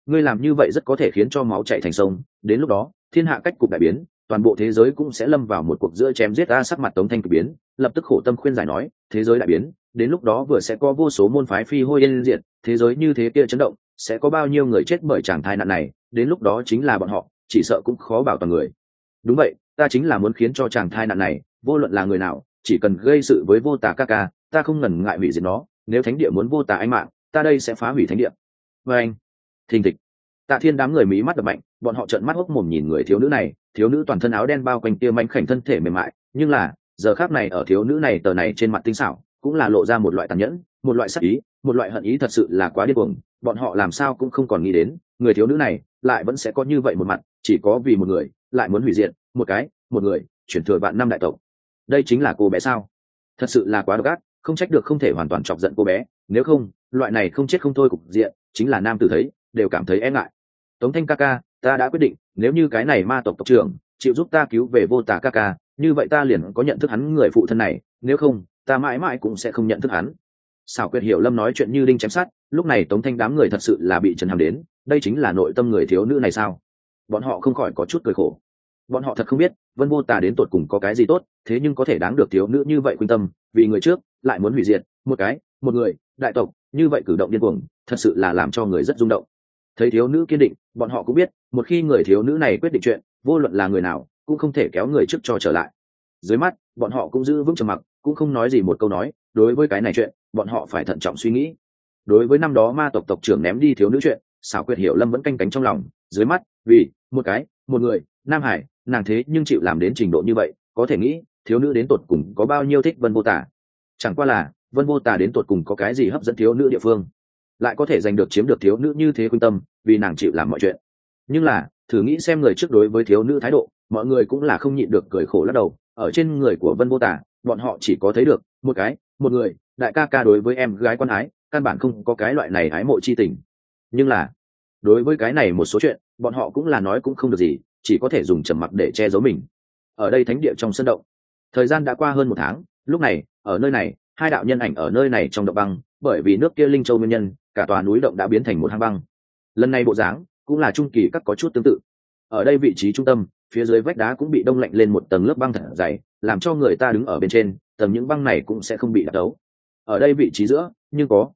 [SPEAKER 1] ngươi làm như vậy rất có thể khiến cho máu chảy thành sông, đến lúc đó thiên hạ cách cục đại biến, toàn bộ thế giới cũng sẽ lâm vào một cuộc giữa chém giết. Sắc mặt Tống Thanh kỳ biến, lập tức khổ tâm khuyên giải nói, thế giới đại biến, đến lúc đó vừa sẽ có vô số môn phái phi hôi yên diệt, thế giới như thế kia chấn động, sẽ có bao nhiêu người chết bởi tràng thai nạn này, đến lúc đó chính là bọn họ, chỉ sợ cũng khó bảo toàn người. Đúng vậy, ta chính là muốn khiến cho tràng thai nạn này, vô luận là người nào, chỉ cần gây sự với Vô Tà ca ca, ta không ngần ngại hủy diệt nó, nếu thánh địa muốn Vô Tà anh mạng, ta đây sẽ phá hủy thánh địa. Và anh, thình thịch, Tạ Thiên đám người mí mắt đập mạnh, bọn họ trợn mắt hốc mồm nhìn người thiếu nữ này, thiếu nữ toàn thân áo đen bao quanh tia mảnh khảnh thân thể mềm mại, nhưng là giờ khắc này ở thiếu nữ này tờ này trên mặt tinh xảo, cũng là lộ ra một loại tàn nhẫn, một loại sắc ý, một loại hận ý, thật sự là quá điên cuồng. Bọn họ làm sao cũng không còn nghĩ đến, người thiếu nữ này lại vẫn sẽ có như vậy một mặt, chỉ có vì một người, lại muốn hủy diệt một người, chuyển thừa vạn năm đại tộc. Đây chính là cô bé sao? Thật sự là quá độc ác, không trách được không thể hoàn toàn chọc giận cô bé, nếu không, loại này không chết không thôi cục diện, chính là nam tử thấy đều cảm thấy e ngại. Tống Thanh ca ca, ta đã quyết định, nếu như cái này ma tộc tộc trưởng chịu giúp ta cứu về Vô Tà ca ca, như vậy ta liền có nhận thức hắn người phụ thân này, nếu không, ta mãi mãi cũng sẽ không nhận thức hắn. Xảo Quyệt Hiểu Lâm nói chuyện như đinh chém sắt, lúc này Tống Thanh đám người thật sự là bị chấn hàm đến, đây chính là nội tâm người thiếu nữ này sao? Bọn họ không khỏi có chút cười khổ. Bọn họ thật không biết, Vân Vô Tà đến tột cùng có cái gì tốt, thế nhưng có thể đáng được thiếu nữ như vậy quan tâm, vì người trước lại muốn hủy diệt một người, đại tộc, như vậy cử động điên cuồng, thật sự là làm cho người rất rung động. Thấy thiếu nữ kiên định, bọn họ cũng biết, một khi người thiếu nữ này quyết định chuyện, vô luận là người nào, cũng không thể kéo người trước cho trở lại. Dưới mắt, bọn họ cũng giữ vững trầm mặc, cũng không nói gì một câu nói, đối với cái này chuyện, bọn họ phải thận trọng suy nghĩ. Đối với năm đó ma tộc tộc trưởng ném đi thiếu nữ chuyện, Xảo Quyệt Hiểu Lâm vẫn canh cánh trong lòng, dưới mắt, vì một người, Nam Hải, nàng thế nhưng chịu làm đến trình độ như vậy, có thể nghĩ, thiếu nữ đến tột cùng có bao nhiêu thích Vân Vô Tà. Chẳng qua là, Vân Vô Tà đến tột cùng có cái gì hấp dẫn thiếu nữ địa phương, lại có thể giành được chiếm được thiếu nữ như thế quan tâm, vì nàng chịu làm mọi chuyện. Nhưng là thử nghĩ xem người trước đối với thiếu nữ thái độ, mọi người cũng là không nhịn được cười khổ lắc đầu. Ở trên người của Vân Vô Tà, bọn họ chỉ có thấy được một người, đại ca ca đối với em gái quan ái, căn bản không có cái loại này ái mộ chi tình. Nhưng là đối với cái này một số chuyện, bọn họ cũng là nói cũng không được gì, chỉ có thể dùng trầm mặc để che giấu mình. Ở đây thánh địa trong sân động, thời gian đã qua hơn 1 tháng, lúc này ở nơi này, hai đạo nhân ảnh ở nơi này trong động băng, bởi vì nước kia linh châu nguyên nhân, cả tòa núi động đã biến thành một hang băng. Lần này bộ dáng cũng là trung kỳ các có chút tương tự. Ở đây vị trí trung tâm, phía dưới vách đá cũng bị đông lạnh lên một tầng lớp băng thật dày, làm cho người ta đứng ở bên trên, tầng những băng này cũng sẽ không bị đập đấu. Ở đây vị trí giữa, nhưng có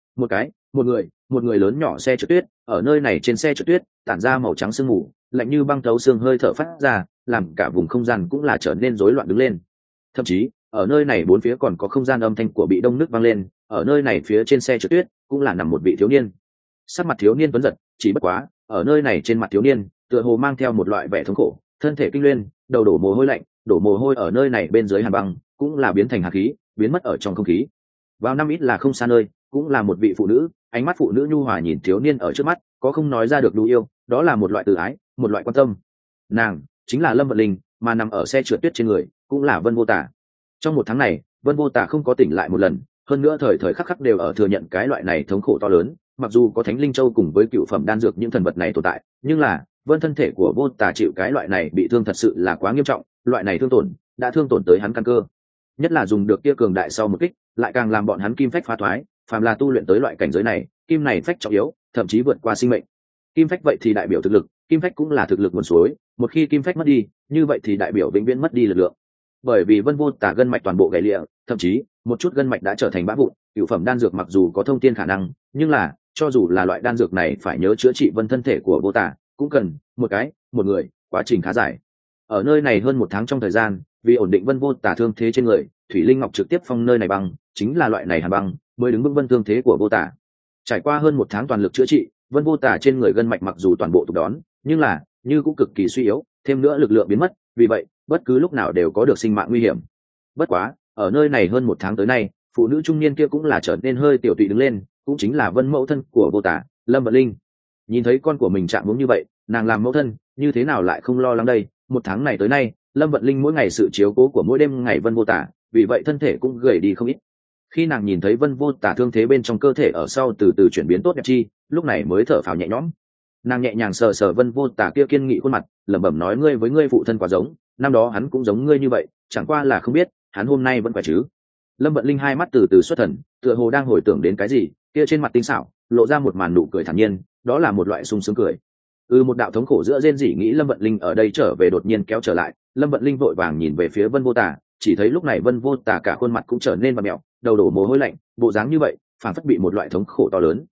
[SPEAKER 1] một người lớn nhỏ xe trượt tuyết, ở nơi này trên xe trượt tuyết tản ra màu trắng sương mù, lạnh như băng thấu xương hơi thở phát ra, làm cả vùng không gian cũng là trở nên rối loạn đứng lên. Thậm chí, ở nơi này bốn phía còn có không gian âm thanh của bị đông nước vang lên, ở nơi này phía trên xe trượt tuyết cũng là nằm một vị thiếu niên. Sắc mặt thiếu niên tuấn giật, chỉ bất quá, ở nơi này trên mặt thiếu niên, tựa hồ mang theo một loại vẻ thống khổ, thân thể kinh luyên, đầu đổ mồ hôi lạnh, đổ mồ hôi ở nơi này bên dưới hàn băng, cũng là biến thành hàn khí, biến mất ở trong không khí. Vào năm ít là không xa nơi, cũng là một vị phụ nữ, ánh mắt phụ nữ nhu hòa nhìn thiếu niên ở trước mắt, có không nói ra được đủ yêu, đó là một loại từ ái, một loại quan tâm. Nàng chính là Lâm Vận Linh, mà nằm ở xe trượt tuyết trên người, cũng là Vân Vô Tà. Trong 1 tháng này, Vân Vô Tà không có tỉnh lại một lần, hơn nữa thời thời khắc khắc đều ở thừa nhận cái loại này thống khổ to lớn. Mặc dù có Thánh Linh Châu cùng với cựu phẩm đan dược những thần vật này tồn tại, nhưng là Vân thân thể của Vô Tà chịu cái loại này bị thương thật sự là quá nghiêm trọng, loại này thương tổn đã thương tổn tới hắn căn cơ. Nhất là dùng được kia cường đại sau một kích, lại càng làm bọn hắn kim phách phá thoái, phàm là tu luyện tới loại cảnh giới này, kim này phách trọng yếu, thậm chí vượt qua sinh mệnh. Kim phách vậy thì đại biểu thực lực, kim phách cũng là thực lực nguồn suối, một khi kim phách mất đi, như vậy thì đại biểu vĩnh viễn mất đi lực lượng. Bởi vì Vân Vô Tà gân mạch toàn bộ gãy lịa, thậm chí một chút gân mạch đã trở thành bã vụn. Cửu phẩm đan dược mặc dù có thông tiên khả năng, nhưng là cho dù là loại đan dược này phải nhớ chữa trị Vân thân thể của Vô Tà, cũng cần một người, quá trình khá dài. Ở nơi này hơn 1 tháng trong thời gian, vì ổn định Vân Vô Tà thương thế trên người, Thủy Linh Ngọc trực tiếp phong nơi này băng, chính là loại này hàn băng, mới đứng vững Vân thương thế của Vô Tà. Trải qua hơn 1 tháng toàn lực chữa trị, Vân Vô Tà trên người gân mạch mặc dù toàn bộ tục đón, nhưng là như cũng cực kỳ suy yếu, thêm nữa lực lượng biến mất, vì vậy bất cứ lúc nào đều có được sinh mạng nguy hiểm. Bất quá, ở nơi này hơn 1 tháng tới nay, phụ nữ trung niên kia cũng là trở nên hơi tiểu tụy đứng lên, cũng chính là Vân mẫu thân của Vô Tà, Lâm Vận Linh. Nhìn thấy con của mình chạm hướng như vậy, nàng làm mẫu thân, như thế nào lại không lo lắng đây? 1 tháng này tới nay, Lâm Vận Linh mỗi ngày sự chiếu cố của mỗi đêm ngày Vân Vô Tà, vì vậy thân thể cũng gầy đi không ít. Khi nàng nhìn thấy Vân Vô Tà thương thế bên trong cơ thể ở sau từ từ chuyển biến tốt đẹp chi, lúc này mới thở phào nhẹ nhõm. Nàng nhẹ nhàng sờ sờ Vân Vô Tà kia kiên nghị khuôn mặt, lẩm bẩm nói, ngươi với ngươi phụ thân quá giống, năm đó hắn cũng giống ngươi như vậy, chẳng qua là không biết hắn hôm nay vẫn khỏe chứ. Lâm Vận Linh hai mắt từ từ xuất thần, tựa hồ đang hồi tưởng đến cái gì, kia trên mặt tinh xảo lộ ra một màn nụ cười thản nhiên, đó là một loại sung sướng cười. Một đạo thống khổ giữa rên rỉ nghĩ Lâm Vận Linh ở đây trở về đột nhiên kéo trở lại. Lâm Vận Linh vội vàng nhìn về phía Vân Vô Tà, chỉ thấy lúc này Vân Vô Tà cả khuôn mặt cũng trở nên vặn mẹo, đầu đổ mồ hôi lạnh, bộ dáng như vậy phản phất bị một loại thống khổ to lớn.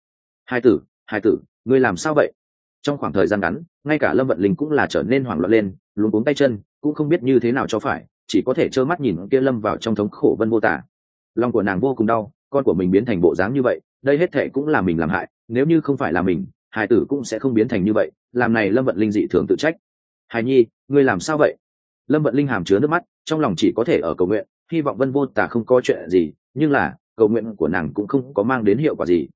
[SPEAKER 1] Hai tử, ngươi làm sao vậy? Trong khoảng thời gian ngắn, ngay cả Lâm Vận Linh cũng là trở nên hoảng loạn lên, luống cuống tay chân, cũng không biết như thế nào cho phải, chỉ có thể trơ mắt nhìn kia lâm vào trong thống khổ Vân Vô Tà. Lòng của nàng vô cùng đau, con của mình biến thành bộ dáng như vậy, đây hết thệ cũng là mình làm hại, nếu như không phải là mình, hài tử cũng sẽ không biến thành như vậy. Làm này Lâm Vận Linh dị thường tự trách. Hài nhi, ngươi làm sao vậy? Lâm Vận Linh hàm chứa nước mắt, trong lòng chỉ có thể ở cầu nguyện, hy vọng Vân Vô Tà không có chuyện gì, nhưng là cầu nguyện của nàng cũng không có mang đến hiệu quả gì.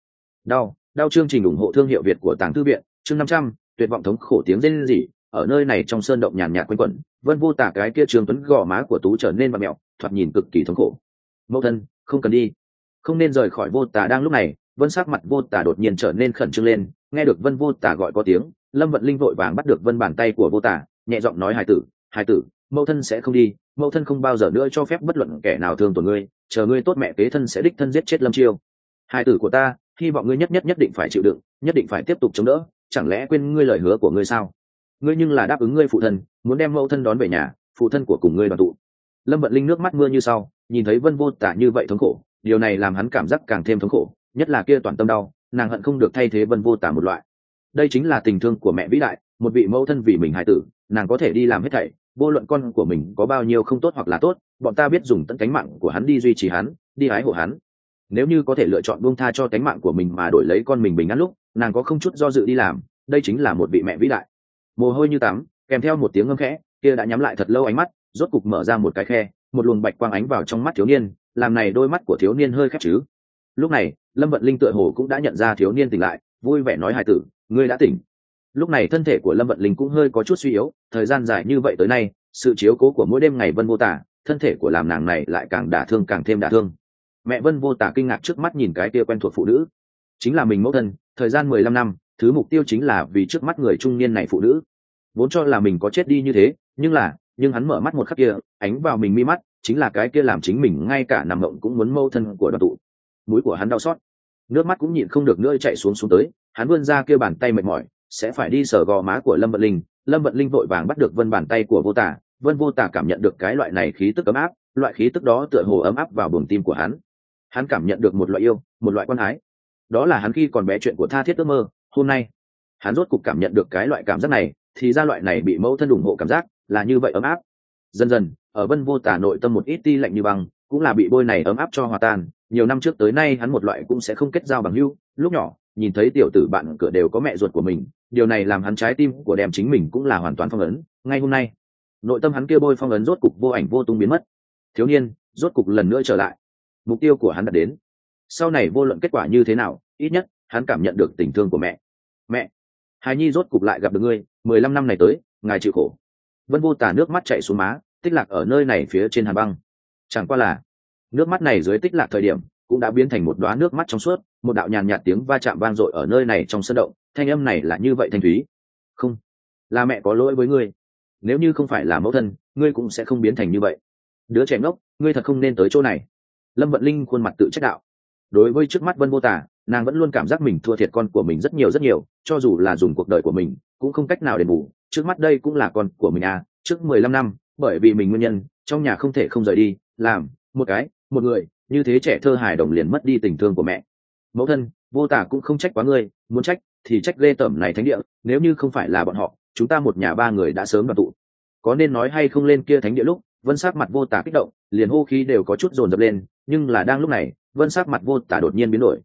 [SPEAKER 1] Đau chương trình ủng hộ thương hiệu Việt của Tàng Thư Viện, chương 500, tuyệt vọng thống khổ tiếng rên rỉ, ở nơi này trong sơn động nhàn nhạt quanh quẩn, Vân Vô Tà cái kia Trương Tuấn gò má của Tú trở nên vặn mẹo, thoạt nhìn cực kỳ thống khổ. Mẫu thân, không cần đi, không nên rời khỏi Vô Tà. Đang lúc này, Vân sắc mặt Vô Tà đột nhiên trở nên khẩn trương lên, nghe được Vân Vô Tà gọi có tiếng, Lâm Vận Linh vội vàng bắt được Vân bàn tay của Vô Tà, nhẹ giọng nói: Hải tử, mẫu thân sẽ không đi, mẫu thân không bao giờ nữa cho phép bất luận kẻ nào thương tổn ngươi, chờ ngươi tốt mẹ kế thân sẽ đích thân giết chết Lâm Chiêu. Hải tử của ta, hy vọng ngươi nhất định phải chịu đựng, nhất định phải tiếp tục chống đỡ, chẳng lẽ quên ngươi lời hứa của ngươi sao? Ngươi nhưng là đáp ứng ngươi phụ thân, muốn đem mẫu thân đón về nhà, phụ thân của cùng ngươi đoàn tụ. Lâm Vận Linh nước mắt mưa như sau, nhìn thấy Vân Vô Tà như vậy thống khổ, điều này làm hắn cảm giác càng thêm thống khổ, nhất là kia toàn tâm đau, nàng hận không được thay thế Vân Vô Tà một loại. Đây chính là tình thương của mẹ vĩ đại, một vị mẫu thân vì mình hài tử, nàng có thể đi làm hết thảy, vô luận con của mình có bao nhiêu không tốt hoặc là tốt, bọn ta biết dùng tận cánh mạng của hắn đi duy trì hắn, đi ái hộ hắn. Nếu như có thể lựa chọn buông tha cho cánh mạng của mình mà đổi lấy con mình bình an lúc, nàng có không chút do dự đi làm, đây chính là một vị mẹ vĩ đại. Mồ hôi như tắm, kèm theo một tiếng ngâm khẽ, kia đã nhắm lại thật lâu ánh mắt, rốt cục mở ra một cái khe, một luồng bạch quang ánh vào trong mắt thiếu niên, làm này đôi mắt của thiếu niên hơi khép chứ. Lúc này, Lâm Vận Linh tựa hồ cũng đã nhận ra thiếu niên tỉnh lại, vui vẻ nói: Hải tử, ngươi đã tỉnh. Lúc này thân thể của Lâm Vận Linh cũng hơi có chút suy yếu, thời gian dài như vậy tới nay, sự chiếu cố của mỗi đêm ngày Vân Vô Tà, thân thể của làm nàng này lại càng đả thương càng thêm đả thương. Mẹ Vân Vô Tà kinh ngạc trước mắt nhìn cái kia quen thuộc phụ nữ, chính là mình mẫu thân, thời gian 15 năm, thứ mục tiêu chính là vì trước mắt người trung niên này phụ nữ. Vốn cho là mình có chết đi như thế, nhưng hắn mở mắt một khắc kia, ánh vào mình mi mắt, chính là cái kia làm chính mình ngay cả nằm mộng cũng muốn mâu thân của đoàn tụ. Mũi của hắn đau xót, nước mắt cũng nhịn không được nữa chạy xuống tới, hắn vươn ra kia bàn tay mệt mỏi, sẽ phải đi sờ gò má của Lâm Vận Linh. Lâm Vận Linh vội vàng bắt được bàn tay của Vô Tà, Vân Vô Tà cảm nhận được cái loại này khí tức ấm áp, loại khí tức đó tựa hồ ấm áp vào buồng tim của hắn. Hắn cảm nhận được một loại yêu, một loại quan ái. Đó là hắn khi còn bé chuyện của tha thiết ước mơ, hôm nay hắn rốt cục cảm nhận được cái loại cảm giác này, thì ra loại này bị mẫu thân ủng hộ cảm giác là như vậy ấm áp. Dần dần, ở Vân Vô Tà nội tâm một ít ti lạnh như băng, cũng là bị bôi này ấm áp cho hòa tan. Nhiều năm trước tới nay hắn một loại cũng sẽ không kết giao bằng hữu, lúc nhỏ nhìn thấy tiểu tử bạn cửa đều có mẹ ruột của mình, điều này làm hắn trái tim của đem chính mình cũng là hoàn toàn phong ấn. Ngay hôm nay, nội tâm hắn kia bôi phong ấn rốt cục vô ảnh vô tung biến mất, thiếu niên rốt cục lần nữa trở lại, mục tiêu của hắn đạt đến. Sau này vô luận kết quả như thế nào, ít nhất hắn cảm nhận được tình thương của mẹ. Hài nhi rốt cục lại gặp được ngươi, 15 năm này tới, ngài chịu khổ. Vân Vô Tà nước mắt chảy xuống má, tích lạc ở nơi này phía trên hàn băng. Chẳng qua là nước mắt này dưới tích lạc thời điểm cũng đã biến thành một đóa nước mắt trong suốt, một đạo nhàn nhạt tiếng va chạm vang dội ở nơi này trong sân động, thanh âm này là như vậy thanh thúy. Không, là mẹ có lỗi với ngươi, nếu như không phải là mẫu thân, ngươi cũng sẽ không biến thành như vậy. Đứa trẻ ngốc, ngươi thật không nên tới chỗ này. Lâm Vận Linh khuôn mặt tự trách đạo. Đối với trước mắt Vân Vô Tà, nàng vẫn luôn cảm giác mình thua thiệt con của mình rất nhiều, cho dù là dùng cuộc đời của mình cũng không cách nào đền bù. Trước mắt đây cũng là con của mình à, trước 15 năm bởi vì mình nguyên nhân, trong nhà không thể không rời đi, làm một người như thế trẻ thơ hài đồng liền mất đi tình thương của mẹ. Mẫu thân, Vô Tà cũng không trách quá ngươi, muốn trách thì trách ghê tởm này thánh địa, nếu như không phải là bọn họ, chúng ta một nhà ba người đã sớm đoàn tụ. Có nên nói hay không lên kia thánh địa lúc, Vân sắc mặt Vô Tà kích động, liền hô khí đều có chút dồn dập lên, nhưng là đang lúc này, Vân sắc mặt Vô Tà đột nhiên biến đổi.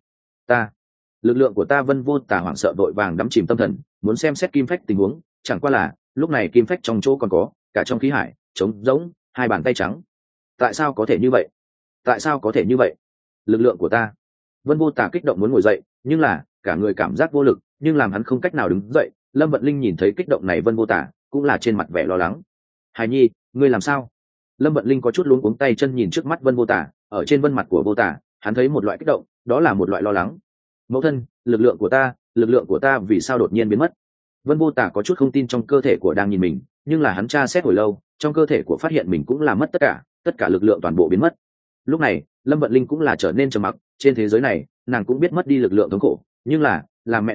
[SPEAKER 1] Lực lượng của ta. Vân Vô Tà hoảng sợ vội vàng đắm chìm tâm thần, muốn xem xét kim phách tình huống, chẳng qua là lúc này kim phách trong chỗ còn có, cả trong khí hải trống rỗng, hai bàn tay trắng. Tại sao có thể như vậy? Lực lượng của ta. Vân Vô Tà kích động muốn ngồi dậy, nhưng là cả người cảm giác vô lực, nhưng làm hắn không cách nào đứng dậy. Lâm Vận Linh nhìn thấy kích động này Vân Vô Tà, cũng là trên mặt vẻ lo lắng. Hài nhi, ngươi làm sao? Lâm Vận Linh có chút luống cuống tay chân nhìn trước mắt Vân Vô Tà, ở trên vân mặt của Vô Tà, hắn thấy một loại kích động, đó là một loại lo lắng. Mẫu thân, lực lượng của ta vì sao đột nhiên biến mất? Vân Vô Tà có chút không tin trong cơ thể của đang nhìn mình, nhưng là hắn tra xét hồi lâu, trong cơ thể của phát hiện mình cũng là mất tất cả lực lượng toàn bộ biến mất. Lúc này, Lâm Vận Linh cũng là trở nên trầm mặc, trên thế giới này, nàng cũng biết mất đi lực lượng thống khổ, nhưng là, làm mẹ nàng,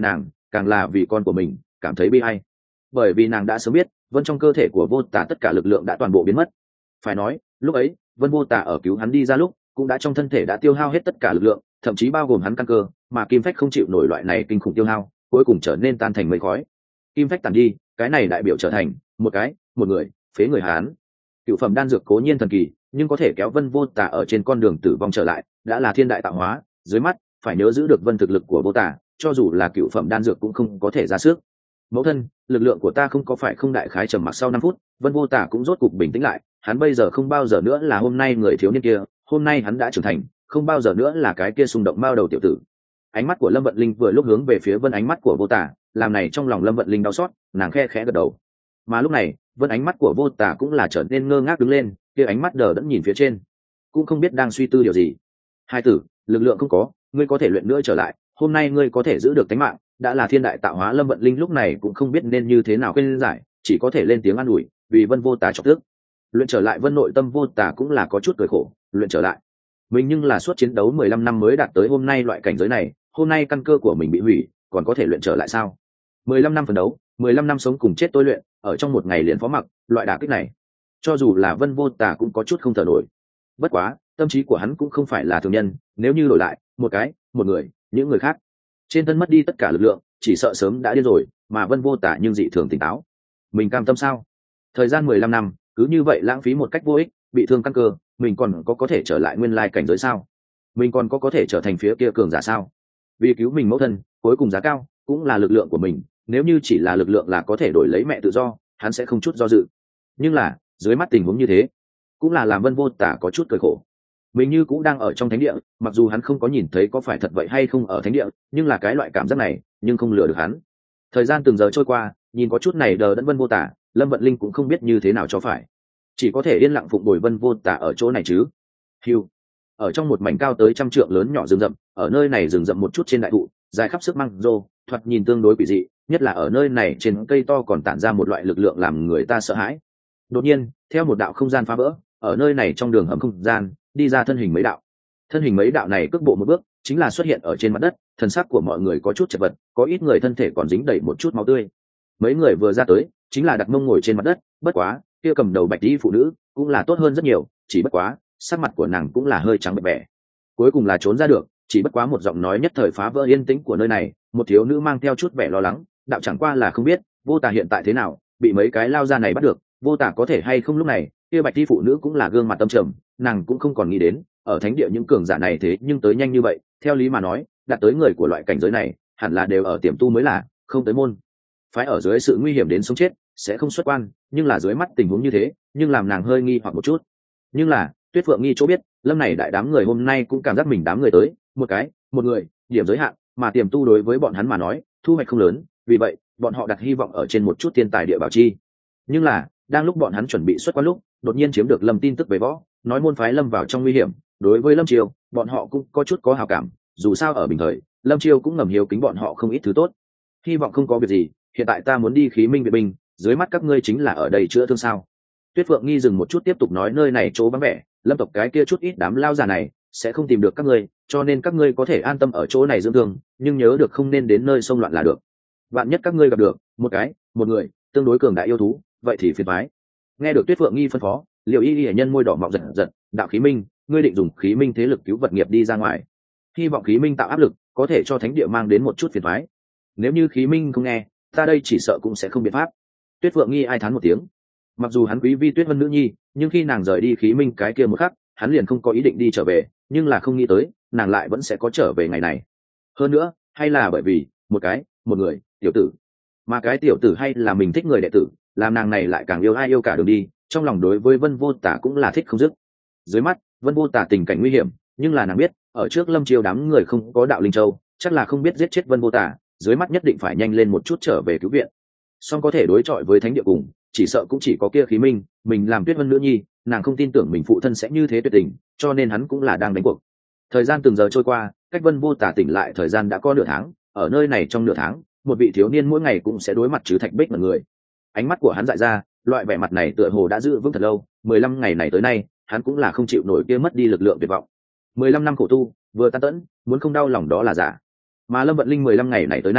[SPEAKER 1] càng là vì con của mình cảm thấy bi ai, bởi vì nàng đã sớm biết vân trong cơ thể của vô tả tất cả lực lượng đã toàn bộ biến mất. Phải nói lúc ấy vân vô tả ở cứu hắn đi ra lúc cũng đã trong thân thể đã tiêu hao hết tất cả lực lượng, thậm chí bao gồm hắn căn cơ, mà kim phách không chịu nổi loại này kinh khủng tiêu hao, cuối cùng trở nên tan thành mây khói. Kim phách tàn đi, cái này đại biểu trở thành một người phế người hán. Cựu phẩm đan dược cố nhiên thần kỳ, nhưng có thể kéo vân vô tả ở trên con đường tử vong trở lại đã là thiên đại tạo hóa. Dưới mắt phải nhớ giữ được vân thực lực của vô tả, cho dù là cựu phẩm đan dược cũng không có thể ra sức. Mẫu thân, lực lượng của ta không có phải không. Đại khái trầm mặc sau 5 phút, vân vô tả cũng rốt cục bình tĩnh lại. Hắn bây giờ không bao giờ nữa là hôm nay người thiếu niên kia, hôm nay hắn đã trưởng thành, không bao giờ nữa là cái kia xung động mao đầu tiểu tử. Ánh mắt của Lâm Vận Linh vừa lúc hướng về phía vân, ánh mắt của vô tả làm này trong lòng Lâm Vận Linh đau xót, nàng khe khẽ gật đầu. Mà lúc này vân ánh mắt của vô tả cũng là trở nên ngơ ngác đứng lên, kia ánh mắt đờ đẫn nhìn phía trên, cũng không biết đang suy tư điều gì. Hai tử, lực lượng không có, ngươi có thể luyện nữa trở lại, hôm nay ngươi có thể giữ được tính mạng đã là thiên đại tạo hóa. Lâm Vận Linh lúc này cũng không biết nên như thế nào khuyên giải, chỉ có thể lên tiếng an ủi, vì vân vô tả chọc tức. Luyện trở lại vân nội tâm vô tả cũng là có chút cười khổ, luyện trở lại mình nhưng là suốt chiến đấu 15 năm mới đạt tới hôm nay loại cảnh giới này, hôm nay căn cơ của mình bị hủy, còn có thể luyện trở lại sao? 15 năm phấn đấu, 15 năm sống cùng chết tôi luyện, ở trong một ngày liền phó mặc, loại đả kích này, cho dù là vân vô tả cũng có chút không thở nổi. Bất quá, tâm trí của hắn cũng không phải là thường nhân, nếu như đổi lại, một người, những người khác, trên thân mất đi tất cả lực lượng, chỉ sợ sớm đã điên rồi, mà vân vô tả nhưng dị thường tỉnh táo. Mình cam tâm sao? Thời gian 15 năm, cứ như vậy lãng phí một cách vô ích, bị thương căn cơ, mình còn có thể trở lại nguyên lai cảnh giới sao? Mình còn có thể trở thành phía kia cường giả sao? Vì cứu mình mẫu thân, cuối cùng giá cao cũng là lực lượng của mình, nếu như chỉ là lực lượng là có thể đổi lấy mẹ tự do, hắn sẽ không chút do dự. Nhưng là dưới mắt tình huống như thế, cũng là làm vân vô tả có chút cười khổ. Mình như cũng đang ở trong thánh địa, mặc dù hắn không có nhìn thấy có phải thật vậy hay không ở thánh địa, nhưng là cái loại cảm giác này nhưng không lừa được hắn. Thời gian từng giờ trôi qua, nhìn có chút này đờ đẫn vân vô tả, Lâm Vận Linh cũng không biết như thế nào cho phải, chỉ có thể yên lặng phụng bồi vân vô tả ở chỗ này chứ. Hiu, ở trong một mảnh cao tới 100 trượng lớn nhỏ rừng rậm, ở nơi này rừng rậm một chút trên đại thụ dài khắp sức măng rô, thoạt nhìn tương đối quỷ dị, nhất là ở nơi này trên cây to còn tản ra một loại lực lượng làm người ta sợ hãi. Đột nhiên, theo một đạo không gian phá vỡ, ở nơi này trong đường hầm không gian đi ra thân hình mấy đạo. Thân hình mấy đạo này cước bộ một bước chính là xuất hiện ở trên mặt đất, thần sắc của mọi người có chút chật vật, có ít người thân thể còn dính đầy một chút máu tươi. Mấy người vừa ra tới chính là đặt mông ngồi trên mặt đất, bất quá kia cầm đầu bạch y phụ nữ cũng là tốt hơn rất nhiều, chỉ bất quá sắc mặt của nàng cũng là hơi trắng bệch bẻ. Cuối cùng là trốn ra được, chỉ bất quá một giọng nói nhất thời phá vỡ yên tĩnh của nơi này, một thiếu nữ mang theo chút vẻ lo lắng, đạo chẳng qua là không biết vô tả hiện tại thế nào, bị mấy cái lao ra này bắt được, vô tả có thể hay không. Lúc này kia bạch y phụ nữ cũng là gương mặt tâm trầm, nàng cũng không còn nghĩ đến ở thánh địa những cường giả này thế nhưng tới nhanh như vậy. Theo lý mà nói, đạt tới người của loại cảnh giới này hẳn là đều ở tiềm tu mới là, không tới môn phái ở dưới sự nguy hiểm đến sống chết sẽ không xuất quan, nhưng là dưới mắt tình huống như thế nhưng làm nàng hơi nghi hoặc một chút. Nhưng là Tuyết Phượng Nghi chỗ biết, lâm này đại đám người hôm nay cũng cảm giác mình đám người tới một người điểm giới hạn, mà tiềm tu đối với bọn hắn mà nói thu hoạch không lớn, vì vậy bọn họ đặt hy vọng ở trên một chút thiên tài địa bảo chi. Nhưng là đang lúc bọn hắn chuẩn bị xuất quan lúc, đột nhiên chiếm được lâm tin tức về võ, nói môn phái lâm vào trong nguy hiểm. Đối với lâm triều bọn họ cũng có chút có hào cảm, dù sao ở bình thời lâm triều cũng ngầm hiếu kính bọn họ không ít thứ tốt. Hy vọng không có việc gì, hiện tại ta muốn đi khí minh vệ binh, dưới mắt các ngươi chính là ở đây chữa thương sao? Tuyết Phượng Nghi dừng một chút tiếp tục nói, nơi này chỗ vắng vẻ, lâm tộc cái kia chút ít đám lao già này sẽ không tìm được các ngươi, cho nên các ngươi có thể an tâm ở chỗ này dưỡng thương, nhưng nhớ được không nên đến nơi xông loạn là được. Vạn nhất các ngươi gặp được một người tương đối cường đại yêu thú, vậy thì phiền toái. Nghe được Tuyết Phượng Nghi phân phó, Liễu Y Y nhân môi đỏ mọng giật giật, đạo khí minh, ngươi định dùng khí minh thế lực cứu vật nghiệp đi ra ngoài, hy vọng khí minh tạo áp lực có thể cho thánh địa mang đến một chút phiền toái. Nếu như khí minh không nghe, ta đây chỉ sợ cũng sẽ không biện pháp. Tuyết Phượng Nghi ai thán một tiếng. Mặc dù hắn quý vi Tuyết Vân nữ nhi, nhưng khi nàng rời đi khí minh cái kia một khắc, hắn liền không có ý định đi trở về, nhưng là không nghĩ tới nàng lại vẫn sẽ có trở về ngày này. Hơn nữa hay là bởi vì một người tiểu tử, mà cái tiểu tử hay là mình thích người đệ tử, làm nàng này lại càng yêu ai yêu cả đường đi, trong lòng đối với vân vô tả cũng là thích không dứt. Dưới mắt vân vô tả tình cảnh nguy hiểm, nhưng là nàng biết ở trước lâm triều đám người không có đạo linh châu, chắc là không biết giết chết vân vô tả, dưới mắt nhất định phải nhanh lên một chút trở về cứu viện. Song có thể đối chọi với thánh địa cùng, chỉ sợ cũng chỉ có kia khí minh. Mình làm Tuyết Vân nữ nhi, nàng không tin tưởng mình phụ thân sẽ như thế tuyệt tình, cho nên hắn cũng là đang đánh cuộc. Thời gian từng giờ trôi qua, cách vân vô tả tỉnh lại thời gian đã có nửa tháng. Ở nơi này trong nửa tháng, một vị thiếu niên mỗi ngày cũng sẽ đối mặt chứ thạch bích mọi người. Ánh mắt của hắn dại ra, loại vẻ mặt này tựa hồ đã giữ vững thật lâu. 15 ngày này tới nay, hắn cũng là không chịu nổi kia mất đi lực lượng tuyệt vọng. 15 năm khổ tu vừa tan tẫn, muốn không đau lòng đó là giả. Mà Lâm Vận Linh 15 ngày này tới nay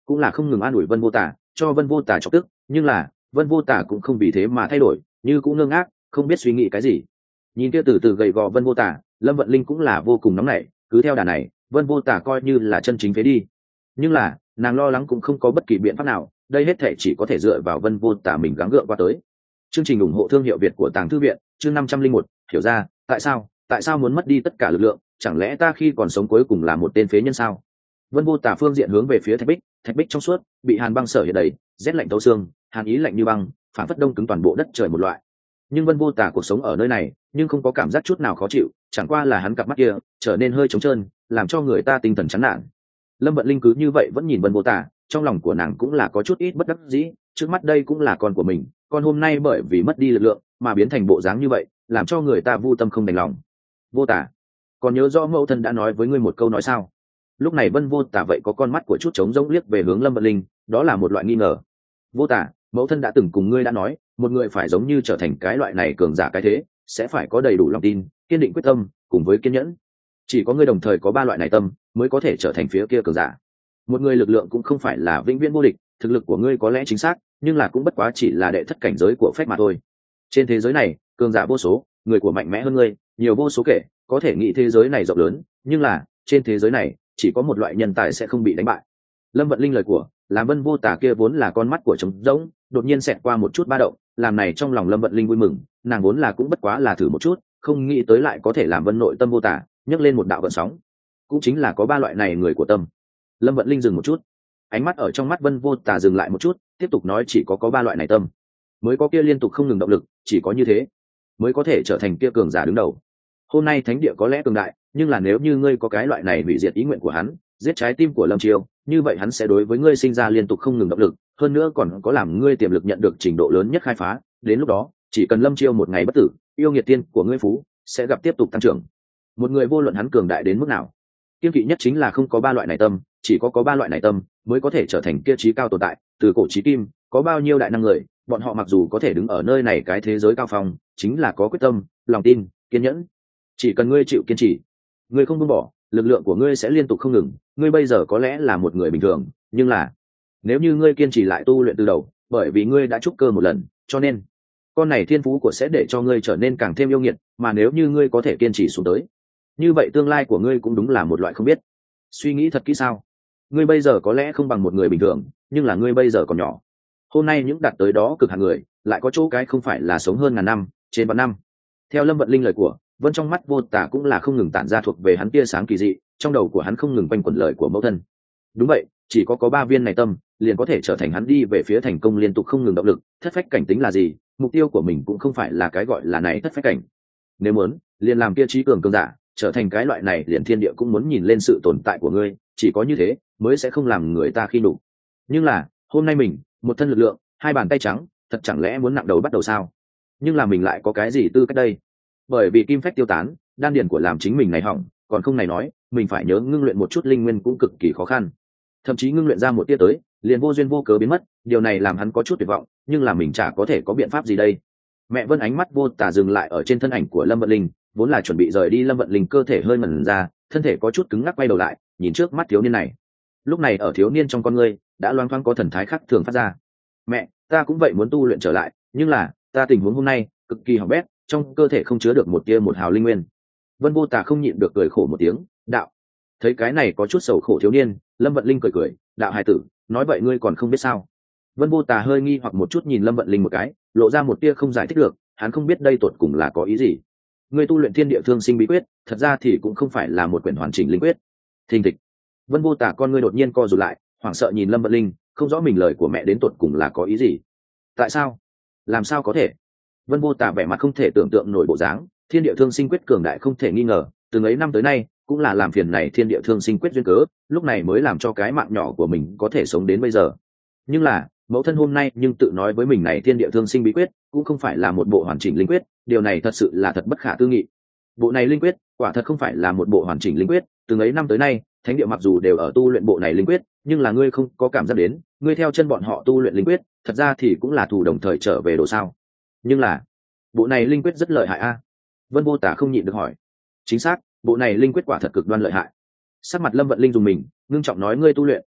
[SPEAKER 1] cũng là không ngừng an ủi Vân Vô Tả, cho Vân Vô Tả chọc tức, nhưng là Vân Vô Tả cũng không vì thế mà thay đổi, như cũng ngơ ngác, không biết suy nghĩ cái gì. Nhìn kia từ từ gầy gò Vân Vô Tả, Lâm Vận Linh cũng là vô cùng nóng nảy, cứ theo đà này Vân Vô Tả coi như là chân chính phế đi. Nhưng là nàng lo lắng cũng không có bất kỳ biện pháp nào, đây hết thể chỉ có thể dựa vào Vân Vô Tả mình gắng gượng qua tới. Chương trình ủng hộ thương hiệu Việt của Tàng Thư viện, chương 501, hiểu ra, tại sao muốn mất đi tất cả lực lượng, chẳng lẽ ta khi còn sống cuối cùng là một tên phế nhân sao? Vân Vô Tả phương diện hướng về phía Thạch Bích trong suốt, bị hàn băng sở hiện đầy, rét lạnh thấu xương, hàn ý lạnh như băng, phản phất đông cứng toàn bộ đất trời một loại. Nhưng Vân Vô Tả cuộc sống ở nơi này, nhưng không có cảm giác chút nào khó chịu, chẳng qua là hắn cặp mắt kia trở nên hơi trống trơn, làm cho người ta tinh thần chán nản. Lâm Vận Linh cứ như vậy vẫn nhìn Vân Vô Tả, trong lòng của nàng cũng là có chút ít bất đắc dĩ, trước mắt đây cũng là con của mình, con hôm nay bởi vì mất đi lực lượng mà biến thành bộ dáng như vậy, làm cho người ta vu tâm không đành lòng. Vô Tả, còn nhớ rõ mẫu thân đã nói với ngươi một câu nói sao? Lúc này Vân Vô Tả vậy có con mắt của chút trống rỗng liếc về hướng Lâm Vận Linh, đó là một loại nghi ngờ. Vô Tả, mẫu thân đã từng cùng ngươi đã nói, một người phải giống như trở thành cái loại này cường giả cái thế, sẽ phải có đầy đủ lòng tin, kiên định quyết tâm, cùng với kiên nhẫn. Chỉ có ngươi đồng thời có ba loại này tâm, mới có thể trở thành phía kia cường giả. Một người lực lượng cũng không phải là vĩnh viễn vô địch, thực lực của ngươi có lẽ chính xác, nhưng là cũng bất quá chỉ là đệ thất cảnh giới của phép mà thôi. Trên thế giới này, cường giả vô số, người của mạnh mẽ hơn ngươi, nhiều vô số kể, có thể nghĩ thế giới này rộng lớn, nhưng là trên thế giới này chỉ có một loại nhân tài sẽ không bị đánh bại. Lâm Vận Linh lời của làm Vân Vô Tả kia vốn là con mắt của trống rỗng, đột nhiên xẹt qua một chút ba động, làm này trong lòng Lâm Vận Linh vui mừng, nàng vốn là cũng bất quá là thử một chút, không nghĩ tới lại có thể làm Vân nội tâm Vô Tả nhấc lên một đạo gợn sóng. Cũng chính là có ba loại này người của tâm. Lâm Vận Linh dừng một chút, ánh mắt ở trong mắt Vân Vô Tả dừng lại một chút, tiếp tục nói chỉ có ba loại này tâm, mới có kia liên tục không ngừng động lực, chỉ có như thế mới có thể trở thành kia cường giả đứng đầu. Hôm nay thánh địa có lẽ cường đại, nhưng là nếu như ngươi có cái loại này hủy diệt ý nguyện của hắn, giết trái tim của Lâm Chiêu, như vậy hắn sẽ đối với ngươi sinh ra liên tục không ngừng động lực, hơn nữa còn có làm ngươi tiềm lực nhận được trình độ lớn nhất khai phá, đến lúc đó chỉ cần Lâm Chiêu một ngày bất tử, yêu nghiệt tiên của ngươi phú sẽ gặp tiếp tục tăng trưởng. Một người vô luận hắn cường đại đến mức nào, kiên kỵ nhất chính là không có ba loại này tâm, chỉ có ba loại này tâm mới có thể trở thành kia trí cao tồn tại. Từ cổ chí kim, có bao nhiêu đại năng người, bọn họ mặc dù có thể đứng ở nơi này cái thế giới cao phong, chính là có quyết tâm, lòng tin, kiên nhẫn. Chỉ cần ngươi chịu kiên trì, ngươi không buông bỏ, lực lượng của ngươi sẽ liên tục không ngừng. Ngươi bây giờ có lẽ là một người bình thường, nhưng là nếu như ngươi kiên trì lại tu luyện từ đầu, bởi vì ngươi đã trúc cơ một lần, cho nên con này thiên phú của sẽ để cho ngươi trở nên càng thêm yêu nghiệt. Mà nếu như ngươi có thể kiên trì xuống tới, như vậy tương lai của ngươi cũng đúng là một loại không biết. Suy nghĩ thật kỹ sao? Ngươi bây giờ có lẽ không bằng một người bình thường, nhưng là ngươi bây giờ còn nhỏ. Hôm nay những đạt tới đó cực hạng người, lại có chỗ cái không phải là sống hơn ngàn năm, trên vạn năm. Theo Lâm Vận Linh lời của Vân, trong mắt Vô Tả cũng là không ngừng tản ra thuộc về hắn tia sáng kỳ dị, trong đầu của hắn không ngừng quanh quẩn lời của mẫu thân. Đúng vậy, chỉ có ba viên này tâm, liền có thể trở thành hắn đi về phía thành công liên tục không ngừng động lực. Thất phách cảnh tính là gì? Mục tiêu của mình cũng không phải là cái gọi là này thất phách cảnh. Nếu muốn, liền làm kia trí cường cường giả, trở thành cái loại này, liền thiên địa cũng muốn nhìn lên sự tồn tại của ngươi, chỉ có như thế mới sẽ không làm người ta khi đủ. Nhưng là hôm nay mình một thân lực lượng, hai bàn tay trắng, thật chẳng lẽ muốn nặng đầu bắt đầu sao? Nhưng là mình lại có cái gì tư cách đây? Bởi vì kim phách tiêu tán, đan điền của làm chính mình này hỏng, còn không này nói, mình phải nhớ ngưng luyện một chút linh nguyên cũng cực kỳ khó khăn, thậm chí ngưng luyện ra một tia tới liền vô duyên vô cớ biến mất. Điều này làm hắn có chút tuyệt vọng, nhưng là mình chả có thể có biện pháp gì đây. Mẹ Vân ánh mắt Vô Tả dừng lại ở trên thân ảnh của Lâm Vận Linh, vốn là chuẩn bị rời đi Lâm Vận Linh cơ thể hơi ngẩn ra, thân thể có chút cứng ngắc, quay đầu lại nhìn trước mắt thiếu niên này. Lúc này ở thiếu niên trong con ngươi đã loáng thoáng có thần thái khác thường phát ra. Mẹ, ta cũng vậy muốn tu luyện trở lại, nhưng là ta tình huống hôm nay cực kỳ hỏng bét, trong cơ thể không chứa được một tia một hào linh nguyên. Vân Vô Tả không nhịn được cười khổ một tiếng, đạo. Thấy cái này có chút sầu khổ thiếu niên, Lâm Vận Linh cười, đạo hài tử, nói vậy ngươi còn không biết sao? Vân Vô Tả hơi nghi hoặc một chút nhìn Lâm Vận Linh một cái, lộ ra một tia không giải thích được, hắn không biết đây tột cùng là có ý gì. Ngươi tu luyện thiên địa thương sinh bí quyết, thật ra thì cũng không phải là một quyển hoàn chỉnh linh quyết. Thình thịch. Vân Vô Tả con ngươi đột nhiên co rụt lại, hoảng sợ nhìn Lâm Vận Linh, không rõ mình lời của mẹ đến tột cùng là có ý gì. Tại sao? Làm sao có thể? Vân Vô Tả vẻ mặt không thể tưởng tượng nổi bộ dáng, thiên địa thương sinh quyết cường đại không thể nghi ngờ, từng ấy năm tới nay cũng là làm phiền này thiên địa thương sinh quyết duyên cớ, lúc này mới làm cho cái mạng nhỏ của mình có thể sống đến bây giờ. Nhưng là mẫu thân hôm nay nhưng tự nói với mình này thiên địa thương sinh bí quyết cũng không phải là một bộ hoàn chỉnh linh quyết, điều này thật sự là thật bất khả tư nghị. Bộ này linh quyết quả thật không phải là một bộ hoàn chỉnh linh quyết, từng ấy năm tới nay thánh địa mặc dù đều ở tu luyện bộ này linh quyết, nhưng là ngươi không có cảm giác đến, ngươi theo chân bọn họ tu luyện linh quyết, thật ra thì cũng là thủ đồng thời trở về đồ sao? Nhưng là bộ này linh quyết rất lợi hại a. Vân Vô Tả không nhịn được hỏi. Chính xác, bộ này linh quyết quả thật cực đoan lợi hại. Sắc mặt Lâm Vận Linh dùng mình ngưng trọng nói, ngươi tu luyện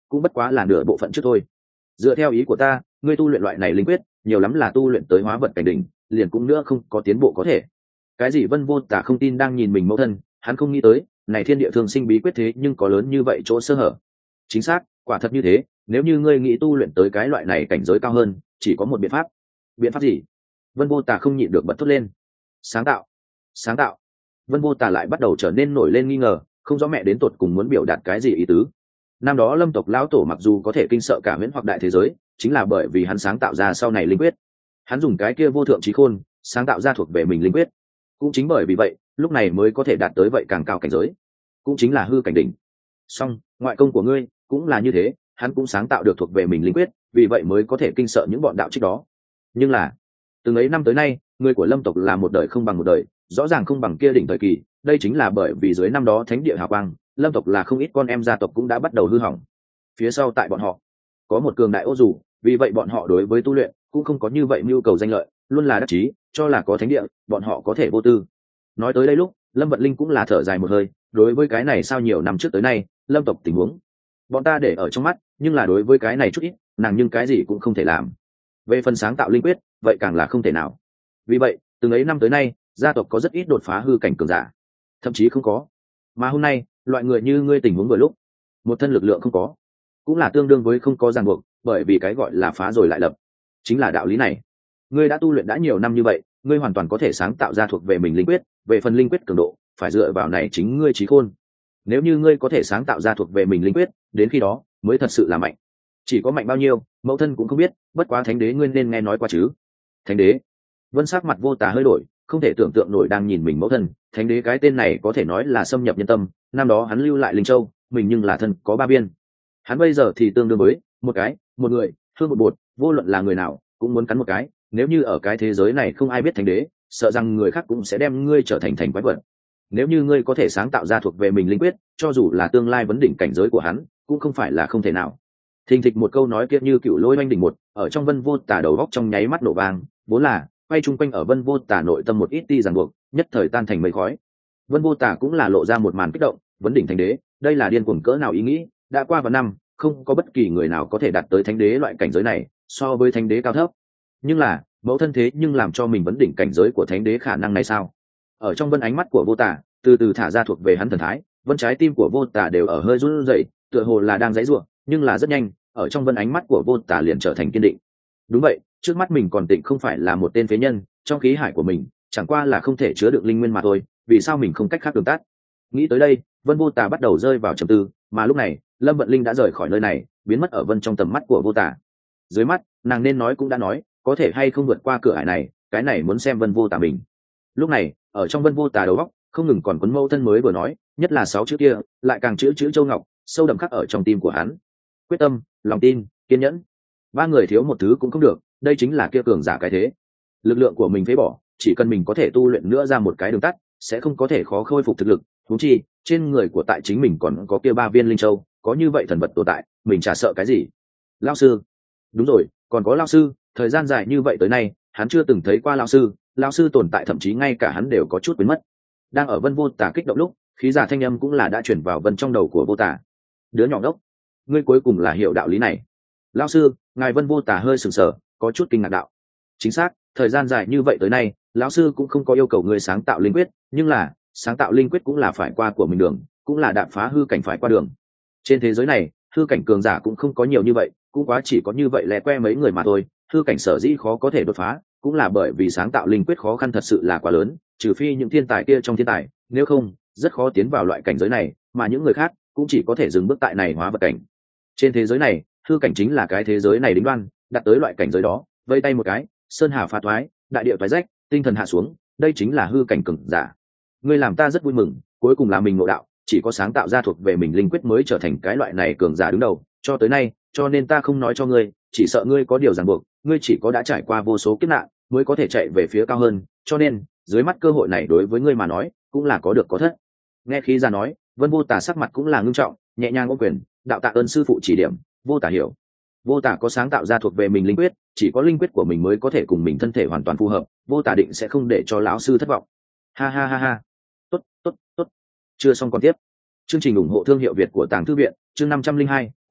[SPEAKER 1] cũng bất quá là nửa bộ phận trước thôi. Dựa theo ý của ta, ngươi tu luyện loại này linh quyết nhiều lắm là tu luyện tới hóa vật cảnh đỉnh, liền cũng nữa không có tiến bộ có thể. Cái gì Vân Vô Tả không tin đang nhìn mình mẫu thân, hắn không nghĩ tới này thiên địa thường sinh bí quyết thế nhưng có lớn như vậy chỗ sơ hở. Chính xác, quả thật như thế. Nếu như ngươi nghĩ tu luyện tới cái loại này cảnh giới cao hơn, chỉ có một biện pháp. Biện pháp gì? Vân Vô Tả không nhịn được bật thốt lên. Sáng tạo. Sáng tạo. Vân Vô Tả lại bắt đầu trở nên nổi lên nghi ngờ, không rõ mẹ đến tột cùng muốn biểu đạt cái gì ý tứ. Năm đó Lâm tộc lão tổ mặc dù có thể kinh sợ cả huyễn hoặc đại thế giới, chính là bởi vì hắn sáng tạo ra sau này linh quyết. Hắn dùng cái kia vô thượng trí khôn sáng tạo ra thuộc về mình linh quyết. Cũng chính bởi vì vậy, lúc này mới có thể đạt tới vậy càng cao cảnh giới, cũng chính là hư cảnh đỉnh. Song ngoại công của ngươi cũng là như thế, hắn cũng sáng tạo được thuộc về mình linh quyết, vì vậy mới có thể kinh sợ những bọn đạo trích đó. Nhưng là từng ấy năm tới nay, người của Lâm tộc là một đời không bằng một đời, rõ ràng không bằng kia đỉnh thời kỳ. Đây chính là bởi vì dưới năm đó thánh địa hào quang, Lâm tộc là không ít con em gia tộc cũng đã bắt đầu hư hỏng. Phía sau tại bọn họ có một cường đại ô dù, vì vậy bọn họ đối với tu luyện cũng không có như vậy nhu cầu danh lợi, luôn là đắc chí cho là có thánh địa bọn họ có thể vô tư. Nói tới đây lúc Lâm Vận Linh cũng là thở dài một hơi, đối với cái này sao nhiều năm trước tới nay Lâm tộc tình huống bọn ta để ở trong mắt, nhưng là đối với cái này chút ít nàng nhưng cái gì cũng không thể làm. Về phần sáng tạo linh quyết vậy càng là không thể nào. Vì vậy từng ấy năm tới nay gia tộc có rất ít đột phá hư cảnh cường giả, thậm chí không có. Mà hôm nay loại người như ngươi tình huống vừa lúc một thân lực lượng không có, cũng là tương đương với không có ràng buộc, bởi vì cái gọi là phá rồi lại lập chính là đạo lý này. Ngươi đã tu luyện đã nhiều năm như vậy, ngươi hoàn toàn có thể sáng tạo ra thuộc về mình linh quyết. Về phần linh quyết cường độ phải dựa vào này chính ngươi trí khôn. Nếu như ngươi có thể sáng tạo ra thuộc về mình linh quyết, đến khi đó mới thật sự là mạnh. Chỉ có mạnh bao nhiêu mẫu thân cũng không biết, bất quá thánh đế ngươi nên nghe nói qua chứ. Thánh đế? Vân sắc mặt Vô Tả hơi đổi, không thể tưởng tượng nổi đang nhìn mình mẫu thân. Thánh đế cái tên này có thể nói là xâm nhập nhân tâm, năm đó hắn lưu lại Linh Châu, mình nhưng là thân có ba biên. Hắn bây giờ thì tương đương với một người hương một bột, vô luận là người nào cũng muốn cắn một cái. Nếu như ở cái thế giới này không ai biết thánh đế, sợ rằng người khác cũng sẽ đem ngươi trở thành quái vật. Nếu như ngươi có thể sáng tạo ra thuộc về mình linh quyết, cho dù là tương lai vấn đỉnh cảnh giới của hắn cũng không phải là không thể nào. Thình thịch một câu nói kia như cựu lôi oanh đỉnh một, ở trong Vân Vô Tả đầu góc trong nháy mắt nổ vang, vốn là quay chung quanh ở Vân Vô Tả nội tâm một ít ti ràng buộc nhất thời tan thành mây khói. Vân Vô Tả cũng là lộ ra một màn kích động, vấn đỉnh thánh đế, đây là điên cuồng cỡ nào ý nghĩ. Đã qua vài năm, không có bất kỳ người nào có thể đạt tới thánh đế loại cảnh giới này, so với thánh đế cao thấp. Nhưng là mẫu thân thế nhưng làm cho mình vấn đỉnh cảnh giới của thánh đế khả năng này sao? Ở trong Vân ánh mắt của Vô Tả từ từ thả ra thuộc về hắn thần thái, Vân trái tim của Vô Tả đều ở hơi run rẩy, tựa hồ là đang giãy giụa, nhưng là rất nhanh, ở trong Vân ánh mắt của Vô Tả liền trở thành kiên định. Đúng vậy, trước mắt mình còn tịnh không phải là một tên phế nhân, trong khí hải của mình chẳng qua là không thể chứa được linh nguyên mà thôi, vì sao mình không cách khác đường tắt? Nghĩ tới đây, Vân Vô Tả bắt đầu rơi vào trầm tư, mà lúc này Lâm Vận Linh đã rời khỏi nơi này, biến mất ở Vân trong tầm mắt của Vô Tả. Dưới mắt nàng nên nói cũng đã nói, có thể hay không vượt qua cửa ải này, cái này muốn xem Vân Vô Tả mình. Lúc này ở trong Vân Vô Tả đầu óc không ngừng còn quấn mâu thân mới vừa nói, nhất là 6 chữ kia lại càng chữ Châu Ngọc sâu đậm khắc ở trong tim của hắn. Quyết tâm, lòng tin, kiên nhẫn, ba người thiếu một thứ cũng không được, đây chính là kia cường giả cái thế. Lực lượng của mình phế bỏ, chỉ cần mình có thể tu luyện nữa ra một cái đường tắt, sẽ không có thể khó khôi phục thực lực. Huống chi trên người của tại chính mình còn có kia 3 viên linh châu, có như vậy thần vật tồn tại, mình chả sợ cái gì. Lão sư? Đúng rồi, còn có lão sư, thời gian dài như vậy tới nay hắn chưa từng thấy qua lão sư. Lão sư tồn tại thậm chí ngay cả hắn đều có chút quên mất. Đang ở Vân Vô Tả kích động lúc, khí giả thanh âm cũng là đã chuyển vào Vân trong đầu của Vô Tả. Đứa nhỏ đốc, ngươi cuối cùng là hiểu đạo lý này. Lão sư? Ngài Vân Vô Tả hơi sừng sờ, có chút kinh ngạc đạo. Chính xác, thời gian dài như vậy tới nay lão sư cũng không có yêu cầu ngươi sáng tạo linh quyết, nhưng là sáng tạo linh quyết cũng là phải qua của mình đường, cũng là đạp phá hư cảnh phải qua đường. Trên thế giới này hư cảnh cường giả cũng không có nhiều như vậy, cũng quá chỉ có như vậy lẻ que mấy người mà thôi. Hư cảnh sở dĩ khó có thể đột phá, cũng là bởi vì sáng tạo linh quyết khó khăn thật sự là quá lớn, trừ phi những thiên tài kia trong thiên tài, nếu không rất khó tiến vào loại cảnh giới này, mà những người khác cũng chỉ có thể dừng bước tại này hóa vật cảnh. Trên thế giới này hư cảnh chính là cái thế giới này đỉnh đoan, đặt tới loại cảnh giới đó vây tay một cái, sơn hà phá thoái, đại địa thoái rách, tinh thần hạ xuống, đây chính là hư cảnh cường giả. Ngươi làm ta rất vui mừng, cuối cùng là mình ngộ đạo, chỉ có sáng tạo ra thuộc về mình linh quyết mới trở thành cái loại này cường giả đứng đầu cho tới nay, cho nên ta không nói cho ngươi, chỉ sợ ngươi có điều ràng buộc, ngươi chỉ có đã trải qua vô số kiếp nạn mới có thể chạy về phía cao hơn, cho nên dưới mắt cơ hội này đối với ngươi mà nói cũng là có được có thất. Nghe khí ra nói, Vân Vô Tả sắc mặt cũng là ngưng trọng, nhẹ nhàng ôm quyền, đạo tạ ơn sư phụ chỉ điểm. Vô Tả hiểu. Vô Tả có sáng tạo ra thuộc về mình linh quyết, chỉ có linh quyết của mình mới có thể cùng mình thân thể hoàn toàn phù hợp, Vô Tả định sẽ không để cho lão sư thất vọng. Ha ha ha ha. Tốt. Chưa xong còn tiếp. Chương trình ủng hộ thương hiệu Việt của Tàng Thư viện, chương 502,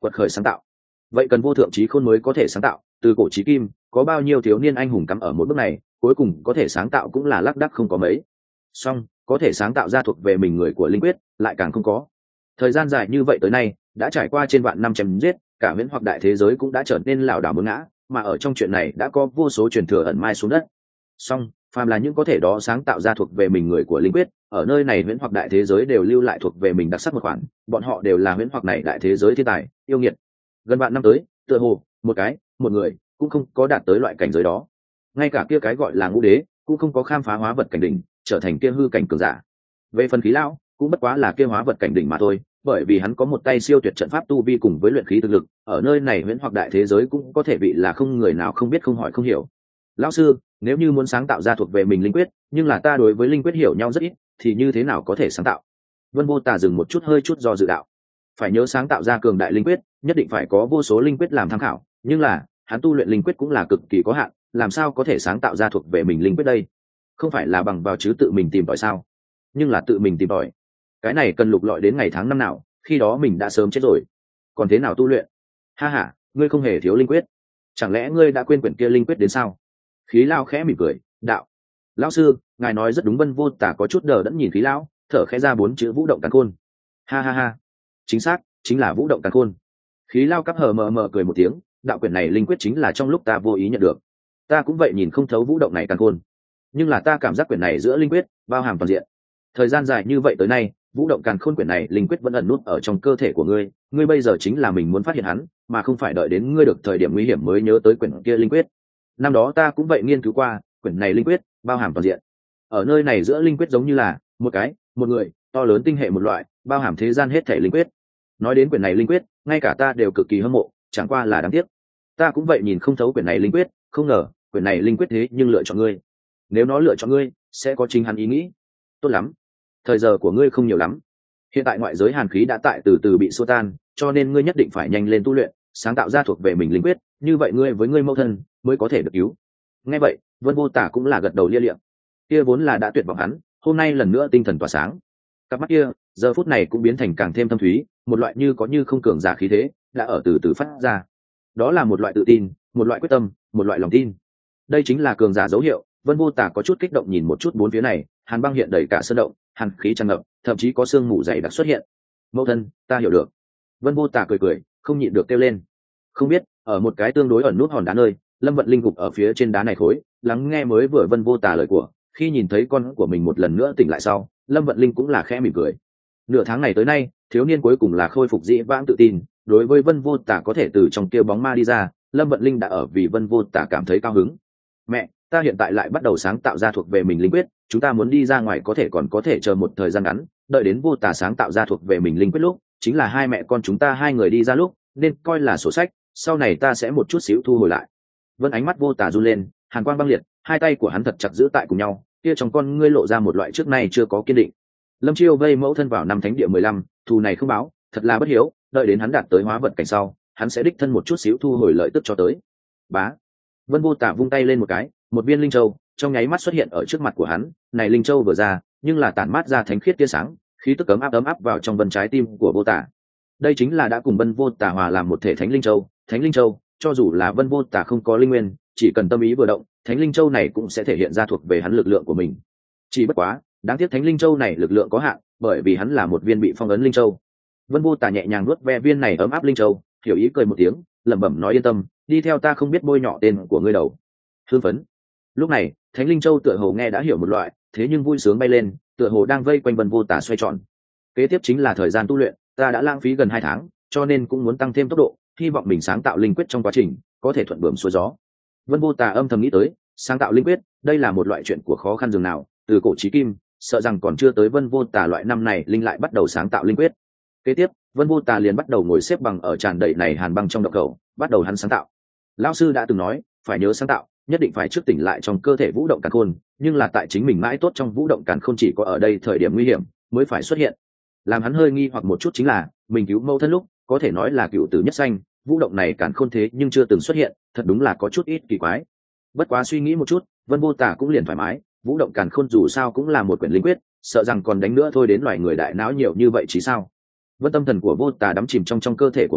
[SPEAKER 1] quật khởi sáng tạo. Vậy cần vô thượng trí khôn mới có thể sáng tạo, từ cổ chí kim có bao nhiêu thiếu niên anh hùng cắm ở một bước này, cuối cùng có thể sáng tạo cũng là lác đác không có mấy. Song có thể sáng tạo ra thuộc về mình người của linh quyết lại càng không có. Thời gian dài như vậy tới nay đã trải qua trên vạn năm chém giết, cả huyễn hoặc đại thế giới cũng đã trở nên lảo đảo muốn ngã, mà ở trong chuyện này đã có vô số truyền thừa ẩn mai xuống đất. Song phàm là những có thể đó sáng tạo ra thuộc về mình người của linh quyết, ở nơi này huyễn hoặc đại thế giới đều lưu lại thuộc về mình đặc sắc một khoản, bọn họ đều là huyễn hoặc này đại thế giới thiên tài yêu nghiệt. Gần vạn năm tới, tựa hồ một người cũng không có đạt tới loại cảnh giới đó. Ngay cả kia cái gọi là ngũ đế cũng không có khám phá hóa vật cảnh đỉnh, trở thành kia hư cảnh cường giả. Về phần khí lão cũng bất quá là kia hóa vật cảnh đỉnh mà thôi, bởi vì hắn có một tay siêu tuyệt trận pháp tu vi cùng với luyện khí thực lực, ở nơi này huyễn hoặc đại thế giới cũng có thể bị là không người nào không biết không hỏi không hiểu. Lão sư, nếu như muốn sáng tạo ra thuộc về mình linh quyết, nhưng là ta đối với linh quyết hiểu nhau rất ít, thì như thế nào có thể sáng tạo? Vân Vô Tà dừng một chút hơi chút do dự đạo. Phải nhớ sáng tạo ra cường đại linh quyết, nhất định phải có vô số linh quyết làm tham khảo, nhưng là hắn tu luyện linh quyết cũng là cực kỳ có hạn, làm sao có thể sáng tạo ra thuộc về mình linh quyết đây? Không phải là bằng vào chứ tự mình tìm tòi sao? Nhưng là tự mình tìm tòi, cái này cần lục lọi đến ngày tháng năm nào, khi đó mình đã sớm chết rồi. Còn thế nào tu luyện? Ha ha, ngươi không hề thiếu linh quyết, chẳng lẽ ngươi đã quên quyển kia linh quyết đến sao? Khí Lao khẽ mỉm cười đạo: Lão sư, ngài nói rất đúng. Vân Vô Tà có chút đờ đẫn nhìn Khí Lão, thở khẽ ra 4 chữ vũ động càn khôn. Ha ha ha, chính xác, chính là vũ động càn khôn. Khí Lao cắp hờ mờ mờ cười một tiếng, đạo quyển này linh quyết chính là trong lúc ta vô ý nhận được. Ta cũng vậy nhìn không thấu vũ động này càn khôn, nhưng là ta cảm giác quyển này giữa linh quyết bao hàm toàn diện. Thời gian dài như vậy tới nay, vũ động càn khôn quyển này linh quyết vẫn ẩn nút ở trong cơ thể của ngươi, ngươi bây giờ chính là mình muốn phát hiện hắn, mà không phải đợi đến ngươi được thời điểm nguy hiểm mới nhớ tới quyển kia linh quyết. Năm đó ta cũng vậy nghiên cứu qua, quyển này linh quyết bao hàm toàn diện. Ở nơi này giữa linh quyết giống như là một người to lớn tinh hệ một loại, bao hàm thế gian hết thể linh quyết. Nói đến quyển này linh quyết, ngay cả ta đều cực kỳ hâm mộ, chẳng qua là đáng tiếc, ta cũng vậy nhìn không thấu quyển này linh quyết, không ngờ quyển này linh quyết thế nhưng lựa chọn ngươi. Nếu nó lựa chọn ngươi, sẽ có chính hắn ý nghĩ. Tốt lắm, thời giờ của ngươi không nhiều lắm, hiện tại ngoại giới hàn khí đã tại từ từ bị xua tan, cho nên ngươi nhất định phải nhanh lên tu luyện, sáng tạo ra thuộc về mình linh quyết, như vậy ngươi với ngươi mẫu thân mới có thể được cứu. Nghe vậy, Vân Vô Tà cũng là gật đầu lia liệm. Kia vốn là đã tuyệt vọng hắn, hôm nay lần nữa tinh thần tỏa sáng, cặp mắt kia giờ phút này cũng biến thành càng thêm thâm thúy, một loại như có như không cường giả khí thế đã ở từ từ phát ra. Đó là một loại tự tin, một loại quyết tâm, một loại lòng tin. Đây chính là cường giả dấu hiệu. Vân Vô Tà có chút kích động nhìn một chút bốn phía này, hàn băng hiện đầy cả sơn động, hàn khí tràn ngập, thậm chí có sương mù dày đặc xuất hiện. Mẫu thân, ta hiểu được. Vân Vô Tà cười cười, không nhịn được kêu lên. Không biết ở một cái tương đối ẩn nút hòn đá nơi, Lâm Vận Linh gục ở phía trên đá này khối, lắng nghe mới vừa Vân Vô Tà lời của. Khi nhìn thấy con của mình một lần nữa tỉnh lại sau, Lâm Vận Linh cũng là khẽ mỉm cười. Nửa tháng này tới nay, thiếu niên cuối cùng là khôi phục dĩ vãng tự tin, đối với Vân Vô Tà có thể từ trong kia bóng ma đi ra, Lâm Vận Linh đã ở vì Vân Vô Tà cảm thấy cao hứng. Mẹ, ta hiện tại lại bắt đầu sáng tạo ra thuộc về mình linh quyết, chúng ta muốn đi ra ngoài còn có thể chờ một thời gian ngắn, đợi đến Vô Tà sáng tạo ra thuộc về mình linh quyết lúc, chính là hai mẹ con chúng ta hai người đi ra lúc, nên coi là sổ sách, sau này ta sẽ một chút xíu thu hồi lại. Vân ánh mắt Vô Tà run lên, hàn quang băng liệt, hai tay của hắn thật chặt giữ tại cùng nhau, kia trong con ngươi lộ ra một loại trước nay chưa có kiên định. Lâm Chiêu vây mẫu thân vào năm thánh địa 15, thù này không báo, thật là bất hiếu, đợi đến hắn đạt tới hóa vật cảnh sau, hắn sẽ đích thân một chút xíu thu hồi lợi tức cho tới. Bá. Vân Vô Tà vung tay lên một cái, một viên linh châu trong nháy mắt xuất hiện ở trước mặt của hắn. Này linh châu vừa ra, nhưng là tản mát ra thánh khiết tia sáng, khí tức ấm áp vào trong vân trái tim của Vô Tà. Đây chính là đã cùng Vân Vô Tà hòa làm một thể thánh linh châu. Thánh linh châu, cho dù là Vân Vô Tà không có linh nguyên, chỉ cần tâm ý vừa động, thánh linh châu này cũng sẽ thể hiện ra thuộc về hắn lực lượng của mình. Chỉ bất quá, đáng tiếc thánh linh châu này lực lượng có hạn, bởi vì hắn là một viên bị phong ấn linh châu. Vân Vô Tà nhẹ nhàng nuốt ve viên này ấm áp linh châu, hiểu ý cười một tiếng, lẩm bẩm nói yên tâm, đi theo ta không biết bôi nhọ tên của ngươi đầu. Hương phấn. Lúc này, thánh linh châu tựa hồ nghe đã hiểu một loại, thế nhưng vui sướng bay lên, tựa hồ đang vây quanh Vân Vô Tà xoay tròn. Kế tiếp chính là thời gian tu luyện, ta đã lãng phí gần 2 tháng, cho nên cũng muốn tăng thêm tốc độ, hy vọng mình sáng tạo linh quyết trong quá trình có thể thuận buồm xuôi gió. Vân Vô Tà âm thầm nghĩ tới, sáng tạo linh quyết, đây là một loại chuyện của khó khăn dường nào, từ cổ chí kim, sợ rằng còn chưa tới Vân Vô Tà loại năm này linh lại bắt đầu sáng tạo linh quyết. Kế tiếp, Vân Vô Tà liền bắt đầu ngồi xếp bằng ở tràn đầy này hàn băng trong động khẩu, bắt đầu hắn sáng tạo. Lão sư đã từng nói, phải nhớ sáng tạo, nhất định phải trước tỉnh lại trong cơ thể vũ động càn khôn, nhưng là tại chính mình mãi tốt trong vũ động càn khôn chỉ có ở đây thời điểm nguy hiểm mới phải xuất hiện. Làm hắn hơi nghi hoặc một chút chính là, mình cứu mẫu thân lúc, có thể nói là cựu tử nhất sanh, vũ động này càn khôn thế nhưng chưa từng xuất hiện, thật đúng là có chút ít kỳ quái. Bất quá suy nghĩ một chút, Vân Vô Tà cũng liền thoải mái, vũ động càn khôn dù sao cũng là một quyển linh quyết, sợ rằng còn đánh nữa thôi đến loài người đại não nhiều như vậy chí sao. Vân tâm thần của Vô Tà đắm chìm trong cơ thể của mình,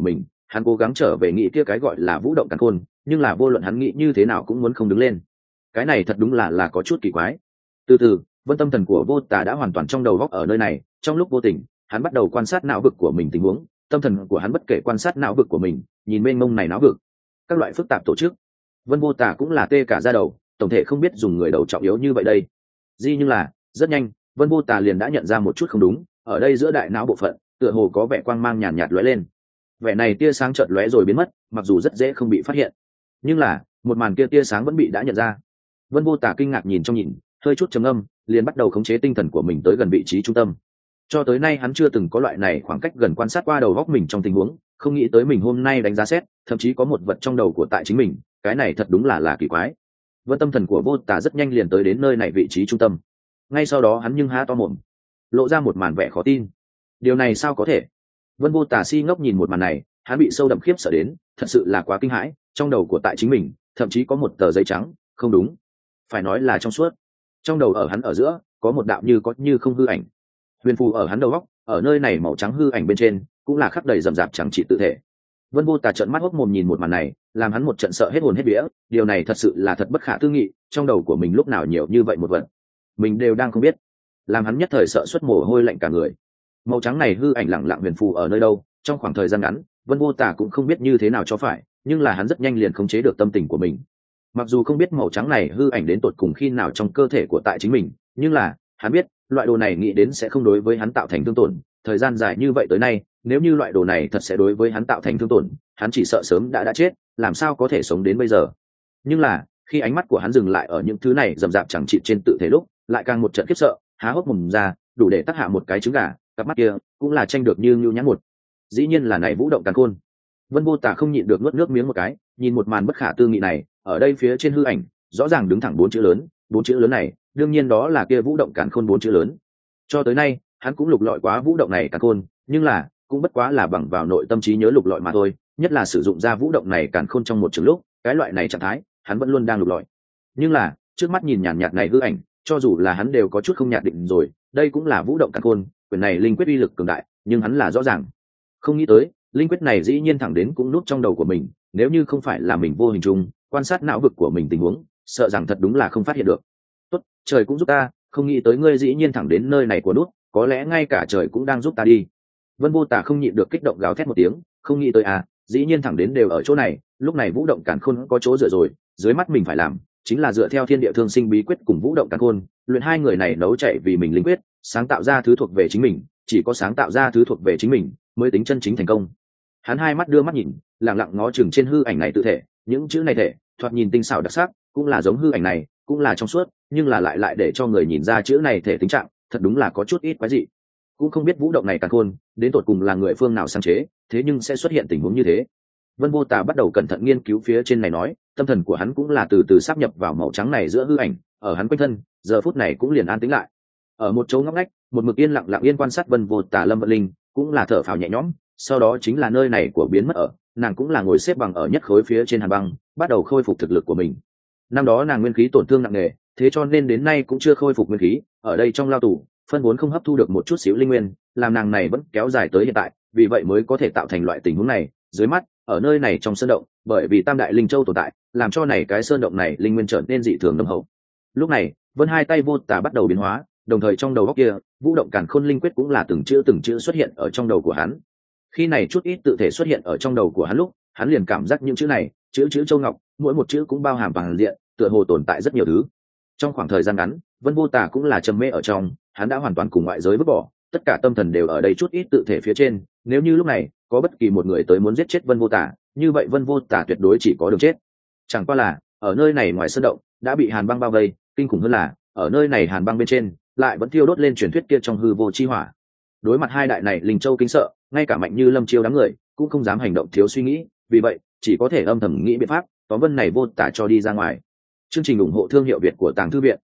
[SPEAKER 1] hắn cố gắng trở về nghĩ kia cái gọi là vũ động càn khôn, nhưng là vô luận hắn nghĩ như thế nào cũng muốn không đứng lên. Cái này thật đúng là có chút kỳ quái. Từ từ, vân tâm thần của vô tà đã hoàn toàn trong đầu góc ở nơi này, trong lúc vô tình hắn bắt đầu quan sát não vực của mình tình huống. Tâm thần của hắn bất kể quan sát não vực của mình, nhìn mênh mông này não vực, các loại phức tạp tổ chức. Vân vô tà cũng là tê cả da đầu, tổng thể không biết dùng người đầu trọng yếu như vậy đây. Nhưng là rất nhanh vân vô tà liền đã nhận ra một chút không đúng. Ở đây giữa đại não bộ phận tựa hồ có vẻ quang mang nhàn nhạt lóe lên. Vẻ này tia sáng chợt lóe rồi biến mất, mặc dù rất dễ không bị phát hiện, nhưng là một màn kia tia sáng vẫn bị đã nhận ra. Vân vô tà kinh ngạc nhìn trong nhìn, hơi chút trầm âm, liền bắt đầu khống chế tinh thần của mình tới gần vị trí trung tâm. Cho tới nay hắn chưa từng có loại này khoảng cách gần quan sát qua đầu góc mình trong tình huống, không nghĩ tới mình hôm nay đánh giá xét, thậm chí có một vật trong đầu của tại chính mình, cái này thật đúng là kỳ quái. Vân tâm thần của vô tà rất nhanh liền tới đến nơi này vị trí trung tâm. Ngay sau đó hắn nhưng há to mồm, lộ ra một màn vẻ khó tin. Điều này sao có thể? Vân vô tà si ngốc nhìn một màn này, hắn bị sâu đậm khiếp sợ đến, thật sự là quá kinh hãi. Trong đầu của tại chính mình thậm chí có một tờ giấy trắng, không đúng, phải nói là trong suốt. Trong đầu ở hắn ở giữa có một đạo như có như không hư ảnh, huyền phù ở hắn đầu góc. Ở nơi này màu trắng hư ảnh bên trên cũng là khắc đầy rậm rạp chẳng trị tự thể. Vân vô tà trợn mắt hốc mồm nhìn một màn này, làm hắn một trận sợ hết hồn hết vía. Điều này thật sự là thật bất khả tư nghị, trong đầu của mình lúc nào nhiều như vậy một vật, mình đều đang không biết, làm hắn nhất thời sợ xuất mồ hôi lạnh cả người. Màu trắng này hư ảnh lặng lặng huyền phù ở nơi đâu, trong khoảng thời gian ngắn Vân vô tà cũng không biết như thế nào cho phải, nhưng là hắn rất nhanh liền khống chế được tâm tình của mình. Mặc dù không biết màu trắng này hư ảnh đến tột cùng khi nào trong cơ thể của tại chính mình, nhưng là hắn biết loại đồ này nghĩ đến sẽ không đối với hắn tạo thành thương tổn. Thời gian dài như vậy tới nay, nếu như loại đồ này thật sẽ đối với hắn tạo thành thương tổn, hắn chỉ sợ sớm đã chết, làm sao có thể sống đến bây giờ. Nhưng là khi ánh mắt của hắn dừng lại ở những thứ này rậm rạp chẳng chịt trên tự thể lúc, lại càng một trận khiếp sợ, há hốc mồm ra, đủ để tác hạ một cái trứng gà. Cặp mắt kia cũng là tranh được như nhu nhãn một. Dĩ nhiên là này vũ động càn khôn. Vân vô tà không nhịn được nuốt nước miếng một cái, nhìn một màn bất khả tư nghị này. Ở đây phía trên hư ảnh rõ ràng đứng thẳng bốn chữ lớn này đương nhiên đó là kia vũ động càn khôn bốn chữ lớn. Cho tới nay hắn cũng lục lọi quá vũ động này càn khôn, nhưng là cũng bất quá là bằng vào nội tâm trí nhớ lục lọi mà thôi. Nhất là sử dụng ra vũ động này càn khôn trong một trường lúc, cái loại này trạng thái hắn vẫn luôn đang lục lọi. Nhưng là trước mắt nhìn nhàn nhạt này hư ảnh, cho dù là hắn đều có chút không nhạt định rồi, đây cũng là vũ động càn khôn. Quyền này linh quyết uy lực cường đại, nhưng hắn là rõ ràng không nghĩ tới linh quyết này dĩ nhiên thẳng đến cũng nút trong đầu của mình. Nếu như không phải là mình vô hình chung quan sát não vực của mình tình huống, sợ rằng thật đúng là không phát hiện được. Tốt, trời cũng giúp ta, không nghĩ tới ngươi dĩ nhiên thẳng đến nơi này của nút, có lẽ ngay cả trời cũng đang giúp ta đi. Vân vô tà không nhịn được kích động gào thét một tiếng, không nghĩ tới dĩ nhiên thẳng đến đều ở chỗ này. Lúc này vũ động càn khôn có chỗ dựa rồi, dưới mắt mình phải làm chính là dựa theo thiên địa thương sinh bí quyết cùng vũ động càn khôn, luyện hai người này nấu chạy vì mình linh quyết, sáng tạo ra thứ thuộc về chính mình. Chỉ có sáng tạo ra thứ thuộc về chính mình mới tính chân chính thành công. Hắn hai mắt đưa mắt nhìn, lặng lặng ngó chừng trên hư ảnh này tự thể. Những chữ này thể thoạt nhìn tinh xảo đặc sắc, cũng là giống hư ảnh này, cũng là trong suốt, nhưng là lại để cho người nhìn ra chữ này thể tính trạng, thật đúng là có chút ít quái dị. Cũng không biết vũ động này càn khôn đến tột cùng là người phương nào sáng chế, thế nhưng sẽ xuất hiện tình huống như thế. Vân vô tà bắt đầu cẩn thận nghiên cứu phía trên này nói, tâm thần của hắn cũng là từ từ sáp nhập vào màu trắng này giữa hư ảnh. Ở hắn quanh thân giờ phút này cũng liền an tĩnh lại. Ở một chỗ ngóc ngách, một mực yên lặng yên quan sát Vân vô tà Lâm Vận Linh cũng là thở phào nhẹ nhõm. Sau đó chính là nơi này của biến mất ở, nàng cũng là ngồi xếp bằng ở nhất khối phía trên hàn băng, bắt đầu khôi phục thực lực của mình. Năm đó nàng nguyên khí tổn thương nặng nề, thế cho nên đến nay cũng chưa khôi phục nguyên khí. Ở đây trong lao tù, phân vốn không hấp thu được một chút xíu linh nguyên, làm nàng này vẫn kéo dài tới hiện tại, vì vậy mới có thể tạo thành loại tình huống này. Dưới mắt ở nơi này trong sơn động, bởi vì tam đại linh châu tồn tại, làm cho này cái sơn động này linh nguyên trở nên dị thường nồng hậu. Lúc này Vân hai tay vô tà bắt đầu biến hóa, đồng thời trong đầu góc kia vũ động càn khôn linh quyết cũng là từng chữ xuất hiện ở trong đầu của hắn. Khi này chút ít tự thể xuất hiện ở trong đầu của hắn lúc, hắn liền cảm giác những chữ này chữ châu ngọc, mỗi một chữ cũng bao hàm bằng diện, tựa hồ tồn tại rất nhiều thứ. Trong khoảng thời gian ngắn, Vân vô tà cũng là trầm mê ở trong, hắn đã hoàn toàn cùng ngoại giới vứt bỏ, tất cả tâm thần đều ở đây chút ít tự thể phía trên. Nếu như lúc này có bất kỳ một người tới muốn giết chết Vân vô tà, như vậy Vân vô tà tuyệt đối chỉ có đường chết. Chẳng qua là ở nơi này ngoài sơn động đã bị hàn băng bao vây, kinh khủng hơn là ở nơi này hàn băng bên trên lại vẫn thiêu đốt lên truyền thuyết kia trong hư vô chi hỏa. Đối mặt hai đại này linh châu kinh sợ, ngay cả mạnh như Lâm Chiêu đám người cũng không dám hành động thiếu suy nghĩ, vì vậy chỉ có thể âm thầm nghĩ biện pháp tóm Vân này vô tà cho đi ra ngoài. Chương trình ủng hộ thương hiệu Việt của Tàng Thư Viện.